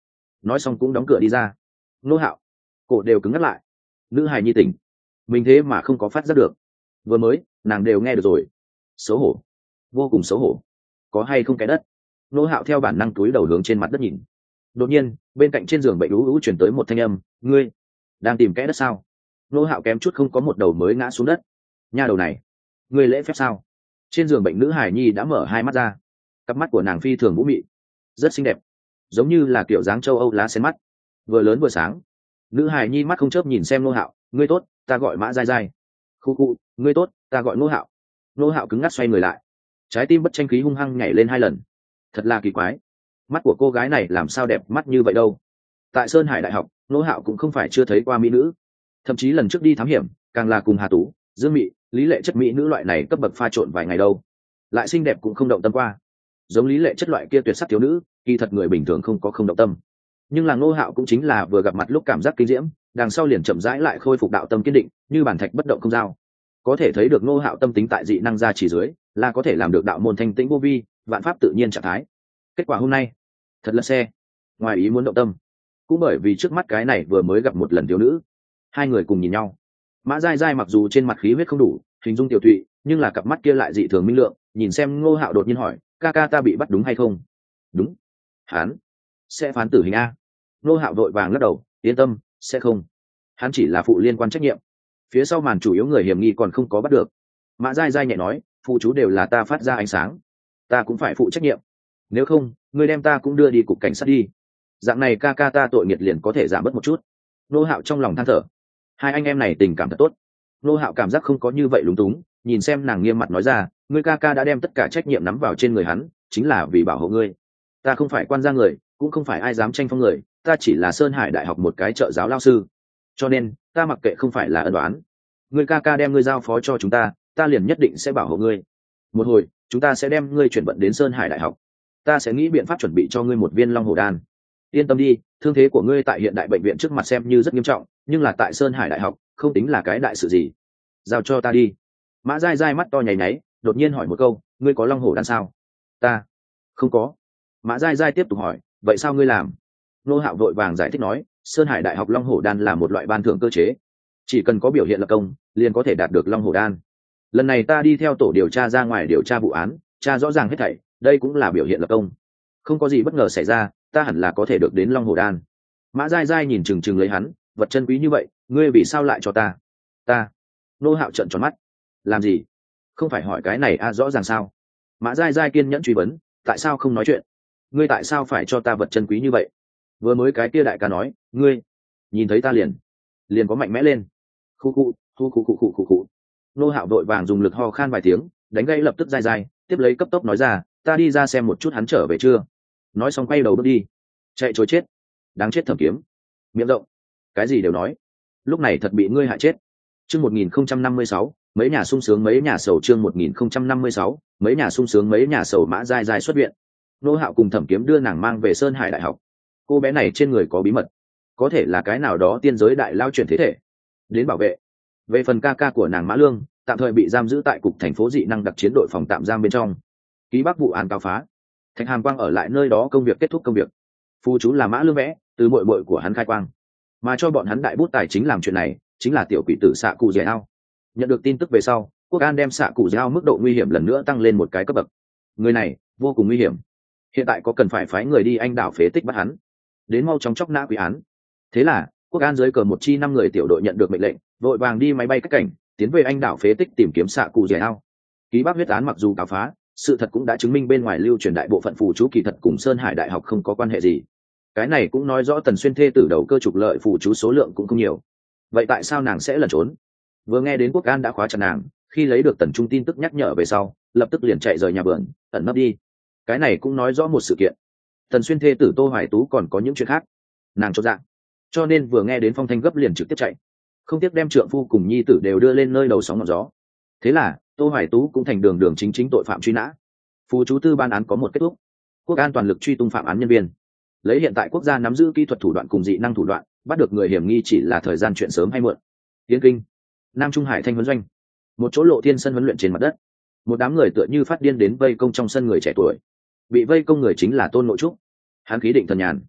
nói xong cũng đóng cửa đi ra. Nô Hạo cổ đều cứng ngắt lại. Nữ hài nhi tỉnh, mình thế mà không có phát giác được, vừa mới nàng đều nghe được rồi. Xấu hổ, vô cùng xấu hổ. Có hay không cái đất? Nô Hạo theo bản năng túi đầu hướng trên mặt đất nhìn. Đột nhiên bên cạnh trên giường bệnh ú ú chuyển tới một thanh âm, ngươi đang tìm kẽ đất sao? Nô Hạo kém chút không có một đầu mới ngã xuống đất. Nha đầu này, ngươi lễ phép sao? Trên giường bệnh nữ hải nhi đã mở hai mắt ra, cặp mắt của nàng phi thường vũ mị, rất xinh đẹp, giống như là kiểu dáng châu Âu lá sen mắt, vừa lớn vừa sáng. Nữ hải nhi mắt không chớp nhìn xem Nô Hạo, ngươi tốt, ta gọi Mã Giai Giai. Khu khu, ngươi tốt, ta gọi Nô Hạo. Nô Hạo cứng ngắc xoay người lại, trái tim bất tranh khí hung hăng nhảy lên hai lần. Thật là kỳ quái, mắt của cô gái này làm sao đẹp mắt như vậy đâu. Tại Sơn Hải Đại học, Nô Hạo cũng không phải chưa thấy qua mỹ nữ, thậm chí lần trước đi thám hiểm càng là cùng Hà Tú, Dương Mị, Lý Lệ Chất mỹ nữ loại này cấp bậc pha trộn vài ngày đâu. Lại xinh đẹp cũng không động tâm qua. Giống Lý Lệ Chất loại kia tuyệt sắc thiếu nữ, kỳ thật người bình thường không có không động tâm. Nhưng là Nô Hạo cũng chính là vừa gặp mặt lúc cảm giác kinh diễm, đằng sau liền chậm rãi lại khôi phục đạo tâm kiên định, như bản thạch bất động không dao. Có thể thấy được Nô Hạo tâm tính tại dị năng gia chỉ dưới, là có thể làm được đạo môn thanh tĩnh vô vi, vạn pháp tự nhiên trạng thái. Kết quả hôm nay, thật là xe, ngoài ý muốn động tâm. Cũng bởi vì trước mắt cái này vừa mới gặp một lần thiếu nữ, hai người cùng nhìn nhau. Mã Giai Giai mặc dù trên mặt khí huyết không đủ, hình dung tiểu thụy, nhưng là cặp mắt kia lại dị thường minh lượng. Nhìn xem Ngô Hạo đột nhiên hỏi, ca ca ta bị bắt đúng hay không? Đúng. Hắn sẽ phán tử hình a. Ngô Hạo vội vàng lắc đầu, yên tâm, sẽ không. Hắn chỉ là phụ liên quan trách nhiệm, phía sau màn chủ yếu người hiểm nghi còn không có bắt được. Mã Giai Giai nhẹ nói, phụ chú đều là ta phát ra ánh sáng, ta cũng phải phụ trách nhiệm. Nếu không, ngươi đem ta cũng đưa đi cục cảnh sát đi, dạng này ca ca ta tội nghiệp liền có thể giảm bớt một chút. Nô Hạo trong lòng than thở, hai anh em này tình cảm thật tốt. Nô Hạo cảm giác không có như vậy lúng túng, nhìn xem nàng nghiêm mặt nói ra, ngươi ca ca đã đem tất cả trách nhiệm nắm vào trên người hắn, chính là vì bảo hộ ngươi. Ta không phải quan gia người, cũng không phải ai dám tranh phong người, ta chỉ là Sơn Hải Đại học một cái trợ giáo lao sư, cho nên ta mặc kệ không phải là ân đoán. Ngươi ca ca đem ngươi giao phó cho chúng ta, ta liền nhất định sẽ bảo hộ ngươi. Một hồi chúng ta sẽ đem ngươi chuyển vận đến Sơn Hải Đại học, ta sẽ nghĩ biện pháp chuẩn bị cho ngươi một viên long hổ đan. Yên tâm đi, thương thế của ngươi tại hiện đại bệnh viện trước mặt xem như rất nghiêm trọng, nhưng là tại Sơn Hải Đại học không tính là cái đại sự gì. Giao cho ta đi. Mã Giai Giai mắt to nháy nháy, đột nhiên hỏi một câu, ngươi có long hổ đan sao? Ta không có. Mã Giai Giai tiếp tục hỏi, vậy sao ngươi làm? Nô Hạo vội vàng giải thích nói, Sơn Hải Đại học long hổ đan là một loại ban thưởng cơ chế, chỉ cần có biểu hiện lập công liền có thể đạt được long hổ đan. Lần này ta đi theo tổ điều tra ra ngoài điều tra vụ án, tra rõ ràng hết thảy, đây cũng là biểu hiện lập công. Không có gì bất ngờ xảy ra, ta hẳn là có thể được đến long hổ đan. Mã Giai Giai nhìn chừng chừng lấy hắn, vật chân quý như vậy, ngươi vì sao lại cho ta? Ta. Nô Hạo trợn tròn mắt, làm gì? Không phải hỏi cái này a à, rõ ràng sao? Mã Giai Giai kiên nhẫn truy vấn, tại sao không nói chuyện? Ngươi tại sao phải cho ta vật chân quý như vậy? Vừa mới cái kia đại ca nói, ngươi nhìn thấy ta liền liền có mạnh mẽ lên. Khu khu khu khu khu khu khu khu. Nô Hạo đội vàng dùng lực ho khan vài tiếng, đánh gây lập tức Giai Giai, tiếp lấy cấp tốc nói ra, ta đi ra xem một chút hắn trở về chưa. Nói xong quay đầu bước đi, chạy trốn chết, đáng chết Thẩm Kiếm, miệng rộng, cái gì đều nói, lúc này thật bị ngươi hại chết. Chương một nghìn không trăm năm mươi sáu, mấy nhà sung sướng mấy nhà sầu. Chương một nghìn không trăm năm mươi sáu, mấy nhà sung sướng mấy nhà sầu. Mã Giai Giai xuất viện, Nô Hạo cùng Thẩm Kiếm đưa nàng mang về Sơn Hải Đại học. Cô bé này trên người có bí mật, có thể là cái nào đó tiên giới đại lao chuyển thế thể đến bảo vệ. Về phần ca ca của nàng Mã Lương, tạm thời bị giam giữ tại cục thành phố dị năng đặc chiến đội phòng tạm giam bên trong. Ký Bắc vụ án cáo phá, Thạch Hàm Quang ở lại nơi đó công việc kết thúc công việc. Phu chú là Mã Lương vẽ, từ muội muội của hắn khai quang, mà cho bọn hắn đại bút tài chính làm chuyện này chính là tiểu quỷ tử Xạ Cụ Dẻ Ao. Nhận được tin tức về sau, Quốc An đem Xạ Cụ Dẻ Ao mức độ nguy hiểm lần nữa tăng lên một cái cấp bậc. Người này vô cùng nguy hiểm, hiện tại có cần phải phái người đi Anh đảo phế tích bắt hắn, đến mau chóng chóc nã quỷ án. Thế là Quốc An dưới cờ một chi năm người tiểu đội nhận được mệnh lệnh, vội vàng đi máy bay cách cảnh tiến về Anh đảo phế tích tìm kiếm Xạ Cụ Dẻ Ao. Ký Bắc huyết án mặc dù cáo phá, sự thật cũng đã chứng minh bên ngoài lưu truyền đại bộ phận phù chú kỳ thật cùng Sơn Hải Đại học không có quan hệ gì. Cái này cũng nói rõ Tần Xuyên thê tử đầu cơ trục lợi phù chú số lượng cũng không nhiều. Vậy tại sao nàng sẽ lẩn trốn? Vừa nghe đến Quốc An đã khóa chặt nàng, khi lấy được Tần Trung tin tức nhắc nhở về sau, lập tức liền chạy rời nhà vườn, ẩn nấp đi. Cái này cũng nói rõ một sự kiện, Tần Xuyên thê tử Tô Hoài Tú còn có những chuyện khác, nàng chốt dạng, cho nên vừa nghe đến phong thanh gấp liền trực tiếp chạy, không tiếc đem trượng phu cùng nhi tử đều đưa lên nơi đầu sóng ngọn gió. Thế là Tô Hoài Tú cũng thành đường đường chính chính tội phạm truy nã. Phù chú tư ban án có một kết thúc, Quốc An toàn lực truy tung phạm án nhân viên, lấy hiện tại quốc gia nắm giữ kỹ thuật thủ đoạn cùng dị năng thủ đoạn, bắt được người hiểm nghi chỉ là thời gian chuyện sớm hay muộn. Tiến Kinh, Nam Trung Hải Thanh huấn doanh, một chỗ lộ thiên sân huấn luyện trên mặt đất, một đám người tựa như phát điên đến vây công trong sân người trẻ tuổi. Bị vây công người chính là Tôn Nội Trúc, hắn khí định thần nhàn,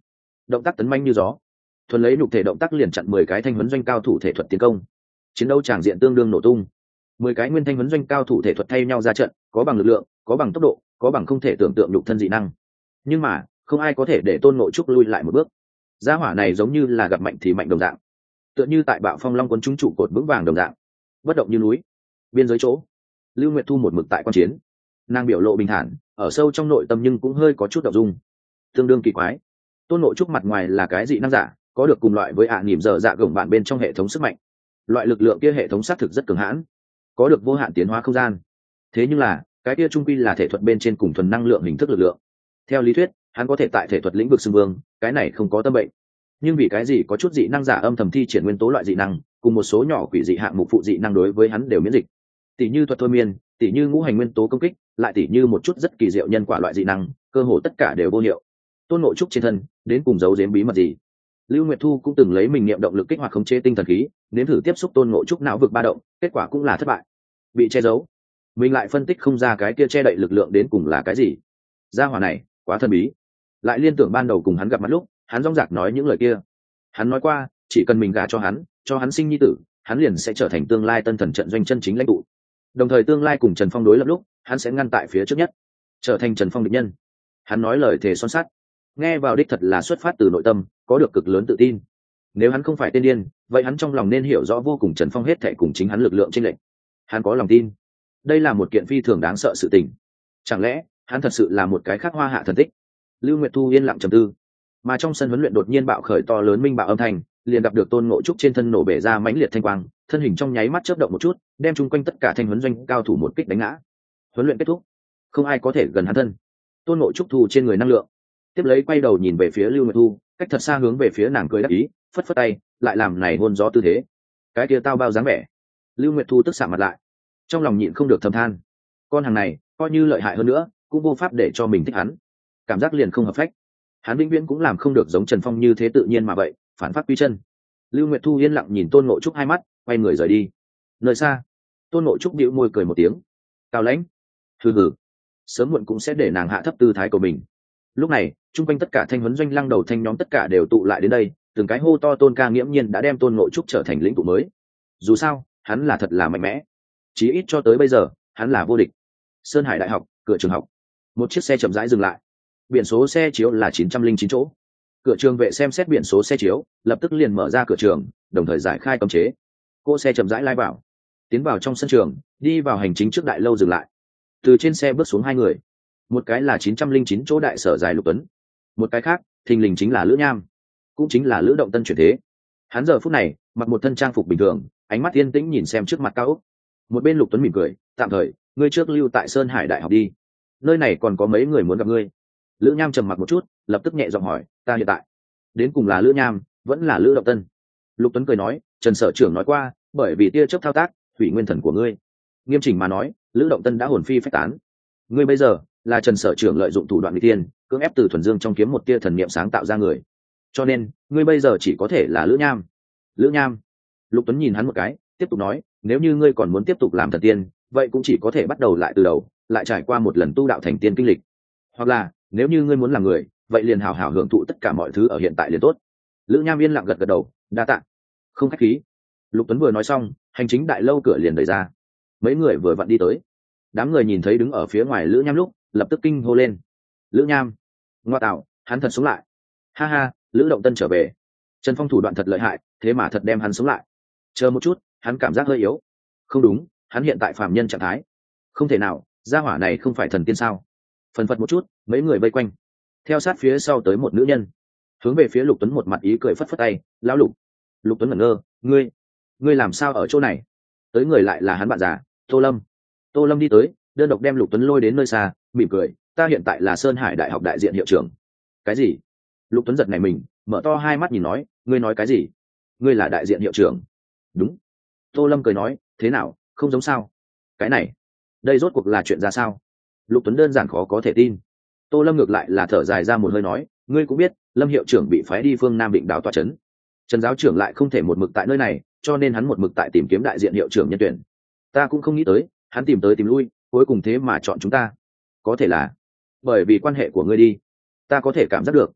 động tác tấn manh như gió, thuần lấy nhục thể động tác liền chặn mười cái thanh huấn doanh cao thủ thể thuật tiến công. Chiến đấu tràng diện tương đương nổ tung, mười cái nguyên thanh huấn doanh cao thủ thể thuật thay nhau ra trận, có bằng lực lượng, có bằng tốc độ, có bằng không thể tưởng tượng nhục thân dị năng, nhưng mà không ai có thể để Tôn Ngộ Trúc lui lại một bước. Gia hỏa này giống như là gặp mạnh thì mạnh đồng dạng, tựa như tại Bạo Phong Long quân chúng trụ cột vững vàng đồng dạng, bất động như núi. Biên giới chỗ, Lưu Nguyệt Thu một mực tại quan chiến, nàng biểu lộ bình thản, ở sâu trong nội tâm nhưng cũng hơi có chút động dung, tương đương kỳ quái. Tôn Ngộ Trúc mặt ngoài là cái dị năng giả, có được cùng loại với ạ à niệm dở dạ gồng bạn bên trong hệ thống sức mạnh, loại lực lượng kia hệ thống xác thực rất cường hãn, có được vô hạn tiến hóa không gian. Thế nhưng là cái kia trung quy là thể thuật bên trên cùng thuần năng lượng hình thức lực lượng. Theo lý thuyết hắn có thể tại thể thuật lĩnh vực xưng vương, cái này không có tâm bệnh. Nhưng vì cái gì có chút dị năng giả âm thầm thi triển nguyên tố loại dị năng, cùng một số nhỏ quỷ dị hạng mục phụ dị năng đối với hắn đều miễn dịch. Tỷ như thuật thôi miên, tỷ như ngũ hành nguyên tố công kích, lại tỷ như một chút rất kỳ diệu nhân quả loại dị năng, cơ hồ tất cả đều vô hiệu. Tôn Ngộ Trúc trên thân đến cùng giấu giếm bí mật gì? Lưu Nguyệt Thu cũng từng lấy mình niệm động lực kích hoạt khống chế tinh thần khí, nếm thử tiếp xúc Tôn Ngộ Trúc não vực ba động, kết quả cũng là thất bại, bị che giấu. Mình lại phân tích không ra cái kia che đậy lực lượng đến cùng là cái gì. Gia hỏa này quá thần bí. Lại liên tưởng ban đầu cùng hắn gặp mặt lúc, hắn rong rạc nói những lời kia. Hắn nói qua, chỉ cần mình gả cho hắn, cho hắn sinh nhi tử, hắn liền sẽ trở thành tương lai tân thần trận doanh chân chính lãnh tụ. Đồng thời tương lai cùng Trần Phong đối lập lúc, hắn sẽ ngăn tại phía trước nhất, trở thành Trần Phong địch nhân. Hắn nói lời thề son sắt, nghe vào đích thật là xuất phát từ nội tâm, có được cực lớn tự tin. Nếu hắn không phải tên điên, vậy hắn trong lòng nên hiểu rõ vô cùng Trần Phong hết thảy cùng chính hắn lực lượng chênh lệch. Hắn có lòng tin, đây là một kiện phi thường đáng sợ sự tình. Chẳng lẽ hắn thật sự là một cái khác hoa hạ thần tích? Lưu Nguyệt Thu yên lặng trầm tư, mà trong sân huấn luyện đột nhiên bạo khởi to lớn minh bạo âm thanh, liền gặp được Tôn Ngộ Trúc trên thân nổ bể ra mãnh liệt thanh quang, thân hình trong nháy mắt chớp động một chút, đem chung quanh tất cả thanh huấn doanh cao thủ một kích đánh ngã. Huấn luyện kết thúc, không ai có thể gần hắn thân. Tôn Ngộ Trúc thu trên người năng lượng, tiếp lấy quay đầu nhìn về phía Lưu Nguyệt Thu, cách thật xa hướng về phía nàng cười đáp ý, phất phất tay, lại làm này hôn gió tư thế. Cái kia tao bao dáng vẻ. Lưu Nguyệt Thu tức sạm mặt lại, trong lòng nhịn không được thầm than, con hàng này coi như lợi hại hơn nữa cũng vô pháp để cho mình thích hắn, cảm giác liền không hợp phách. Hắn vĩnh viễn cũng làm không được giống Trần Phong như thế tự nhiên mà vậy, phản phát quy chân. Lưu Nguyệt Thu yên lặng nhìn Tôn Ngộ Trúc hai mắt, quay người rời đi. Nơi xa, Tôn Ngộ Trúc bĩu môi cười một tiếng, cao lãnh, hừ hừ, sớm muộn cũng sẽ để nàng hạ thấp tư thái của mình. Lúc này chung quanh tất cả thanh huấn doanh lăng đầu thanh nhóm tất cả đều tụ lại đến đây, từng cái hô to Tôn ca nghiễm nhiên đã đem Tôn Ngộ Trúc trở thành lĩnh tụ mới. Dù sao hắn là thật là mạnh mẽ, chí ít cho tới bây giờ hắn là vô địch. Sơn Hải Đại học cửa trường học, một chiếc xe chậm rãi dừng lại, biển số xe chiếu là chín trăm linh chín chỗ. Cửa trường vệ xem xét biển số xe chiếu, lập tức liền mở ra cửa trường, đồng thời giải khai cấm chế. Cô xe chậm rãi lai vào, tiến vào trong sân trường, đi vào hành chính trước đại lâu dừng lại. Từ trên xe bước xuống hai người, một cái là chín trăm linh chín chỗ đại sở dài Lục Tuấn, một cái khác thình lình chính là Lữ Nham, cũng chính là Lữ Động Tân chuyển thế. Hắn giờ phút này mặc một thân trang phục bình thường, ánh mắt yên tĩnh nhìn xem trước mặt cao ốc. Một bên Lục Tuấn mỉm cười, tạm thời ngươi trước lưu tại Sơn Hải Đại học đi, nơi này còn có mấy người muốn gặp ngươi. Lữ Nham trầm mặc một chút, lập tức nhẹ giọng hỏi, ta hiện tại đến cùng là Lữ Nham vẫn là Lữ Động Tân? Lục Tuấn cười nói, Trần sở trưởng nói qua, bởi vì tia chớp thao tác hủy nguyên thần của ngươi. Nghiêm chỉnh mà nói, Lữ Động Tân đã hồn phi phách tán. Ngươi bây giờ là Trần sở trưởng lợi dụng thủ đoạn nguy tiên, cưỡng ép từ thuần dương trong kiếm một tia thần niệm sáng tạo ra người, cho nên ngươi bây giờ chỉ có thể là Lữ Nham. Lữ Nham. Lục Tuấn nhìn hắn một cái, tiếp tục nói, nếu như ngươi còn muốn tiếp tục làm thần tiên, vậy cũng chỉ có thể bắt đầu lại từ đầu, lại trải qua một lần tu đạo thành tiên kinh lịch. Hoặc là nếu như ngươi muốn làm người, vậy liền hảo hảo hưởng thụ tất cả mọi thứ ở hiện tại liền tốt. Lữ Nham yên lặng gật gật đầu, đa tạ. Không khách khí. Lục Tuấn vừa nói xong, hành chính đại lâu cửa liền đẩy ra, mấy người vừa vặn đi tới. Đám người nhìn thấy đứng ở phía ngoài Lữ Nham lúc, lập tức kinh hô lên, Lữ Nham, ngoa tạo, hắn thật sống lại. Ha ha, Lữ Động Tân trở về. Trần Phong thủ đoạn thật lợi hại, thế mà thật đem hắn sống lại. Chờ một chút, hắn cảm giác hơi yếu. Không đúng, hắn hiện tại phàm nhân trạng thái. Không thể nào, gia hỏa này không phải thần tiên sao? Phần phật một chút, mấy người vây quanh, theo sát phía sau tới một nữ nhân, hướng về phía Lục Tuấn một mặt ý cười phất phất tay, lão Lục. Lục Tuấn ngẩn ngơ, ngươi ngươi làm sao ở chỗ này? Tới người lại là hắn bạn già Tô Lâm. Tô Lâm đi tới, đơn độc đem Lục Tuấn lôi đến nơi xa, mỉm cười, ta hiện tại là Sơn Hải Đại học đại diện hiệu trưởng. Cái gì? Lục Tuấn giật nảy mình, mở to hai mắt nhìn nói, ngươi nói cái gì? Ngươi là đại diện hiệu trưởng? Đúng. Tô Lâm cười nói, thế nào, không giống sao? Cái này, đây rốt cuộc là chuyện ra sao? Lục Tuấn đơn giản khó có thể tin. Tô Lâm ngược lại là thở dài ra một hơi nói, ngươi cũng biết, Lâm hiệu trưởng bị phái đi phương Nam Định đảo tòa trấn, Trần giáo trưởng lại không thể một mực tại nơi này, cho nên hắn một mực tại tìm kiếm đại diện hiệu trưởng nhân tuyển. Ta cũng không nghĩ tới, hắn tìm tới tìm lui, cuối cùng thế mà chọn chúng ta. Có thể là bởi vì quan hệ của ngươi đi. Ta có thể cảm giác được,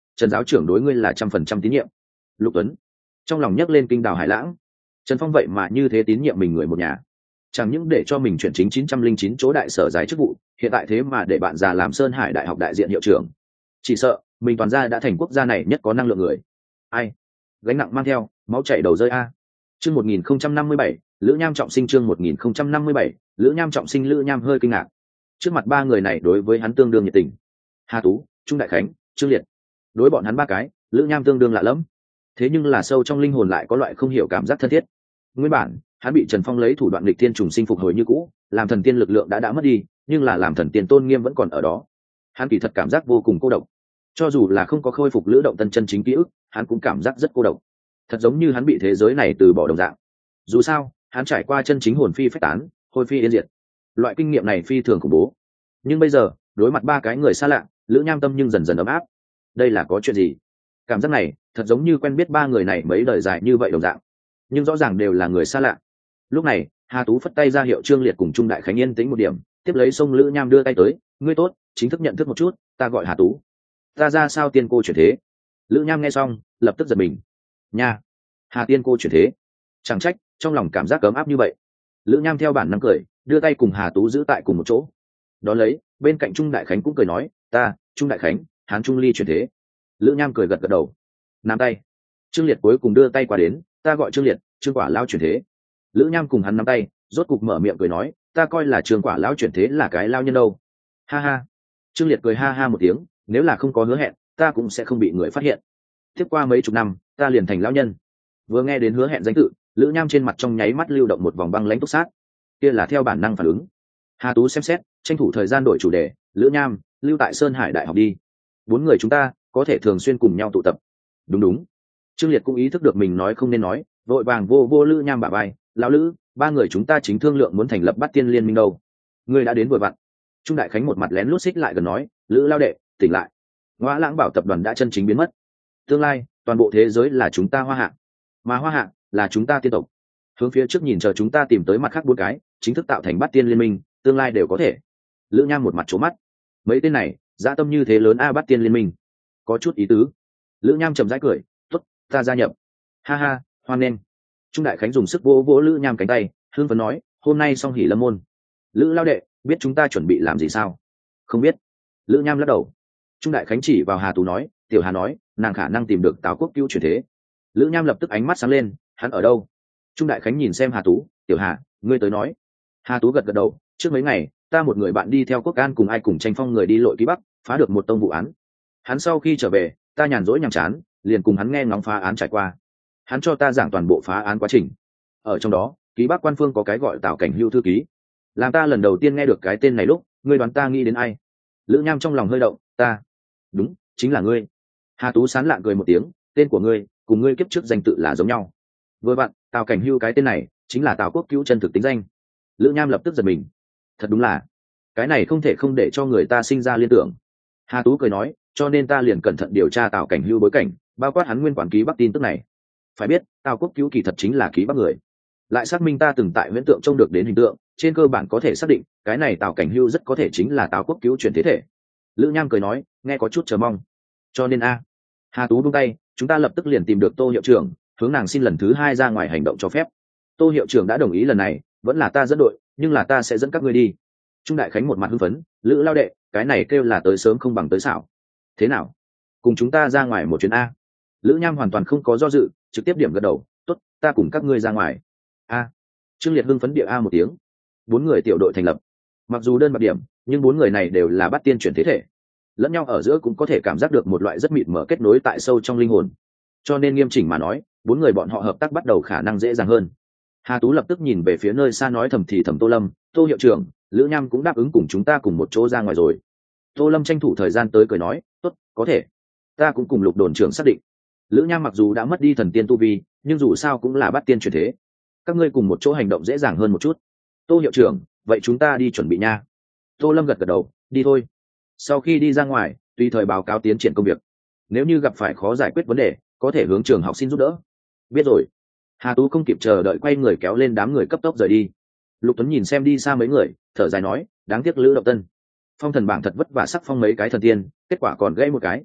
Trần giáo trưởng đối ngươi là trăm phần trăm tín nhiệm. Lục Tuấn trong lòng nhấc lên kinh đào hải lãng. Trần Phong vậy mà như thế tín nhiệm mình người một nhà, chẳng những để cho mình chuyển chính chín trăm linh chín chỗ đại sở giải chức vụ, hiện tại thế mà để bạn già làm Sơn Hải Đại học đại diện hiệu trưởng. Chỉ sợ mình toàn gia đã thành quốc gia này nhất có năng lượng người. Ai gánh nặng mang theo, máu chảy đầu rơi a. Chương một nghìn không trăm năm mươi bảy, Lữ Nham trọng sinh. Chương một nghìn không trăm năm mươi bảy, Lữ Nham trọng sinh. Lữ Nham hơi kinh ngạc. Trước mặt ba người này đối với hắn tương đương nhiệt tình. Hà Tú, Trung Đại Khánh, Trương Liệt. Đối bọn hắn ba cái, Lữ Nham tương đương lạ lẫm. Thế nhưng là sâu trong linh hồn lại có loại không hiểu cảm giác thân thiết. Nguyên bản, hắn bị Trần Phong lấy thủ đoạn nghịch thiên trùng sinh phục hồi như cũ, làm thần tiên lực lượng đã đã mất đi, nhưng là làm thần tiên tôn nghiêm vẫn còn ở đó. Hắn kỳ thật cảm giác vô cùng cô độc. Cho dù là không có khôi phục Lữ Động Tân chân chính ký ức, hắn cũng cảm giác rất cô độc. Thật giống như hắn bị thế giới này từ bỏ đồng dạng. Dù sao, hắn trải qua chân chính hồn phi phách tán, hôi phi yên diệt. Loại kinh nghiệm này phi thường khủng bố. Nhưng bây giờ, đối mặt ba cái người xa lạ, Lữ Nham tâm nhưng dần dần ấm áp. Đây là có chuyện gì? Cảm giác này, thật giống như quen biết ba người này mấy đời dài như vậy đồng dạng. Nhưng rõ ràng đều là người xa lạ. Lúc này, Hà Tú phất tay ra hiệu Trương Liệt cùng Trung Đại Khánh yên tĩnh một điểm, tiếp lấy xông Lữ Nham đưa tay tới, ngươi tốt, chính thức nhận thức một chút, ta gọi Hà Tú. Ta ra sao tiên cô chuyển thế? Lữ Nham nghe xong, lập tức giật mình. Nha, Hà tiên cô chuyển thế. Chẳng trách, trong lòng cảm giác ấm áp như vậy. Lữ Nham theo bản năng cười, đưa tay cùng Hà Tú giữ tại cùng một chỗ. Đón lấy, bên cạnh Trung Đại Khánh cũng cười nói, ta, Trung Đại Khánh, Hán Trung Ly chuyển thế. Lữ Nham cười gật gật đầu. Nắm tay. Trương Liệt cuối cùng đưa tay qua đến, ta gọi Trương Liệt, Trương Quả Lão chuyển thế. Lữ Nham cùng hắn nắm tay, rốt cục mở miệng cười nói, ta coi là Trương Quả Lão chuyển thế là cái lao nhân đâu. Ha ha. Trương Liệt cười ha ha một tiếng, nếu là không có hứa hẹn, ta cũng sẽ không bị người phát hiện. Tiếp qua mấy chục năm, ta liền thành lão nhân. Vừa nghe đến hứa hẹn danh tự, Lữ Nham trên mặt trong nháy mắt lưu động một vòng băng lãnh túc sát. Kia là theo bản năng phản ứng. Hà Tú xem xét, tranh thủ thời gian đổi chủ đề, Lữ Nham, lưu tại Sơn Hải Đại học đi. Bốn người chúng ta có thể thường xuyên cùng nhau tụ tập. Đúng đúng. Trương Liệt cũng ý thức được mình nói không nên nói, vội vàng vô vô Lữ Nham bả vai, lão Lữ, ba người chúng ta chính thương lượng muốn thành lập Bát Tiên Liên minh đâu. Ngươi đã đến vừa vặn. Trung Đại Khánh một mặt lén lút xích lại gần nói, Lữ lao đệ, tỉnh lại. Ngõa Lãng Bảo tập đoàn đã chân chính biến mất. Tương lai, toàn bộ thế giới là chúng ta Hoa Hạ, mà Hoa Hạ là chúng ta tiên tộc. Hướng phía trước nhìn chờ chúng ta tìm tới mặt khác bốn cái, chính thức tạo thành Bát Tiên Liên minh, tương lai đều có thể. Lữ Nham một mặt trố mắt. Mấy tên này, dã tâm như thế lớn a, Bát Tiên Liên minh. Có chút ý tứ. Lữ Nham trầm rãi cười, tốt, ta gia nhập. Ha ha, hoan nghênh. Trung Đại Khánh dùng sức vỗ vỗ Lữ Nham cánh tay, hưng phấn nói, hôm nay xong hỉ lâm môn. Lữ lao đệ, biết chúng ta chuẩn bị làm gì sao? Không biết. Lữ Nham lắc đầu. Trung Đại Khánh chỉ vào Hà Tú nói, tiểu Hà nói, nàng khả năng tìm được Tào Quốc Cứu chuyển thế. Lữ Nham lập tức ánh mắt sáng lên, hắn ở đâu? Trung Đại Khánh nhìn xem Hà Tú, tiểu Hà, ngươi tới nói. Hà Tú gật gật đầu, trước mấy ngày, ta một người bạn đi theo Quốc An cùng ai cùng tranh phong người đi lội ký bắc, phá được một tông vụ án. Hắn sau khi trở về, ta nhàn rỗi nhàm chán, liền cùng hắn nghe ngóng phá án trải qua. Hắn cho ta giảng toàn bộ phá án quá trình. Ở trong đó, ký bắc quan phương có cái gọi Tào Cảnh Hưu thư ký. Làm ta lần đầu tiên nghe được cái tên này lúc, ngươi đoán ta nghĩ đến ai? Lữ Nham trong lòng hơi động, ta. Đúng, chính là ngươi. Hà Tú sán lạng cười một tiếng, tên của ngươi cùng ngươi kiếp trước danh tự là giống nhau. Vừa vặn, Tào Cảnh Hưu cái tên này chính là Tào Quốc Cứu chân thực tính danh. Lữ Nham lập tức giật mình. Thật đúng là, cái này không thể không để cho người ta sinh ra liên tưởng. Hà Tú cười nói, cho nên ta liền cẩn thận điều tra Tào Cảnh Hưu bối cảnh, bao quát hắn nguyên quản ký bắc tin tức này. Phải biết, Tào Quốc Cứu kỳ thật chính là ký bắc người. Lại xác minh ta từng tại huyễn tượng trông được đến hình tượng, trên cơ bản có thể xác định, cái này Tào Cảnh Hưu rất có thể chính là Tào Quốc Cứu chuyển thế thể. Lữ Nham cười nói, nghe có chút chờ mong. Cho nên a. Hà Tú buông tay, chúng ta lập tức liền tìm được Tô hiệu trưởng, hướng nàng xin lần thứ hai ra ngoài hành động cho phép. Tô hiệu trưởng đã đồng ý lần này, vẫn là ta dẫn đội, nhưng là ta sẽ dẫn các ngươi đi. Trung Đại Khánh một mặt hưng phấn, Lữ lao đệ, cái này kêu là tới sớm không bằng tới xảo. Thế nào? Cùng chúng ta ra ngoài một chuyến a. Lữ Nham hoàn toàn không có do dự, trực tiếp điểm gật đầu, tốt, ta cùng các ngươi ra ngoài. A. Trương Liệt hưng phấn địa a một tiếng. Bốn người tiểu đội thành lập. Mặc dù đơn bạc điểm, nhưng bốn người này đều là Bát Tiên chuyển thế thể, lẫn nhau ở giữa cũng có thể cảm giác được một loại rất mịt mở kết nối tại sâu trong linh hồn. Cho nên nghiêm chỉnh mà nói, bốn người bọn họ hợp tác bắt đầu khả năng dễ dàng hơn. Hà Tú lập tức nhìn về phía nơi xa nói thầm thì thầm Tô Lâm, Tô hiệu trưởng, Lữ Nham cũng đáp ứng cùng chúng ta cùng một chỗ ra ngoài rồi. Tô Lâm tranh thủ thời gian tới cười nói, tốt, có thể. Ta cũng cùng Lục đồn trưởng xác định. Lữ Nham mặc dù đã mất đi thần tiên tu vi, nhưng dù sao cũng là Bát Tiên chuyển thế. Các ngươi cùng một chỗ hành động dễ dàng hơn một chút. Tô hiệu trưởng, vậy chúng ta đi chuẩn bị nha. Tô Lâm gật gật đầu, đi thôi. Sau khi đi ra ngoài, tùy thời báo cáo tiến triển công việc. Nếu như gặp phải khó giải quyết vấn đề, có thể hướng trường học xin giúp đỡ. Biết rồi. Hà Tú không kịp chờ đợi quay người kéo lên đám người cấp tốc rời đi. Lục Tuấn nhìn xem đi xa mấy người, thở dài nói, đáng tiếc Lữ Động Tân. Phong thần bảng thật vất vả sắc phong mấy cái thần tiên, kết quả còn gãy một cái.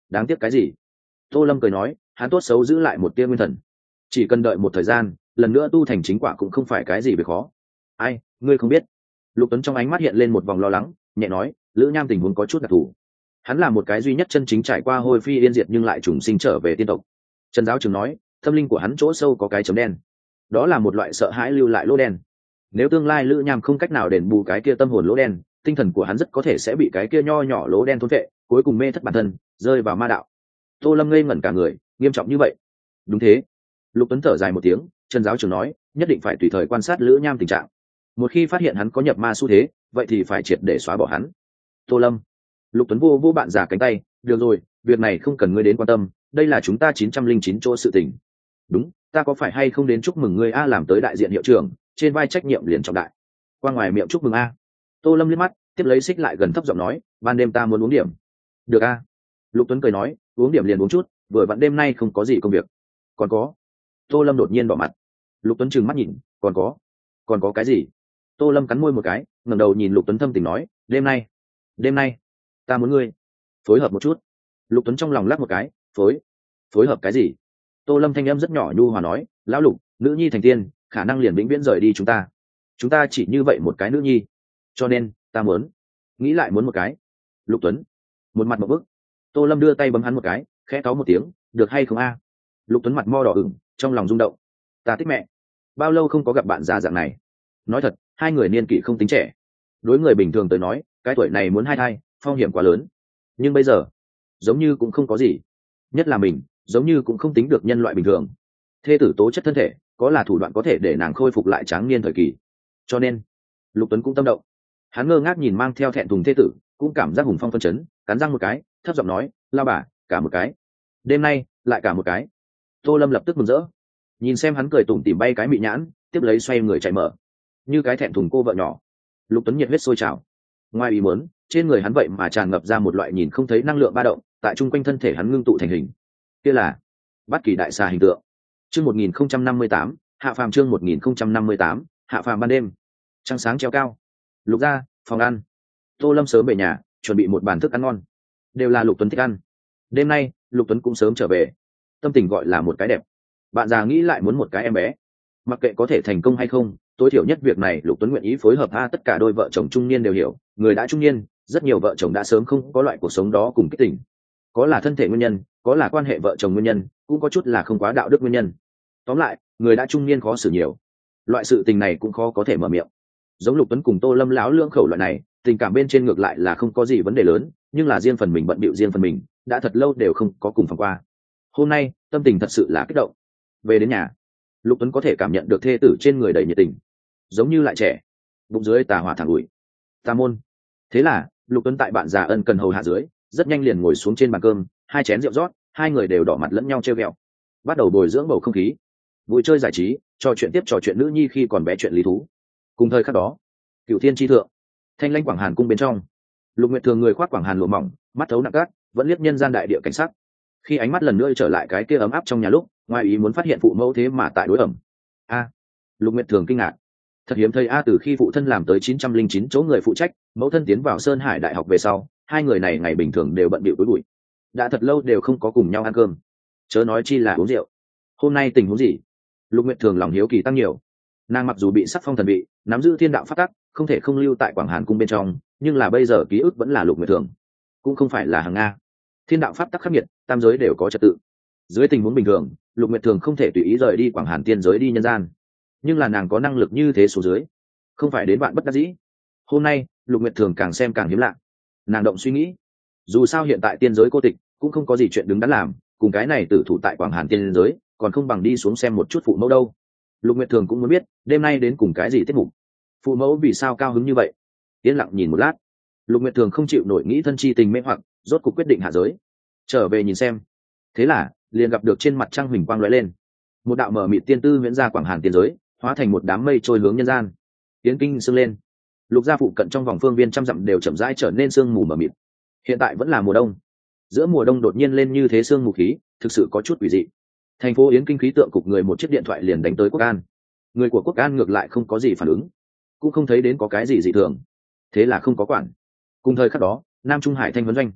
đáng tiếc cái gì? Tô Lâm cười nói, hắn tốt xấu giữ lại một tia nguyên thần, chỉ cần đợi một thời gian, lần nữa tu thành chính quả cũng không phải cái gì việc khó. Ai, ngươi không biết? Lục Tuấn trong ánh mắt hiện lên một vòng lo lắng, nhẹ nói, Lữ Nham tình huống có chút đặc thù. Hắn là một cái duy nhất chân chính trải qua hồi phi yên diệt nhưng lại trùng sinh trở về tiên tộc. Trần Giáo Trường nói, tâm linh của hắn chỗ sâu có cái chấm đen, đó là một loại sợ hãi lưu lại lỗ đen. Nếu tương lai Lữ Nham không cách nào đền bù cái kia tâm hồn lỗ đen, tinh thần của hắn rất có thể sẽ bị cái kia nho nhỏ lỗ đen thôn phệ, cuối cùng mê thất bản thân, rơi vào ma đạo. Tô Lâm ngây ngẩn cả người, nghiêm trọng như vậy? Đúng thế. Lục Tuấn thở dài một tiếng, Trần Giáo Trường nói, nhất định phải tùy thời quan sát Lữ Nham tình trạng. Một khi phát hiện hắn có nhập ma xu thế, vậy thì phải triệt để xóa bỏ hắn. Tô Lâm. Lục Tuấn vô vô bạn già cánh tay, được rồi, việc này không cần ngươi đến quan tâm, đây là chúng ta chín trăm linh chín chỗ sự tình. Đúng, ta có phải hay không đến chúc mừng ngươi a, làm tới đại diện hiệu trưởng, trên vai trách nhiệm liền trọng đại. Qua ngoài miệng chúc mừng a. Tô Lâm liếc mắt, tiếp lấy xích lại gần thấp giọng nói, ban đêm ta muốn uống điểm. Được a. Lục Tuấn cười nói, uống điểm liền uống chút, vừa vặn đêm nay không có gì công việc. Còn có. Tô Lâm đột nhiên đỏ mặt. Lục Tuấn trừng mắt nhìn, còn có. Còn có cái gì? Tô Lâm cắn môi một cái, ngẩng đầu nhìn Lục Tuấn thâm tình nói, đêm nay, đêm nay, ta muốn ngươi phối hợp một chút. Lục Tuấn trong lòng lắc một cái, phối, phối hợp cái gì? Tô Lâm thanh âm rất nhỏ nhu hòa nói, lão Lục, nữ nhi thành tiên, khả năng liền vĩnh viễn rời đi chúng ta. Chúng ta chỉ như vậy một cái nữ nhi, cho nên ta muốn, nghĩ lại muốn một cái. Lục Tuấn, một mặt một bức. Tô Lâm đưa tay bấm hắn một cái, khẽ cáu một tiếng, được hay không a? Lục Tuấn mặt mo đỏ ửng, trong lòng rung động. Ta thích mẹ. Bao lâu không có gặp bạn già dạng này? Nói thật, hai người niên kỷ không tính trẻ. Đối người bình thường tới nói, cái tuổi này muốn hai thai, phong hiểm quá lớn. Nhưng bây giờ, giống như cũng không có gì. Nhất là mình, giống như cũng không tính được nhân loại bình thường. Thê tử tố chất thân thể, có là thủ đoạn có thể để nàng khôi phục lại tráng niên thời kỳ. Cho nên, Lục Tuấn cũng tâm động. Hắn ngơ ngác nhìn mang theo thẹn thùng thê tử, cũng cảm giác hùng phong phân chấn, cắn răng một cái, thấp giọng nói, lao bà, cả một cái. Đêm nay, lại cả một cái. Tô Lâm lập tức mừng rỡ, nhìn xem hắn cười tủm tỉm bay cái mị nhãn, tiếp lấy xoay người chạy mở, như cái thẹn thùng cô vợ nhỏ. Lục Tuấn nhiệt huyết sôi trào. Ngoài ý muốn, trên người hắn vậy mà tràn ngập ra một loại nhìn không thấy năng lượng ba động, tại trung quanh thân thể hắn ngưng tụ thành hình. Kia là Bát Kỳ đại xà hình tượng. Chương một nghìn không trăm năm mươi tám, hạ phàm chương một nghìn không trăm năm mươi tám, hạ phàm ban đêm. Trăng sáng treo cao. Lục gia, phòng ăn. Tô Lâm sớm về nhà, chuẩn bị một bàn thức ăn ngon. Đều là Lục Tuấn thích ăn. Đêm nay, Lục Tuấn cũng sớm trở về. Tâm tình gọi là một cái đẹp. Bạn già nghĩ lại muốn một cái em bé. Mặc kệ có thể thành công hay không, tối thiểu nhất việc này Lục Tuấn nguyện ý phối hợp a. Tất cả đôi vợ chồng trung niên đều hiểu, người đã trung niên, rất nhiều vợ chồng đã sớm không có loại cuộc sống đó cùng kích tình. Có là thân thể nguyên nhân, có là quan hệ vợ chồng nguyên nhân, cũng có chút là không quá đạo đức nguyên nhân. Tóm lại, người đã trung niên khó xử nhiều. Loại sự tình này cũng khó có thể mở miệng. Giống Lục Tuấn cùng Tô Lâm láo lưỡng khẩu loại này, tình cảm bên trên ngược lại là không có gì vấn đề lớn, nhưng là riêng phần mình bận bịu riêng phần mình, đã thật lâu đều không có cùng phòng qua. Hôm nay, tâm tình thật sự là kích động. Về đến nhà, Lục Tuấn có thể cảm nhận được thê tử trên người đầy nhiệt tình, giống như lại trẻ, bụng dưới tà hỏa thẳng ủi. Tà môn. Thế là, Lục Tuấn tại bạn già ân cần hầu hạ dưới, rất nhanh liền ngồi xuống trên bàn cơm, hai chén rượu rót, hai người đều đỏ mặt lẫn nhau trêu ghẹo, bắt đầu bồi dưỡng bầu không khí, vui chơi giải trí, trò chuyện tiếp trò chuyện nữ nhi khi còn bé chuyện lý thú. Cùng thời khắc đó, Cửu Thiên chi thượng, thanh lãnh Quảng Hàn cung bên trong, Lục Nguyệt thường người khoác Quảng Hàn lụa mỏng, mắt thấu nặng cát, vẫn liếc nhân gian đại địa cảnh sắc. Khi ánh mắt lần nữa trở lại cái kia ấm áp trong nhà lúc, ngoài ý muốn phát hiện phụ mẫu thế mà tại đối ẩm. A, Lục Nguyệt thường kinh ngạc, thật hiếm thấy a. Từ khi phụ thân làm tới chín trăm linh chín chỗ người phụ trách, mẫu thân tiến vào Sơn Hải đại học về sau, hai người này ngày bình thường đều bận bịu túi bụi, đã thật lâu đều không có cùng nhau ăn cơm, chớ nói chi là uống rượu. Hôm nay tình huống gì? Lục Nguyệt thường lòng hiếu kỳ tăng nhiều. Nàng mặc dù bị sắc phong thần vị, nắm giữ thiên đạo pháp tắc, không thể không lưu tại Quảng Hàn cung bên trong, nhưng là bây giờ ký ức vẫn là Lục Nguyệt thường, cũng không phải là hàng nga. Thiên đạo pháp tắc khắc nghiệt, tam giới đều có trật tự. Dưới tình huống bình thường, Lục Nguyệt thường không thể tùy ý rời đi Quảng Hàn tiên giới đi nhân gian, nhưng là nàng có năng lực như thế số dưới, không phải đến bạn bất đắc dĩ. Hôm nay, Lục Nguyệt thường càng xem càng hiếm lạ. Nàng động suy nghĩ, dù sao hiện tại tiên giới cô tịch, cũng không có gì chuyện đứng đắn làm, cùng cái này tử thủ tại Quảng Hàn tiên giới, còn không bằng đi xuống xem một chút phụ mẫu đâu. Lục Nguyệt thường cũng muốn biết, đêm nay đến cùng cái gì tiết mục, phụ mẫu vì sao cao hứng như vậy. Yên lặng nhìn một lát, Lục Nguyệt thường không chịu nổi nghĩ thân chi tình mê hoặc, rốt cuộc quyết định hạ giới, trở về nhìn xem. Thế là, liền gặp được trên mặt trăng huỳnh quang lóe lên, một đạo mở mịt tiên tư huyễn ra Quảng Hàn tiên giới, hóa thành một đám mây trôi hướng nhân gian. Tiến kinh sương lên, Lục gia phụ cận trong vòng phương viên trăm dặm đều chậm rãi trở nên sương mù mờ mịt. Hiện tại vẫn là mùa đông, giữa mùa đông đột nhiên lên như thế sương mù khí, thực sự có chút quỷ dị. Thành phố Yến Kinh khí tượng cục người một chiếc điện thoại liền đánh tới Quốc An. Người của Quốc An ngược lại không có gì phản ứng, cũng không thấy đến có cái gì dị thường, thế là không có quản. Cùng thời khắc đó, Nam Trung Hải Thanh Huấn Doanh,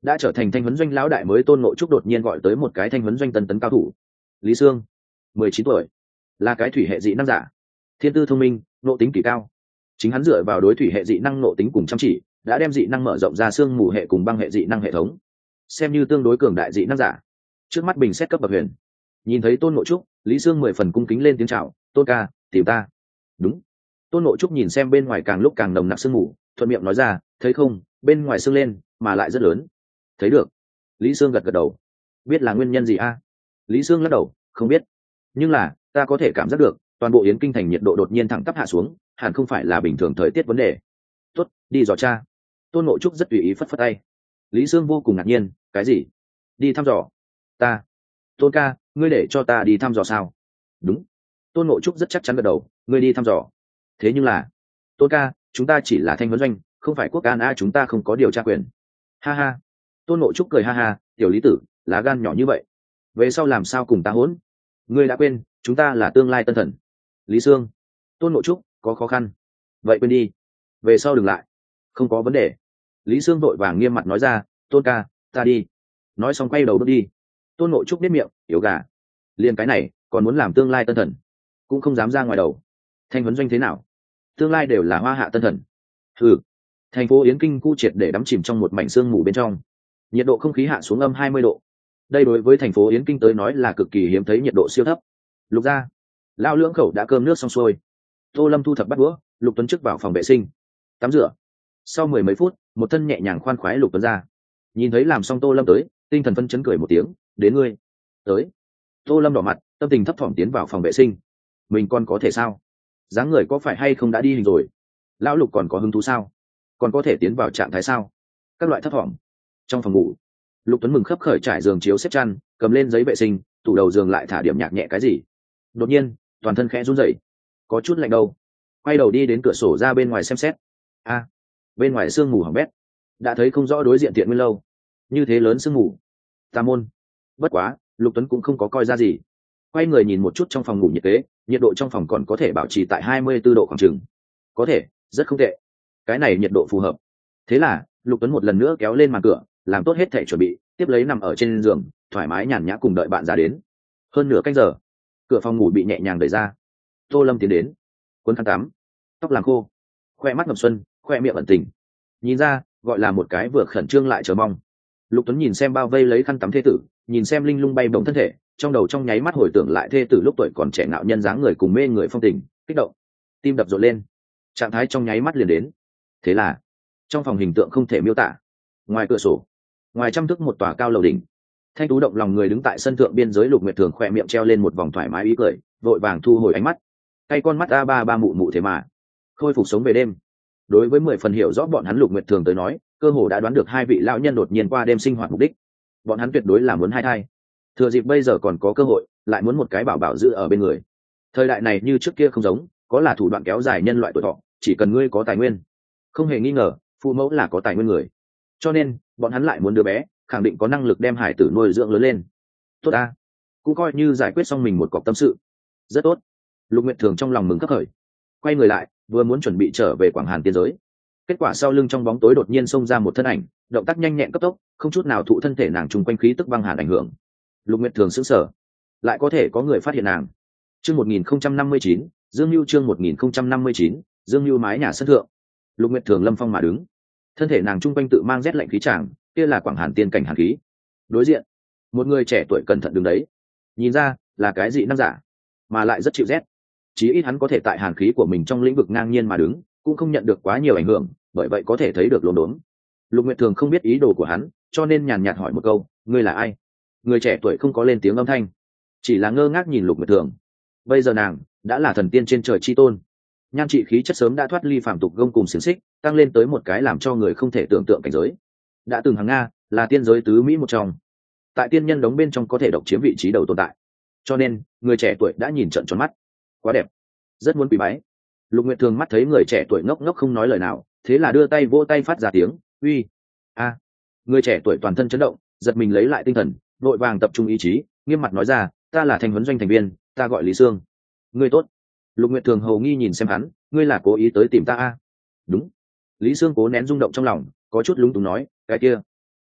đã trở thành thanh huấn doanh lão đại mới tôn ngộ trúc đột nhiên gọi tới một cái thanh huấn doanh tân tấn cao thủ. Lý Sương, mười chín tuổi, là cái thủy hệ dị năng giả, thiên tư thông minh, nộ tính kỳ cao. Chính hắn dựa vào đối thủy hệ dị năng nộ tính cùng chăm chỉ, đã đem dị năng mở rộng ra xương mù hệ cùng băng hệ dị năng hệ thống, xem như tương đối cường đại dị năng giả. Trước mắt bình xét cấp bậc huyền. Nhìn thấy tôn ngộ trúc, Lý Sương mười phần cung kính lên tiếng chào, tôn ca, tìm ta. Đúng. Tôn ngộ trúc nhìn xem bên ngoài càng lúc càng nồng nặc sương mù, thuận miệng nói ra, thấy không, bên ngoài sương lên mà lại rất lớn. Thấy được. Lý Sương gật gật đầu. Biết là nguyên nhân gì a? Lý Sương lắc đầu, không biết, nhưng là ta có thể cảm giác được toàn bộ yến kinh thành nhiệt độ đột nhiên thẳng tắp hạ xuống, hẳn không phải là bình thường thời tiết vấn đề. Tốt, đi dò cha. Tôn ngộ trúc rất tùy ý phất phất tay. Lý Sương vô cùng ngạc nhiên, cái gì? Đi thăm dò? Ta? Tôn ca, ngươi để cho ta đi thăm dò sao? Đúng. Tôn ngộ trúc rất chắc chắn gật đầu, ngươi đi thăm dò. Thế nhưng là, tôn ca, chúng ta chỉ là thanh huấn doanh, không phải quốc an a, chúng ta không có điều tra quyền. Ha ha. Tôn ngộ trúc cười ha ha, tiểu Lý tử, lá gan nhỏ như vậy, về sau làm sao cùng ta hỗn? Ngươi đã quên, chúng ta là tương lai tân thần. Lý Sương, tôn ngộ trúc, có khó khăn, vậy quên đi, về sau đừng lại. Không có vấn đề. Lý Sương vội vàng nghiêm mặt nói ra, tôn ca, ta đi. Nói xong quay đầu bước đi. Tôn ngộ trúc biết miệng, yếu gà, liền cái này còn muốn làm tương lai tân thần, cũng không dám ra ngoài đầu. Thanh huấn doanh thế nào, tương lai đều là hoa hạ tân thần. Ừ. Thành phố yến kinh cu triệt để đắm chìm trong một mảnh sương mù bên trong, nhiệt độ không khí hạ xuống âm hai mươi độ. Đây đối với thành phố yến kinh tới nói là cực kỳ hiếm thấy nhiệt độ siêu thấp. Lục gia, lao lưỡng khẩu đã cơm nước xong xuôi. Tô Lâm thu thập bát đũa, Lục Tuấn trước vào phòng vệ sinh tắm rửa. Sau mười mấy phút, một thân nhẹ nhàng khoan khoái Lục Tuấn ra. Nhìn thấy làm xong Tô Lâm tới, tinh thần phấn chấn cười một tiếng, đến ngươi. Tới. Tô Lâm đỏ mặt, tâm tình thấp thỏm tiến vào phòng vệ sinh. Mình còn có thể sao? Dáng người có phải hay không đã đi hình rồi? Lão Lục còn có hứng thú sao? Còn có thể tiến vào trạng thái sao? Các loại thấp thỏm. Trong phòng ngủ, Lục Tuấn mừng khấp khởi trải giường chiếu xếp chăn, cầm lên giấy vệ sinh, tủ đầu giường lại thả điểm nhạc nhẹ cái gì. Đột nhiên, toàn thân khẽ run rẩy, có chút lạnh đâu. Quay đầu đi đến cửa sổ ra bên ngoài xem xét. A, à, bên ngoài sương mù hỏng bét, đã thấy không rõ đối diện Tiện Nguyên lâu. Như thế lớn sương mù, tà môn. Bất quá, Lục Tuấn cũng không có coi ra gì. Quay người nhìn một chút trong phòng ngủ nhiệt kế, nhiệt độ trong phòng còn có thể bảo trì tại hai mươi tư độ khoảng chừng. Có thể, rất không tệ. Cái này nhiệt độ phù hợp. Thế là, Lục Tuấn một lần nữa kéo lên màn cửa, làm tốt hết thể chuẩn bị, tiếp lấy nằm ở trên giường, thoải mái nhàn nhã cùng đợi bạn ra đến. Hơn nửa canh giờ, cửa phòng ngủ bị nhẹ nhàng đẩy ra. Tô Lâm tiến đến, cuốn khăn tắm, tóc làm khô, khoe mắt ngập xuân, khoe miệng ẩn tình. Nhìn ra, gọi là một cái vừa khẩn trương lại chờ mong. Lục Tuấn nhìn xem bao vây lấy khăn tắm thê tử, nhìn xem linh lung bay bổng thân thể, trong đầu trong nháy mắt hồi tưởng lại thê tử lúc tuổi còn trẻ ngạo nhân dáng người cùng mê người phong tình, kích động, tim đập rộn lên, trạng thái trong nháy mắt liền đến. Thế là, trong phòng hình tượng không thể miêu tả. Ngoài cửa sổ, ngoài trăm thước một tòa cao lầu đỉnh, thanh tú động lòng người đứng tại sân thượng biên giới. Lục Nguyệt Thường khỏe miệng treo lên một vòng thoải mái ý cười, vội vàng thu hồi ánh mắt. Cay con mắt a ba ba mụ mụ thế mà khôi phục sống về đêm. Đối với mười phần hiểu rõ bọn hắn, Lục Nguyệt Thường tới nói, cơ hồ đã đoán được hai vị lão nhân đột nhiên qua đêm sinh hoạt mục đích. Bọn hắn tuyệt đối là muốn hai thai, thừa dịp bây giờ còn có cơ hội, lại muốn một cái bảo bảo giữ ở bên người. Thời đại này như trước kia không giống, có là thủ đoạn kéo dài nhân loại tuổi thọ, chỉ cần ngươi có tài nguyên. Không hề nghi ngờ, phụ mẫu là có tài nguyên người, cho nên bọn hắn lại muốn đứa bé khẳng định có năng lực đem hải tử nuôi dưỡng lớn lên. Tốt a, cũng coi như giải quyết xong mình một cọc tâm sự. Rất tốt. Lục Nguyệt Thường trong lòng mừng khắc khởi, quay người lại, vừa muốn chuẩn bị trở về Quảng Hàn tiên giới. Kết quả sau lưng trong bóng tối đột nhiên xông ra một thân ảnh, động tác nhanh nhẹn cấp tốc, không chút nào thụ thân thể nàng trùng quanh khí tức băng hàn ảnh hưởng. Lục Nguyệt Thường sững sờ, lại có thể có người phát hiện nàng. Chương một nghìn không trăm năm mươi chín, Dương Nưu chương một nghìn không trăm năm mươi chín, Dương Nưu mái nhà sân thượng. Lục Nguyệt Thường lâm phong mà đứng, thân thể nàng trung quanh tự mang rét lạnh khí tràng, kia là Quảng Hàn tiên cảnh hàn khí. Đối diện, một người trẻ tuổi cẩn thận đứng đấy, nhìn ra là cái dị năng giả, mà lại rất chịu rét. Chí ít hắn có thể tại hàn khí của mình trong lĩnh vực ngang nhiên mà đứng, cũng không nhận được quá nhiều ảnh hưởng, bởi vậy có thể thấy được lốm đốm. Lục Nguyệt Thường không biết ý đồ của hắn, cho nên nhàn nhạt hỏi một câu, ngươi là ai? Người trẻ tuổi không có lên tiếng âm thanh, chỉ là ngơ ngác nhìn Lục Nguyệt Thường. Bây giờ nàng đã là thần tiên trên trời chi tôn, nhan trị khí chất sớm đã thoát ly phàm tục gông cùng xiềng xích, tăng lên tới một cái làm cho người không thể tưởng tượng cảnh giới. Đã từng hàng Nga là tiên giới tứ mỹ một trong, tại tiên nhân đống bên trong có thể độc chiếm vị trí đầu tồn tại, cho nên người trẻ tuổi đã nhìn trợn tròn mắt. Quá đẹp, rất muốn quỳ bái. Lục Nguyệt Thường mắt thấy người trẻ tuổi ngốc ngốc không nói lời nào, thế là đưa tay vỗ tay phát ra tiếng uy. A. Người trẻ tuổi toàn thân chấn động, giật mình lấy lại tinh thần, vội vàng tập trung ý chí, nghiêm mặt nói ra, ta là Thanh huấn doanh thành viên, ta gọi Lý Sương. Ngươi tốt. Lục Nguyệt Thường hầu nghi nhìn xem hắn, ngươi là cố ý tới tìm ta a? Đúng. Lý Sương cố nén rung động trong lòng, có chút lúng túng nói, cái kia,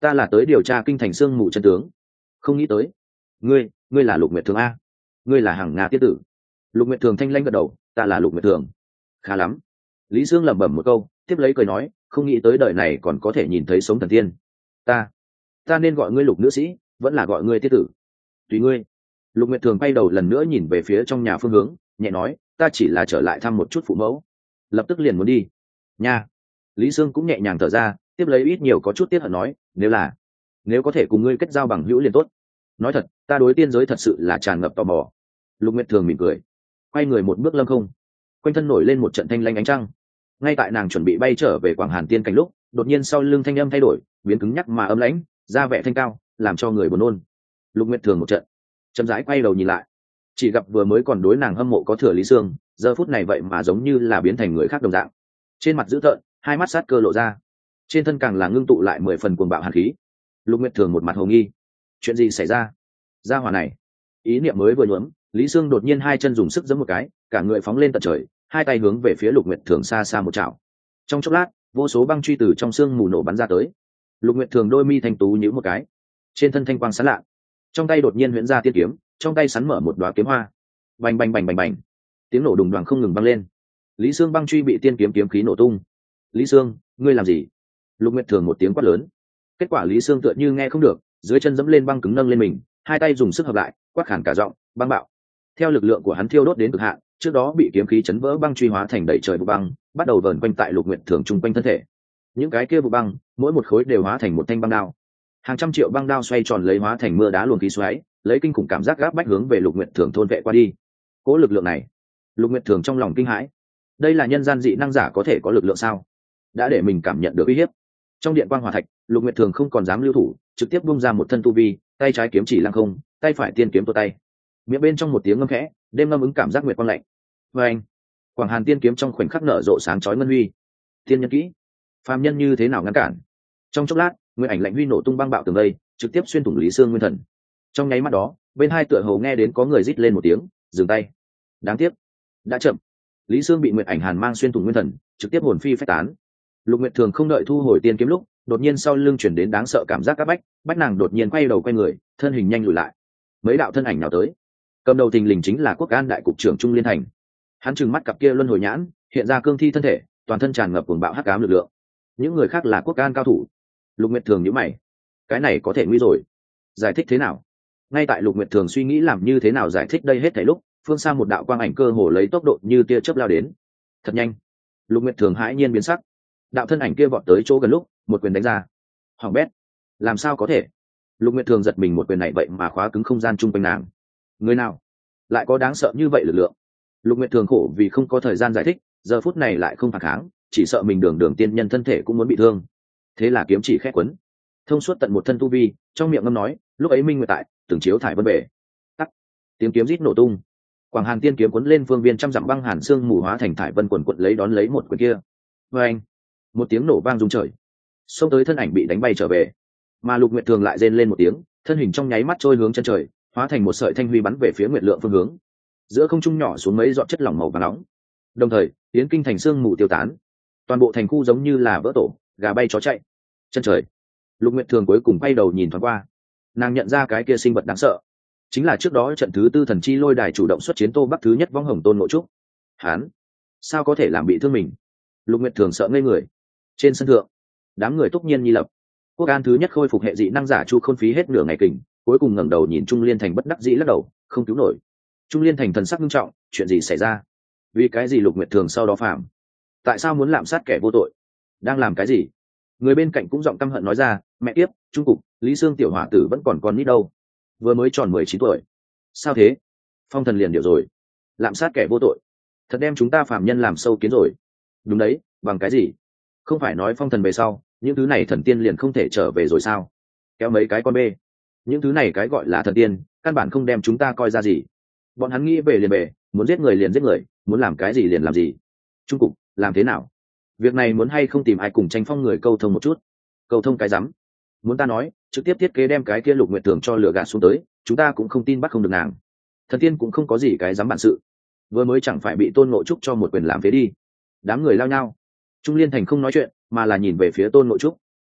ta là tới điều tra kinh thành sương mù chân tướng. Không nghĩ tới ngươi ngươi là Lục Nguyệt Thường a? Ngươi là Hằng Nga tiết tử? Lục Nguyệt Thường thanh lãnh gật đầu, ta là Lục Nguyệt Thường. Khá lắm. Lý Sương lẩm bẩm một câu, tiếp lấy cười nói, không nghĩ tới đời này còn có thể nhìn thấy sống thần tiên. Ta, ta nên gọi ngươi Lục nữ sĩ, vẫn là gọi ngươi tiết tử? Tùy ngươi. Lục Nguyệt Thường bay đầu lần nữa nhìn về phía trong nhà phương hướng, nhẹ nói, ta chỉ là trở lại thăm một chút phụ mẫu, lập tức liền muốn đi. Nha. Lý Sương cũng nhẹ nhàng thở ra, tiếp lấy ít nhiều có chút tiếc hận nói, nếu là, nếu có thể cùng ngươi kết giao bằng hữu liền tốt. Nói thật, ta đối tiên giới thật sự là tràn ngập tò mò. Lục Nguyệt Thường mỉm cười, quay người một bước lâm không, quanh thân nổi lên một trận thanh lanh ánh trăng. Ngay tại nàng chuẩn bị bay trở về Quảng Hàn Tiên cảnh lúc, đột nhiên sau lưng thanh âm thay đổi, biến cứng nhắc mà ấm lãnh, ra vẻ thanh cao, làm cho người buồn nôn. Lục Nguyệt Thường một trận, chậm rãi quay đầu nhìn lại, chỉ gặp vừa mới còn đối nàng hâm mộ có thừa Lý Sương, giờ phút này vậy mà giống như là biến thành người khác đồng dạng. Trên mặt dữ tợn, hai mắt sát cơ lộ ra, trên thân càng là ngưng tụ lại mười phần cuồng bạo hàn khí. Lục Nguyệt Thường một mặt hồ nghi, chuyện gì xảy ra? Gia hỏa này, ý niệm mới vừa nhuốm, Lý Sương đột nhiên hai chân dùng sức giẫm một cái, cả người phóng lên tận trời, hai tay hướng về phía Lục Nguyệt Thường xa xa một chảo. Trong chốc lát, vô số băng truy từ trong xương mù nổ bắn ra tới. Lục Nguyệt Thường đôi mi thanh tú nhíu một cái, trên thân thanh quang sáng lạ, trong tay đột nhiên huyễn ra tiên kiếm, trong tay sắn mở một đóa kiếm hoa. Bành bành bành bành bành, tiếng nổ đùng đoàng không ngừng vang lên. Lý Sương băng truy bị tiên kiếm kiếm khí nổ tung. Lý Sương, ngươi làm gì? Lục Nguyệt Thường một tiếng quát lớn. Kết quả Lý Sương tựa như nghe không được, dưới chân dẫm lên băng cứng nâng lên mình, hai tay dùng sức hợp lại, quát khản cả giọng, băng bạo. Theo lực lượng của hắn thiêu đốt đến cực hạn, trước đó bị kiếm khí chấn vỡ băng truy hóa thành đầy trời vụ băng, bắt đầu vờn quanh tại Lục Nguyệt Thường trung quanh thân thể. Những cái kia vụ băng, mỗi một khối đều hóa thành một thanh băng đao. Hàng trăm triệu băng đao xoay tròn lấy hóa thành mưa đá luồng khí xoáy, lấy kinh khủng cảm giác gáp bách hướng về Lục Nguyệt Thường thôn vệ qua đi. Cố lực lượng này, Lục Nguyệt Thường trong lòng kinh hãi. Đây là nhân gian dị năng giả có thể có lực lượng sao? Đã để mình cảm nhận được uy hiếp. Trong điện quang hỏa thạch, Lục Nguyệt Thường không còn dám lưu thủ, trực tiếp bung ra một thân tu vi, tay trái kiếm chỉ lăng không, tay phải tiên kiếm tuột tay. Miệng bên trong một tiếng ngâm khẽ, đêm ngâm ứng cảm giác nguyệt quang lạnh. Và anh, Quảng Hàn tiên kiếm trong khoảnh khắc nở rộ sáng chói ngân huy. Tiên nhân kỹ, phàm nhân như thế nào ngăn cản? Trong chốc lát, nguyên ảnh lạnh huy nổ tung băng bạo tường đây, trực tiếp xuyên thủng Lý Sương nguyên thần. Trong nháy mắt đó, bên hai tựa hồ nghe đến có người rít lên một tiếng, dừng tay. Đáng tiếc, đã chậm. Lý Sương bị nguyệt ảnh hàn mang xuyên thủng nguyên thần, trực tiếp hồn phi phách tán. Lục Nguyệt Thường không đợi thu hồi tiên kiếm lúc, đột nhiên sau lưng chuyển đến đáng sợ cảm giác áp bách, bách nàng đột nhiên quay đầu quay người, thân hình nhanh lùi lại. Mấy đạo thân ảnh nào tới, cầm đầu thình lình chính là Quốc An đại cục trưởng Trung Liên Thành. Hắn trừng mắt cặp kia luân hồi nhãn, hiện ra cương thi thân thể, toàn thân tràn ngập cuồng bạo hắc ám lực lượng. Những người khác là Quốc An cao thủ. Lục Nguyệt Thường nhíu mày, cái này có thể nguy rồi. Giải thích thế nào? Ngay tại Lục Nguyệt Thường suy nghĩ làm như thế nào giải thích đây hết thảy lúc, phương xa một đạo quang ảnh cơ hồ lấy tốc độ như tia chớp lao đến. Thật nhanh. Lục Nguyệt Thường hãi nhiên biến sắc. Đạo thân ảnh kia vọt tới chỗ gần lúc, một quyền đánh ra. Hoàng bét, làm sao có thể? Lục Nguyệt Thường giật mình, một quyền này vậy mà khóa cứng không gian chung quanh nàng. Người nào lại có đáng sợ như vậy lực lượng? Lục Nguyệt Thường khổ vì không có thời gian giải thích, giờ phút này lại không phản kháng, chỉ sợ mình đường đường tiên nhân thân thể cũng muốn bị thương. Thế là kiếm chỉ khét quấn, thông suốt tận một thân tu vi, trong miệng ngâm nói, lúc ấy minh nguyệt tại, từng chiếu thải vân bể. Tắc, tiếng kiếm rít nổ tung. Quảng Hàn tiên kiếm cuốn lên phương viên trăm dặm băng hàn xương mù hóa thành thải vân quần quật lấy đón lấy một quyền kia. Và anh, một tiếng nổ vang rung trời, xông tới thân ảnh bị đánh bay trở về. Mà Lục Nguyệt Thường lại rên lên một tiếng, thân hình trong nháy mắt trôi hướng chân trời, hóa thành một sợi thanh huy bắn về phía Nguyệt Lượng phương hướng. Giữa không trung nhỏ xuống mấy giọt chất lỏng màu vàng nóng. Đồng thời, tiến kinh thành xương mù tiêu tán, toàn bộ thành khu giống như là vỡ tổ, gà bay chó chạy. Chân trời, Lục Nguyệt Thường cuối cùng quay đầu nhìn thoáng qua, nàng nhận ra cái kia sinh vật đáng sợ, chính là trước đó trận thứ tư thần chi lôi đài chủ động xuất chiến Tô Bắc thứ nhất Vong Hồng Tôn Ngộ Trúc. Hán, sao có thể làm bị thương mình? Lục Nguyệt Thường sợ ngây người. Trên sân thượng, đám người túc nhiên nhi lập. Quốc An thứ nhất khôi phục hệ dị năng giả Chu Khôn phí hết nửa ngày kình, cuối cùng ngẩng đầu nhìn Trung Liên Thành bất đắc dĩ lắc đầu, không cứu nổi. Trung Liên Thành thần sắc nghiêm trọng, chuyện gì xảy ra? Vì cái gì Lục Nguyệt Thường sau đó phạm? Tại sao muốn lạm sát kẻ vô tội? Đang làm cái gì? Người bên cạnh cũng giọng căm hận nói ra, mẹ tiếp, Trung cục, Lý Sương tiểu hỏa tử vẫn còn con nít đâu, vừa mới tròn mười chín tuổi. Sao thế? Phong thần liền điều rồi, lạm sát kẻ vô tội, thật đem chúng ta phạm nhân làm sâu kiến rồi. Đúng đấy, bằng cái gì? Không phải nói phong thần về sau, những thứ này thần tiên liền không thể trở về rồi sao? Kéo mấy cái con bê, những thứ này cái gọi là thần tiên, căn bản không đem chúng ta coi ra gì. Bọn hắn nghĩ về liền về, muốn giết người liền giết người, muốn làm cái gì liền làm gì. Trung cục, làm thế nào? Việc này muốn hay không tìm ai cùng tranh phong người câu thông một chút? Câu thông cái rắm? Muốn ta nói, trực tiếp thiết kế đem cái kia Lục Nguyệt Thường cho lửa gạt xuống tới, chúng ta cũng không tin bắt không được nàng. Thần tiên cũng không có gì cái dám bản sự, vừa mới chẳng phải bị Tôn Ngộ Trúc cho một quyền làm phế đi. Đám người lao nhau. Trung Liên Thành không nói chuyện, mà là nhìn về phía Tôn Ngộ Trúc.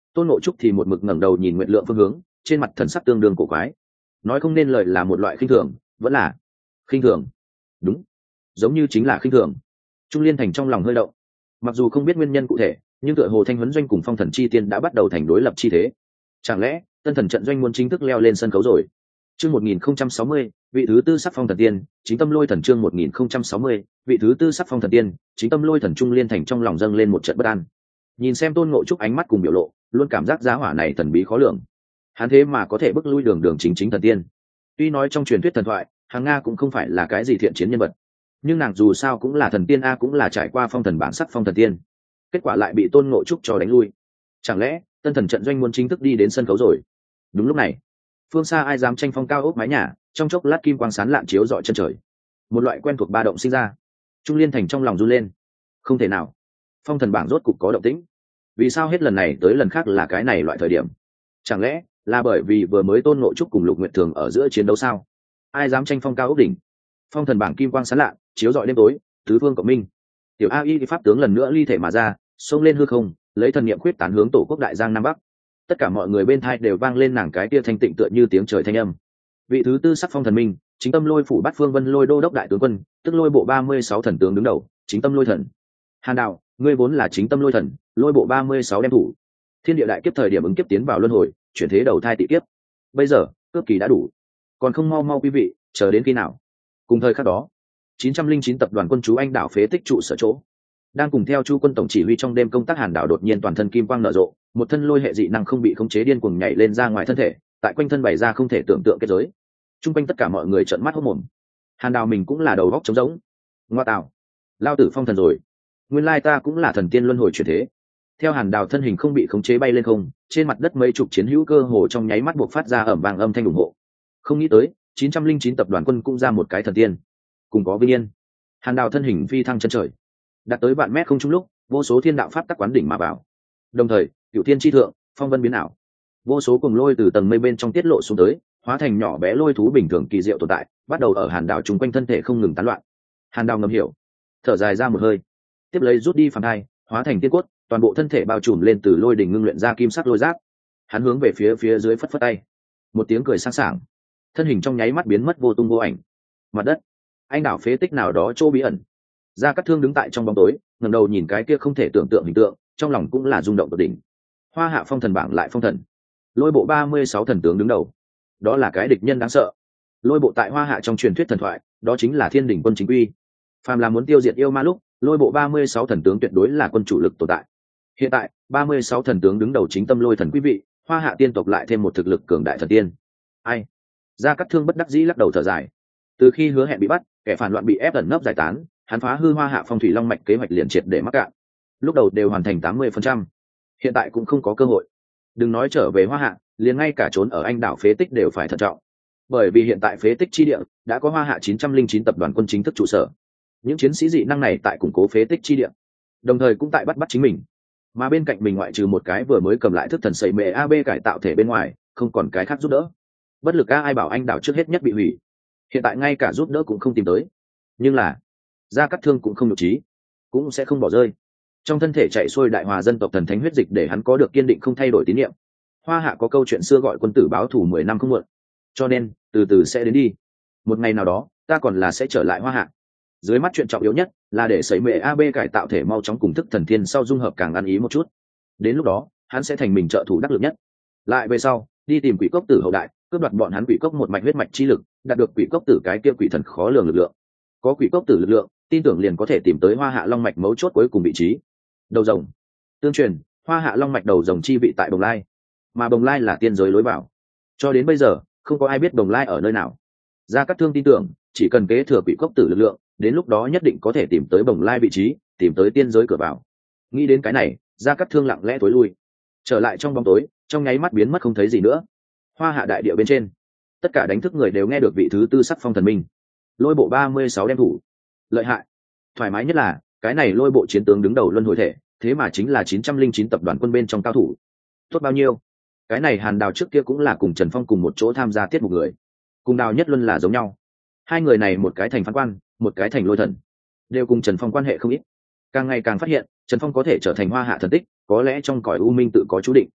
Tôn Ngộ Trúc thì một mực ngẩng đầu nhìn Nguyệt Lượng phương hướng, trên mặt thần sắc tương đương cổ quái, nói không nên lời là một loại khinh thường, vẫn là khinh thường. Đúng, giống như chính là khinh thường. Trung Liên Thành trong lòng hơi động, mặc dù không biết nguyên nhân cụ thể, nhưng tựa hồ Thanh Huấn Doanh cùng Phong Thần Chi Tiên đã bắt đầu thành đối lập chi thế. Chẳng lẽ Tân Thần trận doanh muốn chính thức leo lên sân khấu rồi? Chương một nghìn không trăm sáu mươi, vị thứ tư sắc Phong Thần Tiên, chính tâm lôi thần chương một nghìn không trăm sáu mươi, vị thứ tư sắc Phong Thần Tiên, chính tâm lôi thần. Trung Liên Thành trong lòng dâng lên một trận bất an. Nhìn xem Tôn Ngộ Trúc ánh mắt cùng biểu lộ, luôn cảm giác giá hỏa này thần bí khó lường. Hắn thế mà có thể bức lui đường đường chính chính thần tiên. Tuy nói trong truyền thuyết thần thoại, Hàng Nga cũng không phải là cái gì thiện chiến nhân vật, nhưng nàng dù sao cũng là thần tiên a, cũng là trải qua phong thần bản sắc phong thần tiên. Kết quả lại bị Tôn Ngộ Trúc cho đánh lui. Chẳng lẽ Tân Thần trận doanh muốn chính thức đi đến sân khấu rồi? Đúng lúc này, phương xa ai dám tranh phong cao ốc mái nhà, trong chốc lát kim quang sán lạn chiếu rọi chân trời, một loại quen thuộc ba động sinh ra. Trung Liên Thành trong lòng run lên. Không thể nào, phong thần bảng rốt cục có động tĩnh. Vì sao hết lần này tới lần khác là cái này loại thời điểm? Chẳng lẽ là bởi vì vừa mới Tôn Ngộ Trúc cùng Lục Nguyệt Thường ở giữa chiến đấu sao? Ai dám tranh phong cao ốc đỉnh? Phong thần bảng kim quang sán lạ chiếu rọi đêm tối, tứ phương cộng minh. Tiểu a y pháp tướng lần nữa ly thể mà ra, xông lên hư không, lấy thần niệm khuyết tán hướng tổ quốc đại giang nam bắc. Tất cả mọi người bên thai đều vang lên nàng cái kia thanh tịnh tựa như tiếng trời thanh âm. Vị thứ tư sắc phong thần minh, chính tâm lôi phủ bát phương vân lôi đô đốc đại tướng quân, tức lôi bộ ba mươi sáu thần tướng đứng đầu, chính tâm lôi thần. Hàn Đạo, ngươi vốn là chính tâm lôi thần, lôi bộ ba mươi sáu đem thủ. Thiên địa đại kiếp thời điểm ứng kiếp tiến vào luân hồi, chuyển thế đầu thai tị kiếp. Bây giờ, cướp kỳ đã đủ, còn không mau mau quý vị, chờ đến khi nào? Cùng thời khắc đó, chín trăm linh chín tập đoàn quân chú anh đảo phế tích trụ sở chỗ, đang cùng theo Chu quân tổng chỉ huy trong đêm công tác. Hàn Đảo đột nhiên toàn thân kim quang nở rộ, một thân lôi hệ dị năng không bị khống chế điên cuồng nhảy lên ra ngoài thân thể, tại quanh thân bày ra không thể tưởng tượng kết giới. Trung quanh tất cả mọi người trợn mắt hốt mồm. Hàn Đảo mình cũng là đầu góc trống rỗng. Ngoa tạo, lao tử phong thần rồi, nguyên lai ta cũng là thần tiên luân hồi chuyển thế. Theo Hàn Đảo thân hình không bị khống chế bay lên không, trên mặt đất mấy chục chiến hữu cơ hồ trong nháy mắt buộc phát ra ầm vang âm thanh ủng hộ. Không nghĩ tới chín trăm linh chín tập đoàn quân cũng ra một cái thần tiên, cùng có vinh yên. Hàn Đảo thân hình phi thăng chân trời, đạt tới vạn mét không trung lúc, vô số thiên đạo pháp tắc quán đỉnh mà vào. Đồng thời, cửu thiên chi thượng, phong vân biến ảo, vô số cuồng lôi từ tầng mây bên trong tiết lộ xuống tới, hóa thành nhỏ bé lôi thú bình thường kỳ diệu tồn tại, bắt đầu ở Hàn Đảo chung quanh thân thể không ngừng tán loạn. Hàn Đảo ngầm hiểu, thở dài ra một hơi, tiếp lấy rút đi phàm thai, hóa thành tiên cốt, toàn bộ thân thể bao trùm lên từ lôi đỉnh ngưng luyện ra kim sắc lôi giáp. Hắn hướng về phía phía dưới phất phất tay, một tiếng cười sang sảng, thân hình trong nháy mắt biến mất vô tung vô ảnh. Mặt đất, anh đảo phế tích nào đó chỗ bí ẩn. Gia Cát Thương đứng tại trong bóng tối, ngẩng đầu nhìn cái kia không thể tưởng tượng hình tượng, trong lòng cũng là rung động tột đỉnh. Hoa hạ phong thần bảng lại phong thần, lôi bộ ba mươi sáu thần tướng đứng đầu, đó là cái địch nhân đáng sợ. Lôi bộ tại Hoa hạ trong truyền thuyết thần thoại, đó chính là thiên đỉnh quân chính quy. Phàm là muốn tiêu diệt yêu ma lúc, lôi bộ ba mươi sáu thần tướng tuyệt đối là quân chủ lực tồn tại. Hiện tại, ba mươi sáu thần tướng đứng đầu chính tâm lôi thần quý vị, Hoa hạ tiên tộc lại thêm một thực lực cường đại thần tiên. Ai? Gia Cát Thương bất đắc dĩ lắc đầu thở dài. Từ khi hứa hẹn bị bắt, kẻ phản loạn bị ép ẩn nấp giải tán, hắn phá hư Hoa hạ phong thủy long mạch kế hoạch liền triệt để mắc cạn. Lúc đầu đều hoàn thành tám mươi phần trăm, hiện tại cũng không có cơ hội. Đừng nói trở về Hoa hạ, liền ngay cả trốn ở anh đảo phế tích đều phải thận trọng, bởi vì hiện tại phế tích chi địa đã có Hoa hạ chín trăm linh chín tập đoàn quân chính thức trụ sở. Những chiến sĩ dị năng này tại củng cố phế tích chi địa, đồng thời cũng tại bắt bắt chính mình. Mà bên cạnh mình ngoại trừ một cái vừa mới cầm lại thức thần sẩy mề ab cải tạo thể bên ngoài, không còn cái khác giúp đỡ. Bất lực a, ai bảo anh đảo trước hết nhất bị hủy, hiện tại ngay cả giúp đỡ cũng không tìm tới. Nhưng là Gia Cát Thương cũng không nhục trí, cũng sẽ không bỏ rơi. Trong thân thể chạy xuôi đại hòa dân tộc thần thánh huyết dịch để hắn có được kiên định không thay đổi tín nhiệm. Hoa hạ có câu chuyện xưa gọi quân tử báo thù mười năm không muộn, cho nên từ từ sẽ đến đi. Một ngày nào đó ta còn là sẽ trở lại Hoa hạ. Dưới mắt chuyện trọng yếu nhất là để sẩy mệ ab cải tạo thể mau chóng cùng thức thần thiên sau dung hợp càng ăn ý một chút. Đến lúc đó hắn sẽ thành mình trợ thủ đắc lực nhất. Lại về sau đi tìm quỷ cốc tử hậu đại, cướp đoạt bọn hắn quỷ cốc một mạch huyết mạch chi lực, đạt được quỷ cốc tử cái kia quỷ thần khó lường lực lượng. Có quỷ cốc tử lực lượng, tin tưởng liền có thể tìm tới Hoa hạ long mạch mấu chốt cuối cùng vị trí. Đầu rồng tương truyền, Hoa hạ long mạch đầu rồng chi vị tại Bồng Lai, mà Bồng Lai là tiên giới lối vào. Cho đến bây giờ không có ai biết Bồng Lai ở nơi nào. Gia Cát Thương tin tưởng chỉ cần kế thừa quỷ cốc tử lực lượng, đến lúc đó nhất định có thể tìm tới Bồng Lai vị trí, tìm tới tiên giới cửa vào. Nghĩ đến cái này, Gia Cát Thương lặng lẽ tối lui, trở lại trong bóng tối, trong nháy mắt biến mất không thấy gì nữa. Hoa hạ đại địa bên trên, tất cả đánh thức người đều nghe được vị thứ tư sắc phong thần minh, lôi bộ ba mươi sáu đem thủ. Lợi hại, thoải mái nhất là cái này lôi bộ chiến tướng đứng đầu luân hồi thể, thế mà chính là chín trăm linh chín tập đoàn quân bên trong cao thủ. Tốt bao nhiêu? Cái này Hàn Đào trước kia cũng là cùng Trần Phong cùng một chỗ tham gia tiết mục người, cùng Đào Nhất Luân là giống nhau. Hai người này một cái thành phán quan, một cái thành lôi thần, đều cùng Trần Phong quan hệ không ít. Càng ngày càng phát hiện Trần Phong có thể trở thành Hoa hạ thần tích, có lẽ trong cõi u minh tự có chú định.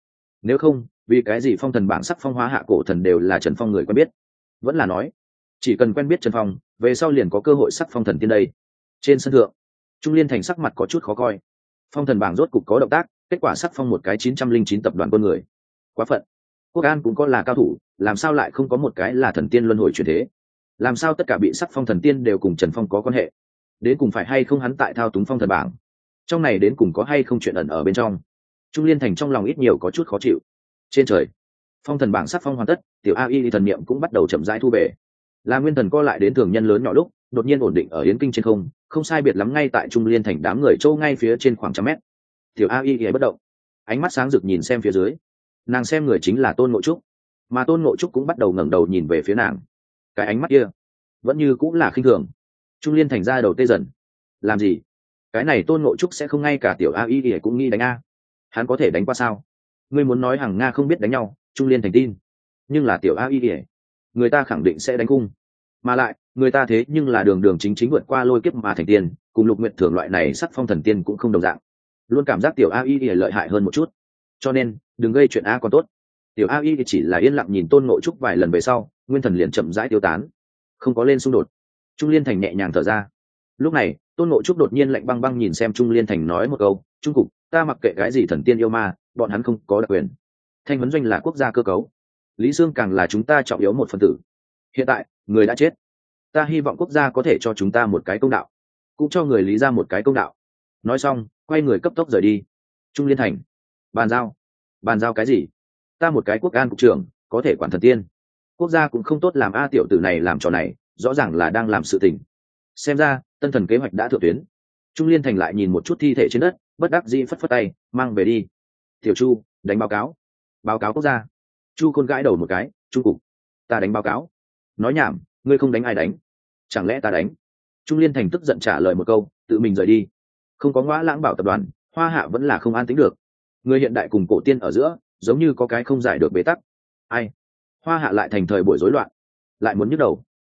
Nếu không, vì cái gì phong thần bảng sắc phong hóa hạ cổ thần đều là Trần Phong người quen biết? Vẫn là nói, chỉ cần quen biết Trần Phong, về sau liền có cơ hội sắc phong thần tiên đây. Trên sân thượng, Trung Liên Thành sắc mặt có chút khó coi. Phong thần bảng rốt cục có động tác, kết quả sắc phong một cái chín trăm linh chín tập đoàn quân người. Quá phận. Quốc An cũng có là cao thủ, làm sao lại không có một cái là thần tiên luân hồi chuyển thế? Làm sao tất cả bị sắc phong thần tiên đều cùng Trần Phong có quan hệ? Đến cùng phải hay không hắn tại thao túng phong thần bảng? Trong này đến cùng có hay không chuyện ẩn ở bên trong? Trung Liên Thành trong lòng ít nhiều có chút khó chịu. Trên trời, phong thần bảng sắc phong hoàn tất, tiểu a y thần niệm cũng bắt đầu chậm rãi thu về. Là nguyên thần co lại đến thường nhân lớn nhỏ lúc, đột nhiên ổn định ở yến kinh trên không, không sai biệt lắm ngay tại Trung Liên Thành đám người châu ngay phía trên khoảng trăm mét. Tiểu a y bất động, ánh mắt sáng rực nhìn xem phía dưới. Nàng xem người chính là Tôn Ngộ Trúc, mà Tôn Ngộ Trúc cũng bắt đầu ngẩng đầu nhìn về phía nàng. Cái ánh mắt kia vẫn như cũng là khinh thường. Trung Liên Thành ra đầu tê dần. Làm gì? Cái này Tôn Ngộ Trúc sẽ không ngay cả tiểu a y cũng nghĩ đánh a? Hắn có thể đánh qua sao? Ngươi muốn nói hàng Nga không biết đánh nhau, Trung Liên Thành tin. Nhưng là tiểu a y người ta khẳng định sẽ đánh cung. Mà lại, người ta thế nhưng là đường đường chính chính vượt qua lôi kiếp mà thành tiên, cùng Lục Nguyện Thưởng loại này sắc phong thần tiên cũng không đồng dạng. Luôn cảm giác tiểu a y lợi hại hơn một chút. Cho nên, đừng gây chuyện a còn tốt. Tiểu a y chỉ là yên lặng nhìn Tôn Ngộ Trúc vài lần về sau, nguyên thần liền chậm rãi tiêu tán, không có lên xung đột. Trung Liên Thành nhẹ nhàng thở ra. Lúc này, Tôn Ngộ Trúc đột nhiên lạnh băng băng nhìn xem Trung Liên Thành nói một câu: "Trung cục, ta mặc kệ cái gì thần tiên yêu ma, bọn hắn không có đặc quyền. Thanh huấn doanh là quốc gia cơ cấu, Lý Dương càng là chúng ta trọng yếu một phần tử. Hiện tại, người đã chết, ta hy vọng quốc gia có thể cho chúng ta một cái công đạo, cũng cho người Lý ra một cái công đạo." Nói xong, quay người cấp tốc rời đi. Trung Liên Thành: "Bàn giao? Bàn giao cái gì? Ta một cái quốc an cục trưởng, có thể quản thần tiên? Quốc gia cũng không tốt làm a." Tiểu tử này làm trò này, rõ ràng là đang làm sự tình. Xem ra, tân thần kế hoạch đã thượng tuyến. Trung Liên Thành lại nhìn một chút thi thể trên đất, bất đắc dĩ phất phất tay, mang về đi. Tiểu Chu, đánh báo cáo. Báo cáo quốc gia. Chu Khôn gãi đầu một cái: "Trung cục, ta đánh báo cáo?" Nói nhảm, ngươi không đánh ai đánh? Chẳng lẽ ta đánh? Trung Liên Thành tức giận trả lời một câu, tự mình rời đi. Không có Ngõa Lãng Bảo tập đoàn, Hoa Hạ vẫn là không an tính được. Người hiện đại cùng cổ tiên ở giữa, giống như có cái không giải được bế tắc. Ai? Hoa Hạ lại thành thời buổi rối loạn, lại muốn nhức đầu.